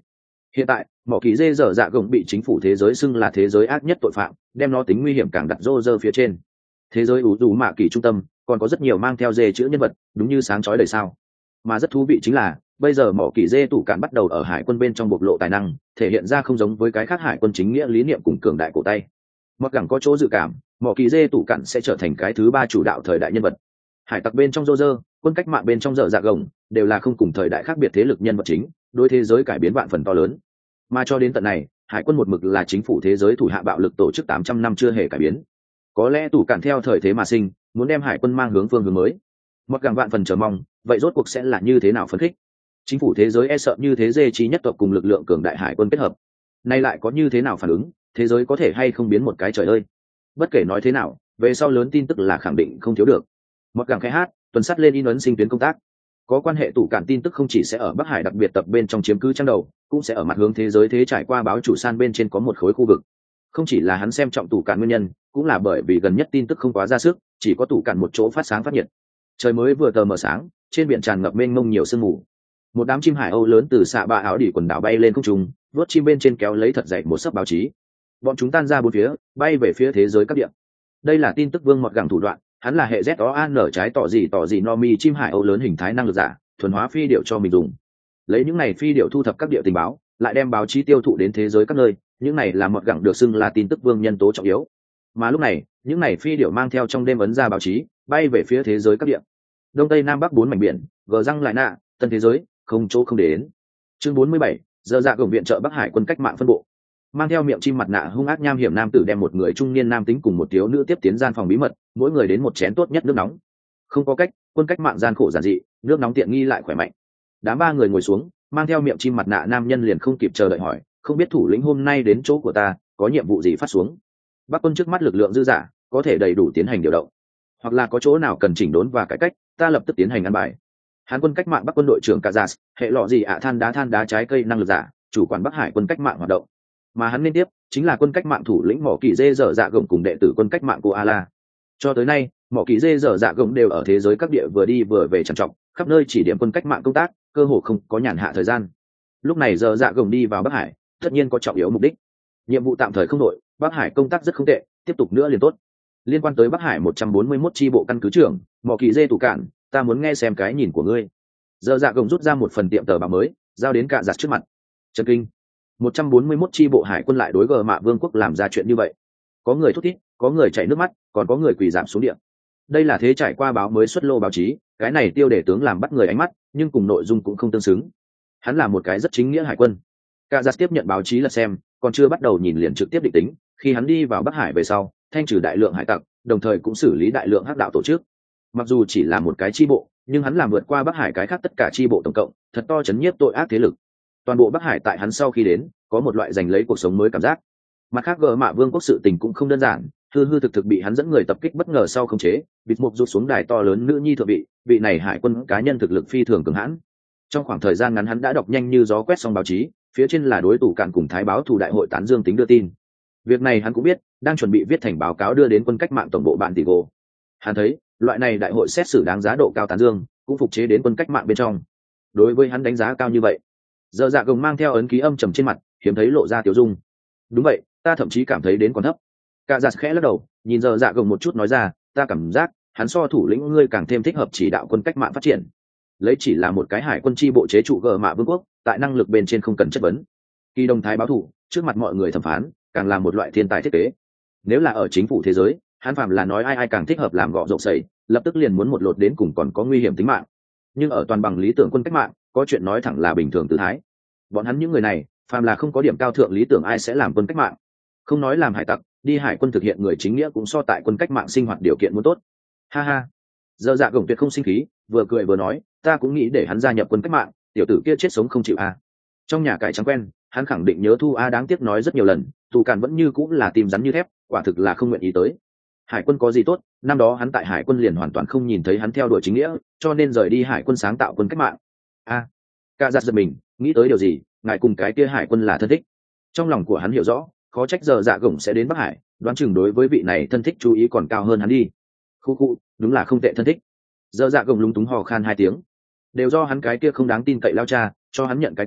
Hiện tại mỏ kỳ dê dở dạ gồng bị chính phủ thế giới xưng là thế giới ác nhất tội phạm, đem nó tính nguy hiểm càng đặt rô rơ phía trên. Thế giới ủ dù mạ kỳ trung tâm còn có rất nhiều mang theo dê chữ nhân vật, đúng như sáng chói đời sao. Mà rất thú vị chính là bây giờ mỏ kỳ dê tủ cạn bắt đầu ở hải quân bên trong bộc lộ tài năng, thể hiện ra không giống với cái khác hải quân chính nghĩa lý niệm cùng cường đại cổ tay. Mặc gẳng có chỗ dự cảm mỏ kỳ dê tủ cạn sẽ trở thành cái thứ ba chủ đạo thời đại nhân vật. Hải tặc bên trong rô rơ, quân cách mạng bên trong dở dạ gồng đều là không cùng thời đại khác biệt thế lực nhân vật chính, đối thế giới cải biến vạn phần to lớn. Mà cho đến tận này hải quân một mực là chính phủ thế giới thủ hạ bạo lực tổ chức tám trăm năm chưa hề cải biến. Có lẽ tủ cạn theo thời thế mà sinh, muốn đem hải quân mang hướng phương hướng mới. Mặc gẳng vạn phần chờ mong vậy rốt cuộc sẽ là như thế nào phấn khích. Chính phủ thế giới e sợ như thế dê trí nhất tộc cùng lực lượng cường đại hải quân kết hợp, nay lại có như thế nào phản ứng, thế giới có thể hay không biến một cái trời ơi. Bất kể nói thế nào về sau lớn tin tức là khẳng định không thiếu được. Mặc gẳng khai hát tuần sát lên in ấn sinh tuyến công tác, có quan hệ tủ cạn tin tức không chỉ sẽ ở Bắc Hải đặc biệt tập bên trong chiếm cứ trang đầu, cũng sẽ ở mặt hướng thế giới thế trải qua báo chủ san bên trên có một khối khu vực. Không chỉ là hắn xem trọng tủ cạn nguyên nhân, cũng là bởi vì gần nhất tin tức không quá ra sức, chỉ có tủ cạn một chỗ phát sáng phát nhiệt. Trời mới vừa tờ mờ sáng, trên biển tràn ngập mênh mông nhiều sương mù. Một đám chim hải âu lớn từ xạ bạ áo đỉ quần đảo bay lên không trung, vớt chim bên trên kéo lấy thật dày một sấp báo chí. Bọn chúng tan ra bốn phía, bay về phía thế giới các địa. Đây là tin tức vương mọt gẳng thủ đoạn, hắn là hệ Z O A N trái tỏ gì tỏ gì no mi chim hải âu lớn hình thái năng lực giả, thuần hóa phi điệu cho mình dùng. Lấy những này phi điệu thu thập các địa tình báo, lại đem báo chí tiêu thụ đến thế giới các nơi, những này là mọt gẳng được xưng là tin tức vương nhân tố trọng yếu. Mà lúc này, những này phi điệu mang theo trong đêm ấn ra báo chí, bay về phía thế giới các địa. Đông Tây Nam Bắc bốn mảnh biển, gờ răng lại nạ, tân thế giới, không chỗ không đến. Chương bốn mươi bảy, giờ dạ gồng viện trợ Bắc Hải quân cách mạng phân bộ. Mang theo miệng chim mặt nạ hung ác nham hiểm nam tử đem một người trung niên nam tính cùng một thiếu nữ tiếp tiến gian phòng bí mật, mỗi người đến một chén tốt nhất nước nóng. Không có cách, quân cách mạng gian khổ giản dị, nước nóng tiện nghi lại khỏe mạnh. Đám ba người ngồi xuống, mang theo miệng chim mặt nạ nam nhân liền không kịp chờ đợi hỏi, không biết thủ lĩnh hôm nay đến chỗ của ta có nhiệm vụ gì phát xuống. Bắc quân trước mắt lực lượng dư dả, có thể đầy đủ tiến hành điều động, hoặc là có chỗ nào cần chỉnh đốn và cải cách, ta lập tức tiến hành ăn bài. Hán quân cách mạng Bắc quân đội trưởng Kazas, hệ lọ gì ạ than đá than đá trái cây năng lực giả, chủ quản Bắc Hải quân cách mạng hoạt động. Mà hắn liên tiếp chính là quân cách mạng thủ lĩnh mỏ kỳ dê dở dạ gồng cùng đệ tử quân cách mạng Koala. Cho tới nay mỏ kỳ dê dở dạ gồng đều ở thế giới các địa vừa đi vừa về trằn trọc, khắp nơi chỉ điểm quân cách mạng công tác, cơ hồ không có nhàn hạ thời gian. Lúc này dở dạ gồng đi vào Bắc Hải tất nhiên có trọng yếu mục đích. Nhiệm vụ tạm thời không đội, Bắc Hải công tác rất không tệ, tiếp tục nữa liền tốt. Liên quan tới Bắc Hải một trăm bốn mươi mốt chi bộ căn cứ trưởng mỏ kỳ dê tủ cạn, ta muốn nghe xem cái nhìn của ngươi. Dở dạ gồng rút ra một phần tiệm tờ báo mới giao đến cả giặt trước mặt. Chấn kinh, một trăm bốn mươi mốt chi bộ hải quân lại đối gờ mạ vương quốc làm ra chuyện như vậy. Có người thút thít, có người chảy nước mắt, còn có người quỳ giảm xuống địa. Đây là thế trải qua báo mới xuất lô báo chí, cái này tiêu đề tướng làm bắt người ánh mắt, nhưng cùng nội dung cũng không tương xứng. Hắn là một cái rất chính nghĩa hải quân. Cả giặt tiếp nhận báo chí là xem, còn chưa bắt đầu nhìn liền trực tiếp định tính, khi hắn đi vào Bắc Hải về sau, thanh trừ đại lượng hải tặc, đồng thời cũng xử lý đại lượng hắc đạo tổ chức. Mặc dù chỉ là một cái chi bộ, nhưng hắn làm vượt qua Bắc Hải cái khác tất cả chi bộ tổng cộng, thật to chấn nhiếp tội ác thế lực. Toàn bộ Bắc Hải tại hắn sau khi đến có một loại giành lấy cuộc sống mới cảm giác. Mặt khác gờ mạ vương quốc sự tình cũng không đơn giản, hư hư thực thực bị hắn dẫn người tập kích bất ngờ sau khống chế, bịt mục rút xuống đài to lớn nữ nhi thượng vị, vị này hải quân cá nhân thực lực phi thường cường hãn. Trong khoảng thời gian ngắn hắn đã đọc nhanh như gió quét xong báo chí, phía trên là đối thủ cạn cùng thái báo thủ đại hội tán dương tính đưa tin. Việc này hắn cũng biết, đang chuẩn bị viết thành báo cáo đưa đến quân cách mạng tổng bộ bạn tỷ gỗ. Hắn thấy loại này đại hội xét xử đáng giá độ cao tán dương, cũng phục chế đến quân cách mạng bên trong. Đối với hắn đánh giá cao như vậy, giờ dạ gồng mang theo ấn ký âm trầm trên mặt, hiếm thấy lộ ra tiểu dung. Đúng vậy, ta thậm chí cảm thấy đến còn thấp. Cả giặt khẽ lắc đầu, nhìn giờ dạ gồng một chút nói ra, ta cảm giác hắn so thủ lĩnh ngươi càng thêm thích hợp chỉ đạo quân cách mạng phát triển. Lấy chỉ là một cái hải quân chi bộ chế trụ gờ mạ vương quốc, tại năng lực bên trên không cần chất vấn. Kỳ đồng thái báo thủ, trước mặt mọi người thẩm phán, càng là một loại thiên tài thiết kế. Nếu là ở chính phủ thế giới, hắn phạm là nói ai ai càng thích hợp làm gọ rộng sẩy, lập tức liền muốn một lột đến cùng còn có nguy hiểm tính mạng. Nhưng ở toàn bằng lý tưởng quân cách mạng, có chuyện nói thẳng là bình thường tự thái. Bọn hắn những người này phàm là không có điểm cao thượng lý tưởng ai sẽ làm quân cách mạng. Không nói làm hải tặc, đi hải quân thực hiện người chính nghĩa cũng so tại quân cách mạng sinh hoạt điều kiện muốn tốt. Ha ha, giờ dạ gồng tuyệt không sinh khí, vừa cười vừa nói, ta cũng nghĩ để hắn gia nhập quân cách mạng, tiểu tử kia chết sống không chịu a. Trong nhà cải trắng quen, hắn khẳng định nhớ thu a, đáng tiếc nói rất nhiều lần, tù càn vẫn như cũng là tim rắn như thép, quả thực là không nguyện ý tới. Hải quân có gì tốt, năm đó hắn tại hải quân liền hoàn toàn không nhìn thấy hắn theo đuổi chính nghĩa, cho nên rời đi hải quân sáng tạo quân cách mạng. A, cả giặt giật mình, nghĩ tới điều gì, ngài cùng cái kia hải quân là thân thích. Trong lòng của hắn hiểu rõ, khó trách giờ dạ gồng sẽ đến Bắc Hải, đoán chừng đối với vị này thân thích chú ý còn cao hơn hắn đi. Khu khu, đúng là không tệ thân thích. Giờ dạ gồng lúng túng hò khan hai tiếng, đều do hắn cái kia không đáng tin cậy lao cha, cho hắn nhận cái ca,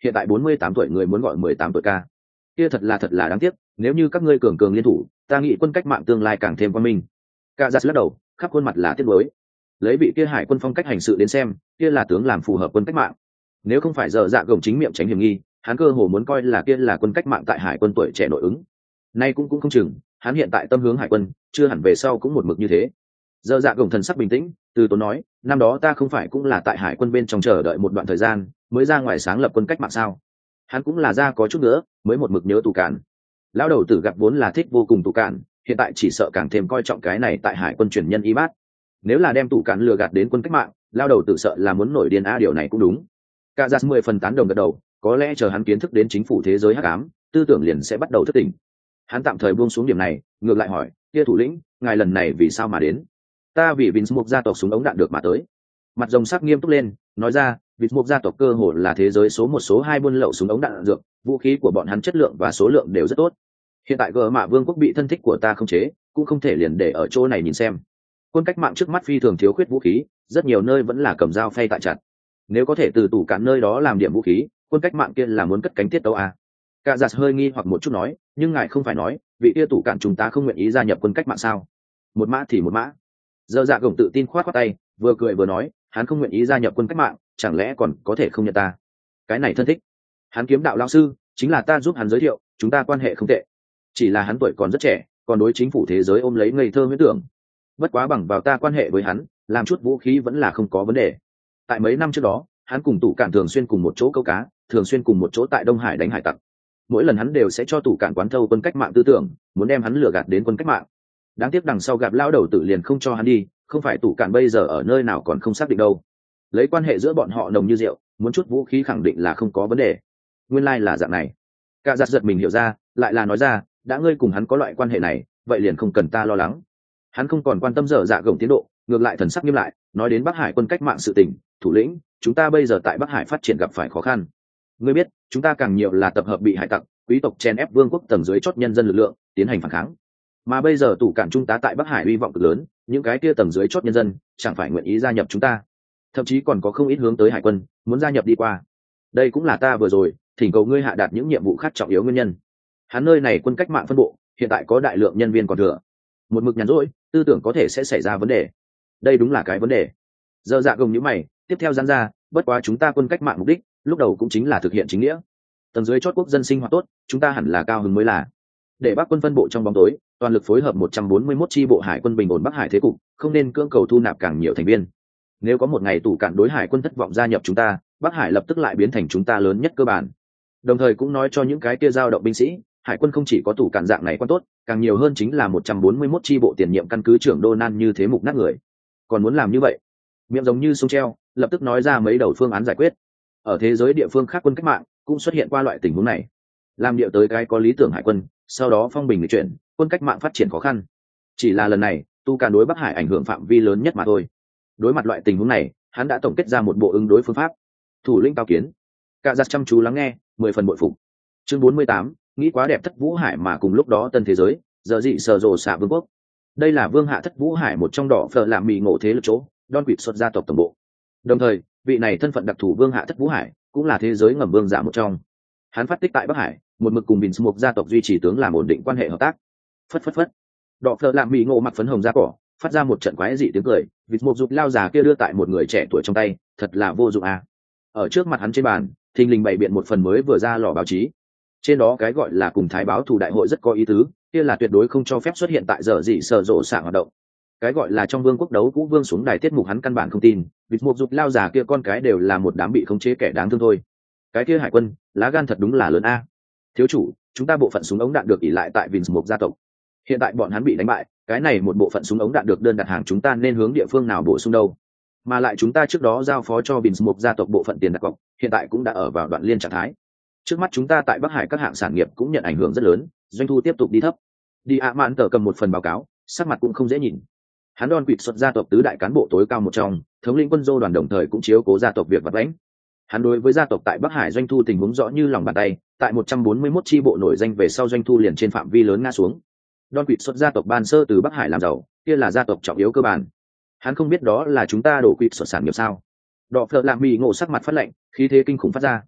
hiện tại bốn mươi tám tuổi người muốn gọi mười tám tuổi ca, kia thật là thật là đáng tiếc. Nếu như các ngươi cường cường liên thủ, ta nghĩ quân cách mạng tương lai càng thêm quan minh. Cả giặt lắc đầu, khắp khuôn mặt là tiếc nuối. Lấy vị kia hải quân phong cách hành sự đến xem, kia là tướng làm phù hợp quân cách mạng. Nếu không phải giờ dạ gồng chính miệng tránh hiểm nghi, hắn cơ hồ muốn coi là kia là quân cách mạng tại hải quân tuổi trẻ nội ứng. Nay cũng cũng không chừng, hắn hiện tại tâm hướng hải quân, chưa hẳn về sau cũng một mực như thế. Giờ dạ gồng thần sắc bình tĩnh, từ tốn nói, năm đó ta không phải cũng là tại hải quân bên trong chờ đợi một đoạn thời gian, mới ra ngoài sáng lập quân cách mạng sao? Hắn cũng là ra có chút nữa, mới một mực nhớ tù cản. Lão đầu tử gặp vốn là thích vô cùng tù cản, hiện tại chỉ sợ càng thêm coi trọng cái này tại hải quân truyền nhân y bát. Nếu là đem tù cản lừa gạt đến quân cách mạng, lão đầu tử sợ là muốn nổi điên a, điều này cũng đúng. Cả giặt mười phần tán đồng gật đầu, có lẽ chờ hắn kiến thức đến chính phủ thế giới hắc ám, tư tưởng liền sẽ bắt đầu thức tỉnh. Hắn tạm thời buông xuống điểm này, ngược lại hỏi, kia thủ lĩnh, ngài lần này vì sao mà đến? Ta vì Vinsmoke gia tộc súng ống đạn được mà tới. Mặt rồng sắc nghiêm túc lên, nói ra, Vinsmoke gia tộc cơ hồ là thế giới số một số hai buôn lậu súng ống đạn dược, vũ khí của bọn hắn chất lượng và số lượng đều rất tốt. Hiện tại gờ mạ vương quốc bị thân thích của ta khống chế, cũng không thể liền để ở chỗ này nhìn xem. Quân cách mạng trước mắt phi thường thiếu khuyết vũ khí, rất nhiều nơi vẫn là cầm dao phay tại chặt. Nếu có thể từ tủ cản nơi đó làm điểm vũ khí, quân cách mạng kia là muốn cất cánh tiết tấu à? Cả giặt hơi nghi hoặc một chút nói, nhưng ngài không phải nói vị kia tủ cản chúng ta không nguyện ý gia nhập quân cách mạng sao? Một mã thì một mã. Giờ dạ gồng tự tin khoát khoát tay, vừa cười vừa nói, hắn không nguyện ý gia nhập quân cách mạng, chẳng lẽ còn có thể không nhận ta? Cái này thân thích, hắn kiếm đạo lão sư, chính là ta giúp hắn giới thiệu, chúng ta quan hệ không tệ. Chỉ là hắn tuổi còn rất trẻ, còn đối chính phủ thế giới ôm lấy ngây thơ huyễn tưởng. Bất quá bằng vào ta quan hệ với hắn, làm chút vũ khí vẫn là không có vấn đề. Tại mấy năm trước đó, hắn cùng tủ cản thường xuyên cùng một chỗ câu cá, thường xuyên cùng một chỗ tại Đông Hải đánh hải tặc. Mỗi lần hắn đều sẽ cho tủ cản quán thâu quân cách mạng tư tưởng, muốn đem hắn lừa gạt đến quân cách mạng. Đáng tiếc đằng sau gặp lão đầu tử liền không cho hắn đi, không phải tủ cản bây giờ ở nơi nào còn không xác định đâu. Lấy quan hệ giữa bọn họ nồng như rượu, muốn chút vũ khí khẳng định là không có vấn đề. Nguyên lai like là dạng này. Cả giặt giật mình hiểu ra, lại là nói ra, đã ngươi cùng hắn có loại quan hệ này, vậy liền không cần ta lo lắng. Hắn không còn quan tâm dở dạ gồng tiến độ, ngược lại thần sắc nghiêm lại, nói đến Bắc Hải quân cách mạng sự tình, thủ lĩnh, chúng ta bây giờ tại Bắc Hải phát triển gặp phải khó khăn. Ngươi biết, chúng ta càng nhiều là tập hợp bị hải tặc, quý tộc chen ép vương quốc tầng dưới chót nhân dân lực lượng, tiến hành phản kháng. Mà bây giờ tủ cản chúng ta tại Bắc Hải uy vọng cực lớn, những cái kia tầng dưới chót nhân dân chẳng phải nguyện ý gia nhập chúng ta, thậm chí còn có không ít hướng tới hải quân muốn gia nhập đi qua. Đây cũng là ta vừa rồi thỉnh cầu ngươi hạ đạt những nhiệm vụ khác trọng yếu nguyên nhân. Hắn nơi này quân cách mạng phân bộ hiện tại có đại lượng nhân viên còn thừa, một mực nhàn rỗi, tư tưởng có thể sẽ xảy ra vấn đề. Đây đúng là cái vấn đề. Giờ dạ gồng nhíu mày, tiếp theo giãn ra, bất quá chúng ta quân cách mạng mục đích lúc đầu cũng chính là thực hiện chính nghĩa, tầng dưới chót quốc dân sinh hoạt tốt, chúng ta hẳn là cao hứng mới là. Để Bắc quân phân bộ trong bóng tối, toàn lực phối hợp một trăm bốn mươi mốt chi bộ hải quân bình ổn Bắc Hải thế cục, không nên cưỡng cầu thu nạp càng nhiều thành viên. Nếu có một ngày tủ cản đối hải quân thất vọng gia nhập chúng ta, Bắc Hải lập tức lại biến thành chúng ta lớn nhất cơ bản. Đồng thời cũng nói cho những cái kia dao động binh sĩ, hải quân không chỉ có tủ cản dạng này quan tốt, càng nhiều hơn chính là một trăm bốn mươi mốt chi bộ tiền nhiệm căn cứ trưởng Donan như thế mục nát người. Còn muốn làm như vậy, miệng giống như sông treo, lập tức nói ra mấy đầu phương án giải quyết. Ở thế giới địa phương khác quân cách mạng cũng xuất hiện qua loại tình huống này, làm địa tới cái có lý tưởng hải quân, sau đó phong bình lịch chuyển, quân cách mạng phát triển khó khăn. Chỉ là lần này tu cản đối Bắc Hải ảnh hưởng phạm vi lớn nhất mà thôi. Đối mặt loại tình huống này, hắn đã tổng kết ra một bộ ứng đối phương pháp. Thủ lĩnh cao kiến. Cả giặt chăm chú lắng nghe, mười phần bội phục. Chương bốn mươi tám, nghĩ quá đẹp Thất Vũ Hải mà cùng lúc đó tân thế giới, giờ dị sở rồ xạ vương quốc. Đây là vương hạ Thất Vũ Hải một trong đỏ phở làm mì ngộ thế lực chỗ, Don Quỵt xuất gia tộc tổng bộ. Đồng thời, vị này thân phận đặc thù vương hạ Thất Vũ Hải, cũng là thế giới ngầm vương giả một trong. Hắn phát tích tại Bắc Hải, một mực cùng Vinsmoke gia tộc duy trì tướng làm ổn định quan hệ hợp tác. Phất phất phất. Đỏ phở làm mì ngộ mặc phấn hồng da cỏ, phát ra một trận quái dị tiếng cười, Vinsmoke rụt lao già kia đưa tại một người trẻ tuổi trong tay, thật là vô dụng à. Ở trước mặt hắn trên bàn, thình lình bày biện một phần mới vừa ra lò báo chí. Trên đó cái gọi là cùng thái báo thủ đại hội rất có ý tứ, kia là tuyệt đối không cho phép xuất hiện tại giờ dị sở rộ xạ hoạt động. Cái gọi là trong vương quốc đấu cũ vương xuống đài tiết mục hắn căn bản không tin, Vinsmoke rụt lao già kia con cái đều là một đám bị khống chế kẻ đáng thương thôi. Cái kia hải quân, lá gan thật đúng là lớn a. Thiếu chủ, chúng ta bộ phận súng ống đạn được ỉ lại tại Vinsmoke gia tộc. Hiện tại bọn hắn bị đánh bại, cái này một bộ phận súng ống đạn được đơn đặt hàng chúng ta nên hướng địa phương nào bổ sung đâu? Mà lại chúng ta trước đó giao phó cho Vinsmoke gia tộc bộ phận tiền đặt cọc, hiện tại cũng đã ở vào đoạn liên trạng thái. Trước mắt chúng ta tại Bắc Hải các hạng sản nghiệp cũng nhận ảnh hưởng rất lớn, doanh thu tiếp tục đi thấp. Đi ạ mạn tờ cầm một phần báo cáo, sắc mặt cũng không dễ nhìn. Hắn Don Quỵt xuất gia tộc tứ đại cán bộ tối cao một trong, thống lĩnh quân dô đoàn đồng thời cũng chiếu cố gia tộc việc vật lãnh. Hắn đối với gia tộc tại Bắc Hải doanh thu tình huống rõ như lòng bàn tay, tại một trăm bốn mươi mốt chi bộ nổi danh về sau doanh thu liền trên phạm vi lớn ngã xuống. Don Quỵt xuất gia tộc ban sơ từ Bắc Hải làm giàu, kia là gia tộc trọng yếu cơ bản. Hắn không biết đó là chúng ta đổ Quỵt xuất sản nghiệp sao? Đỏ phở làm mì ngộ sắc mặt phát lạnh, khí thế kinh khủng phát ra.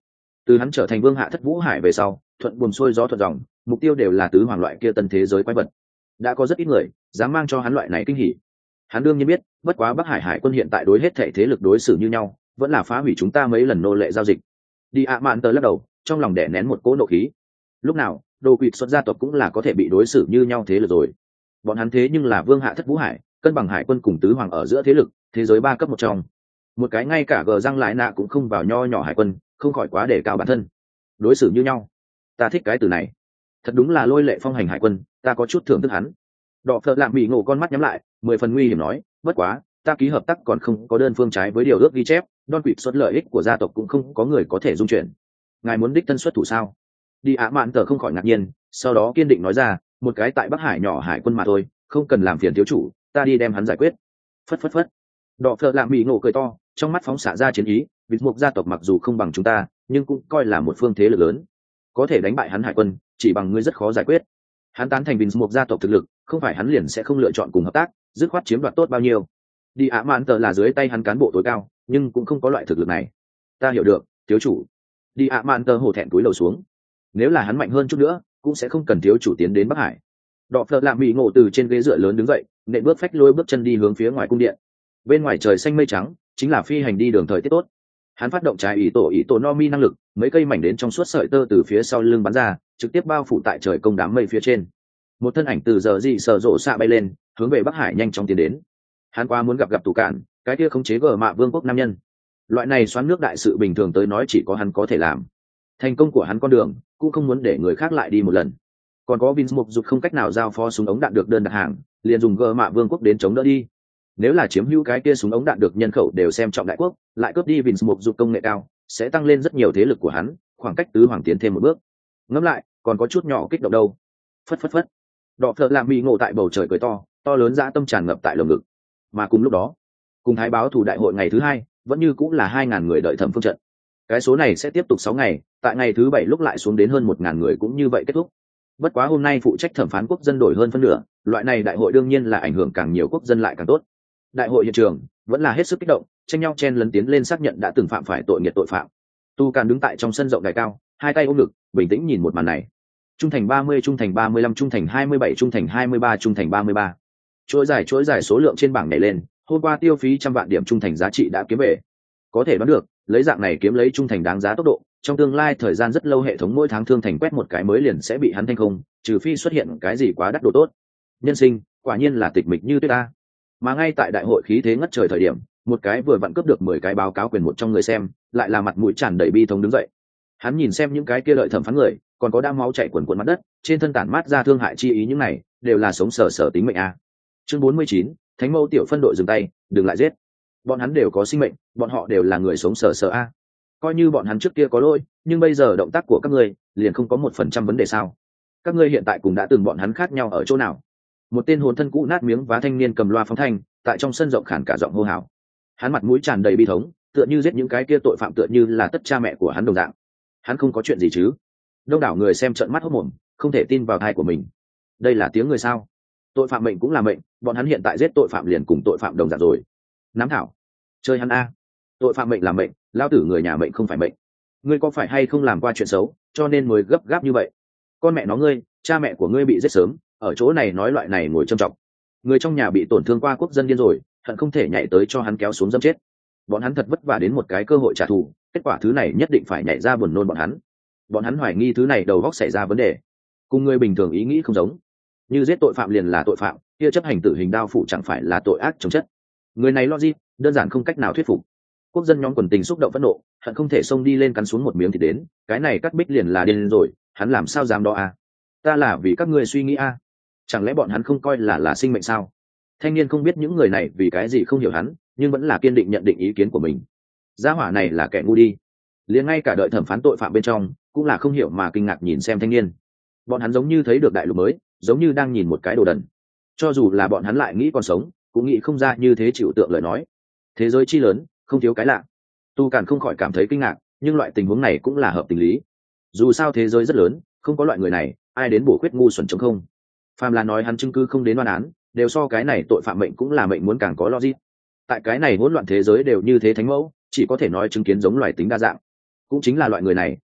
Từ hắn trở thành vương hạ thất vũ hải về sau, thuận buồm xuôi gió thuận dòng, mục tiêu đều là tứ hoàng loại kia tân thế giới quái vật. Đã có rất ít người dám mang cho hắn loại này kinh hỉ. Hắn đương nhiên biết, bất quá Bắc Hải hải quân hiện tại đối hết thể thế lực đối xử như nhau, vẫn là phá hủy chúng ta mấy lần nô lệ giao dịch. Đi ạ mạn tờ lắc đầu, trong lòng đè nén một cỗ nộ khí. Lúc nào đồ quỵt xuất gia tộc cũng là có thể bị đối xử như nhau thế lực rồi. Bọn hắn thế nhưng là vương hạ thất vũ hải, cân bằng hải quân cùng tứ hoàng ở giữa thế lực thế giới ba cấp một trong. Một cái ngay cả gờ răng lại nạ cũng không vào nho nhỏ hải quân, không khỏi quá để cao bản thân. Đối xử như nhau, ta thích cái từ này. Thật đúng là lôi lệ phong hành hải quân, ta có chút thưởng thức hắn. Đọ phợ lạm bị ngộ con mắt nhắm lại, mười phần nguy hiểm nói, bất quá ta ký hợp tác còn không có đơn phương trái với điều ước ghi chép, Don quỵt xuất lợi ích của gia tộc cũng không có người có thể dung chuyển. Ngài muốn đích thân xuất thủ sao? Đi ạ mạn tờ không khỏi ngạc nhiên, sau đó kiên định nói ra, một cái tại Bắc Hải nhỏ hải quân mà thôi, không cần làm phiền thiếu chủ, ta đi đem hắn giải quyết. Phất phất phất. Đọ phợ lạm bị ngộ cười to, trong mắt phóng xạ ra chiến ý, vịt mục gia tộc mặc dù không bằng chúng ta, nhưng cũng coi là một phương thế lực lớn, có thể đánh bại hắn hải quân chỉ bằng ngươi rất khó giải quyết. Hắn tán thành vịt mục gia tộc thực lực, không phải hắn liền sẽ không lựa chọn cùng hợp tác, dứt khoát chiếm đoạt tốt bao nhiêu. Đi ạ mạn tờ là dưới tay hắn cán bộ tối cao, nhưng cũng không có loại thực lực này. Ta hiểu được, thiếu chủ. Đi ạ mạn tờ hổ thẹn túi lầu xuống. Nếu là hắn mạnh hơn chút nữa, cũng sẽ không cần thiếu chủ tiến đến Bắc Hải. Đọ phợ lạm bị ngộ từ trên ghế dựa lớn đứng dậy, nện bước phách lôi bước chân đi hướng phía ngoài cung điện. Bên ngoài trời xanh mây trắng, chính là phi hành đi đường thời tiết tốt. Hắn phát động trái ý tổ ý tổ no mi năng lực, mấy cây mảnh đến trong suốt sợi tơ từ phía sau lưng bắn ra, trực tiếp bao phủ tại trời công đám mây phía trên. Một thân ảnh từ giờ dị sở rộ xạ bay lên, hướng về Bắc Hải nhanh chóng tiến đến. Hắn qua muốn gặp gặp tù cạn, cái kia khống chế gờ mạ vương quốc nam nhân. Loại này xoắn nước đại sự bình thường tới nói chỉ có hắn có thể làm. Thành công của hắn con đường cũng không muốn để người khác lại đi một lần. Còn có Vince Mục Dục không cách nào giao phó súng ống đạn được đơn đặt hàng, liền dùng gờ mạ vương quốc đến chống đỡ đi. Nếu là chiếm hữu cái kia súng ống đạn được nhân khẩu đều xem trọng đại quốc, lại cướp đi Vince Mục Dục công nghệ cao, sẽ tăng lên rất nhiều thế lực của hắn, khoảng cách tứ hoàng tiến thêm một bước. Ngẫm lại, còn có chút nhỏ kích động đâu. Phất phất phất. Đọ phợ làm bị ngộ tại bầu trời cười to, to lớn dã tâm tràn ngập tại lồng ngực. Mà cùng lúc đó, cùng thái báo thủ đại hội ngày thứ hai, vẫn như cũng là hai ngàn người đợi thẩm phương trận. Cái số này sẽ tiếp tục sáu ngày, tại ngày thứ bảy lúc lại xuống đến hơn một ngàn người cũng như vậy kết thúc. Bất quá hôm nay phụ trách thẩm phán quốc dân đổi hơn phân nửa, loại này đại hội đương nhiên là ảnh hưởng càng nhiều quốc dân lại càng tốt. Đại hội hiện trường vẫn là hết sức kích động, tranh nhau chen lấn tiến lên xác nhận đã từng phạm phải tội nghiệt tội phạm. Tu Càn đứng tại trong sân rộng đài cao, hai tay ôm ngực, bình tĩnh nhìn một màn này. Trung thành ba mươi, trung thành ba mươi lăm, trung thành hai mươi bảy, trung thành hai mươi ba, trung thành ba mươi ba. Chuỗi dài chuỗi dài số lượng trên bảng nhảy lên, hôm qua tiêu phí trăm vạn điểm trung thành giá trị đã kiếm về. Có thể đoán được, lấy dạng này kiếm lấy trung thành đáng giá tốc độ, trong tương lai thời gian rất lâu hệ thống mỗi tháng thương thành quét một cái mới liền sẽ bị hắn thanh không, trừ phi xuất hiện cái gì quá đắt đồ tốt. Nhân sinh, quả nhiên là tịch mịch như tuyết ta. Mà ngay tại đại hội khí thế ngất trời thời điểm, một cái vừa vặn cướp được mười cái báo cáo quyền một trong người xem, lại là mặt mũi tràn đầy bi thống đứng dậy. Hắn nhìn xem những cái kia lợi thẩm phán người, còn có đám máu chảy quần quần mặt đất, trên thân tản mát ra thương hại chi ý, những này đều là sống sờ sờ tính mệnh a. Chương bốn mươi chín, Thánh Mẫu tiểu phân đội dừng tay, đừng lại giết. Bọn hắn đều có sinh mệnh, bọn họ đều là người sống sờ sờ a. Coi như bọn hắn trước kia có lỗi, nhưng bây giờ động tác của các ngươi liền không có một phần trăm vấn đề sao? Các ngươi hiện tại cùng đã từng bọn hắn khác nhau ở chỗ nào? Một tên hồn thân cũ nát miếng vá thanh niên cầm loa phóng thanh, tại trong sân rộng khản cả giọng hô hào. Hắn mặt mũi tràn đầy bi thống, tựa như giết những cái kia tội phạm tựa như là tất cha mẹ của hắn đồng dạng. Hắn không có chuyện gì chứ? Đông đảo người xem trợn mắt hốt mồm, không thể tin vào tai của mình. Đây là tiếng người sao? Tội phạm mệnh cũng là mệnh, bọn hắn hiện tại giết tội phạm liền cùng tội phạm đồng dạng rồi. Nắm thảo, chơi hắn a. Tội phạm mệnh là mệnh, lão tử người nhà mệnh không phải mệnh. Ngươi có phải hay không làm qua chuyện xấu, cho nên mới gấp gáp như vậy? Con mẹ nó ngươi, cha mẹ của ngươi bị giết sớm, ở chỗ này nói loại này ngồi trầm trọng. Người trong nhà bị tổn thương qua quốc dân điên rồi, hận không thể nhảy tới cho hắn kéo xuống dâm chết. Bọn hắn thật vất vả đến một cái cơ hội trả thù, kết quả thứ này nhất định phải nhảy ra buồn nôn bọn hắn. Bọn hắn hoài nghi thứ này đầu óc xảy ra vấn đề, cùng người bình thường ý nghĩ không giống. Như giết tội phạm liền là tội phạm, kia chấp hành tử hình đao phủ chẳng phải là tội ác chống chất. Người này logic, đơn giản không cách nào thuyết phục. Quốc dân nhóm quần tình xúc động phẫn nộ, hận không thể xông đi lên cắn xuống một miếng thịt đến, cái này cắt bích liền là điên rồi, hắn làm sao dám đó à? Ta là vì các ngươi suy nghĩ à? Chẳng lẽ bọn hắn không coi là là sinh mệnh sao? Thanh niên không biết những người này vì cái gì không hiểu hắn, nhưng vẫn là kiên định nhận định ý kiến của mình. Gia hỏa này là kẻ ngu đi. Liền ngay cả đợi thẩm phán tội phạm bên trong cũng là không hiểu mà kinh ngạc nhìn xem thanh niên. Bọn hắn giống như thấy được đại lục mới, giống như đang nhìn một cái đồ đần. Cho dù là bọn hắn lại nghĩ còn sống, cũng nghĩ không ra như thế chịu tượng lời nói. Thế giới chi lớn, không thiếu cái lạ. Tu Càn không khỏi cảm thấy kinh ngạc, nhưng loại tình huống này cũng là hợp tình lý. Dù sao thế giới rất lớn, không có loại người này, ai đến bổ khuyết ngu xuẩn chống không. Phàm là nói hắn chứng cứ không đến oan án, đều so cái này tội phạm mệnh cũng là mệnh muốn càng có logic. Tại cái này hỗn loạn thế giới đều như thế thánh mẫu, chỉ có thể nói chứng kiến giống loài tính đa dạng. Cũng chính là loại người này,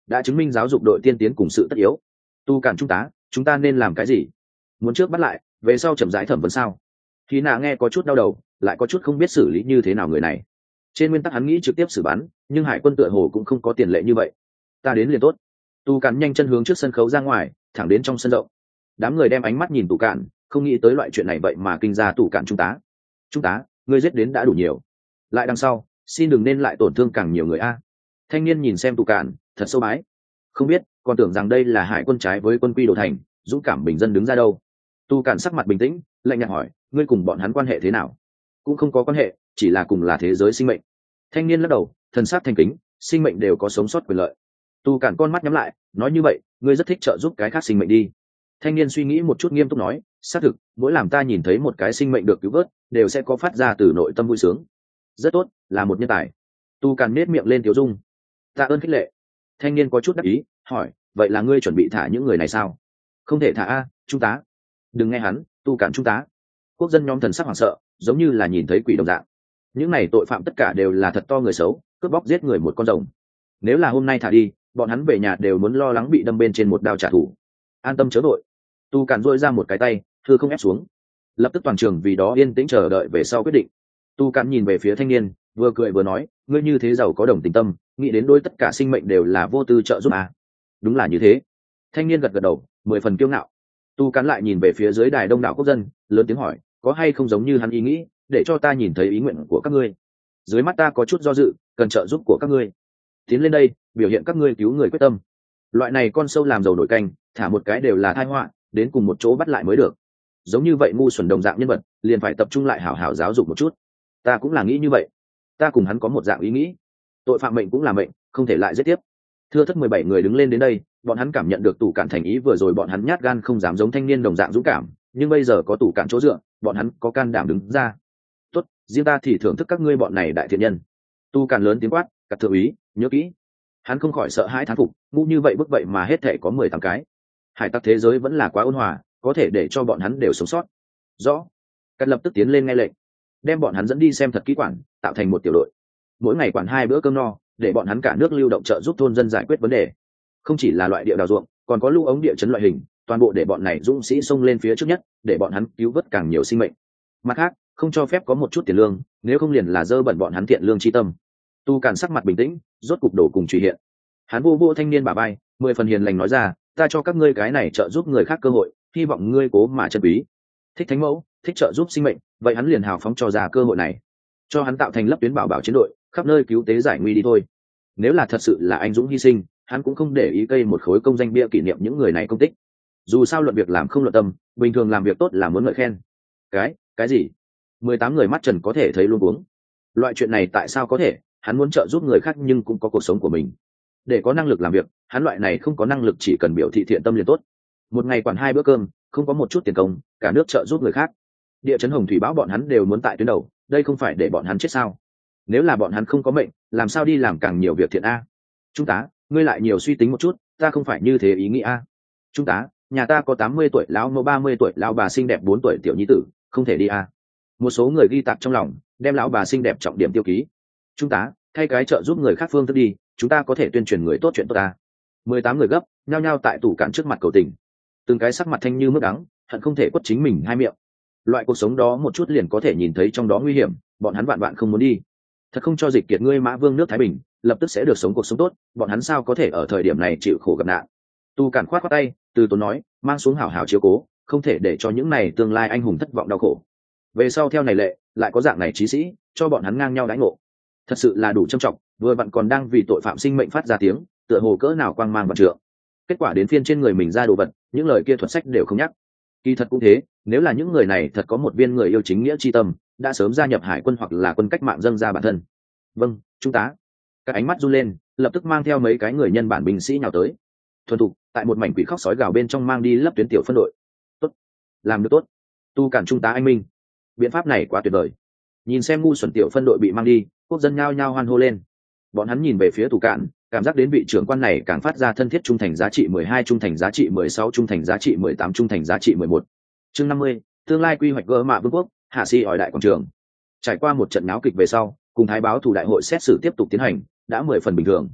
đã chứng minh giáo dục đội tiên tiến cùng sự tất yếu. Tu cản trung tá, chúng ta nên làm cái gì? Muốn trước bắt lại, về sau chậm rãi thẩm vấn sao? Khi nạ nghe có chút đau đầu, lại có chút không biết xử lý như thế nào người này. Trên nguyên tắc hắn nghĩ trực tiếp xử bắn, nhưng hải quân tựa hồ cũng không có tiền lệ như vậy. Ta đến liền tốt. Tu cản nhanh chân hướng trước sân khấu ra ngoài, thẳng đến trong sân rộng. Đám người đem ánh mắt nhìn tù cản, không nghĩ tới loại chuyện này vậy mà kinh ra tù cản trung tá. Trung tá, ngươi giết đến đã đủ nhiều, lại đằng sau xin đừng nên lại tổn thương càng nhiều người a. Thanh niên nhìn xem tù cản, thật sâu bái. Không biết, còn tưởng rằng đây là hải quân trái với quân quy đồ thành, dũng cảm bình dân đứng ra đâu. Tu cản sắc mặt bình tĩnh, lạnh nhạt hỏi, ngươi cùng bọn hắn quan hệ thế nào? Cũng không có quan hệ, chỉ là cùng là thế giới sinh mệnh. Thanh niên lắc đầu, thần sắc thành kính, sinh mệnh đều có sống sót quyền lợi. Tu cản con mắt nhắm lại, nói như vậy, ngươi rất thích trợ giúp cái khác sinh mệnh đi. Thanh niên suy nghĩ một chút nghiêm túc nói, xác thực, mỗi làm ta nhìn thấy một cái sinh mệnh được cứu vớt, đều sẽ có phát ra từ nội tâm vui sướng. Rất tốt, là một nhân tài. Tu cản nết miệng lên tiểu dung. Tạ ơn khích lệ. Thanh niên có chút đắc ý, hỏi, vậy là ngươi chuẩn bị thả những người này sao? Không thể thả a, trung tá. Đừng nghe hắn, Tu cản trung tá. Quốc dân nhóm thần sắc hoảng sợ, giống như là nhìn thấy quỷ đồng dạng. Những này tội phạm tất cả đều là thật to người xấu, cướp bóc giết người một con rồng. Nếu là hôm nay thả đi, bọn hắn về nhà đều muốn lo lắng bị đâm bên trên một đao trả thù. An tâm chớ vội. Tu cản duỗi ra một cái tay, thư không ép xuống. Lập tức toàn trường vì đó yên tĩnh chờ đợi về sau quyết định. Tu cản nhìn về phía thanh niên, vừa cười vừa nói, ngươi như thế giàu có đồng tình tâm, nghĩ đến đôi tất cả sinh mệnh đều là vô tư trợ giúp à? Đúng là như thế. Thanh niên gật gật đầu, mười phần kiêu ngạo. Tu cản lại nhìn về phía dưới đài đông đảo quốc dân, lớn tiếng hỏi, có hay không giống như hắn ý nghĩ, để cho ta nhìn thấy ý nguyện của các ngươi. Dưới mắt ta có chút do dự, cần trợ giúp của các ngươi. Tiến lên đây, biểu hiện các ngươi cứu người quyết tâm. Loại này con sâu làm dầu nổi canh, thả một cái đều là tai họa, đến cùng một chỗ bắt lại mới được. Giống như vậy ngu xuẩn đồng dạng nhân vật, liền phải tập trung lại hảo hảo giáo dục một chút. Ta cũng là nghĩ như vậy. Ta cùng hắn có một dạng ý nghĩ. Tội phạm mệnh cũng là mệnh, không thể lại giết tiếp. Thưa thất mười bảy người đứng lên đến đây, bọn hắn cảm nhận được tù cản thành ý vừa rồi bọn hắn nhát gan không dám giống thanh niên đồng dạng dũng cảm, nhưng bây giờ có tù cản chỗ dựa, bọn hắn có can đảm đứng ra. Tốt, riêng ta thì thưởng thức các ngươi bọn này đại thiện nhân. Tu cản lớn tiếng quát, cắt thượng úy, nhớ kỹ. Hắn không khỏi sợ hãi thán phục, ngu như vậy bức vậy mà hết thể có mười tám cái. Hải tặc thế giới vẫn là quá ôn hòa, có thể để cho bọn hắn đều sống sót. Rõ. Cắt lập tức tiến lên nghe lệnh, đem bọn hắn dẫn đi xem thật kỹ quản, tạo thành một tiểu đội. Mỗi ngày quản hai bữa cơm no, để bọn hắn cả nước lưu động trợ giúp thôn dân giải quyết vấn đề. Không chỉ là loại địa đào ruộng, còn có lưu ống địa chấn loại hình, toàn bộ để bọn này dũng sĩ xông lên phía trước nhất, để bọn hắn cứu vớt càng nhiều sinh mệnh. Mặt khác, không cho phép có một chút tiền lương, nếu không liền là dơ bẩn bọn hắn thiện lương chi tâm. Tu cản sắc mặt bình tĩnh, rốt cục đổ cùng truy hiện. Hắn vô vô thanh niên bả vai, mười phần hiền lành nói ra, ta cho các ngươi cái này trợ giúp người khác cơ hội, hy vọng ngươi cố mà chân quý. Thích thánh mẫu, thích trợ giúp sinh mệnh, vậy hắn liền hào phóng cho ra cơ hội này, cho hắn tạo thành lấp tuyến bảo bảo chiến đội, khắp nơi cứu tế giải nguy đi thôi. Nếu là thật sự là anh dũng hy sinh, hắn cũng không để ý cây một khối công danh bia kỷ niệm những người này công tích. Dù sao luận việc làm không luận tâm, bình thường làm việc tốt là muốn ngợi khen. Cái, cái gì? Mười tám người mắt trần có thể thấy luôn uống. Loại chuyện này tại sao có thể? Hắn muốn trợ giúp người khác nhưng cũng có cuộc sống của mình. Để có năng lực làm việc, hắn loại này không có năng lực chỉ cần biểu thị thiện tâm liền tốt. Một ngày quản hai bữa cơm, không có một chút tiền công, cả nước trợ giúp người khác. Địa chấn hồng thủy bão bọn hắn đều muốn tại tuyến đầu, đây không phải để bọn hắn chết sao? Nếu là bọn hắn không có mệnh, làm sao đi làm càng nhiều việc thiện a? Trung tá, ngươi lại nhiều suy tính một chút, ta không phải như thế ý nghĩ a. Trung tá, nhà ta có tám mươi tuổi lão mẫu, ba mươi tuổi lão bà xinh đẹp, bốn tuổi tiểu nhi tử, không thể đi a. Một số người ghi tạc trong lòng, đem lão bà xinh đẹp trọng điểm tiêu ký. Trung tá, thay cái trợ giúp người khác phương thức đi, chúng ta có thể tuyên truyền người tốt chuyện tốt ta. Mười tám người gấp, nhao nhao tại tủ cản trước mặt cầu tình. Từng cái sắc mặt thanh như mức đắng, hận không thể quất chính mình hai miệng. Loại cuộc sống đó một chút liền có thể nhìn thấy trong đó nguy hiểm, bọn hắn vạn vạn không muốn đi. Thật không cho dịch kiệt ngươi Mã Vương nước Thái Bình, lập tức sẽ được sống cuộc sống tốt, bọn hắn sao có thể ở thời điểm này chịu khổ gặp nạn. Tu cản khoát khoát tay, từ tốn nói, mang xuống hảo hảo chiếu cố, không thể để cho những này tương lai anh hùng thất vọng đau khổ. Về sau theo này lệ, lại có dạng này trí sĩ, cho bọn hắn ngang nhau đãi ngộ. Thật sự là đủ trầm trọng, vừa vặn còn đang vì tội phạm sinh mệnh phát ra tiếng, tựa hồ cỡ nào quang mang vạn trượng. Kết quả đến phiên trên người mình ra đồ vật, những lời kia thuật sách đều không nhắc. Kỳ thật cũng thế, nếu là những người này thật có một viên người yêu chính nghĩa chi tâm, đã sớm gia nhập hải quân hoặc là quân cách mạng dâng ra bản thân. Vâng, trung tá. Các ánh mắt run lên, lập tức mang theo mấy cái người nhân bản binh sĩ nhào tới. Thuần thục, tại một mảnh quỷ khóc sói gào bên trong mang đi lấp tuyến tiểu phân đội. Tốt, làm được tốt. Tu cản trung tá anh minh. Biện pháp này quá tuyệt vời. Nhìn xem ngu xuẩn tiểu phân đội bị mang đi, quốc dân nhao nhao hoan hô lên. Bọn hắn nhìn về phía tù cản, cảm giác đến vị trưởng quan này càng phát ra thân thiết, trung thành giá trị mười hai, trung thành giá trị mười sáu, trung thành giá trị mười tám, trung thành giá trị mười một. Chương năm mươi, tương lai quy hoạch gỡ mạ vương quốc, hạ si hỏi đại quảng trường. Trải qua một trận náo kịch về sau, cùng thái báo thủ đại hội xét xử tiếp tục tiến hành, đã mười phần bình thường.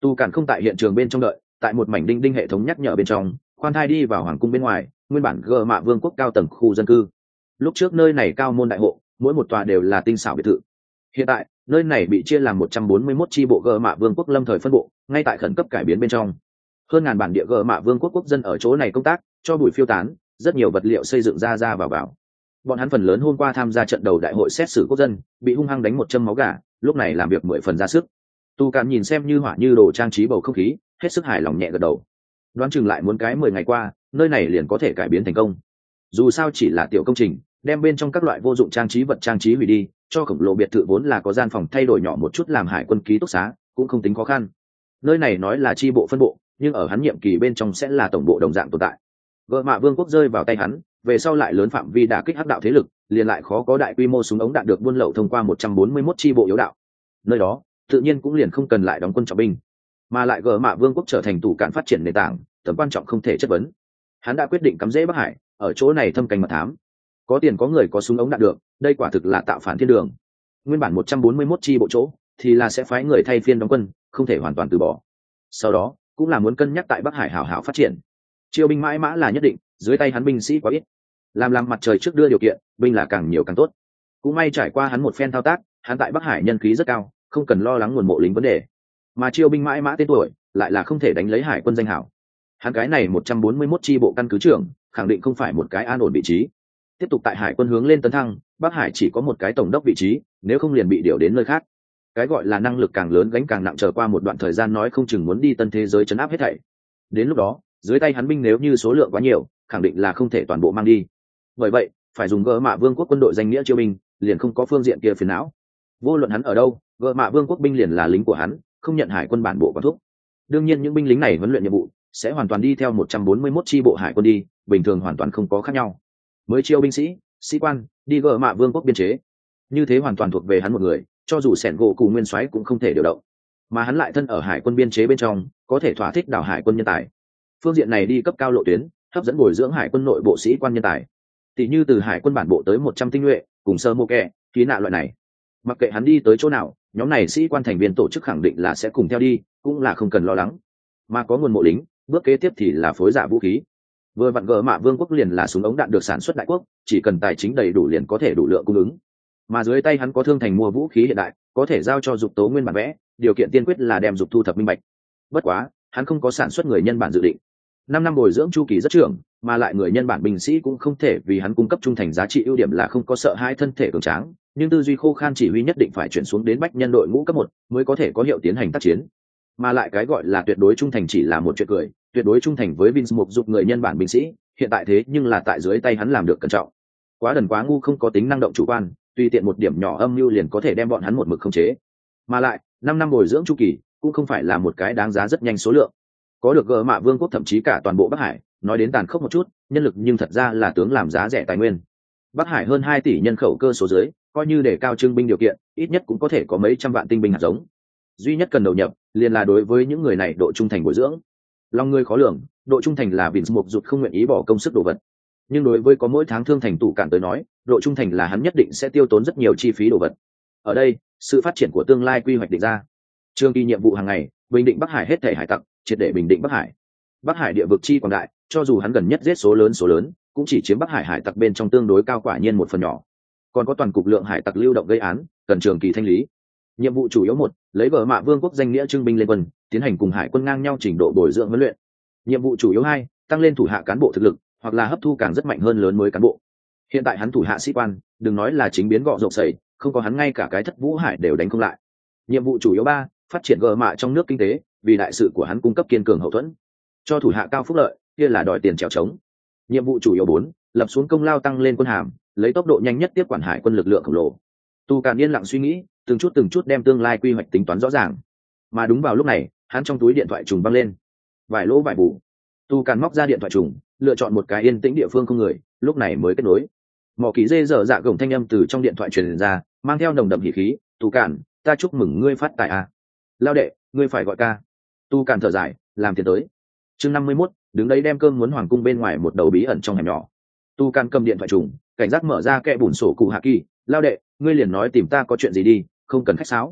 Tu Cản không tại hiện trường bên trong đợi, tại một mảnh đinh đinh hệ thống nhắc nhở bên trong khoan thai đi vào hoàng cung bên ngoài nguyên bản gờ mạ vương quốc cao tầng khu dân cư. Lúc trước nơi này cao môn đại hộ, mỗi một tòa đều là tinh xảo biệt thự. Hiện tại nơi này bị chia làm một trăm bốn mươi mốt chi bộ gờ mạ vương quốc lâm thời phân bộ, ngay tại khẩn cấp cải biến bên trong. Hơn ngàn bản địa gờ mạ vương quốc quốc dân ở chỗ này công tác, cho bụi phiêu tán, rất nhiều vật liệu xây dựng ra ra vào vào. Bọn hắn phần lớn hôm qua tham gia trận đầu đại hội xét xử quốc dân, bị hung hăng đánh một châm máu gà, lúc này làm việc mười phần ra sức. Tu Cản nhìn xem như hỏa như đồ trang trí bầu không khí, hết sức hài lòng nhẹ gật đầu. Đoán chừng lại muốn cái mười ngày qua, nơi này liền có thể cải biến thành công. Dù sao chỉ là tiểu công trình, đem bên trong các loại vô dụng trang trí vật trang trí hủy đi, cho khổng lồ biệt thự vốn là có gian phòng thay đổi nhỏ một chút làm hải quân ký túc xá, cũng không tính khó khăn. Nơi này nói là chi bộ phân bộ, nhưng ở hắn nhiệm kỳ bên trong sẽ là tổng bộ đồng dạng tồn tại. Gợ mạ vương quốc rơi vào tay hắn, về sau lại lớn phạm vi đả kích hắc đạo thế lực, liền lại khó có đại quy mô súng ống đạn được buôn lậu thông qua một trăm bốn mươi mốt chi bộ yếu đạo. Nơi đó, tự nhiên cũng liền không cần lại đóng quân trọng binh, mà lại gợ mạ vương quốc trở thành tủ cạn phát triển nền tảng, tầm quan trọng không thể chất vấn. Hắn đã quyết định cắm rễ Bắc Hải, ở chỗ này thâm canh mật thám. Có tiền có người có súng ống đạn được, đây quả thực là tạo phản thiên đường. Nguyên bản một trăm bốn mươi mốt chi bộ chỗ, thì là sẽ phái người thay phiên đóng quân, không thể hoàn toàn từ bỏ. Sau đó, cũng là muốn cân nhắc tại Bắc Hải hảo hảo phát triển. Chiêu binh mãi mã là nhất định, dưới tay hắn binh sĩ quá ít. Làm làm mặt trời trước đưa điều kiện, binh là càng nhiều càng tốt. Cũng may trải qua hắn một phen thao tác, hắn tại Bắc Hải nhân khí rất cao, không cần lo lắng nguồn mộ lính vấn đề. Mà chiêu binh mãi mã tên tuổi, lại là không thể đánh lấy hải quân danh hảo. Hắn cái này một trăm bốn mươi mốt chi bộ căn cứ trưởng, khẳng định không phải một cái an ổn vị trí. Tiếp tục tại hải quân hướng lên tấn thăng, Bắc Hải chỉ có một cái tổng đốc vị trí, nếu không liền bị điều đến nơi khác. Cái gọi là năng lực càng lớn gánh càng nặng, chờ qua một đoạn thời gian nói không chừng muốn đi tân thế giới chấn áp hết thảy. Đến lúc đó, dưới tay hắn binh nếu như số lượng quá nhiều, khẳng định là không thể toàn bộ mang đi. Bởi vậy, phải dùng gỡ mạ vương quốc quân đội danh nghĩa chiêu binh, liền không có phương diện kia phiền não. Vô luận hắn ở đâu, gỡ mạ vương quốc binh liền là lính của hắn, không nhận hải quân bản bộ quản thúc. Đương nhiên những binh lính này huấn luyện nhiệm vụ sẽ hoàn toàn đi theo một trăm bốn mươi mốt chi bộ hải quân đi, bình thường hoàn toàn không có khác nhau. Mới chiêu binh sĩ, sĩ quan, đi gỡ mạ vương quốc biên chế, như thế hoàn toàn thuộc về hắn một người, cho dù sẻn gỗ cù nguyên soái cũng không thể điều động. Mà hắn lại thân ở hải quân biên chế bên trong, có thể thỏa thích đào hải quân nhân tài. Phương diện này đi cấp cao lộ tuyến, hấp dẫn bồi dưỡng hải quân nội bộ sĩ quan nhân tài. Tỷ như từ hải quân bản bộ tới một trăm tinh nhuệ, cùng sơ mô kẹ, ký nạ loại này. Mặc kệ hắn đi tới chỗ nào, nhóm này sĩ quan thành viên tổ chức khẳng định là sẽ cùng theo đi, cũng là không cần lo lắng. Mà có nguồn mộ lính, bước kế tiếp thì là phối giả vũ khí. Vừa vặn gỡ mạ vương quốc liền là súng ống đạn được sản xuất đại quốc, chỉ cần tài chính đầy đủ liền có thể đủ lượng cung ứng. Mà dưới tay hắn có thương thành mua vũ khí hiện đại, có thể giao cho dục tố nguyên bản vẽ, điều kiện tiên quyết là đem dục thu thập minh bạch. Bất quá, hắn không có sản xuất người nhân bản dự định. Năm năm bồi dưỡng chu kỳ rất trưởng, mà lại người nhân bản binh sĩ cũng không thể vì hắn cung cấp trung thành giá trị, ưu điểm là không có sợ hai thân thể cường tráng, nhưng tư duy khô khan, chỉ huy nhất định phải chuyển xuống đến bách nhân đội ngũ cấp một mới có thể có hiệu tiến hành tác chiến. Mà lại cái gọi là tuyệt đối trung thành chỉ là một chuyện cười, tuyệt đối trung thành với Vince Mục dục người nhân bản binh sĩ, hiện tại thế nhưng là tại dưới tay hắn làm được cẩn trọng. Quá đần quá ngu không có tính năng động chủ quan, tùy tiện một điểm nhỏ âm mưu liền có thể đem bọn hắn một mực khống chế. Mà lại, năm năm bồi dưỡng chu kỳ cũng không phải là một cái đáng giá rất nhanh số lượng. Có được gỡ mạ vương quốc thậm chí cả toàn bộ Bắc Hải, nói đến tàn khốc một chút, nhân lực nhưng thật ra là tướng làm giá rẻ tài nguyên. Bắc Hải hơn hai tỷ nhân khẩu cơ số dưới, coi như để cao trưng binh điều kiện, ít nhất cũng có thể có mấy trăm vạn tinh binh hạt giống. Duy nhất cần đầu nhập, liền là đối với những người này độ trung thành bồi dưỡng. Lòng người khó lường, độ trung thành là Vince Mục Dục không nguyện ý bỏ công sức đồ vật. Nhưng đối với có mỗi tháng thương thành tủ cạn tới nói, độ trung thành là hắn nhất định sẽ tiêu tốn rất nhiều chi phí đồ vật. Ở đây, sự phát triển của tương lai quy hoạch định ra. Trường kỳ nhiệm vụ hàng ngày, bình định Bắc Hải hết thể hải tặc, triệt để bình định Bắc Hải. Bắc Hải địa vực chi quảng đại, cho dù hắn gần nhất giết số lớn số lớn, cũng chỉ chiếm Bắc Hải hải tặc bên trong tương đối cao quả nhiên một phần nhỏ. Còn có toàn cục lượng hải tặc lưu động gây án, cần trường kỳ thanh lý. Nhiệm vụ chủ yếu một, lấy gỡ mạ vương quốc danh nghĩa trưng binh lên quân, tiến hành cùng hải quân ngang nhau trình độ bồi dưỡng huấn luyện. Nhiệm vụ chủ yếu hai, tăng lên thủ hạ cán bộ thực lực, hoặc là hấp thu càng rất mạnh hơn lớn mới cán bộ. Hiện tại hắn thủ hạ sĩ quan, đừng nói là chính biến gọ rộng sẩy, không có hắn ngay cả cái thất vũ hải đều đánh không lại. Nhiệm vụ chủ yếu ba, phát triển gỡ mạ trong nước kinh tế, vì đại sự của hắn cung cấp kiên cường hậu thuẫn, cho thủ hạ cao phúc lợi, kia là đòi tiền trèo trống. Nhiệm vụ chủ yếu bốn, lập xuống công lao tăng lên quân hàm, lấy tốc độ nhanh nhất tiếp quản hải quân lực lượng khổng lồ. Tu Càn yên lặng suy nghĩ, từng chút từng chút đem tương lai quy hoạch tính toán rõ ràng. Mà đúng vào lúc này, hắn trong túi điện thoại trùng văng lên, vài lỗ vài bù. Tu Càn móc ra điện thoại trùng, lựa chọn một cái yên tĩnh địa phương không người, lúc này mới kết nối. Mỏ kỳ dê dở dạ gồng thanh âm từ trong điện thoại truyền ra, mang theo nồng đậm hỉ khí. Tu Càn, ta chúc mừng ngươi phát tài à. Lao đệ, ngươi phải gọi ca. Tu Càn thở dài, làm tiền tới. Chương năm mươi mốt, đứng đấy đem cơm muốn hoàng cung bên ngoài một đầu bí ẩn trong hẻm nhỏ. Tu Càn cầm điện thoại trùng, cảnh giác mở ra kẽ bùn sổ cụ hạ kỳ. Lao đệ, ngươi liền nói tìm ta có chuyện gì đi, không cần khách sáo.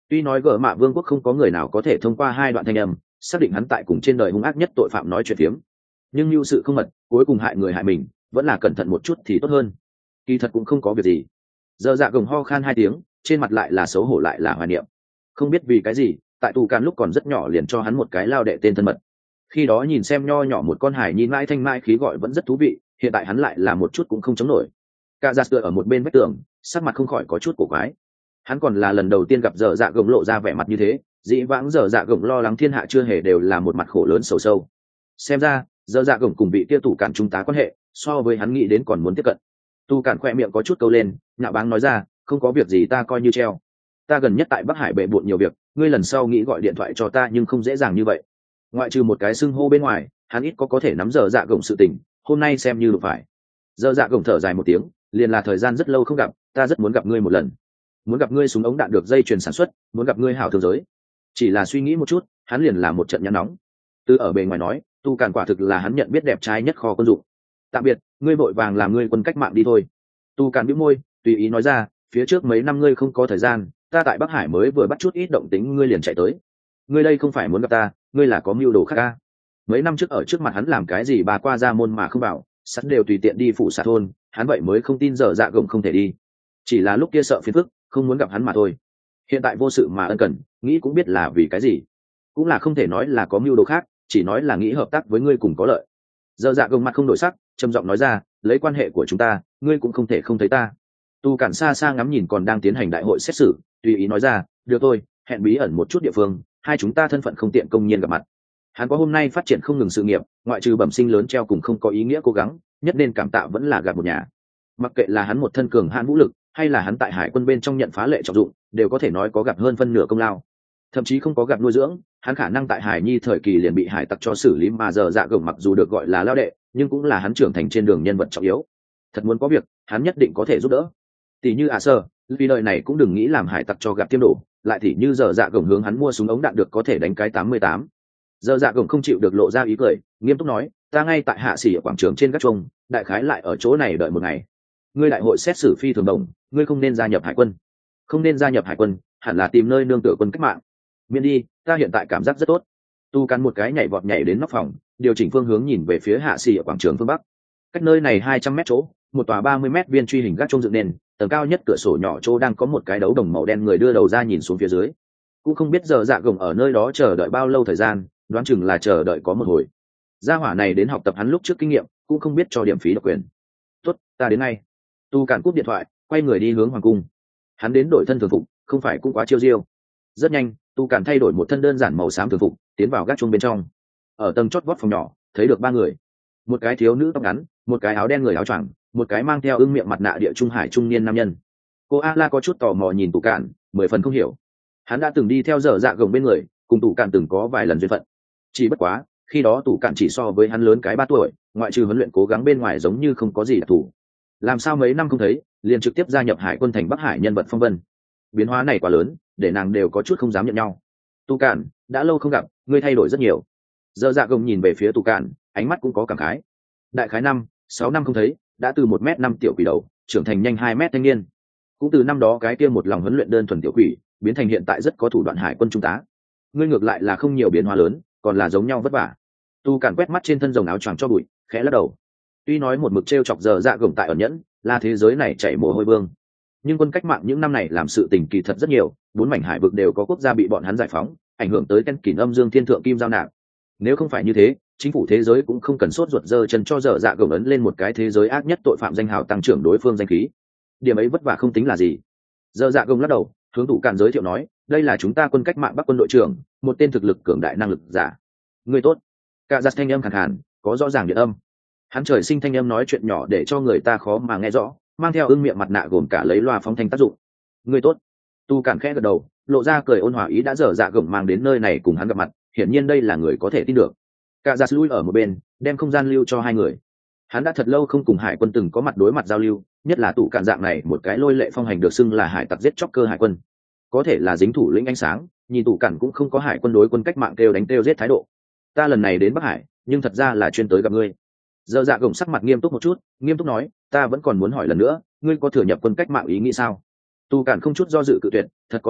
Tuy nói gỡ mạ vương quốc không có người nào có thể thông qua hai đoạn thanh âm xác định hắn tại cùng trên đời hung ác nhất tội phạm nói chuyện phiếm, nhưng như sự không mật cuối cùng hại người hại mình, vẫn là cẩn thận một chút thì tốt hơn. Kỳ thật cũng không có việc gì. Giờ dạ gồng ho khan hai tiếng, trên mặt lại là xấu hổ lại là hoài niệm. Không biết vì cái gì, tại tù can lúc còn rất nhỏ liền cho hắn một cái lao đệ tên thân mật. Khi đó nhìn xem nho nhỏ một con hải nhìn mãi thanh mãi khí gọi vẫn rất thú vị, hiện tại hắn lại là một chút cũng không chống nổi. Cả giặt tựa ở một bên vách tường, sắc mặt không khỏi có chút cổ quái. Hắn còn là lần đầu tiên gặp dở dạ gồng lộ ra vẻ mặt như thế, dĩ vãng dở dạ gồng lo lắng thiên hạ chưa hề đều là một mặt khổ lớn sầu sâu. Xem ra dở dạ gồng cùng vị kia tù cản trung tá quan hệ so với hắn nghĩ đến còn muốn tiếp cận. Tu cản khoe miệng có chút câu lên, nhạo báng nói ra, không có việc gì ta coi như treo. Ta gần nhất tại Bắc Hải bệ bộn nhiều việc, ngươi lần sau nghĩ gọi điện thoại cho ta nhưng không dễ dàng như vậy. Ngoại trừ một cái xưng hô bên ngoài, hắn ít có có thể nắm dở dạ gồng sự tình, hôm nay xem như được phải. Dở dạ gồng thở dài một tiếng, liền là thời gian rất lâu không gặp, ta rất muốn gặp ngươi một lần. Muốn gặp ngươi súng ống đạn được dây chuyền sản xuất, muốn gặp ngươi hảo thương giới. Chỉ là suy nghĩ một chút, hắn liền là một trận nhăn nóng. Từ ở bề ngoài nói, tu cản quả thực là hắn nhận biết đẹp trai nhất kho quân dụng. Tạm biệt, ngươi vội vàng làm ngươi quân cách mạng đi thôi. Tu cản bĩu môi, tùy ý nói ra, phía trước mấy năm ngươi không có thời gian, ta tại Bắc Hải mới vừa bắt chút ít động tính ngươi liền chạy tới. Ngươi đây không phải muốn gặp ta, ngươi là có mưu đồ khác à? Mấy năm trước ở trước mặt hắn làm cái gì bà qua ra môn mà không bảo, sắt đều tùy tiện đi phụ xạ thôn, hắn vậy mới không tin dở dạ gồng không thể đi. Chỉ là lúc kia sợ phiền phức, không muốn gặp hắn mà thôi. Hiện tại vô sự mà ân cần, nghĩ cũng biết là vì cái gì. Cũng là không thể nói là có mưu đồ khác, chỉ nói là nghĩ hợp tác với ngươi cùng có lợi. Dở dạ gồng mặt không đổi sắc, trầm giọng nói ra, lấy quan hệ của chúng ta, ngươi cũng không thể không thấy ta. Tu cản xa xa ngắm nhìn còn đang tiến hành đại hội xét xử, tùy ý nói ra, được thôi, hẹn bí ẩn một chút địa phương, hai chúng ta thân phận không tiện công nhiên gặp mặt. Hắn có hôm nay phát triển không ngừng sự nghiệp, ngoại trừ bẩm sinh lớn treo cùng không có ý nghĩa cố gắng, nhất nên cảm tạ vẫn là gặp một nhà. Mặc kệ là hắn một thân cường hãn vũ lực, hay là hắn tại hải quân bên trong nhận phá lệ trọng dụng, đều có thể nói có gặp hơn phân nửa công lao. Thậm chí không có gặp nuôi dưỡng, hắn khả năng tại hải nhi thời kỳ liền bị hải tặc cho xử lý mà giờ dạ gồng mặc dù được gọi là lao đệ, nhưng cũng là hắn trưởng thành trên đường nhân vật trọng yếu. Thật muốn có việc, hắn nhất định có thể giúp đỡ. Tỷ như à sơ, vì đời này cũng đừng nghĩ làm hải tặc cho gặp tiêm đổ, lại thì như giờ dạ gồng hướng hắn mua súng ống đạn được có thể đánh cái tám mươi tám. Giờ dạ gồng không chịu được lộ ra ý cười, nghiêm túc nói, ta ngay tại hạ sĩ ở quảng trường trên gác chuông, đại khái lại ở chỗ này đợi một ngày. Ngươi đại hội xét xử phi thường đồng, ngươi không nên gia nhập hải quân. Không nên gia nhập hải quân, hẳn là tìm nơi nương tựa quân cách mạng. Miễn đi, ta hiện tại cảm giác rất tốt. Tu cắn một cái nhảy vọt nhảy đến nóc phòng, điều chỉnh phương hướng nhìn về phía hạ sĩ ở quảng trường phương bắc. Cách nơi này hai trăm mét chỗ, một tòa ba mươi mét viên truy hình gác chuông dựng nền, tầng cao nhất cửa sổ nhỏ chỗ đang có một cái đấu đồng màu đen người đưa đầu ra nhìn xuống phía dưới. Cũng không biết giờ dạ gồng ở nơi đó chờ đợi bao lâu thời gian, đoán chừng là chờ đợi có một hồi. Gia hỏa này đến học tập hắn lúc trước kinh nghiệm, cũng không biết cho điểm phí độc quyền. Tốt, ta đến ngay. Tu cản cúp điện thoại, quay người đi hướng hoàng cung. Hắn đến đổi thân thường phục, không phải cũng quá chiêu diêu. Rất nhanh, Tu cản thay đổi một thân đơn giản màu xám thường phục, tiến vào gác chuông bên trong. Ở tầng chót vót phòng nhỏ, thấy được ba người. Một cái thiếu nữ tóc ngắn, một cái áo đen người áo choàng, một cái mang theo ưng miệng mặt nạ địa trung hải trung niên nam nhân. Cô a la có chút tò mò nhìn Tu cản, mười phần không hiểu. Hắn đã từng đi theo dở dạ gồng bên người, cùng Tu cản từng có vài lần duyên phận. Chỉ bất quá, khi đó Tu cản chỉ so với hắn lớn cái ba tuổi, ngoại trừ huấn luyện cố gắng bên ngoài giống như không có gì đặc thù. Làm sao mấy năm không thấy, liền trực tiếp gia nhập hải quân thành Bắc Hải nhân vật phong vân. Biến hóa này quá lớn, để nàng đều có chút không dám nhận nhau. Tu cản, đã lâu không gặp, ngươi thay đổi rất nhiều. Dở dạ gồng nhìn về phía Tu cản, ánh mắt cũng có cảm khái. Đại khái năm, sáu năm không thấy, đã từ một mét năm tiểu quỷ đầu, trưởng thành nhanh hai mét thanh niên. Cũng từ năm đó cái kia một lòng huấn luyện đơn thuần tiểu quỷ, biến thành hiện tại rất có thủ đoạn hải quân trung tá. Ngươi ngược lại là không nhiều biến hóa lớn, còn là giống nhau vất vả. Tu cản quét mắt trên thân rồng áo choàng cho bụi, khẽ lắc đầu. Tuy nói một mực trêu chọc giờ dạ gồng tại ẩn nhẫn, là thế giới này chảy mồ hôi vương, nhưng quân cách mạng những năm này làm sự tình kỳ thật rất nhiều, bốn mảnh hải vực đều có quốc gia bị bọn hắn giải phóng, ảnh hưởng tới Ken Kỷ Âm Dương Thiên Thượng Kim Giao Nạp. Nếu không phải như thế, chính phủ thế giới cũng không cần sốt ruột giơ chân cho dở dạ gồng ấn lên một cái thế giới ác nhất tội phạm danh hào tăng trưởng đối phương danh khí. Điểm ấy vất vả không tính là gì. Dở dạ gồng lắc đầu, hướng thủ cản giới thiệu nói, đây là chúng ta quân cách mạng Bắc quân đội trưởng, một tên thực lực cường đại năng lực giả. Người tốt. Cả giặt thanh âm khàn khàn, có rõ ràng điện âm. Hắn trời sinh thanh âm nói chuyện nhỏ để cho người ta khó mà nghe rõ, mang theo ưng miệng mặt nạ gồm cả lấy loa phóng thanh tác dụng. Người tốt. Tu cản khẽ gật đầu, lộ ra cười ôn hòa ý đã dở dạ gồng mang đến nơi này cùng hắn gặp mặt, hiển nhiên đây là người có thể tin được. Cả giặt lui ở một bên, đem không gian lưu cho hai người. Hắn đã thật lâu không cùng hải quân từng có mặt đối mặt giao lưu, nhất là tụ cản dạng này một cái lôi lệ phong hành được xưng là hải tặc giết chóc cơ hải quân, có thể là dính thủ lĩnh ánh sáng, nhìn tụ cản cũng không có hải quân đối quân cách mạng kêu đánh kêu giết thái độ. Ta lần này đến Bắc Hải, nhưng thật ra là chuyên tới gặp ngươi. Dở dạ gồng sắc mặt nghiêm túc một chút, nghiêm túc nói, ta vẫn còn muốn hỏi lần nữa, ngươi có thừa nhập quân cách mạng ý nghĩ sao? Tu cản không chút do dự cự tuyệt, thật có lỗi,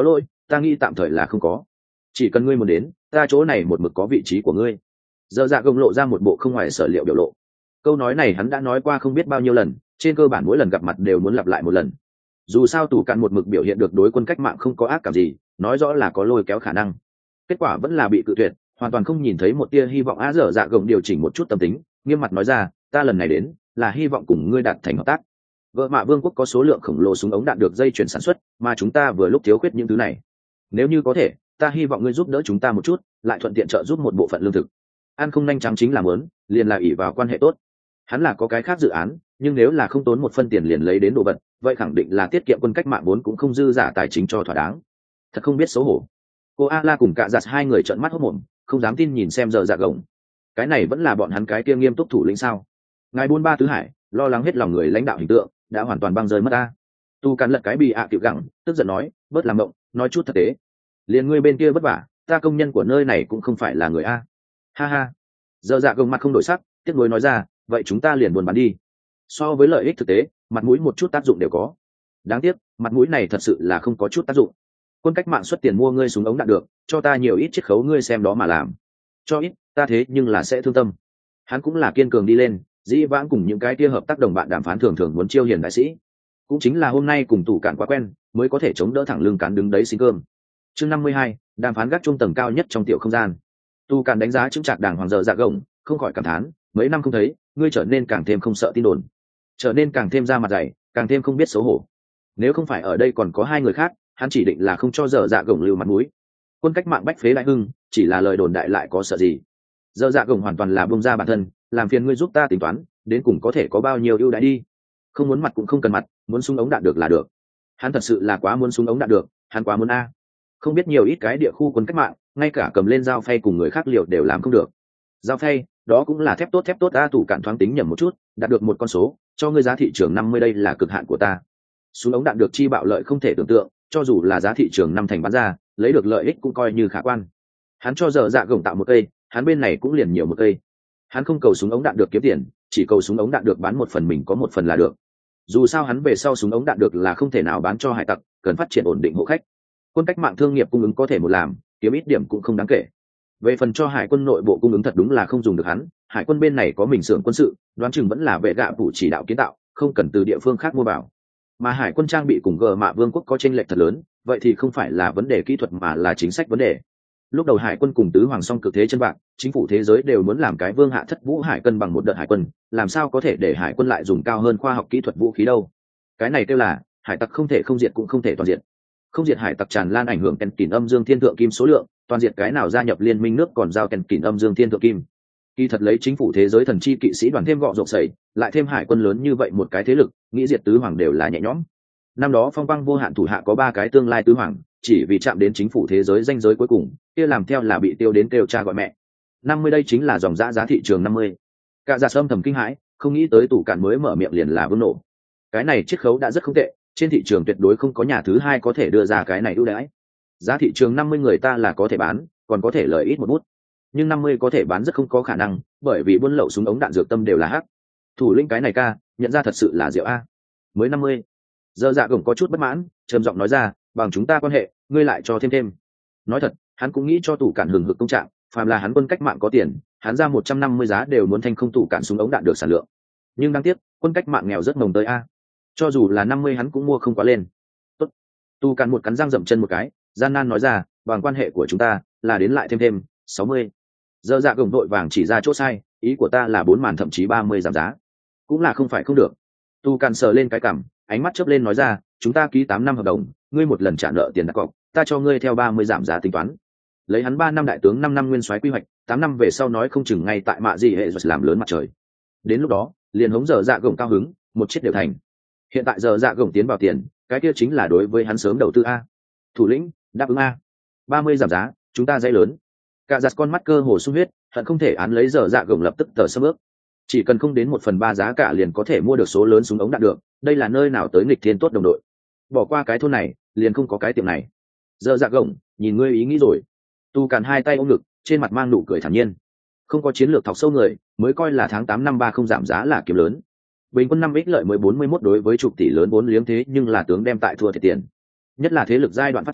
ta nghĩ tạm thời là không có. Chỉ cần ngươi muốn đến, ta chỗ này một mực có vị trí của ngươi. Giờ dạ gồng lộ ra một bộ không ngoài sở liệu biểu lộ. Câu nói này hắn đã nói qua không biết bao nhiêu lần, trên cơ bản mỗi lần gặp mặt đều muốn lặp lại một lần. Dù sao tù cạn một mực biểu hiện được đối quân cách mạng không có ác cảm gì, nói rõ là có lôi kéo khả năng. Kết quả vẫn là bị cự tuyệt, hoàn toàn không nhìn thấy một tia hy vọng. Á dở dạ gồng điều chỉnh một chút tâm tính, nghiêm mặt nói ra, ta lần này đến là hy vọng cùng ngươi đạt thành hợp tác. Vợ mạ vương quốc có số lượng khổng lồ súng ống đạn được dây chuyển sản xuất, mà chúng ta vừa lúc thiếu khuyết những thứ này. Nếu như có thể, ta hy vọng ngươi giúp đỡ chúng ta một chút, lại thuận tiện trợ giúp một bộ phận lương thực. An không nhanh chóng chính là muốn, liền là ỷ vào quan hệ tốt. Hắn là có cái khác dự án, nhưng nếu là không tốn một phân tiền liền lấy đến đồ vật, vậy khẳng định là tiết kiệm quân cách mạng vốn cũng không dư giả tài chính cho thỏa đáng. Thật không biết xấu hổ. Cô A-la cùng cả giặt hai người trợn mắt hốt mồm, không dám tin nhìn xem giờ dạ gồng. Cái này vẫn là bọn hắn cái kia nghiêm túc thủ lĩnh sao? Ngài buôn ba tứ hải, lo lắng hết lòng người lãnh đạo hình tượng, đã hoàn toàn băng rơi mất ta. Tu cắn lật cái bị ạ à tiểu gẳng, tức giận nói, bớt làm mộng, nói chút thật tế. Liền ngươi bên kia vất vả, ta công nhân của nơi này cũng không phải là người a. Ha ha. Giờ dạ gồng mặt không đổi sắc, tiếc nuối nói ra, vậy chúng ta liền buôn bán đi. So với lợi ích thực tế, mặt mũi một chút tác dụng đều có. Đáng tiếc, mặt mũi này thật sự là không có chút tác dụng. Quân cách mạng xuất tiền mua ngươi súng ống đạn được, cho ta nhiều ít chiết khấu ngươi xem đó mà làm. Cho ít, ta thế nhưng là sẽ thương tâm. Hắn cũng là kiên cường đi lên, dĩ vãng cùng những cái kia hợp tác đồng bạn đàm phán thường thường muốn chiêu hiền đại sĩ. Cũng chính là hôm nay cùng tủ cản quá quen, mới có thể chống đỡ thẳng lưng cán đứng đấy xin cơm. Chương năm mươi hai, đàm phán gác trung tầng cao nhất trong tiểu không gian. Tu cản đánh giá chứng trạc đảng hoàng giờ dạ gồng, không khỏi cảm thán, mấy năm không thấy, ngươi trở nên càng thêm không sợ tin đồn, trở nên càng thêm ra mặt dày, càng thêm không biết xấu hổ. Nếu không phải ở đây còn có hai người khác, hắn chỉ định là không cho giờ dạ gồng lưu mặt mũi. Quân cách mạng bách phế đại hưng, chỉ là lời đồn đại lại có sợ gì? Giờ dạ gồng hoàn toàn là bông ra bản thân, làm phiền ngươi giúp ta tính toán, đến cùng có thể có bao nhiêu ưu đãi đi. Không muốn mặt cũng không cần mặt, muốn súng ống đạn được là được. Hắn thật sự là quá muốn súng ống đạn được, hắn quá muốn a. Không biết nhiều ít cái địa khu quân cách mạng, ngay cả cầm lên dao phay cùng người khác liều đều làm không được. Dao phay, đó cũng là thép tốt thép tốt ta. Tủ cạn thoáng tính nhầm một chút, đạt được một con số, cho ngươi giá thị trường năm mươi đây là cực hạn của ta. Súng ống đạn được chi bạo lợi không thể tưởng tượng, cho dù là giá thị trường năm thành bán ra, lấy được lợi ích cũng coi như khả quan. Hắn cho giờ dạ gồng tạo một cây, hắn bên này cũng liền nhiều một cây. Hắn không cầu súng ống đạn được kiếm tiền, chỉ cầu súng ống đạn được bán một phần mình có một phần là được. Dù sao hắn về sau súng ống đạn được là không thể nào bán cho hải tặc, cần phát triển ổn định hộ khách. Quân cách mạng thương nghiệp cung ứng có thể một làm, kiếm ít điểm cũng không đáng kể. Về phần cho hải quân nội bộ cung ứng thật đúng là không dùng được hắn, hải quân bên này có mình xưởng quân sự, đoán chừng vẫn là vệ gạ phủ chỉ đạo kiến tạo, không cần từ địa phương khác mua vào. Mà hải quân trang bị cùng gờ mạ vương quốc có chênh lệch thật lớn, vậy thì không phải là vấn đề kỹ thuật mà là chính sách vấn đề. Lúc đầu hải quân cùng tứ hoàng song cực thế chân bạc, chính phủ thế giới đều muốn làm cái vương hạ thất vũ hải cân bằng một đợt hải quân, làm sao có thể để hải quân lại dùng cao hơn khoa học kỹ thuật vũ khí đâu? Cái này kêu là hải tặc không thể không diệt cũng không thể toàn diệt. Không diệt hải tặc tràn lan ảnh hưởng kèn kỉn âm dương thiên thượng kim số lượng, toàn diệt cái nào gia nhập liên minh nước còn giao kèn kỉn âm dương thiên thượng kim. Kỳ thật lấy chính phủ thế giới thần chi kỵ sĩ đoàn thêm gọ rộng sẩy, lại thêm hải quân lớn như vậy một cái thế lực, nghĩ diệt tứ hoàng đều là nhẹ nhõm. Năm đó phong băng vô hạn thủ hạ có ba cái tương lai tứ hoàng, chỉ vì chạm đến chính phủ thế giới danh giới cuối cùng, kia làm theo là bị tiêu đến kêu cha gọi mẹ. Năm mươi đây chính là dòng giá giá thị trường năm mươi. Cả gia sâm thầm kinh hãi, không nghĩ tới tủ cạn mới mở miệng liền là vương nổ. Cái này chiết khấu đã rất không tệ, trên thị trường tuyệt đối không có nhà thứ hai có thể đưa ra cái này ưu đãi. Giá thị trường năm mươi người ta là có thể bán, còn có thể lợi ít một bút. Nhưng năm mươi có thể bán rất không có khả năng, bởi vì buôn lậu súng ống đạn dược tâm đều là hắc. Thủ lĩnh cái này ca, nhận ra thật sự là diệu a. Mới năm mươi. Giờ dạ gồng có chút bất mãn, trầm giọng nói ra, bằng chúng ta quan hệ, ngươi lại cho thêm thêm. Nói thật, hắn cũng nghĩ cho tủ cản hừng hực công trạng, phàm là hắn quân cách mạng có tiền, hắn ra một trăm năm mươi giá đều muốn thanh không tủ cản súng ống đạn được sản lượng. Nhưng đáng tiếc, quân cách mạng nghèo rất mồng tới a. Cho dù là năm mươi hắn cũng mua không quá lên. Tốt. Tu cản một cắn răng dậm chân một cái, gian nan nói ra, bằng quan hệ của chúng ta, là đến lại thêm thêm sáu mươi. Giờ dạ gồng vội vàng chỉ ra chỗ sai, ý của ta là bốn màn thậm chí ba mươi giảm giá. Cũng là không phải không được. Tu cản sờ lên cái cằm, ánh mắt chớp lên nói ra, chúng ta ký tám năm hợp đồng, ngươi một lần trả nợ tiền đặt cọc, ta cho ngươi theo ba mươi giảm giá tính toán. Lấy hắn ba năm đại tướng năm năm nguyên soái quy hoạch, tám năm về sau nói không chừng ngay tại mạ gì hệ rồi làm lớn mặt trời. Đến lúc đó, liền hống giờ dạ gồng cao hứng, một chiếc đều thành. Hiện tại giờ dạ gồng tiến vào tiền, cái kia chính là đối với hắn sớm đầu tư a. Thủ lĩnh, đáp ứng a. ba mươi giảm giá, chúng ta dãy lớn. Cả giặt con mắt cơ hồ sung huyết, hận không thể án lấy giờ dạ gồng lập tức tờ sơ bước. Chỉ cần không đến một phần ba giá cả liền có thể mua được số lớn súng ống đạn được, đây là nơi nào tới nghịch thiên tốt đồng đội. Bỏ qua cái thôn này, liền không có cái tiệm này. Giờ dạ gồng, nhìn ngươi ý nghĩ rồi. Tu càn hai tay ôm ngực, trên mặt mang nụ cười thản nhiên. Không có chiến lược thọc sâu người, mới coi là tháng tám năm ba không giảm giá là kiếm lớn. Bình quân năm ích lợi mới bốn mươi mốt đối với chục tỷ lớn vốn liếng thế nhưng là tướng đem tại thua thiệt tiền. Nhất là thế lực giai đoạn phát triển,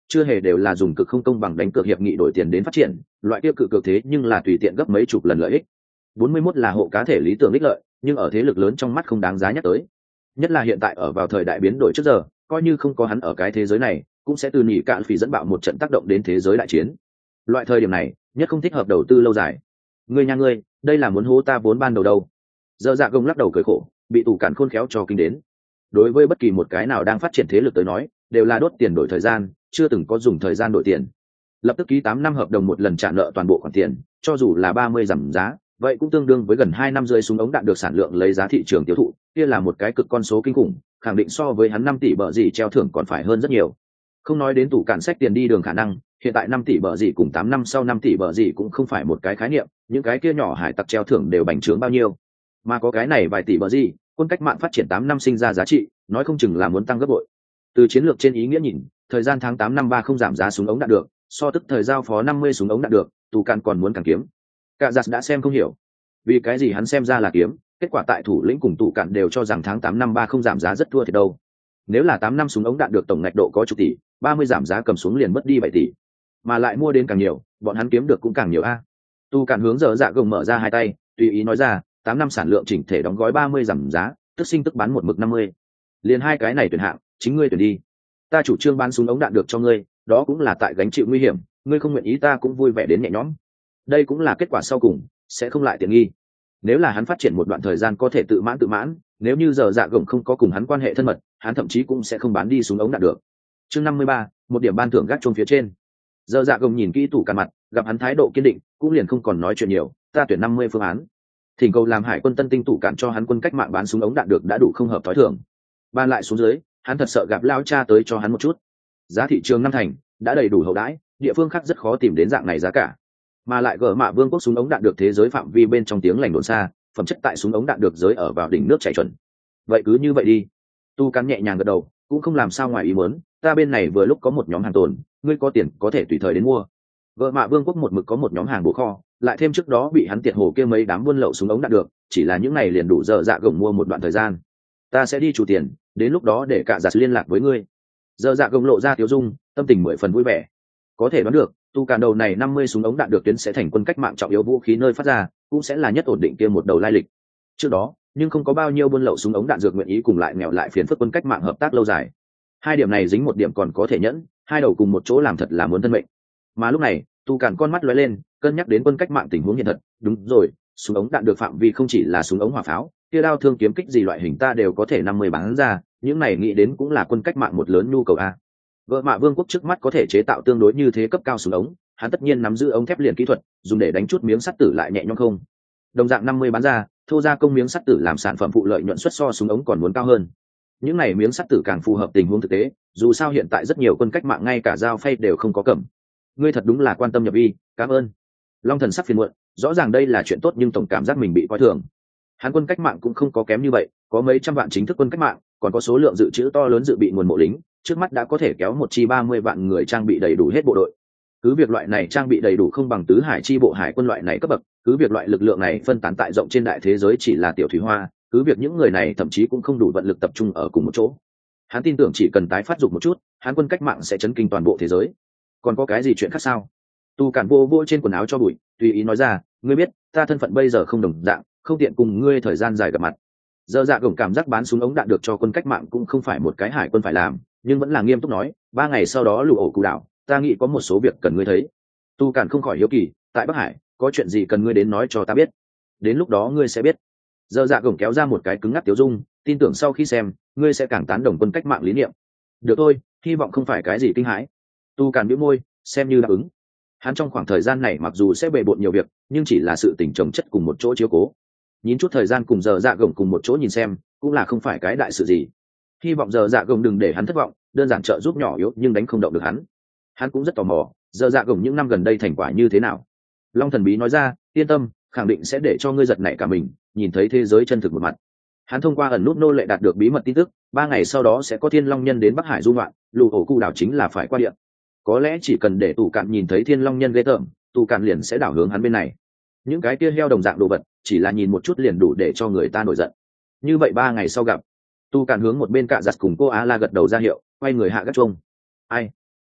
chưa hề đều là dùng cực không công bằng đánh cược hiệp nghị đổi tiền đến phát triển, loại kia cự cược thế nhưng là tùy tiện gấp mấy chục lần lợi ích. bốn mươi mốt là hộ cá thể lý tưởng ích lợi, nhưng ở thế lực lớn trong mắt không đáng giá nhắc tới. Nhất là hiện tại ở vào thời đại biến đổi trước giờ, coi như không có hắn ở cái thế giới này, cũng sẽ từ nhỉ cạn phỉ dẫn bạo một trận tác động đến thế giới đại chiến. Loại thời điểm này, nhất không thích hợp đầu tư lâu dài. Ngươi nhà ngươi, đây là muốn hố ta vốn ban đầu đâu? Dở dạ gồng lắc đầu cười khổ, bị tủ cản khôn khéo cho kinh đến. Đối với bất kỳ một cái nào đang phát triển thế lực tới nói, đều là đốt tiền đổi thời gian, chưa từng có dùng thời gian đổi tiền. Lập tức ký tám năm hợp đồng một lần trả nợ toàn bộ khoản tiền, cho dù là ba mươi giảm giá, vậy cũng tương đương với gần hai năm rơi súng ống đạn được sản lượng lấy giá thị trường tiêu thụ, kia là một cái cực con số kinh khủng, khẳng định so với hắn năm tỷ bờ gì treo thưởng còn phải hơn rất nhiều. Không nói đến tủ cản sách tiền đi đường khả năng, hiện tại năm tỷ bờ gì cùng tám năm sau năm tỷ bờ gì cũng không phải một cái khái niệm, những cái kia nhỏ hải tặc treo thưởng đều bành trướng bao nhiêu. Mà có cái này vài tỷ bờ gì, quân cách mạng phát triển tám năm sinh ra giá trị, nói không chừng là muốn tăng gấp bội. Từ chiến lược trên ý nghĩa nhìn, thời gian tháng tám năm ba không giảm giá súng ống đạn được, so tức thời giao phó năm mươi súng ống đạn được, tù cạn còn muốn càng kiếm. Cả giặt đã xem không hiểu, vì cái gì hắn xem ra là kiếm, kết quả tại thủ lĩnh cùng tù cạn đều cho rằng tháng tám năm ba không giảm giá rất thua thì đâu. Nếu là tám năm súng ống đạn được tổng ngạch độ có chục tỷ, ba mươi giảm giá cầm xuống liền mất đi bảy tỷ, mà lại mua đến càng nhiều, bọn hắn kiếm được cũng càng nhiều a. Tu cạn hướng Dở dạ gồng mở ra hai tay, tùy ý nói ra, tám năm sản lượng chỉnh thể đóng gói ba mươi giảm giá, tức sinh tức bán một mực năm mươi. Liền hai cái này tuyển hạng, chính ngươi tuyển đi. Ta chủ trương bán súng ống đạn được cho ngươi, đó cũng là tại gánh chịu nguy hiểm, ngươi không nguyện ý ta cũng vui vẻ đến nhẹ nhõm. Đây cũng là kết quả sau cùng, sẽ không lại tiện nghi. Nếu là hắn phát triển một đoạn thời gian có thể tự mãn tự mãn, nếu như Dở dạ gồng không có cùng hắn quan hệ thân mật, hắn thậm chí cũng sẽ không bán đi súng ống đạn được. Chương năm mươi ba, một điểm ban thưởng gác chuông phía trên. Dở dạ gồng nhìn kỹ tủ cản mặt, gặp hắn thái độ kiên định, cũng liền không còn nói chuyện nhiều, ta tuyển năm mươi phương án. Thỉnh cầu làm hải quân tân tinh tủ cản cho hắn quân cách mạng bán súng ống đạn được đã đủ không hợp tối thường. Ban lại xuống dưới, hắn thật sợ gặp lao cha tới cho hắn một chút. Giá thị trường năm thành đã đầy đủ hậu đãi, địa phương khác rất khó tìm đến dạng này giá cả. Mà lại gỡ mạ vương quốc súng ống đạn được thế giới phạm vi bên trong tiếng lành đồn xa, phẩm chất tại súng ống đạn được giới ở vào đỉnh nước chảy chuẩn. Vậy cứ như vậy đi. Tu cắn nhẹ nhàng gật đầu, cũng không làm sao ngoài ý muốn, ta bên này vừa lúc có một nhóm hàng tồn, ngươi có tiền có thể tùy thời đến mua. Gỡ mạ vương quốc một mực có một nhóm hàng bộ kho, lại thêm trước đó bị hắn tiệt hồ kia mấy đám buôn lậu súng ống đạn được, chỉ là những này liền đủ Dở dạ gồng mua một đoạn thời gian. Ta sẽ đi chủ tiền, đến lúc đó để cả giặt liên lạc với ngươi. Dở dạ gồng lộ ra tiêu dung, tâm tình mười phần vui vẻ. Có thể đoán được, tu cản đầu này năm mươi súng ống đạn được tuyến sẽ thành quân cách mạng trọng yếu vũ khí nơi phát ra, cũng sẽ là nhất ổn định kia một đầu lai lịch. Trước đó, nhưng không có bao nhiêu buôn lậu súng ống đạn dược nguyện ý cùng lại nghèo lại phiền phức quân cách mạng hợp tác lâu dài. Hai điểm này dính một điểm còn có thể nhẫn, hai đầu cùng một chỗ làm thật là muốn thân mệnh. Mà lúc này, tu cản con mắt lóe lên, cân nhắc đến quân cách mạng tình huống hiện thật, đúng rồi, súng ống đạn được phạm vi không chỉ là súng ống hỏa pháo, kia đao thương kiếm kích gì loại hình ta đều có thể năm mươi bán ra, những này nghĩ đến cũng là quân cách mạng một lớn nhu cầu a. Gỡ mạ vương quốc trước mắt có thể chế tạo tương đối như thế cấp cao súng ống, hắn tất nhiên nắm giữ ống thép liền kỹ thuật, dùng để đánh chút miếng sắt tử lại nhẹ nhõm không. Đồng dạng năm mươi bán ra, thô ra công miếng sắt tử làm sản phẩm phụ lợi nhuận suất so súng ống còn muốn cao hơn. Những này miếng sắt tử càng phù hợp tình huống thực tế, dù sao hiện tại rất nhiều quân cách mạng ngay cả dao phay đều không có cầm. Ngươi thật đúng là quan tâm nhập vi, cảm ơn. Long thần sắc phiền muộn, rõ ràng đây là chuyện tốt nhưng tổng cảm giác mình bị coi thường. Hắn quân cách mạng cũng không có kém như vậy, có mấy trăm vạn chính thức quân cách mạng, còn có số lượng dự trữ to lớn dự bị nguồn mộ lính, trước mắt đã có thể kéo một chi ba mươi vạn người trang bị đầy đủ hết bộ đội. Cứ việc loại này trang bị đầy đủ không bằng tứ hải chi bộ hải quân loại này cấp bậc, cứ việc loại lực lượng này phân tán tại rộng trên đại thế giới chỉ là tiểu thủy hoa, cứ việc những người này thậm chí cũng không đủ vận lực tập trung ở cùng một chỗ. Hắn tin tưởng chỉ cần tái phát dục một chút, hắn quân cách mạng sẽ chấn kinh toàn bộ thế giới. Còn có cái gì chuyện khác sao? Tu cản vô vô trên quần áo cho bụi, tùy ý nói ra, ngươi biết, ta thân phận bây giờ không đồng dạng, không tiện cùng ngươi thời gian dài gặp mặt. Dở dạ gồng cảm giác bán súng ống đạn được cho quân cách mạng cũng không phải một cái hải quân phải làm, nhưng vẫn là nghiêm túc nói, ba ngày sau đó lũ ổ cụ đảo, ta nghĩ có một số việc cần ngươi thấy. Tu cản không khỏi hiếu kỳ, tại Bắc Hải, có chuyện gì cần ngươi đến nói cho ta biết. Đến lúc đó ngươi sẽ biết. Dở dạ gồng kéo ra một cái cứng ngắc tiêu dung, tin tưởng sau khi xem, ngươi sẽ càng tán đồng quân cách mạng lý niệm. Được thôi, hy vọng không phải cái gì kinh hãi. Tu cản bĩu môi, xem như đáp ứng. Hắn trong khoảng thời gian này mặc dù sẽ bề bộn nhiều việc, nhưng chỉ là sự tình chồng chất cùng một chỗ chiếu cố. Nhìn chút thời gian cùng Dở dạ gồng cùng một chỗ nhìn xem, cũng là không phải cái đại sự gì. Hy vọng Dở dạ gồng đừng để hắn thất vọng, đơn giản trợ giúp nhỏ yếu nhưng đánh không động được hắn. Hắn cũng rất tò mò, Dở dạ gồng những năm gần đây thành quả như thế nào. Long thần bí nói ra, yên tâm, khẳng định sẽ để cho ngươi giật nảy cả mình, nhìn thấy thế giới chân thực một mặt. Hắn thông qua ẩn nút nô lệ đạt được bí mật tin tức, ba ngày sau đó sẽ có thiên long nhân đến Bắc Hải du ngoạn, lù ổ cụ đảo chính là phải qua điện. Có lẽ chỉ cần để tù cạn nhìn thấy thiên long nhân ghê tởm, tù cạn liền sẽ đảo hướng hắn bên này. Những cái kia heo đồng dạng đồ vật, chỉ là nhìn một chút liền đủ để cho người ta nổi giận. Như vậy ba ngày sau gặp, tù cạn hướng một bên cạ giặt cùng cô á la gật đầu ra hiệu, quay người hạ gác chuông. Ai?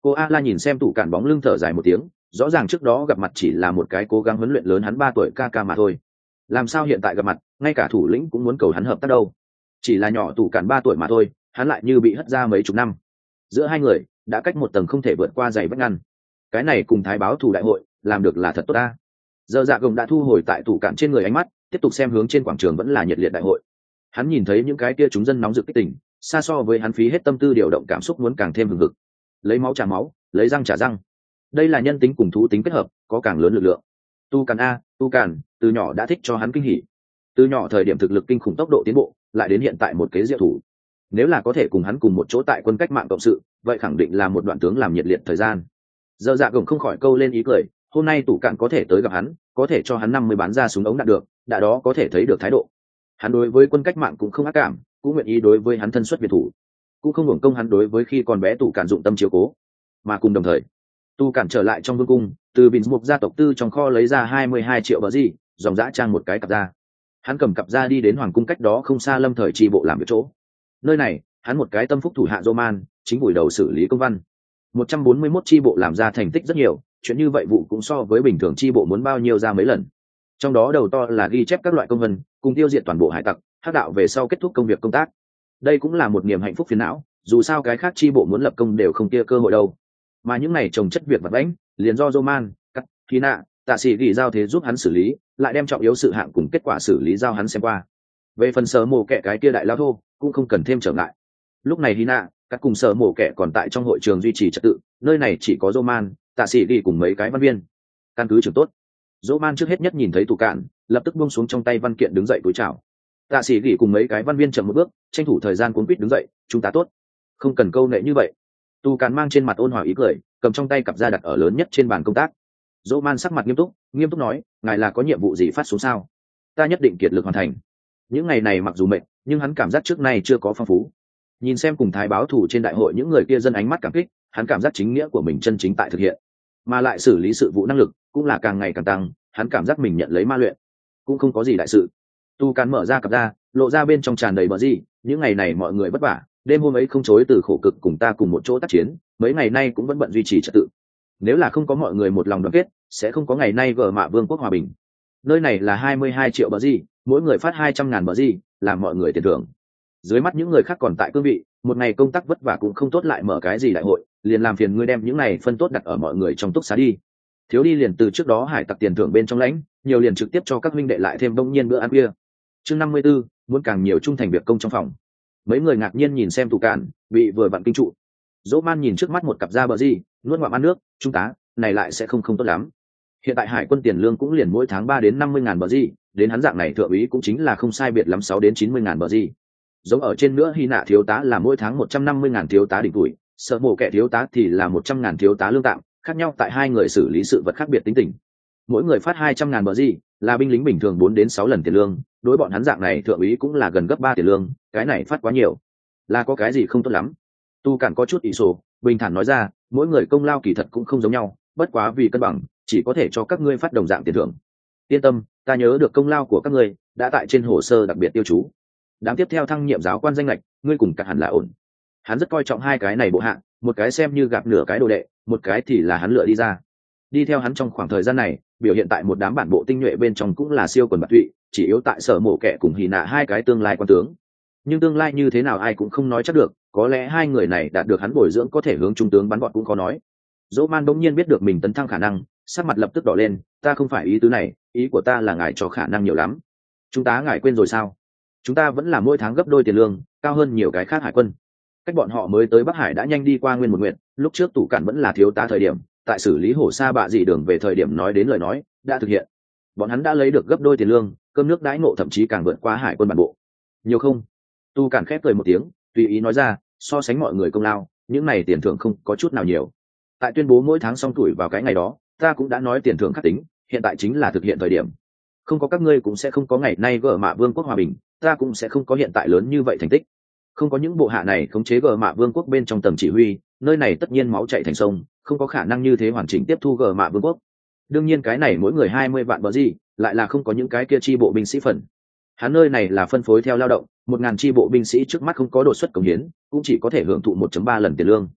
Cô a la nhìn xem tủ cản bóng lưng thở dài một tiếng, rõ ràng trước đó gặp mặt chỉ là một cái cố gắng huấn luyện lớn hắn ba tuổi ca ca mà thôi, làm sao hiện tại gặp mặt ngay cả thủ lĩnh cũng muốn cầu hắn hợp tác đâu. Chỉ là nhỏ tủ cản ba tuổi mà thôi, hắn lại như bị hất ra mấy chục năm. Giữa hai người đã cách một tầng không thể vượt qua dày vách ngăn. Cái này cùng thái báo thủ đại hội làm được là thật tốt ta. Giờ dạ gồng đã thu hồi tại tủ cản trên người ánh mắt, tiếp tục xem hướng trên quảng trường vẫn là nhiệt liệt đại hội. Hắn nhìn thấy những cái kia chúng dân nóng rực kích tỉnh, xa so với hắn phí hết tâm tư điều động cảm xúc muốn càng thêm hừng hực. Lấy máu trả máu, lấy răng trả răng, đây là nhân tính cùng thú tính kết hợp, có càng lớn lực lượng. Tu Càn a, Tu Càn, từ nhỏ đã thích cho hắn kinh hỉ. Từ nhỏ thời điểm thực lực kinh khủng tốc độ tiến bộ, lại đến hiện tại một kế diệu thủ. Nếu là có thể cùng hắn cùng một chỗ tại quân cách mạng cộng sự, vậy khẳng định là một đoạn tướng làm nhiệt liệt thời gian. Giờ dạ gồng không khỏi câu lên ý cười, hôm nay tủ cạn có thể tới gặp hắn, có thể cho hắn năm mươi bán ra súng ống đạn được, đã đó có thể thấy được thái độ. Hắn đối với quân cách mạng cũng không ác cảm, cũng nguyện ý đối với hắn thân xuất biệt thủ, cũng không hưởng công hắn đối với khi còn bé tủ cạn dụng tâm chiếu cố. Mà cùng đồng thời, tu cản trở lại trong vương cung, từ bình mục gia tộc tư trong kho lấy ra hai mươi hai triệu bờ gì, dòng dã trang một cái cặp ra. Hắn cầm cặp ra đi đến hoàng cung cách đó không xa lâm thời tri bộ làm việc chỗ. Nơi này, hắn một cái tâm phúc thủ hạ Roman, chính buổi đầu xử lý công văn. một trăm bốn mươi mốt tri bộ làm ra thành tích rất nhiều, chuyện như vậy vụ cũng so với bình thường tri bộ muốn bao nhiêu ra mấy lần. Trong đó đầu to là ghi chép các loại công văn, cùng tiêu diệt toàn bộ hải tặc, hắc đạo về sau kết thúc công việc công tác. Đây cũng là một niềm hạnh phúc phiền não, dù sao cái khác tri bộ muốn lập công đều không kia cơ hội đâu. Mà những này trồng chất việc vật vãnh, liền do Roman, cắt, khí nạ, tạ sĩ ghi giao thế giúp hắn xử lý, lại đem trọng yếu sự hạng cùng kết quả xử lý giao hắn xem qua. Về phần sở mổ kẻ cái kia đại lao thô, cũng không cần thêm trở ngại. Lúc này Hina, các cùng sở mổ kẻ còn tại trong hội trường duy trì trật tự, nơi này chỉ có Roman, tạ sĩ ghi cùng mấy cái văn viên. Căn cứ trường tốt. Roman trước hết nhất nhìn thấy tủ cạn, lập tức buông xuống trong tay văn kiện đứng dậy cúi chào. Tạ sĩ ghi cùng mấy cái văn viên chậm một bước, tranh thủ thời gian cuốn quýt đứng dậy, chúng ta tốt. Không cần câu nệ như vậy. Tu Càn mang trên mặt ôn hòa ý cười, cầm trong tay cặp ra đặt ở lớn nhất trên bàn công tác. Dỗ Man sắc mặt nghiêm túc, nghiêm túc nói, ngài là có nhiệm vụ gì phát xuống sao? Ta nhất định kiệt lực hoàn thành. Những ngày này mặc dù mệt, nhưng hắn cảm giác trước nay chưa có phong phú. Nhìn xem cùng thái báo thủ trên đại hội những người kia dân ánh mắt cảm kích, hắn cảm giác chính nghĩa của mình chân chính tại thực hiện, mà lại xử lý sự vụ năng lực cũng là càng ngày càng tăng. Hắn cảm giác mình nhận lấy ma luyện, cũng không có gì đại sự. Tu Càn mở ra cặp ra, lộ ra bên trong tràn đầy bờ gì. Những ngày này mọi người vất vả, đêm hôm ấy không chối từ khổ cực cùng ta cùng một chỗ tác chiến, mấy ngày nay cũng vẫn bận duy trì trật tự. Nếu là không có mọi người một lòng đoàn kết, sẽ không có ngày nay gờ mạ vương quốc hòa bình. Nơi này là hai mươi hai triệu bờ gì, mỗi người phát hai trăm ngàn bờ gì, làm mọi người tiền thưởng. Dưới mắt những người khác còn tại cương vị, một ngày công tác vất vả cũng không tốt lại mở cái gì đại hội, liền làm phiền ngươi đem những này phân tốt đặt ở mọi người trong túc xá đi. Thiếu đi liền từ trước đó hải tặc tiền thưởng bên trong lãnh, nhiều liền trực tiếp cho các huynh đệ lại thêm bỗng nhiên bữa ăn kia. Chương năm mươi tư, muốn càng nhiều trung thành việc công trong phòng. Mấy người ngạc nhiên nhìn xem tủ cạn, bị vừa vặn kinh trụ. Dỗ Man nhìn trước mắt một cặp da bờ gì, nuốt ngụm ăn nước, trung tá, này lại sẽ không không tốt lắm. Hiện tại hải quân tiền lương cũng liền mỗi tháng ba đến năm mươi ngàn bờ gì, đến hắn dạng này thượng úy cũng chính là không sai biệt lắm sáu đến chín mươi ngàn bờ gì. Giống ở trên nữa Hy Nạ thiếu tá là mỗi tháng một trăm năm mươi ngàn thiếu tá đỉnh tuổi, Sợ Mộ Kẻ thiếu tá thì là một trăm ngàn thiếu tá lương tạm, khác nhau tại hai người xử lý sự vật khác biệt tính tình. Mỗi người phát hai trăm ngàn bờ gì, là binh lính bình thường bốn đến sáu lần tiền lương, đối bọn hắn dạng này thượng úy cũng là gần gấp ba tiền lương, cái này phát quá nhiều. Là có cái gì không tốt lắm? Tu Cản có chút ỷ sổ, bình thản nói ra, mỗi người công lao kỳ thật cũng không giống nhau, bất quá vì cân bằng, chỉ có thể cho các ngươi phát đồng dạng tiền thưởng. Yên tâm, ta nhớ được công lao của các ngươi, đã tại trên hồ sơ đặc biệt tiêu chú. Đám tiếp theo thăng nhiệm giáo quan danh lệch, ngươi cùng cả hẳn là ổn. Hắn rất coi trọng hai cái này bộ hạ, một cái xem như gặp nửa cái đồ đệ, một cái thì là hắn lựa đi ra. Đi theo hắn trong khoảng thời gian này, biểu hiện tại một đám bản bộ tinh nhuệ bên trong cũng là siêu quần bạc tụy, chỉ yếu tại Sở Mộ Kẻ cùng Hỉ Nạ hai cái tương lai quan tướng. Nhưng tương lai như thế nào ai cũng không nói chắc được, có lẽ hai người này đạt được hắn bồi dưỡng có thể hướng trung tướng bắn bọn cũng khó nói. Dỗ Man bỗng nhiên biết được mình tấn thăng khả năng, sắc mặt lập tức đỏ lên, ta không phải ý tứ này, ý của ta là ngài cho khả năng nhiều lắm. Chúng ta ngài quên rồi sao? Chúng ta vẫn là mỗi tháng gấp đôi tiền lương, cao hơn nhiều cái khác hải quân. Cách bọn họ mới tới Bắc Hải đã nhanh đi qua nguyên một nguyện, lúc trước Tủ Cản vẫn là thiếu tá thời điểm, tại xử lý hổ sa bạ dị đường về thời điểm nói đến lời nói, đã thực hiện. Bọn hắn đã lấy được gấp đôi tiền lương, cơm nước đãi ngộ thậm chí càng vượt qua hải quân bản bộ. Nhiều không? Tu Cản khép cười một tiếng, tùy ý nói ra, so sánh mọi người công lao, những này tiền thưởng không có chút nào nhiều. Tại tuyên bố mỗi tháng xong tuổi vào cái ngày đó, ta cũng đã nói tiền thưởng khắc tính, hiện tại chính là thực hiện thời điểm. Không có các ngươi cũng sẽ không có ngày nay gở mạ vương quốc hòa bình, ta cũng sẽ không có hiện tại lớn như vậy thành tích. Không có những bộ hạ này khống chế gở mạ vương quốc bên trong tầng chỉ huy, nơi này tất nhiên máu chảy thành sông, không có khả năng như thế hoàn chỉnh tiếp thu gở mạ vương quốc. Đương nhiên cái này mỗi người hai mươi vạn bờ gì, lại là không có những cái kia chi bộ binh sĩ phần. Hắn nơi này là phân phối theo lao động, một ngàn chi bộ binh sĩ trước mắt không có đột xuất cống hiến, cũng chỉ có thể hưởng thụ một chấm ba lần tiền lương.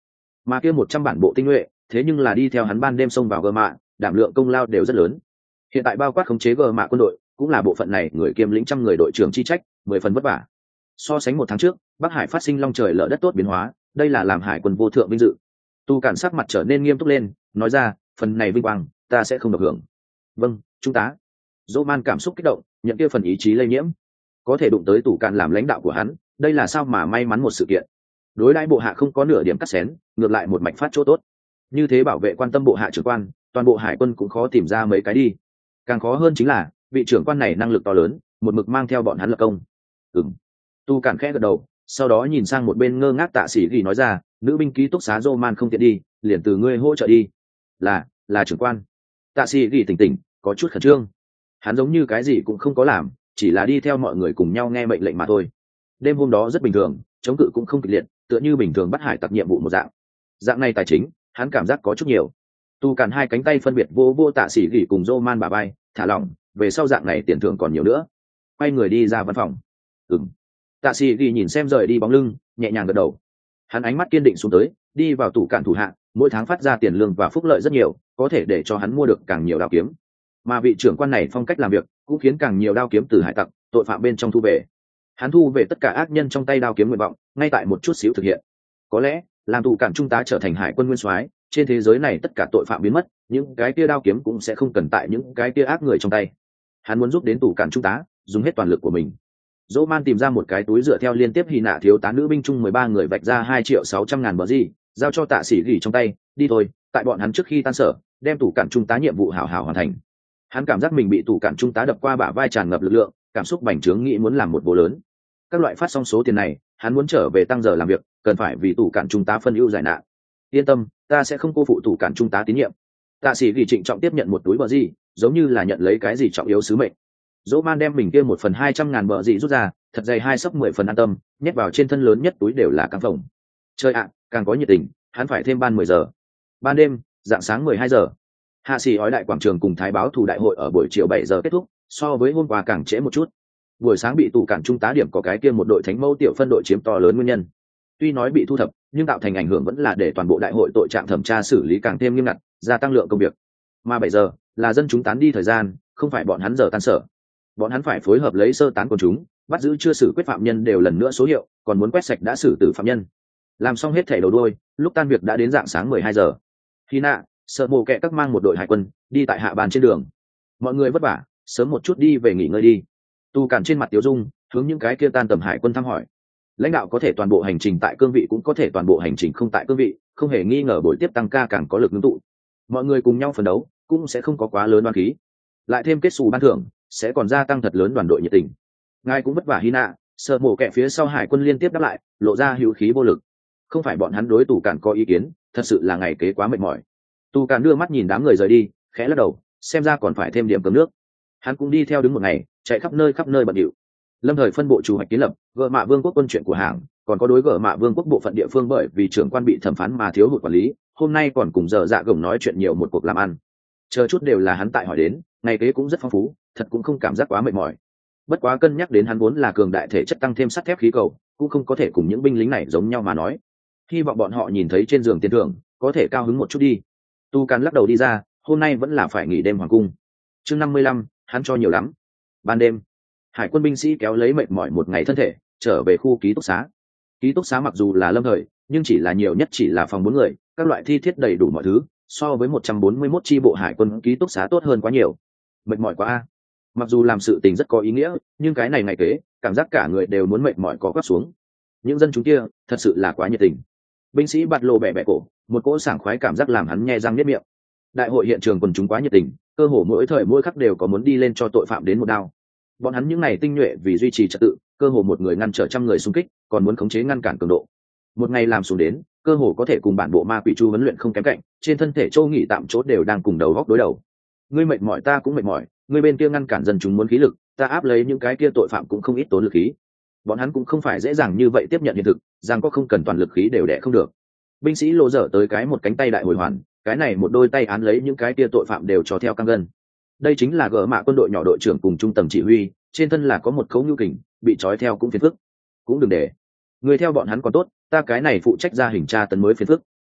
mà kia một trăm bản bộ tinh nhuệ thế nhưng là đi theo hắn ban đêm xông vào gờ mạ, đảm lượng công lao đều rất lớn. Hiện tại bao quát khống chế gờ mạ quân đội cũng là bộ phận này người kiêm lĩnh trăm người đội trưởng chi trách, mười phần vất vả. So sánh một tháng trước, Bắc Hải phát sinh long trời lở đất tốt biến hóa, đây là làm hải quân vô thượng vinh dự. Tu Cản sắc mặt trở nên nghiêm túc lên, nói ra, phần này vinh quang, ta sẽ không được hưởng. Vâng, chúng ta. Dỗ Man cảm xúc kích động, nhận kia phần ý chí lây nhiễm, có thể đụng tới Tu Cản làm lãnh đạo của hắn, đây là sao mà may mắn một sự kiện. Đối đãi bộ hạ không có nửa điểm cắt xén, ngược lại một mạch phát chỗ tốt. Như thế bảo vệ quan tâm bộ hạ trưởng quan, toàn bộ hải quân cũng khó tìm ra mấy cái đi. Càng khó hơn chính là, vị trưởng quan này năng lực to lớn, một mực mang theo bọn hắn lập công. Ừm. Tu Cản khẽ gật đầu, sau đó nhìn sang một bên ngơ ngác Tạ Sĩ Gỉ nói ra, nữ binh ký túc xá Roman không tiện đi, liền từ ngươi hỗ trợ đi. Là, là trưởng quan. Tạ Sĩ Gỉ tỉnh tỉnh, có chút khẩn trương. Hắn giống như cái gì cũng không có làm, chỉ là đi theo mọi người cùng nhau nghe mệnh lệnh mà thôi. Đêm hôm đó rất bình thường, chống cự cũng không kịch liệt, tựa như bình thường bắt hải tặc nhiệm vụ một dạng. Dạng này tài chính, hắn cảm giác có chút nhiều. Tu Cản hai cánh tay phân biệt vô vô Tạ Sĩ Gỉ cùng Roman bà bay, thả lỏng, về sau dạng này tiền thưởng còn nhiều nữa. Quay người đi ra văn phòng. Ừm. Tạ Sĩ Gỉ nhìn xem rời đi bóng lưng, nhẹ nhàng gật đầu. Hắn ánh mắt kiên định xuống tới, đi vào tủ cạn thủ hạ, mỗi tháng phát ra tiền lương và phúc lợi rất nhiều, có thể để cho hắn mua được càng nhiều đao kiếm. Mà vị trưởng quan này phong cách làm việc cũng khiến càng nhiều đao kiếm từ hải tặc, tội phạm bên trong thu về. Hắn thu về tất cả ác nhân trong tay đao kiếm nguyện vọng, ngay tại một chút xíu thực hiện. Có lẽ, làm tủ cạn trung tá trở thành hải quân nguyên soái, trên thế giới này tất cả tội phạm biến mất, những cái kia đao kiếm cũng sẽ không cần tại những cái kia ác người trong tay. Hắn muốn giúp đến tủ cạn trung tá, dùng hết toàn lực của mình. Dỗ Man tìm ra một cái túi dựa theo liên tiếp hy nạ thiếu tá nữ binh chung mười ba người vạch ra hai triệu sáu trăm ngàn bờ gì, giao cho Tạ Sĩ Gỉ trong tay, đi thôi, tại bọn hắn trước khi tan sở, đem tủ cạn trung tá nhiệm vụ hảo hảo hoàn thành. Hắn cảm giác mình bị tủ cạn trung tá đập qua bả vai tràn ngập lực lượng, cảm xúc bành trướng nghĩ muốn làm một bố lớn. Các loại phát xong số tiền này, hắn muốn trở về tăng giờ làm việc, cần phải vì tủ cạn trung tá phân ưu giải nạn. Yên tâm, ta sẽ không cô phụ tủ cạn trung tá tín nhiệm. Tạ Sĩ Gỉ trịnh trọng tiếp nhận một túi bờ gì, giống như là nhận lấy cái gì trọng yếu sứ mệnh. Dỗ Man đem mình kia một phần hai trăm ngàn bờ gì rút ra, thật dày hai sấp mười phần an tâm, nhét vào trên thân lớn nhất túi đều là căng phòng. Chơi ạ, càng có nhiệt tình, hắn phải thêm ban mười giờ. Ban đêm, dạng sáng mười hai giờ. Hạ sĩ ói đại quảng trường cùng thái báo thủ đại hội ở buổi chiều bảy giờ kết thúc, so với hôm qua càng trễ một chút. Buổi sáng bị tủ cản trung tá điểm có cái kia một đội thánh mẫu tiểu phân đội chiếm to lớn nguyên nhân. Tuy nói bị thu thập, nhưng tạo thành ảnh hưởng vẫn là để toàn bộ đại hội tội trạng thẩm tra xử lý càng thêm nghiêm ngặt, gia tăng lượng công việc. Mà bảy giờ là dân chúng tán đi thời gian, không phải bọn hắn giờ tan sở. Bọn hắn phải phối hợp lấy sơ tán quần chúng, bắt giữ chưa xử quyết phạm nhân đều lần nữa số hiệu, còn muốn quét sạch đã xử tử phạm nhân. Làm xong hết thảy đầu đuôi, lúc tan việc đã đến dạng sáng mười hai giờ. Khi nạ, sợ mồ kẹ các mang một đội hải quân đi tại hạ bàn trên đường. Mọi người vất vả, sớm một chút đi về nghỉ ngơi đi. Tu Cản trên mặt Tiếu Dung hướng những cái kia tan tầm hải quân thăm hỏi. Lãnh đạo có thể toàn bộ hành trình tại cương vị, cũng có thể toàn bộ hành trình không tại cương vị, không hề nghi ngờ buổi tiếp tăng ca càng có lực ngưng tụ. Mọi người cùng nhau phấn đấu, cũng sẽ không có quá lớn oan khí. Lại thêm kết xù ban thưởng, sẽ còn gia tăng thật lớn đoàn đội nhiệt tình. Ngài cũng vất vả Hina, sợ mổ kẹ phía sau hải quân liên tiếp đáp lại, lộ ra hữu khí vô lực. Không phải bọn hắn đối Tù Cản có ý kiến, thật sự là ngày kế quá mệt mỏi. Tù Cản đưa mắt nhìn đám người rời đi, khẽ lắc đầu, xem ra còn phải thêm điểm cơm nước. Hắn cũng đi theo đứng một ngày, chạy khắp nơi khắp nơi bận điệu. Lâm thời phân bộ chủ hoạch kiến lập, gỡ mạ vương quốc quân chuyện của hàng, còn có đối gỡ mạ vương quốc bộ phận địa phương bởi vì trưởng quan bị thẩm phán mà thiếu hụt quản lý, hôm nay còn cùng giờ dạ gồng nói chuyện nhiều một cuộc làm ăn. Chờ chút đều là hắn tại hỏi đến, ngày kế cũng rất phong phú, thật cũng không cảm giác quá mệt mỏi. Bất quá cân nhắc đến hắn vốn là cường đại thể chất tăng thêm sắt thép khí cầu, cũng không có thể cùng những binh lính này giống nhau mà nói. Hy vọng bọn họ nhìn thấy trên giường tiền thưởng, có thể cao hứng một chút đi. Tu Cản lắc đầu đi ra, hôm nay vẫn là phải nghỉ đêm hoàng cung. Chương năm mươi lăm, hắn cho nhiều lắm. Ban đêm, hải quân binh sĩ kéo lấy mệt mỏi một ngày thân thể, trở về khu ký túc xá. Ký túc xá mặc dù là lâm thời, nhưng chỉ là nhiều nhất chỉ là phòng bốn người, các loại thi thiết đầy đủ mọi thứ, so với một trăm bốn mươi mốt chi bộ hải quân ký túc xá tốt hơn quá nhiều. Mệt mỏi quá a. Mặc dù làm sự tình rất có ý nghĩa, nhưng cái này ngày kế, cảm giác cả người đều muốn mệt mỏi có quắp xuống. Những dân chúng kia, thật sự là quá nhiệt tình. Binh sĩ bạt lộ bẻ bẻ cổ, một cỗ sảng khoái cảm giác làm hắn nhe răng niết miệng. Đại hội hiện trường quần chúng quá nhiệt tình, cơ hồ mỗi thời mỗi khắc đều có muốn đi lên cho tội phạm đến một đao. Bọn hắn những này tinh nhuệ vì duy trì trật tự, cơ hồ một người ngăn trở trăm người xung kích, còn muốn khống chế ngăn cản cường độ. Một ngày làm xuống đến, cơ hồ có thể cùng bản bộ ma quỷ chu huấn luyện không kém cạnh, trên thân thể Châu nghỉ tạm chốt đều đang cùng đầu góc đối đầu. Ngươi mệt mỏi ta cũng mệt mỏi, ngươi bên kia ngăn cản dân chúng muốn khí lực, ta áp lấy những cái kia tội phạm cũng không ít tốn lực khí. Bọn hắn cũng không phải dễ dàng như vậy tiếp nhận hiện thực, rằng có không cần toàn lực khí đều đẻ không được. Binh sĩ lô dở tới cái một cánh tay đại hồi hoàn, cái này một đôi tay án lấy những cái kia tội phạm đều cho theo căng gân. Đây chính là gỡ mạ quân đội nhỏ đội trưởng cùng trung tầng chỉ huy, trên thân là có một khấu nhu kình, bị trói theo cũng phiền phức. Cũng đừng để người theo bọn hắn còn tốt, ta cái này phụ trách ra hình tra tấn mới phiền phức.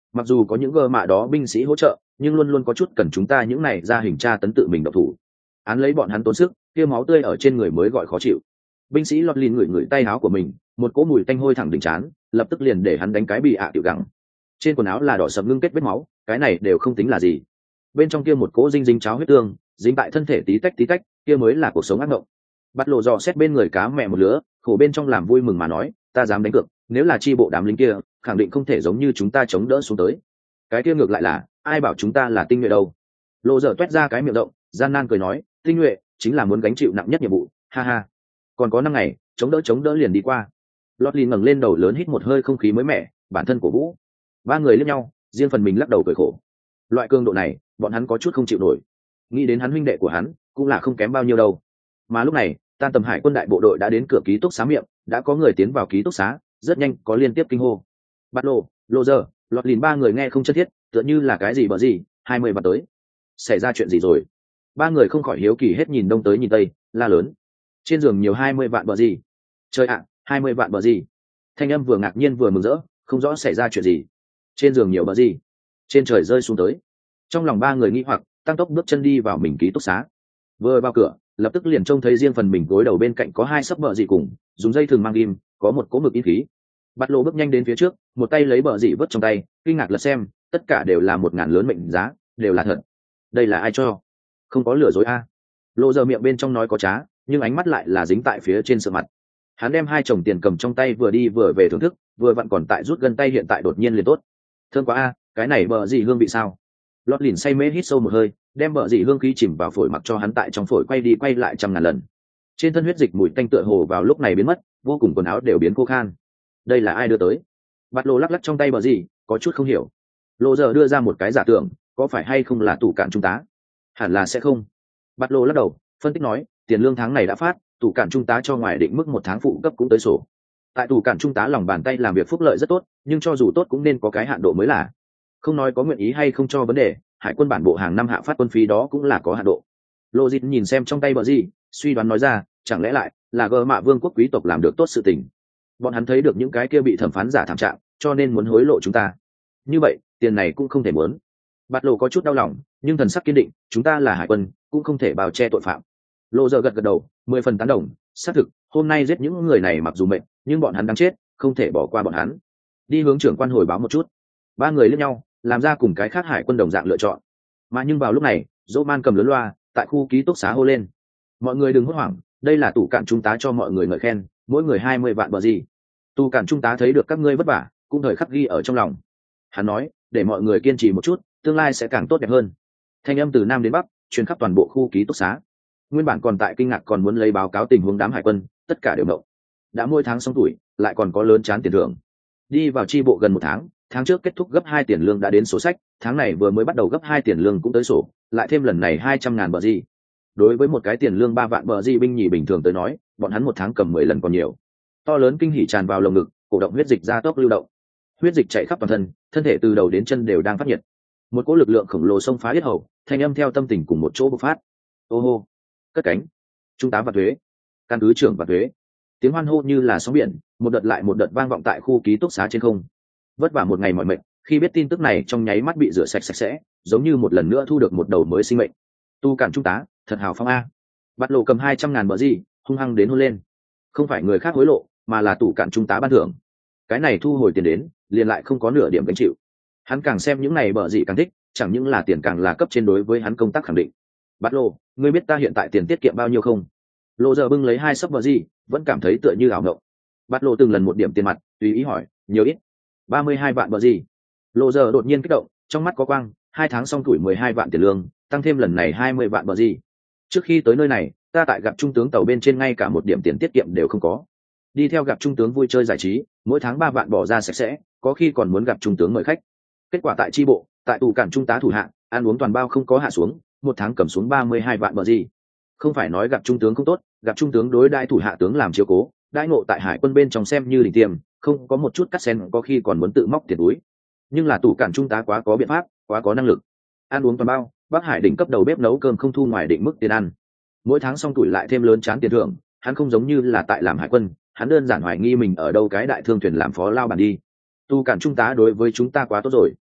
mặc dù có những gơ mạ đó binh sĩ hỗ trợ nhưng luôn luôn có chút cần chúng ta những này ra hình tra tấn tự mình độc thủ. Án lấy bọn hắn tốn sức, kia máu tươi ở trên người mới gọi khó chịu. Binh sĩ lọt lìn ngửi ngửi tay áo của mình, một cỗ mùi tanh hôi thẳng đỉnh trán, lập tức liền để hắn đánh cái bị ạ à tiểu gẳng. Trên quần áo là đỏ sẫm ngưng kết vết máu, cái này đều không tính là gì. Bên trong kia một cỗ dinh dính cháo huyết tương, dính tại thân thể tí tách tí tách, kia mới là cuộc sống ác mộng. Bắt lộ dò xét bên người cá mẹ một lứa, khổ bên trong làm vui mừng mà nói, ta dám đánh cược, nếu là chi bộ đám lính kia, khẳng định không thể giống như chúng ta chống đỡ xuống tới. Cái kia ngược lại là, ai bảo chúng ta là tinh nhuệ đâu. Lộ dở toét ra cái miệng rộng, gian nan cười nói, tinh nhuệ chính là muốn gánh chịu nặng nhất nhiệm vụ, ha ha. Còn có năm ngày, chống đỡ chống đỡ liền đi qua. Lọt lìn ngẩng lên đầu lớn hít một hơi không khí mới mẻ, bản thân cổ vũ. Ba người liếc nhau, riêng phần mình lắc đầu cười khổ. Loại cường độ này, bọn hắn có chút không chịu nổi. Nghĩ đến hắn huynh đệ của hắn, cũng là không kém bao nhiêu đâu. Mà lúc này, tan tầm hải quân đại bộ đội đã đến cửa ký túc xá miệng, đã có người tiến vào ký túc xá, rất nhanh có liên tiếp kinh hô. Bắt lộ, lộ giờ, lọt lìn ba người nghe không chân thiết, tựa như là cái gì bở gì, hai mươi vạn tới. Xảy ra chuyện gì rồi? Ba người không khỏi hiếu kỳ hết nhìn đông tới nhìn tây, la lớn. Trên giường nhiều hai mươi vạn bở gì? Trời ạ, hai mươi vạn bở gì? Thanh âm vừa ngạc nhiên vừa mừng rỡ, không rõ xảy ra chuyện gì. Trên giường nhiều bở gì? Trên trời rơi xuống tới. Trong lòng ba người nghi hoặc, tăng tốc bước chân đi vào mình ký túc xá. Vừa vào cửa, lập tức liền trông thấy riêng phần mình gối đầu bên cạnh có hai sấp bờ dị cùng dùng dây thừng mang ghim, có một cỗ mực in khí. Bắt lộ bước nhanh đến phía trước, một tay lấy bờ dị vớt trong tay, kinh ngạc lật xem, tất cả đều là một ngàn lớn mệnh giá, đều là thật. Đây là ai cho? Không có lừa dối a. Lộ giờ miệng bên trong nói có trá, nhưng ánh mắt lại là dính tại phía trên sợ mặt. Hắn đem hai chồng tiền cầm trong tay vừa đi vừa về thưởng thức, vừa vặn còn tại rút gân tay hiện tại đột nhiên liền tốt. Thơm quá a, cái này bờ dị hương vị sao? Lót lìn say mê hít sâu một hơi, đem bờ dị hương khí chìm vào phổi mặc cho hắn tại trong phổi quay đi quay lại trăm ngàn lần. Trên thân huyết dịch mùi tanh tựa hồ vào lúc này biến mất, vô cùng quần áo đều biến khô khan. Đây là ai đưa tới? Bắt lô lắc lắc trong tay bờ dị, có chút không hiểu. Lô giờ đưa ra một cái giả tưởng, có phải hay không là tủ cạn trung tá? Hẳn là sẽ không. Bắt lô lắc đầu, phân tích nói, tiền lương tháng này đã phát, tủ cạn trung tá cho ngoài định mức một tháng phụ cấp cũng tới sổ. Tại tủ cạn trung tá lòng bàn tay làm việc phúc lợi rất tốt, nhưng cho dù tốt cũng nên có cái hạn độ mới là. Không nói có nguyện ý hay không cho vấn đề, hải quân bản bộ hàng năm hạ phát quân phí đó cũng là có hạn độ. Lô Dịt nhìn xem trong tay bờ gì, suy đoán nói ra, chẳng lẽ lại là gờ mạ vương quốc quý tộc làm được tốt sự tình. Bọn hắn thấy được những cái kia bị thẩm phán giả thảm trạng, cho nên muốn hối lộ chúng ta. Như vậy, tiền này cũng không thể muốn. Bạt lộ có chút đau lòng, nhưng thần sắc kiên định, chúng ta là hải quân, cũng không thể bào che tội phạm. Lô giờ gật gật đầu, mười phần tán đồng, xác thực, hôm nay giết những người này mặc dù mệnh, nhưng bọn hắn đang chết, không thể bỏ qua bọn hắn. Đi hướng trưởng quan hồi báo một chút. Ba người liếc nhau, làm ra cùng cái khác hải quân đồng dạng lựa chọn. Mà nhưng vào lúc này, Dỗ Man cầm lớn loa, tại khu ký túc xá hô lên. Mọi người đừng hốt hoảng, đây là tủ cạn trung tá cho mọi người ngợi khen, mỗi người hai mươi vạn bờ gì. Tủ cạn trung tá thấy được các ngươi vất vả, cũng thời khắc ghi ở trong lòng. Hắn nói, để mọi người kiên trì một chút, tương lai sẽ càng tốt đẹp hơn. Thanh âm từ nam đến bắc, truyền khắp toàn bộ khu ký túc xá. Nguyên bản còn tại kinh ngạc còn muốn lấy báo cáo tình huống đám hải quân, tất cả đều động. Đã mỗi tháng xong tuổi, lại còn có lớn chán tiền thưởng. Đi vào chi bộ gần một tháng, tháng trước kết thúc gấp hai tiền lương đã đến sổ sách, tháng này vừa mới bắt đầu gấp hai tiền lương cũng tới sổ, lại thêm lần này hai trăm ngàn bờ gì. Đối với một cái tiền lương ba vạn bờ gì binh nhì bình thường tới nói, bọn hắn một tháng cầm mười lần còn nhiều. To lớn kinh hỉ tràn vào lồng ngực, cổ động huyết dịch ra tốc lưu động. Huyết dịch chạy khắp toàn thân, thân thể từ đầu đến chân đều đang phát nhiệt. Một cỗ lực lượng khổng lồ xông phá yết hầu, thanh âm theo tâm tình cùng một chỗ bộc phát. Ô hô, cất cánh, trung tá và thuế, căn cứ trưởng và thuế. Tiếng hoan hô như là sóng biển, một đợt lại một đợt vang vọng tại khu ký túc xá trên không. Vất vả một ngày mỏi mệt, khi biết tin tức này trong nháy mắt bị rửa sạch sạch sẽ, giống như một lần nữa thu được một đầu mới sinh mệnh. Tu cản trung tá, thật hào phong a. Bắt lộ cầm hai trăm ngàn bờ gì, hung hăng đến hôn lên. Không phải người khác hối lộ, mà là tủ cản trung tá ban thưởng. Cái này thu hồi tiền đến, liền lại không có nửa điểm gánh chịu. Hắn càng xem những này bờ gì càng thích, chẳng những là tiền càng là cấp trên đối với hắn công tác khẳng định. Bắt lộ, ngươi biết ta hiện tại tiền tiết kiệm bao nhiêu không? Lộ giờ bưng lấy hai sấp bờ gì, vẫn cảm thấy tựa như ảo ngộng. Bắt lộ từng lần một điểm tiền mặt, tùy ý hỏi, nhiều ít? ba mươi hai vạn bờ gì? Lộ giờ đột nhiên kích động, trong mắt có quang, hai tháng xong tuổi mười hai vạn tiền lương, tăng thêm lần này hai mươi vạn bờ gì. Trước khi tới nơi này, ta tại gặp trung tướng tàu bên trên ngay cả một điểm tiền tiết kiệm đều không có. Đi theo gặp trung tướng vui chơi giải trí, mỗi tháng ba vạn bỏ ra sạch sẽ, có khi còn muốn gặp trung tướng mời khách. Kết quả tại chi bộ, tại tù cản trung tá thủ hạ, ăn uống toàn bao không có hạ xuống, một tháng cầm xuống ba mươi hai vạn bờ gì. Không phải nói gặp trung tướng không tốt, gặp trung tướng đối đãi thủ hạ tướng làm chiếu cố, đãi ngộ tại hải quân bên trong xem như đỉnh tiêm, không có một chút cắt sen, có khi còn muốn tự móc tiền túi. Nhưng là tủ cản trung tá quá có biện pháp, quá có năng lực. Ăn uống toàn bao, Bắc Hải đỉnh cấp đầu bếp nấu cơm không thu ngoài định mức tiền ăn. Mỗi tháng xong tuổi lại thêm lớn chán tiền thưởng, hắn không giống như là tại làm hải quân, hắn đơn giản hoài nghi mình ở đâu cái đại thương thuyền làm phó lao bản đi. Tu cản trung tá đối với chúng ta quá tốt rồi.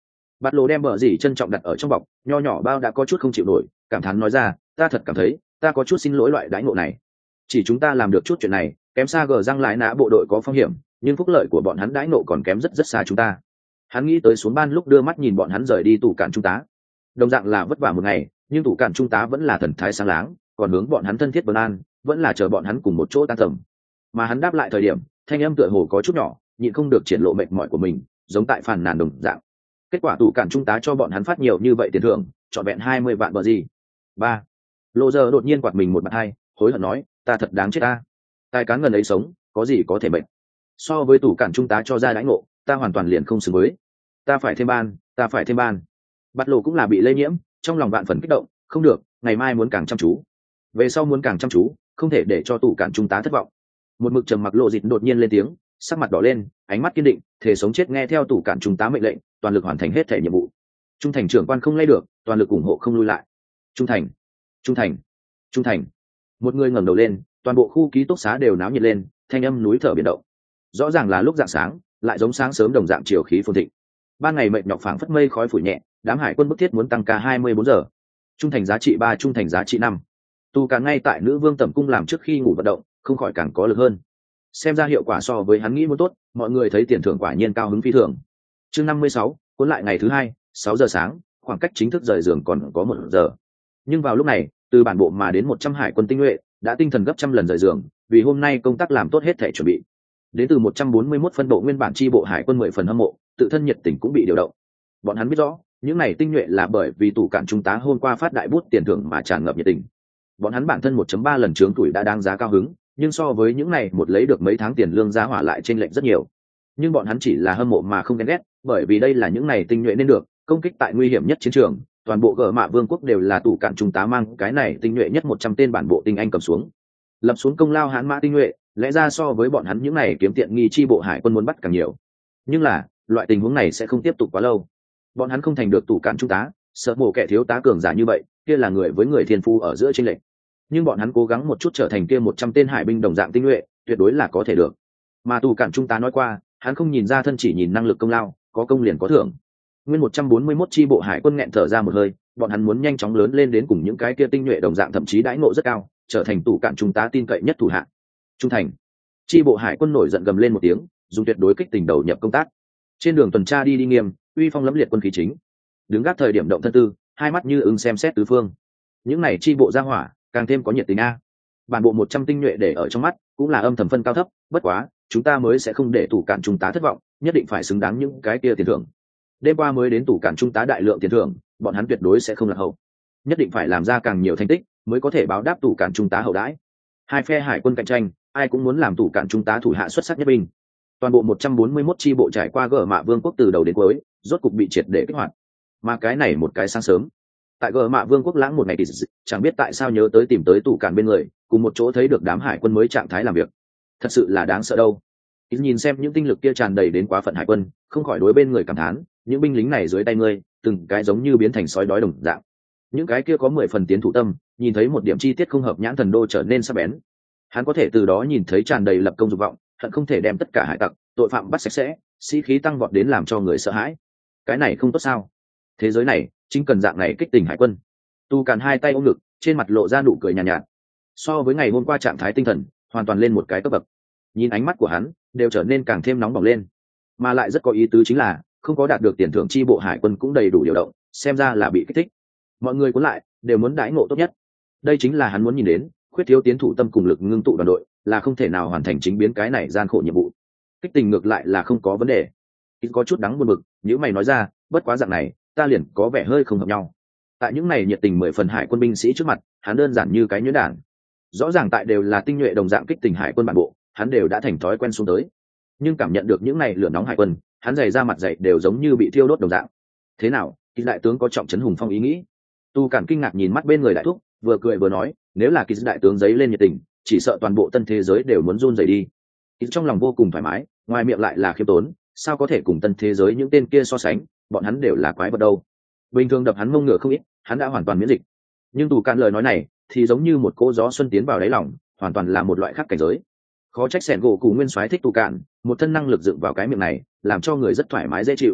Bạt lộ đem bờ gì trân trọng đặt ở trong bọc, nho nhỏ bao đã có chút không chịu nổi, cảm thán nói ra, ta thật cảm thấy ta có chút xin lỗi loại đãi ngộ này. Chỉ chúng ta làm được chút chuyện này, kém xa gờ răng lại nã bộ đội có phong hiểm, nhưng phúc lợi của bọn hắn đãi ngộ còn kém rất rất xa chúng ta. Hắn nghĩ tới xuống ban lúc đưa mắt nhìn bọn hắn rời đi tủ cạn trung tá, đồng dạng là vất vả một ngày, nhưng tủ cạn trung tá vẫn là thần thái sáng láng, còn hướng bọn hắn thân thiết bần an, vẫn là chờ bọn hắn cùng một chỗ tan tầm. Mà hắn đáp lại thời điểm, thanh âm tựa hồ có chút nhỏ, nhịn không được triển lộ mệt mỏi của mình, giống tại phàn nàn đồng dạng. Kết quả tủ cạn trung tá cho bọn hắn phát nhiều như vậy tiền thưởng, trọn vẹn hai mươi vạn bờ gì. Ba. Lộ giờ đột nhiên quạt mình một bạt hai, hối hận nói, ta thật đáng chết ta. Tài cán ngần ấy sống, có gì có thể mệnh. So với tủ cạn trung tá cho ra đãi ngộ, ta hoàn toàn liền không xứng với. Ta phải thêm ban, ta phải thêm ban. Bắt lộ cũng là bị lây nhiễm, trong lòng vạn phần kích động, không được, ngày mai muốn càng chăm chú. Về sau muốn càng chăm chú, không thể để cho tủ cạn trung tá thất vọng. Một mực trầm mặc lộ dịch đột nhiên lên tiếng, sắc mặt đỏ lên, ánh mắt kiên định, thể sống chết nghe theo tủ cạn trung tá mệnh lệnh, toàn lực hoàn thành hết thể nhiệm vụ. Trung thành trưởng quan không lay được, toàn lực ủng hộ không lui lại. Trung thành, trung thành, trung thành. Một người ngẩng đầu lên, toàn bộ khu ký túc xá đều náo nhiệt lên, thanh âm núi thở biến động. Rõ ràng là lúc rạng sáng, lại giống sáng sớm đồng dạng chiều khí phồn thịnh. Ban ngày mệt nhọc phảng phất mây khói phủ nhẹ, đám hải quân bức thiết muốn tăng ca hai mươi bốn giờ. Trung thành giá trị ba, trung thành giá trị năm. Tu cả ngay tại nữ vương tẩm cung làm trước khi ngủ vận động, không khỏi càng có lực hơn. Xem ra hiệu quả so với hắn nghĩ muốn tốt, mọi người thấy tiền thưởng quả nhiên cao hứng phi thường. Chương năm mươi sáu, cuốn lại ngày thứ hai, sáu giờ sáng, khoảng cách chính thức rời giường còn có một giờ. Nhưng vào lúc này, từ bản bộ mà đến một trăm hải quân tinh nhuệ đã tinh thần gấp trăm lần rời giường, vì hôm nay công tác làm tốt hết thể chuẩn bị. Đến từ một trăm bốn mươi mốt phân bộ nguyên bản chi bộ hải quân mười phần hâm mộ, tự thân nhiệt tình cũng bị điều động. Bọn hắn biết rõ, những này tinh nhuệ là bởi vì tủ cạn trung tá hôm qua phát đại bút tiền thưởng mà tràn ngập nhiệt tình. Bọn hắn bản thân một chấm ba lần trướng tuổi đã đáng giá cao hứng, nhưng so với những này một lấy được mấy tháng tiền lương giá hỏa lại chênh lệch rất nhiều. Nhưng bọn hắn chỉ là hâm mộ mà không ghen ghét, bởi vì đây là những này tinh nhuệ nên được, công kích tại nguy hiểm nhất chiến trường, toàn bộ gở mạ vương quốc đều là tủ cạn trung tá mang cái này tinh nhuệ nhất một trăm tên bản bộ tinh anh cầm xuống. Lập xuống công lao hãn mã tinh nhuệ, lẽ ra so với bọn hắn những này kiếm tiện nghi chi bộ hải quân muốn bắt càng nhiều. Nhưng là, loại tình huống này sẽ không tiếp tục quá lâu. Bọn hắn không thành được tủ cạn trung tá, sợ mổ kẻ thiếu tá cường giả như vậy, kia là người với người thiên phu ở giữa chênh lệch. Nhưng bọn hắn cố gắng một chút trở thành kia một trăm tên hải binh đồng dạng tinh nhuệ, tuyệt đối là có thể được. Mà tù cạn trung tá nói qua, hắn không nhìn ra thân, chỉ nhìn năng lực công lao, có công liền có thưởng. Nguyên một trăm bốn mươi mốt chi bộ hải quân nghẹn thở ra một hơi, bọn hắn muốn nhanh chóng lớn lên đến cùng những cái kia tinh nhuệ đồng dạng, thậm chí đãi ngộ rất cao, trở thành tù cạn trung tá tin cậy nhất thủ hạ. Trung thành. Chi bộ hải quân nổi giận gầm lên một tiếng, dùng tuyệt đối kích tình đầu nhập công tác. Trên đường tuần tra đi đi nghiêm, uy phong lẫm liệt quân khí chính. Đứng gác thời điểm động thân tư, hai mắt như ưng xem xét tứ phương. Những này chi bộ ra hỏa, càng thêm có nhiệt tình a. Bản bộ một trăm tinh nhuệ để ở trong mắt, cũng là âm thầm phân cao thấp, bất quá, chúng ta mới sẽ không để tủ cạn trung tá thất vọng, nhất định phải xứng đáng những cái kia tiền thưởng. Đêm qua mới đến tủ cạn trung tá đại lượng tiền thưởng, bọn hắn tuyệt đối sẽ không lạc hậu. Nhất định phải làm ra càng nhiều thành tích, mới có thể báo đáp tủ cạn trung tá hậu đãi. Hai phe hải quân cạnh tranh, ai cũng muốn làm tủ cạn trung tá thủ hạ xuất sắc nhất binh. Toàn bộ một trăm bốn mươi mốt chi bộ trải qua gở mạ vương quốc từ đầu đến cuối, rốt cục bị triệt để kích hoạt. Mà cái này một cái sáng sớm, tại gở mạ vương quốc lãng một ngày thì chẳng biết tại sao nhớ tới tìm tới tủ cạn bên người, cùng một chỗ thấy được đám hải quân mới trạng thái làm việc. Thật sự là đáng sợ đâu. Nhìn xem những tinh lực kia tràn đầy đến quá phận hải quân, không khỏi đối bên người cảm thán, những binh lính này dưới tay ngươi, từng cái giống như biến thành sói đói đồng dạng. Những cái kia có mười phần tiến thủ tâm, nhìn thấy một điểm chi tiết không hợp nhãn thần đô trở nên sắc bén. Hắn có thể từ đó nhìn thấy tràn đầy lập công dục vọng, hận không thể đem tất cả hải tặc, tội phạm bắt sạch sẽ, sĩ khí tăng vọt đến làm cho người sợ hãi. Cái này không tốt sao? Thế giới này chính cần dạng này kích tình hải quân. Tu Càn hai tay ôm ngực, trên mặt lộ ra nụ cười nhàn nhạt, nhạt. So với ngày hôm qua trạng thái tinh thần, hoàn toàn lên một cái cấp bậc. Nhìn ánh mắt của hắn, đều trở nên càng thêm nóng bỏng lên. Mà lại rất có ý tứ chính là, không có đạt được tiền thưởng chi bộ hải quân cũng đầy đủ điều động, xem ra là bị kích thích. Mọi người cuốn lại, đều muốn đãi ngộ tốt nhất. Đây chính là hắn muốn nhìn đến, khuyết thiếu tiến thủ tâm cùng lực ngưng tụ đoàn đội, là không thể nào hoàn thành chính biến cái này gian khổ nhiệm vụ. Kích tình ngược lại là không có vấn đề. Ít có chút đắng buồn bực, nếu mày nói ra, bất quá dạng này, ta liền có vẻ hơi không hợp nhau. Tại những này nhiệt tình mười phần hải quân binh sĩ trước mặt, hắn đơn giản như cái nhuyễn đản. Rõ ràng tại đều là tinh nhuệ đồng dạng kích tình hải quân bản bộ, hắn đều đã thành thói quen xuống tới. Nhưng cảm nhận được những này lửa nóng hải quân, hắn dày ra mặt dày đều giống như bị thiêu đốt đồng dạng. Thế nào, Kỳ đại tướng có trọng trấn hùng phong ý nghĩ? Tu Cản kinh ngạc nhìn mắt bên người đại thúc, vừa cười vừa nói, nếu là Kỳ đại tướng giấy lên nhiệt tình, chỉ sợ toàn bộ tân thế giới đều muốn run rẩy đi. Kỳ trong lòng vô cùng thoải mái, ngoài miệng lại là khiêm tốn, sao có thể cùng tân thế giới những tên kia so sánh, bọn hắn đều là quái vật đâu. Bình thường đập hắn mông ngựa không ít, hắn đã hoàn toàn miễn dịch. Nhưng Tu Cản lời nói này, thì giống như một cỗ gió xuân tiến vào đáy lòng, hoàn toàn là một loại khác cảnh giới. Khó trách Sẻn gỗ cụ nguyên soái thích Tu Cản, một thân năng lực dựng vào cái miệng này, làm cho người rất thoải mái dễ chịu.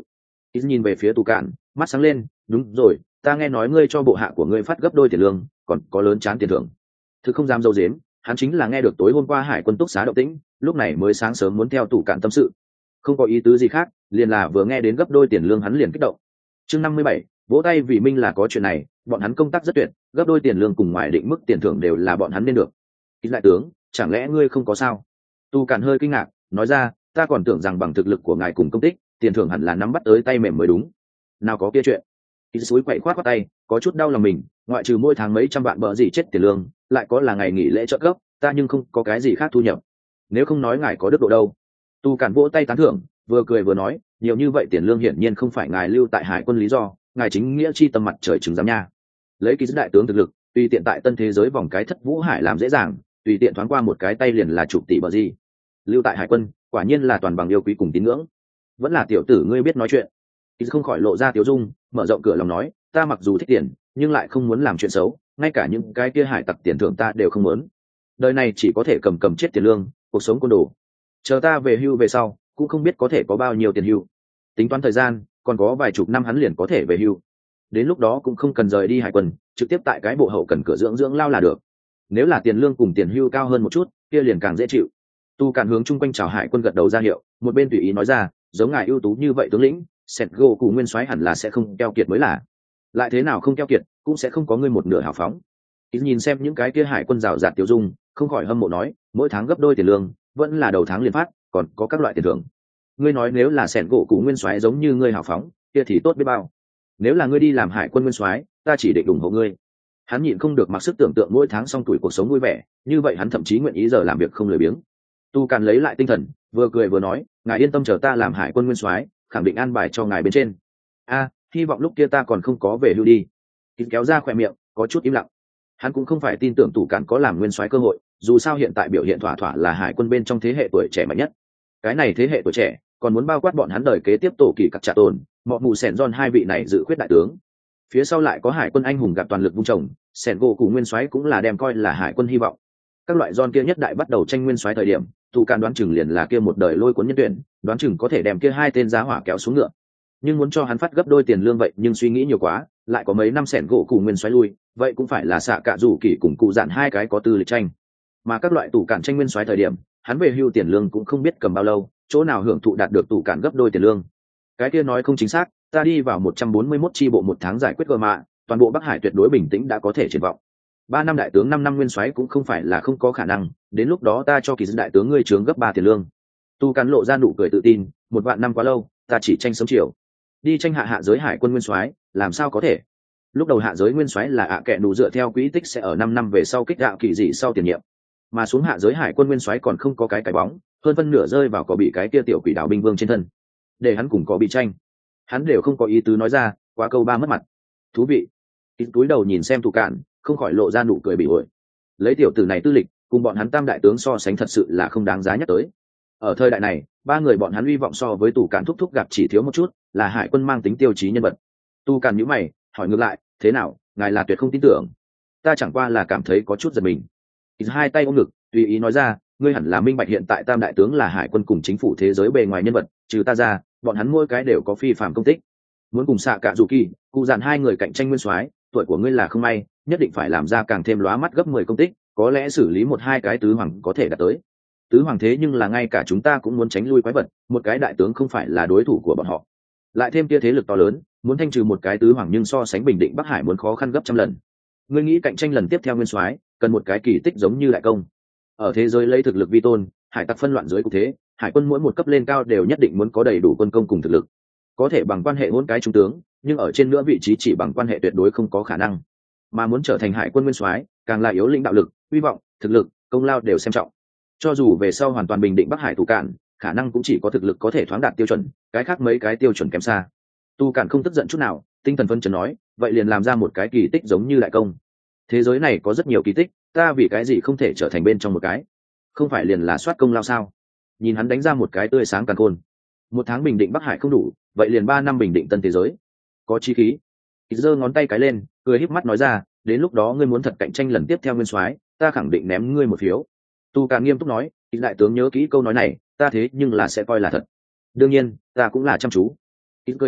Ít nhìn về phía tù cạn, mắt sáng lên, đúng rồi, ta nghe nói ngươi cho bộ hạ của ngươi phát gấp đôi tiền lương, còn có lớn chán tiền thưởng. Thực không dám dâu dếm, hắn chính là nghe được tối hôm qua hải quân túc xá động tĩnh, lúc này mới sáng sớm muốn theo tù cạn tâm sự. Không có ý tứ gì khác, liền là vừa nghe đến gấp đôi tiền lương hắn liền kích động. Chương năm mươi bảy, vỗ tay vì minh là có chuyện này, bọn hắn công tác rất tuyệt, gấp đôi tiền lương cùng ngoài định mức tiền thưởng đều là bọn hắn nên được. Ít đại tướng, chẳng lẽ ngươi không có sao? Tu Cản hơi kinh ngạc, nói ra, ta còn tưởng rằng bằng thực lực của ngài cùng công tích, tiền thưởng hẳn là nắm bắt tới tay mềm mới đúng. Nào có kia chuyện. Ít suối quậy khoát qua tay, có chút đau lòng mình, ngoại trừ mỗi tháng mấy trăm vạn bợ gì chết tiền lương, lại có là ngày nghỉ lễ trợ cấp, ta nhưng không có cái gì khác thu nhập. Nếu không nói ngài có đức độ đâu. Tu Cản vỗ tay tán thưởng, vừa cười vừa nói, nhiều như vậy tiền lương hiển nhiên không phải ngài lưu tại hải quân lý do, ngài chính nghĩa chi tâm mặt trời trừng giám nha. Lấy ký đại tướng thực lực, tùy tiện tại tân thế giới vòng cái thất vũ hải làm dễ dàng, tùy tiện thoáng qua một cái tay liền là chục tỷ bờ gì. Lưu tại hải quân, quả nhiên là toàn bằng yêu quý cùng tín ngưỡng. Vẫn là tiểu tử ngươi biết nói chuyện. Ký không khỏi lộ ra tiểu dung, mở rộng cửa lòng nói, ta mặc dù thích tiền, nhưng lại không muốn làm chuyện xấu, ngay cả những cái kia hải tặc tiền thưởng ta đều không muốn. Đời này chỉ có thể cầm cầm chết tiền lương, cuộc sống côn đồ. Chờ ta về hưu về sau, cũng không biết có thể có bao nhiêu tiền hưu. Tính toán thời gian, còn có vài chục năm hắn liền có thể về hưu. Đến lúc đó cũng không cần rời đi hải quân, trực tiếp tại cái bộ hậu cần cửa dưỡng dưỡng lao là được. Nếu là tiền lương cùng tiền hưu cao hơn một chút, kia liền càng dễ chịu. Tu Cản hướng chung quanh chào hải quân gật đầu ra hiệu, một bên tùy ý nói ra, giống ngài ưu tú như vậy tướng lĩnh, Sẹt gỗ cụ nguyên soái hẳn là sẽ không keo kiệt mới là. Lại thế nào không keo kiệt, cũng sẽ không có ngươi một nửa hào phóng. Ít nhìn xem những cái kia hải quân rào rạt tiêu dung, không khỏi hâm mộ nói, mỗi tháng gấp đôi tiền lương, vẫn là đầu tháng liền phát, còn có các loại tiền thưởng. Ngươi nói nếu là Sẹt gỗ cụ nguyên soái giống như ngươi hào phóng, kia thì tốt biết bao. Nếu là ngươi đi làm hải quân nguyên soái, ta chỉ định ủng hộ ngươi. Hắn nhịn không được mặc sức tưởng tượng mỗi tháng xong tuổi cuộc sống vui vẻ, như vậy hắn thậm chí nguyện ý giờ làm việc không lười biếng. Tu Càn lấy lại tinh thần, vừa cười vừa nói, ngài yên tâm chờ ta làm hải quân nguyên soái, khẳng định an bài cho ngài bên trên. A, hy vọng lúc kia ta còn không có về hưu đi. Kịp kéo ra khỏe miệng, có chút im lặng. Hắn cũng không phải tin tưởng Tu Càn có làm nguyên soái cơ hội, dù sao hiện tại biểu hiện thỏa thỏa là hải quân bên trong thế hệ tuổi trẻ mạnh nhất. Cái này thế hệ tuổi trẻ, còn muốn bao quát bọn hắn đời kế tiếp tổ kỳ cặc trả tồn, mọ mù sẻn giòn hai vị này dự khuyết đại tướng. Phía sau lại có hải quân anh hùng gặp toàn lực vung trồng, sẻn gỗ cùng nguyên soái cũng là đem coi là hải quân hy vọng. Các loại giòn kia nhất đại bắt đầu tranh nguyên soái thời điểm, Tu Càn đoán chừng liền là kia một đời lôi cuốn nhân tuyển, đoán chừng có thể đem kia hai tên giá hỏa kéo xuống ngựa. Nhưng muốn cho hắn phát gấp đôi tiền lương vậy, nhưng suy nghĩ nhiều quá, lại có mấy năm sẻn gỗ cùng nguyên soái lui, vậy cũng phải là xạ cả rủ kỳ cùng cụ dạn hai cái có tư lịch tranh. Mà các loại tủ cản tranh nguyên soái thời điểm, hắn về hưu tiền lương cũng không biết cầm bao lâu, chỗ nào hưởng thụ đạt được tủ cản gấp đôi tiền lương. Cái kia nói không chính xác, ta đi vào một trăm bốn mươi mốt chi bộ một tháng giải quyết gờ mạ, toàn bộ Bắc Hải tuyệt đối bình tĩnh đã có thể triển vọng. Ba năm đại tướng năm năm nguyên soái cũng không phải là không có khả năng, đến lúc đó ta cho kỳ dân đại tướng ngươi trướng gấp ba tiền lương. Tu Cán lộ ra nụ cười tự tin, một vạn năm quá lâu, ta chỉ tranh sớm chiều. Đi tranh hạ hạ giới hải quân nguyên soái, làm sao có thể? Lúc đầu hạ giới nguyên soái là ạ kệ nụ dựa theo quỹ tích sẽ ở năm năm về sau kích đạo kỳ dị sau tiền nhiệm. Mà xuống hạ giới hải quân nguyên soái còn không có cái cái bóng, hơn phân nửa rơi vào có bị cái kia tiểu quỷ đảo binh vương trên thân. Để hắn cùng có bị tranh, hắn đều không có ý tứ nói ra, quá câu ba mất mặt. Thú vị. Ít túi đầu nhìn xem Thủ Cản, không khỏi lộ ra nụ cười bị ổi. Lấy tiểu tử này tư lịch, cùng bọn hắn tam đại tướng so sánh thật sự là không đáng giá nhắc tới. Ở thời đại này, ba người bọn hắn uy vọng so với Thủ Cản thúc thúc gặp chỉ thiếu một chút, là hải quân mang tính tiêu chí nhân vật. Tu Cản nhíu mày, hỏi ngược lại, thế nào, ngài là tuyệt không tin tưởng? Ta chẳng qua là cảm thấy có chút giật mình. Ít hai tay ôm ngực, tùy ý nói ra, ngươi hẳn là minh bạch hiện tại tam đại tướng là hải quân cùng chính phủ thế giới bề ngoài nhân vật, trừ ta ra, bọn hắn mỗi cái đều có phi phàm công tích. Muốn cùng xạ cả dù kỳ, cụ dàn hai người cạnh tranh nguyên soái, tuổi của ngươi là không may, nhất định phải làm ra càng thêm lóa mắt gấp mười công tích, có lẽ xử lý một hai cái tứ hoàng có thể đạt tới. Tứ hoàng thế nhưng là ngay cả chúng ta cũng muốn tránh lui quái vật, một cái đại tướng không phải là đối thủ của bọn họ. Lại thêm kia thế lực to lớn, muốn thanh trừ một cái tứ hoàng nhưng so sánh bình định Bắc Hải muốn khó khăn gấp trăm lần. Ngươi nghĩ cạnh tranh lần tiếp theo nguyên soái, cần một cái kỳ tích giống như đại công. Ở thế giới lấy thực lực vi tôn, hải tặc phân loạn dưới cục thế, hải quân mỗi một cấp lên cao đều nhất định muốn có đầy đủ quân công cùng thực lực. Có thể bằng quan hệ hôn cái trung tướng, nhưng ở trên nữa vị trí chỉ bằng quan hệ tuyệt đối không có khả năng. Mà muốn trở thành hải quân nguyên soái, càng là yếu lĩnh đạo lực, hy vọng, thực lực, công lao đều xem trọng. Cho dù về sau hoàn toàn bình định Bắc Hải Thủ Cản, khả năng cũng chỉ có thực lực có thể thoáng đạt tiêu chuẩn, cái khác mấy cái tiêu chuẩn kém xa. Tu Cản không tức giận chút nào, tinh thần phân chấn nói, vậy liền làm ra một cái kỳ tích giống như đại công. Thế giới này có rất nhiều kỳ tích, ta vì cái gì không thể trở thành bên trong một cái? Không phải liền là soát công lao sao? Nhìn hắn đánh ra một cái tươi sáng càn khôn. Một tháng bình định Bắc Hải không đủ, vậy liền ba năm bình định tân thế giới. Có chí khí. Ít giơ ngón tay cái lên, cười híp mắt nói ra, đến lúc đó ngươi muốn thật cạnh tranh lần tiếp theo nguyên soái, ta khẳng định ném ngươi một phiếu. Tu Cản nghiêm túc nói, ít đại tướng nhớ kỹ câu nói này, ta thế nhưng là sẽ coi là thật. Đương nhiên, ta cũng là chăm chú. Ít cười to,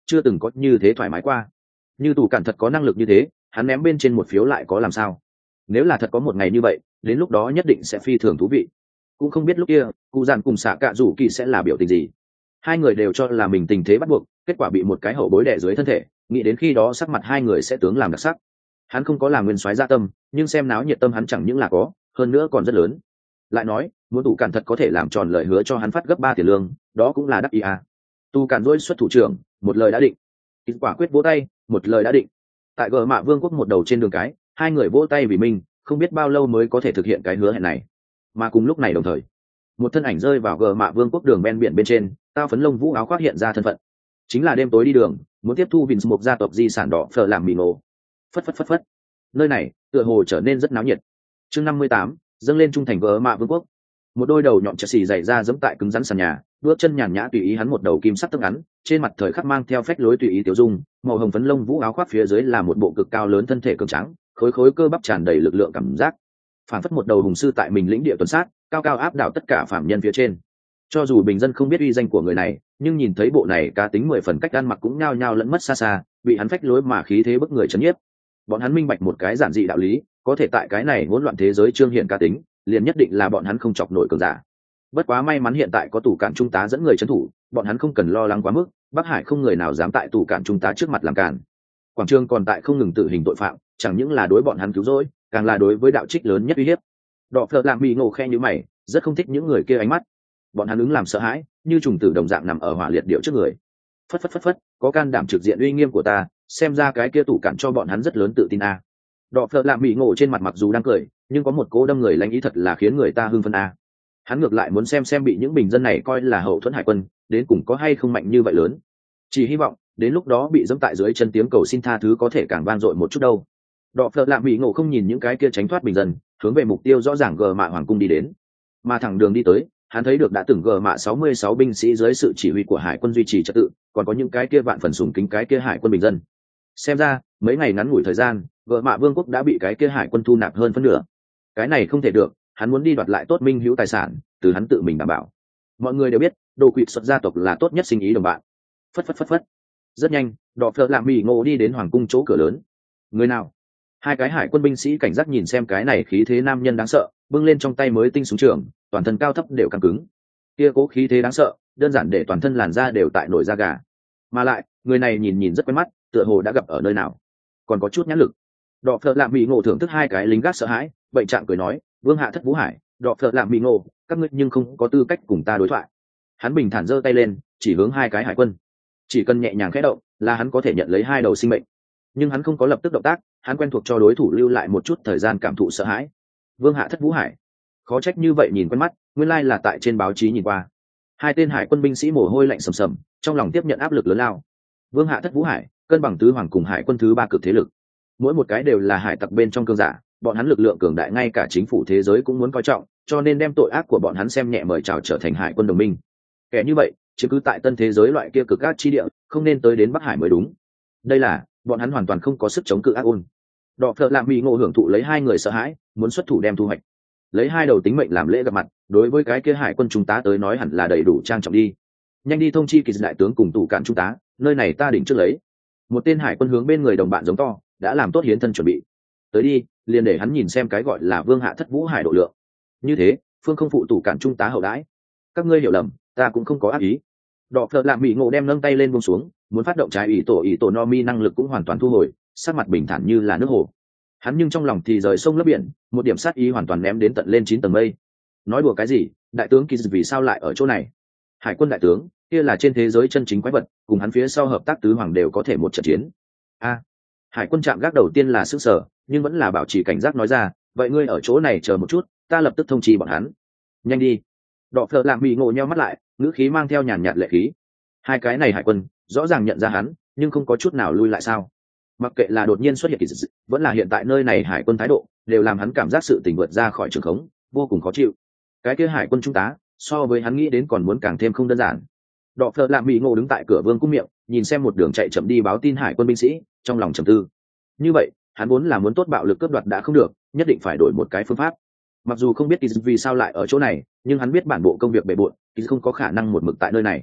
chưa từng có như thế thoải mái qua. Như tù cản thật có năng lực như thế, hắn ném bên trên một phiếu lại có làm sao? Nếu là thật có một ngày như vậy, đến lúc đó nhất định sẽ phi thường thú vị. Cũng không biết lúc kia cụ dàn cùng xạ cạ rủ kỳ sẽ là biểu tình gì. Hai người đều cho là mình tình thế bắt buộc, kết quả bị một cái hậu bối đè dưới thân thể, nghĩ đến khi đó sắc mặt hai người sẽ tướng làm đặc sắc. Hắn không có làm nguyên soái gia tâm, nhưng xem náo nhiệt tâm hắn chẳng những là có, hơn nữa còn rất lớn. Lại nói, muốn tù cản thật có thể làm tròn lời hứa cho hắn phát gấp ba tiền lương, đó cũng là đắc ý à. Tù cản dỗi xuất thủ trưởng, một lời đã định. Kết quả quyết vỗ tay, một lời đã định. Tại gờ mạ vương quốc một đầu trên đường cái, hai người vỗ tay vì mình, không biết bao lâu mới có thể thực hiện cái hứa hẹn này. Mà cùng lúc này đồng thời, một thân ảnh rơi vào gờ mạ vương quốc đường ven biển bên trên, tao phấn lông vũ áo khoác hiện ra thân phận, chính là đêm tối đi đường muốn tiếp thu Vince một gia tộc di sản đỏ phở làm mì nổ. Phất phất phất phất, nơi này tựa hồ trở nên rất náo nhiệt. Chương năm mươi tám, dâng lên trung thành gờ mạ vương quốc. Một đôi đầu nhọn chợ xì dày ra giẫm tại cứng rắn sàn nhà, bước chân nhàn nhã tùy ý, hắn một đầu kim sắc tóc ngắn, trên mặt thời khắc mang theo phách lối tùy ý tiểu dung, màu hồng phấn lông vũ áo khoác phía dưới là một bộ cực cao lớn thân thể cường tráng, khối khối cơ bắp tràn đầy lực lượng cảm giác, phản phất một đầu hùng sư tại mình lĩnh địa tuần sát, cao cao áp đảo tất cả phạm nhân phía trên. Cho dù bình dân không biết uy danh của người này, nhưng nhìn thấy bộ này cá tính mười phần cách ăn mặc cũng nhao nhao lẫn mất xa xa, bị hắn phách lối mà khí thế bức người chấn nhiếp. Bọn hắn minh bạch một cái giản dị đạo lý, có thể tại cái này hỗn loạn thế giới trương hiện cá tính, liền nhất định là bọn hắn không chọc nổi cường giả. Bất quá may mắn hiện tại có tù cản trung tá dẫn người trấn thủ, bọn hắn không cần lo lắng quá mức, Bắc Hải không người nào dám tại tù cản trung tá trước mặt làm cản. Quảng trường còn tại không ngừng tử hình tội phạm, chẳng những là đối bọn hắn cứu rỗi, càng là đối với đạo trích lớn nhất uy hiếp. Đọ Phở làm bị ngộ khe như mày, rất không thích những người kia ánh mắt. Bọn hắn ứng làm sợ hãi, như trùng tử đồng dạng nằm ở hỏa liệt điệu trước người. Phất phất phất phất, có can đảm trực diện uy nghiêm của ta, xem ra cái kia tù cản cho bọn hắn rất lớn tự tin a. À. Đọ Phở làm bị ngộ trên mặt mặc dù đang cười, nhưng có một cố đâm người lãnh ý thật là khiến người ta hưng phấn a. À. Hắn ngược lại muốn xem xem bị những bình dân này coi là hậu thuẫn hải quân, đến cùng có hay không mạnh như vậy lớn. Chỉ hy vọng đến lúc đó bị dẫm tại dưới chân tiếng cầu xin tha thứ có thể càng vang dội một chút đâu. Đọ Phở làm bị ngộ không nhìn những cái kia tránh thoát bình dân, hướng về mục tiêu rõ ràng gờ mạ hoàng cung đi đến. Mà thẳng đường đi tới, hắn thấy được đã từng gờ mạ sáu mươi sáu binh sĩ dưới sự chỉ huy của hải quân duy trì trật tự, còn có những cái kia vạn phần sùng kính cái kia hải quân bình dân. Xem ra mấy ngày ngắn ngủi thời gian, gờ mạ vương quốc đã bị cái kia hải quân thu nạp hơn phân nửa. Cái này không thể được, hắn muốn đi đoạt lại tốt minh hữu tài sản, từ hắn tự mình đảm bảo. Mọi người đều biết đồ quỵt xuất gia tộc là tốt nhất sinh ý đồng bạn. Phất phất phất phất, rất nhanh Đọ Phở làm mì ngộ đi đến hoàng cung chỗ cửa lớn. Người nào? Hai cái hải quân binh sĩ cảnh giác nhìn xem cái này khí thế nam nhân đáng sợ, bưng lên trong tay mới tinh súng trường, toàn thân cao thấp đều căng cứng. Kia cố khí thế đáng sợ, đơn giản để toàn thân làn da đều tại nổi da gà. Mà lại, người này nhìn nhìn rất quen mắt, tựa hồ đã gặp ở nơi nào. Còn có chút nhãn lực. Đọ Phở làm mì ngộ thưởng thức hai cái lính gác sợ hãi, bệnh trạng cười nói, Vương hạ thất Vũ Hải, Đọ Phở làm mì ngộ, các ngươi nhưng không có tư cách cùng ta đối thoại. Hắn bình thản giơ tay lên, chỉ hướng hai cái hải quân. Chỉ cần nhẹ nhàng khẽ động, là hắn có thể nhận lấy hai đầu sinh mệnh. Nhưng hắn không có lập tức động tác, hắn quen thuộc cho đối thủ lưu lại một chút thời gian cảm thụ sợ hãi. Vương hạ thất Vũ Hải, khó trách như vậy nhìn quen mắt, nguyên lai là tại trên báo chí nhìn qua. Hai tên hải quân binh sĩ mồ hôi lạnh sầm sầm, trong lòng tiếp nhận áp lực lớn lao. Vương hạ thất Vũ Hải, cân bằng tứ hoàng cùng hải quân thứ ba cực thế lực, mỗi một cái đều là hải tặc bên trong cương giả, bọn hắn lực lượng cường đại ngay cả chính phủ thế giới cũng muốn coi trọng, cho nên đem tội ác của bọn hắn xem nhẹ mời chào trở thành hải quân đồng minh. Kẻ như vậy chứ cứ tại tân thế giới loại kia cực ác chi địa, không nên tới đến Bắc Hải mới đúng. Đây là bọn hắn hoàn toàn không có sức chống cự ác ôn. Đọ Phở làm mì ngộ hưởng thụ lấy hai người sợ hãi, muốn xuất thủ đem thu hoạch, lấy hai đầu tính mệnh làm lễ gặp mặt, đối với cái kia hải quân trung tá tới nói hẳn là đầy đủ trang trọng đi. Nhanh đi thông chi kỳ đại tướng cùng tù cản trung tá, nơi này ta đỉnh trước lấy. Một tên hải quân hướng bên người đồng bạn giống to, đã làm tốt hiến thân chuẩn bị. Tới đi, liền để hắn nhìn xem cái gọi là Vương hạ thất Vũ Hải độ lượng. Như thế, phương không phụ tù cản trung tá hậu đãi. Các ngươi hiểu lầm, ta cũng không có ác ý. Đọ Phở làm mì ngộ đem nâng tay lên buông xuống, muốn phát động trái ý tổ ý tổ no mi năng lực cũng hoàn toàn thu hồi, sắc mặt bình thản như là nước hồ. Hắn nhưng trong lòng thì rời sông lấp biển, một điểm sát ý hoàn toàn ném đến tận lên chín tầng mây. Nói đùa cái gì, đại tướng Kiz vì sao lại ở chỗ này? Hải quân đại tướng, kia là trên thế giới chân chính quái vật, cùng hắn phía sau hợp tác tứ hoàng đều có thể một trận chiến. A, hải quân chạm gác đầu tiên là sức sở, nhưng vẫn là bảo trì cảnh giác nói ra, vậy ngươi ở chỗ này chờ một chút, ta lập tức thông trì bọn hắn. Nhanh đi. Đọ Phở làm bị ngộ nheo mắt lại, ngữ khí mang theo nhàn nhạt lệ khí. Hai cái này hải quân rõ ràng nhận ra hắn, nhưng không có chút nào lui lại sao? Mặc kệ là đột nhiên xuất hiện kỳ dị, vẫn là hiện tại nơi này hải quân thái độ, đều làm hắn cảm giác sự tình vượt ra khỏi trường khống, vô cùng khó chịu. Cái kia hải quân trung tá, so với hắn nghĩ đến còn muốn càng thêm không đơn giản. Đọ Phở làm bị ngộ đứng tại cửa vương cung miệng, nhìn xem một đường chạy chậm đi báo tin hải quân binh sĩ, trong lòng trầm tư. Như vậy, hắn vốn là muốn tốt bạo lực cướp đoạt đã không được, nhất định phải đổi một cái phương pháp. Mặc dù không biết kỳ dị vì sao lại ở chỗ này, nhưng hắn biết bản bộ công việc bề bộn, kỳ dị không có khả năng một mực tại nơi này.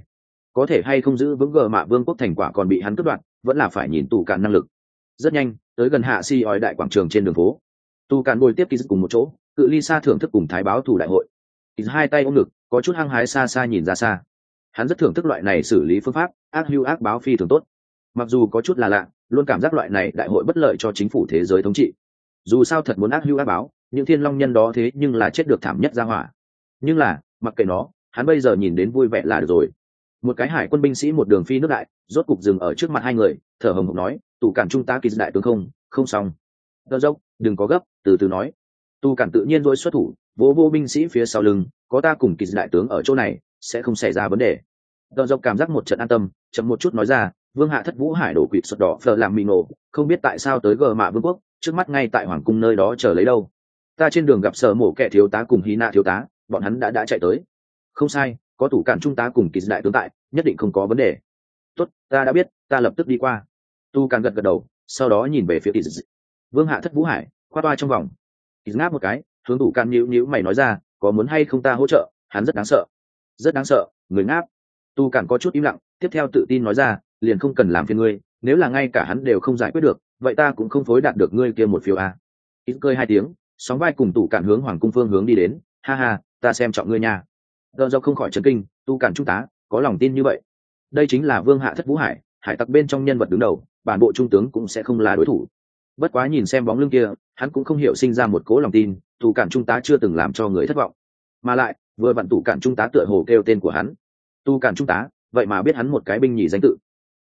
có thể hay không giữ vững gờ mạ vương quốc thành quả còn bị hắn cướp đoạt, vẫn là phải nhìn tù cạn năng lực. Rất nhanh tới gần hạ si ói đại quảng trường trên đường phố, tù cạn ngồi tiếp kỳ cùng một chỗ cự ly xa thưởng thức cùng thái báo thủ đại hội. Kỳ hai tay ôm ngực có chút hăng hái xa xa nhìn ra xa, hắn rất thưởng thức loại này xử lý phương pháp ác hưu ác báo phi thường tốt. Mặc dù có chút là lạ, luôn cảm giác loại này đại hội bất lợi cho chính phủ thế giới thống trị. Dù sao thật muốn ác hưu ác báo, những thiên long nhân đó thế nhưng là chết được thảm nhất ra hỏa. Nhưng là mặc kệ nó, hắn bây giờ nhìn đến vui vẻ là được rồi. Một cái hải quân binh sĩ một đường phi nước đại rốt cục dừng ở trước mặt hai người, thở hồng hộc nói, tù cản trung tá kỳ đại tướng không không xong. Đỡ dốc, đừng có gấp, từ từ nói. Tu cản tự nhiên rồi xuất thủ, vỗ vô binh sĩ phía sau lưng, có ta cùng kỳ đại tướng ở chỗ này sẽ không xảy ra vấn đề. Đỡ dốc cảm giác một trận an tâm, chậm một chút nói ra, vương hạ thất vũ hải đổ quỵt xuất đỏ phờ làm mì nổ, không biết tại sao tới gờ mạ vương quốc, trước mắt ngay tại hoàng cung nơi đó chờ lấy đâu. Ta trên đường gặp sở mổ kẻ thiếu tá cùng hí nạ thiếu tá, bọn hắn đã đã chạy tới. Không sai, có thủ cản trung tá cùng kỳ đại tướng tại, nhất định không có vấn đề. Tốt, ta đã biết, ta lập tức đi qua. Tu cản gật gật đầu, sau đó nhìn về phía kỳ. Vương hạ thất vũ hải khoa toa trong vòng. Kỳ ngáp một cái, hướng thủ cản nhíu nhíu mày nói ra, có muốn hay không ta hỗ trợ, hắn rất đáng sợ. Rất đáng sợ, người ngáp. Tu cản có chút im lặng, tiếp theo tự tin nói ra, liền không cần làm phiền ngươi, nếu là ngay cả hắn đều không giải quyết được, vậy ta cũng không phối đạt được ngươi kia một phiếu a. Ít cười hai tiếng, sóng vai cùng tụ cản hướng hoàng cung phương hướng đi đến, ha ha, ta xem trọng ngươi nha. Đờ do không khỏi chấn kinh, tu cản trung tá có lòng tin như vậy. Đây chính là vương hạ thất vũ hải, hải tặc bên trong nhân vật đứng đầu, bản bộ trung tướng cũng sẽ không là đối thủ. Bất quá nhìn xem bóng lưng kia, hắn cũng không hiểu sinh ra một cố lòng tin, tu cản trung tá chưa từng làm cho người thất vọng. Mà lại, vừa vặn tụ cản trung tá tựa hồ kêu tên của hắn. Tu cản trung tá, vậy mà biết hắn một cái binh nhì danh tự.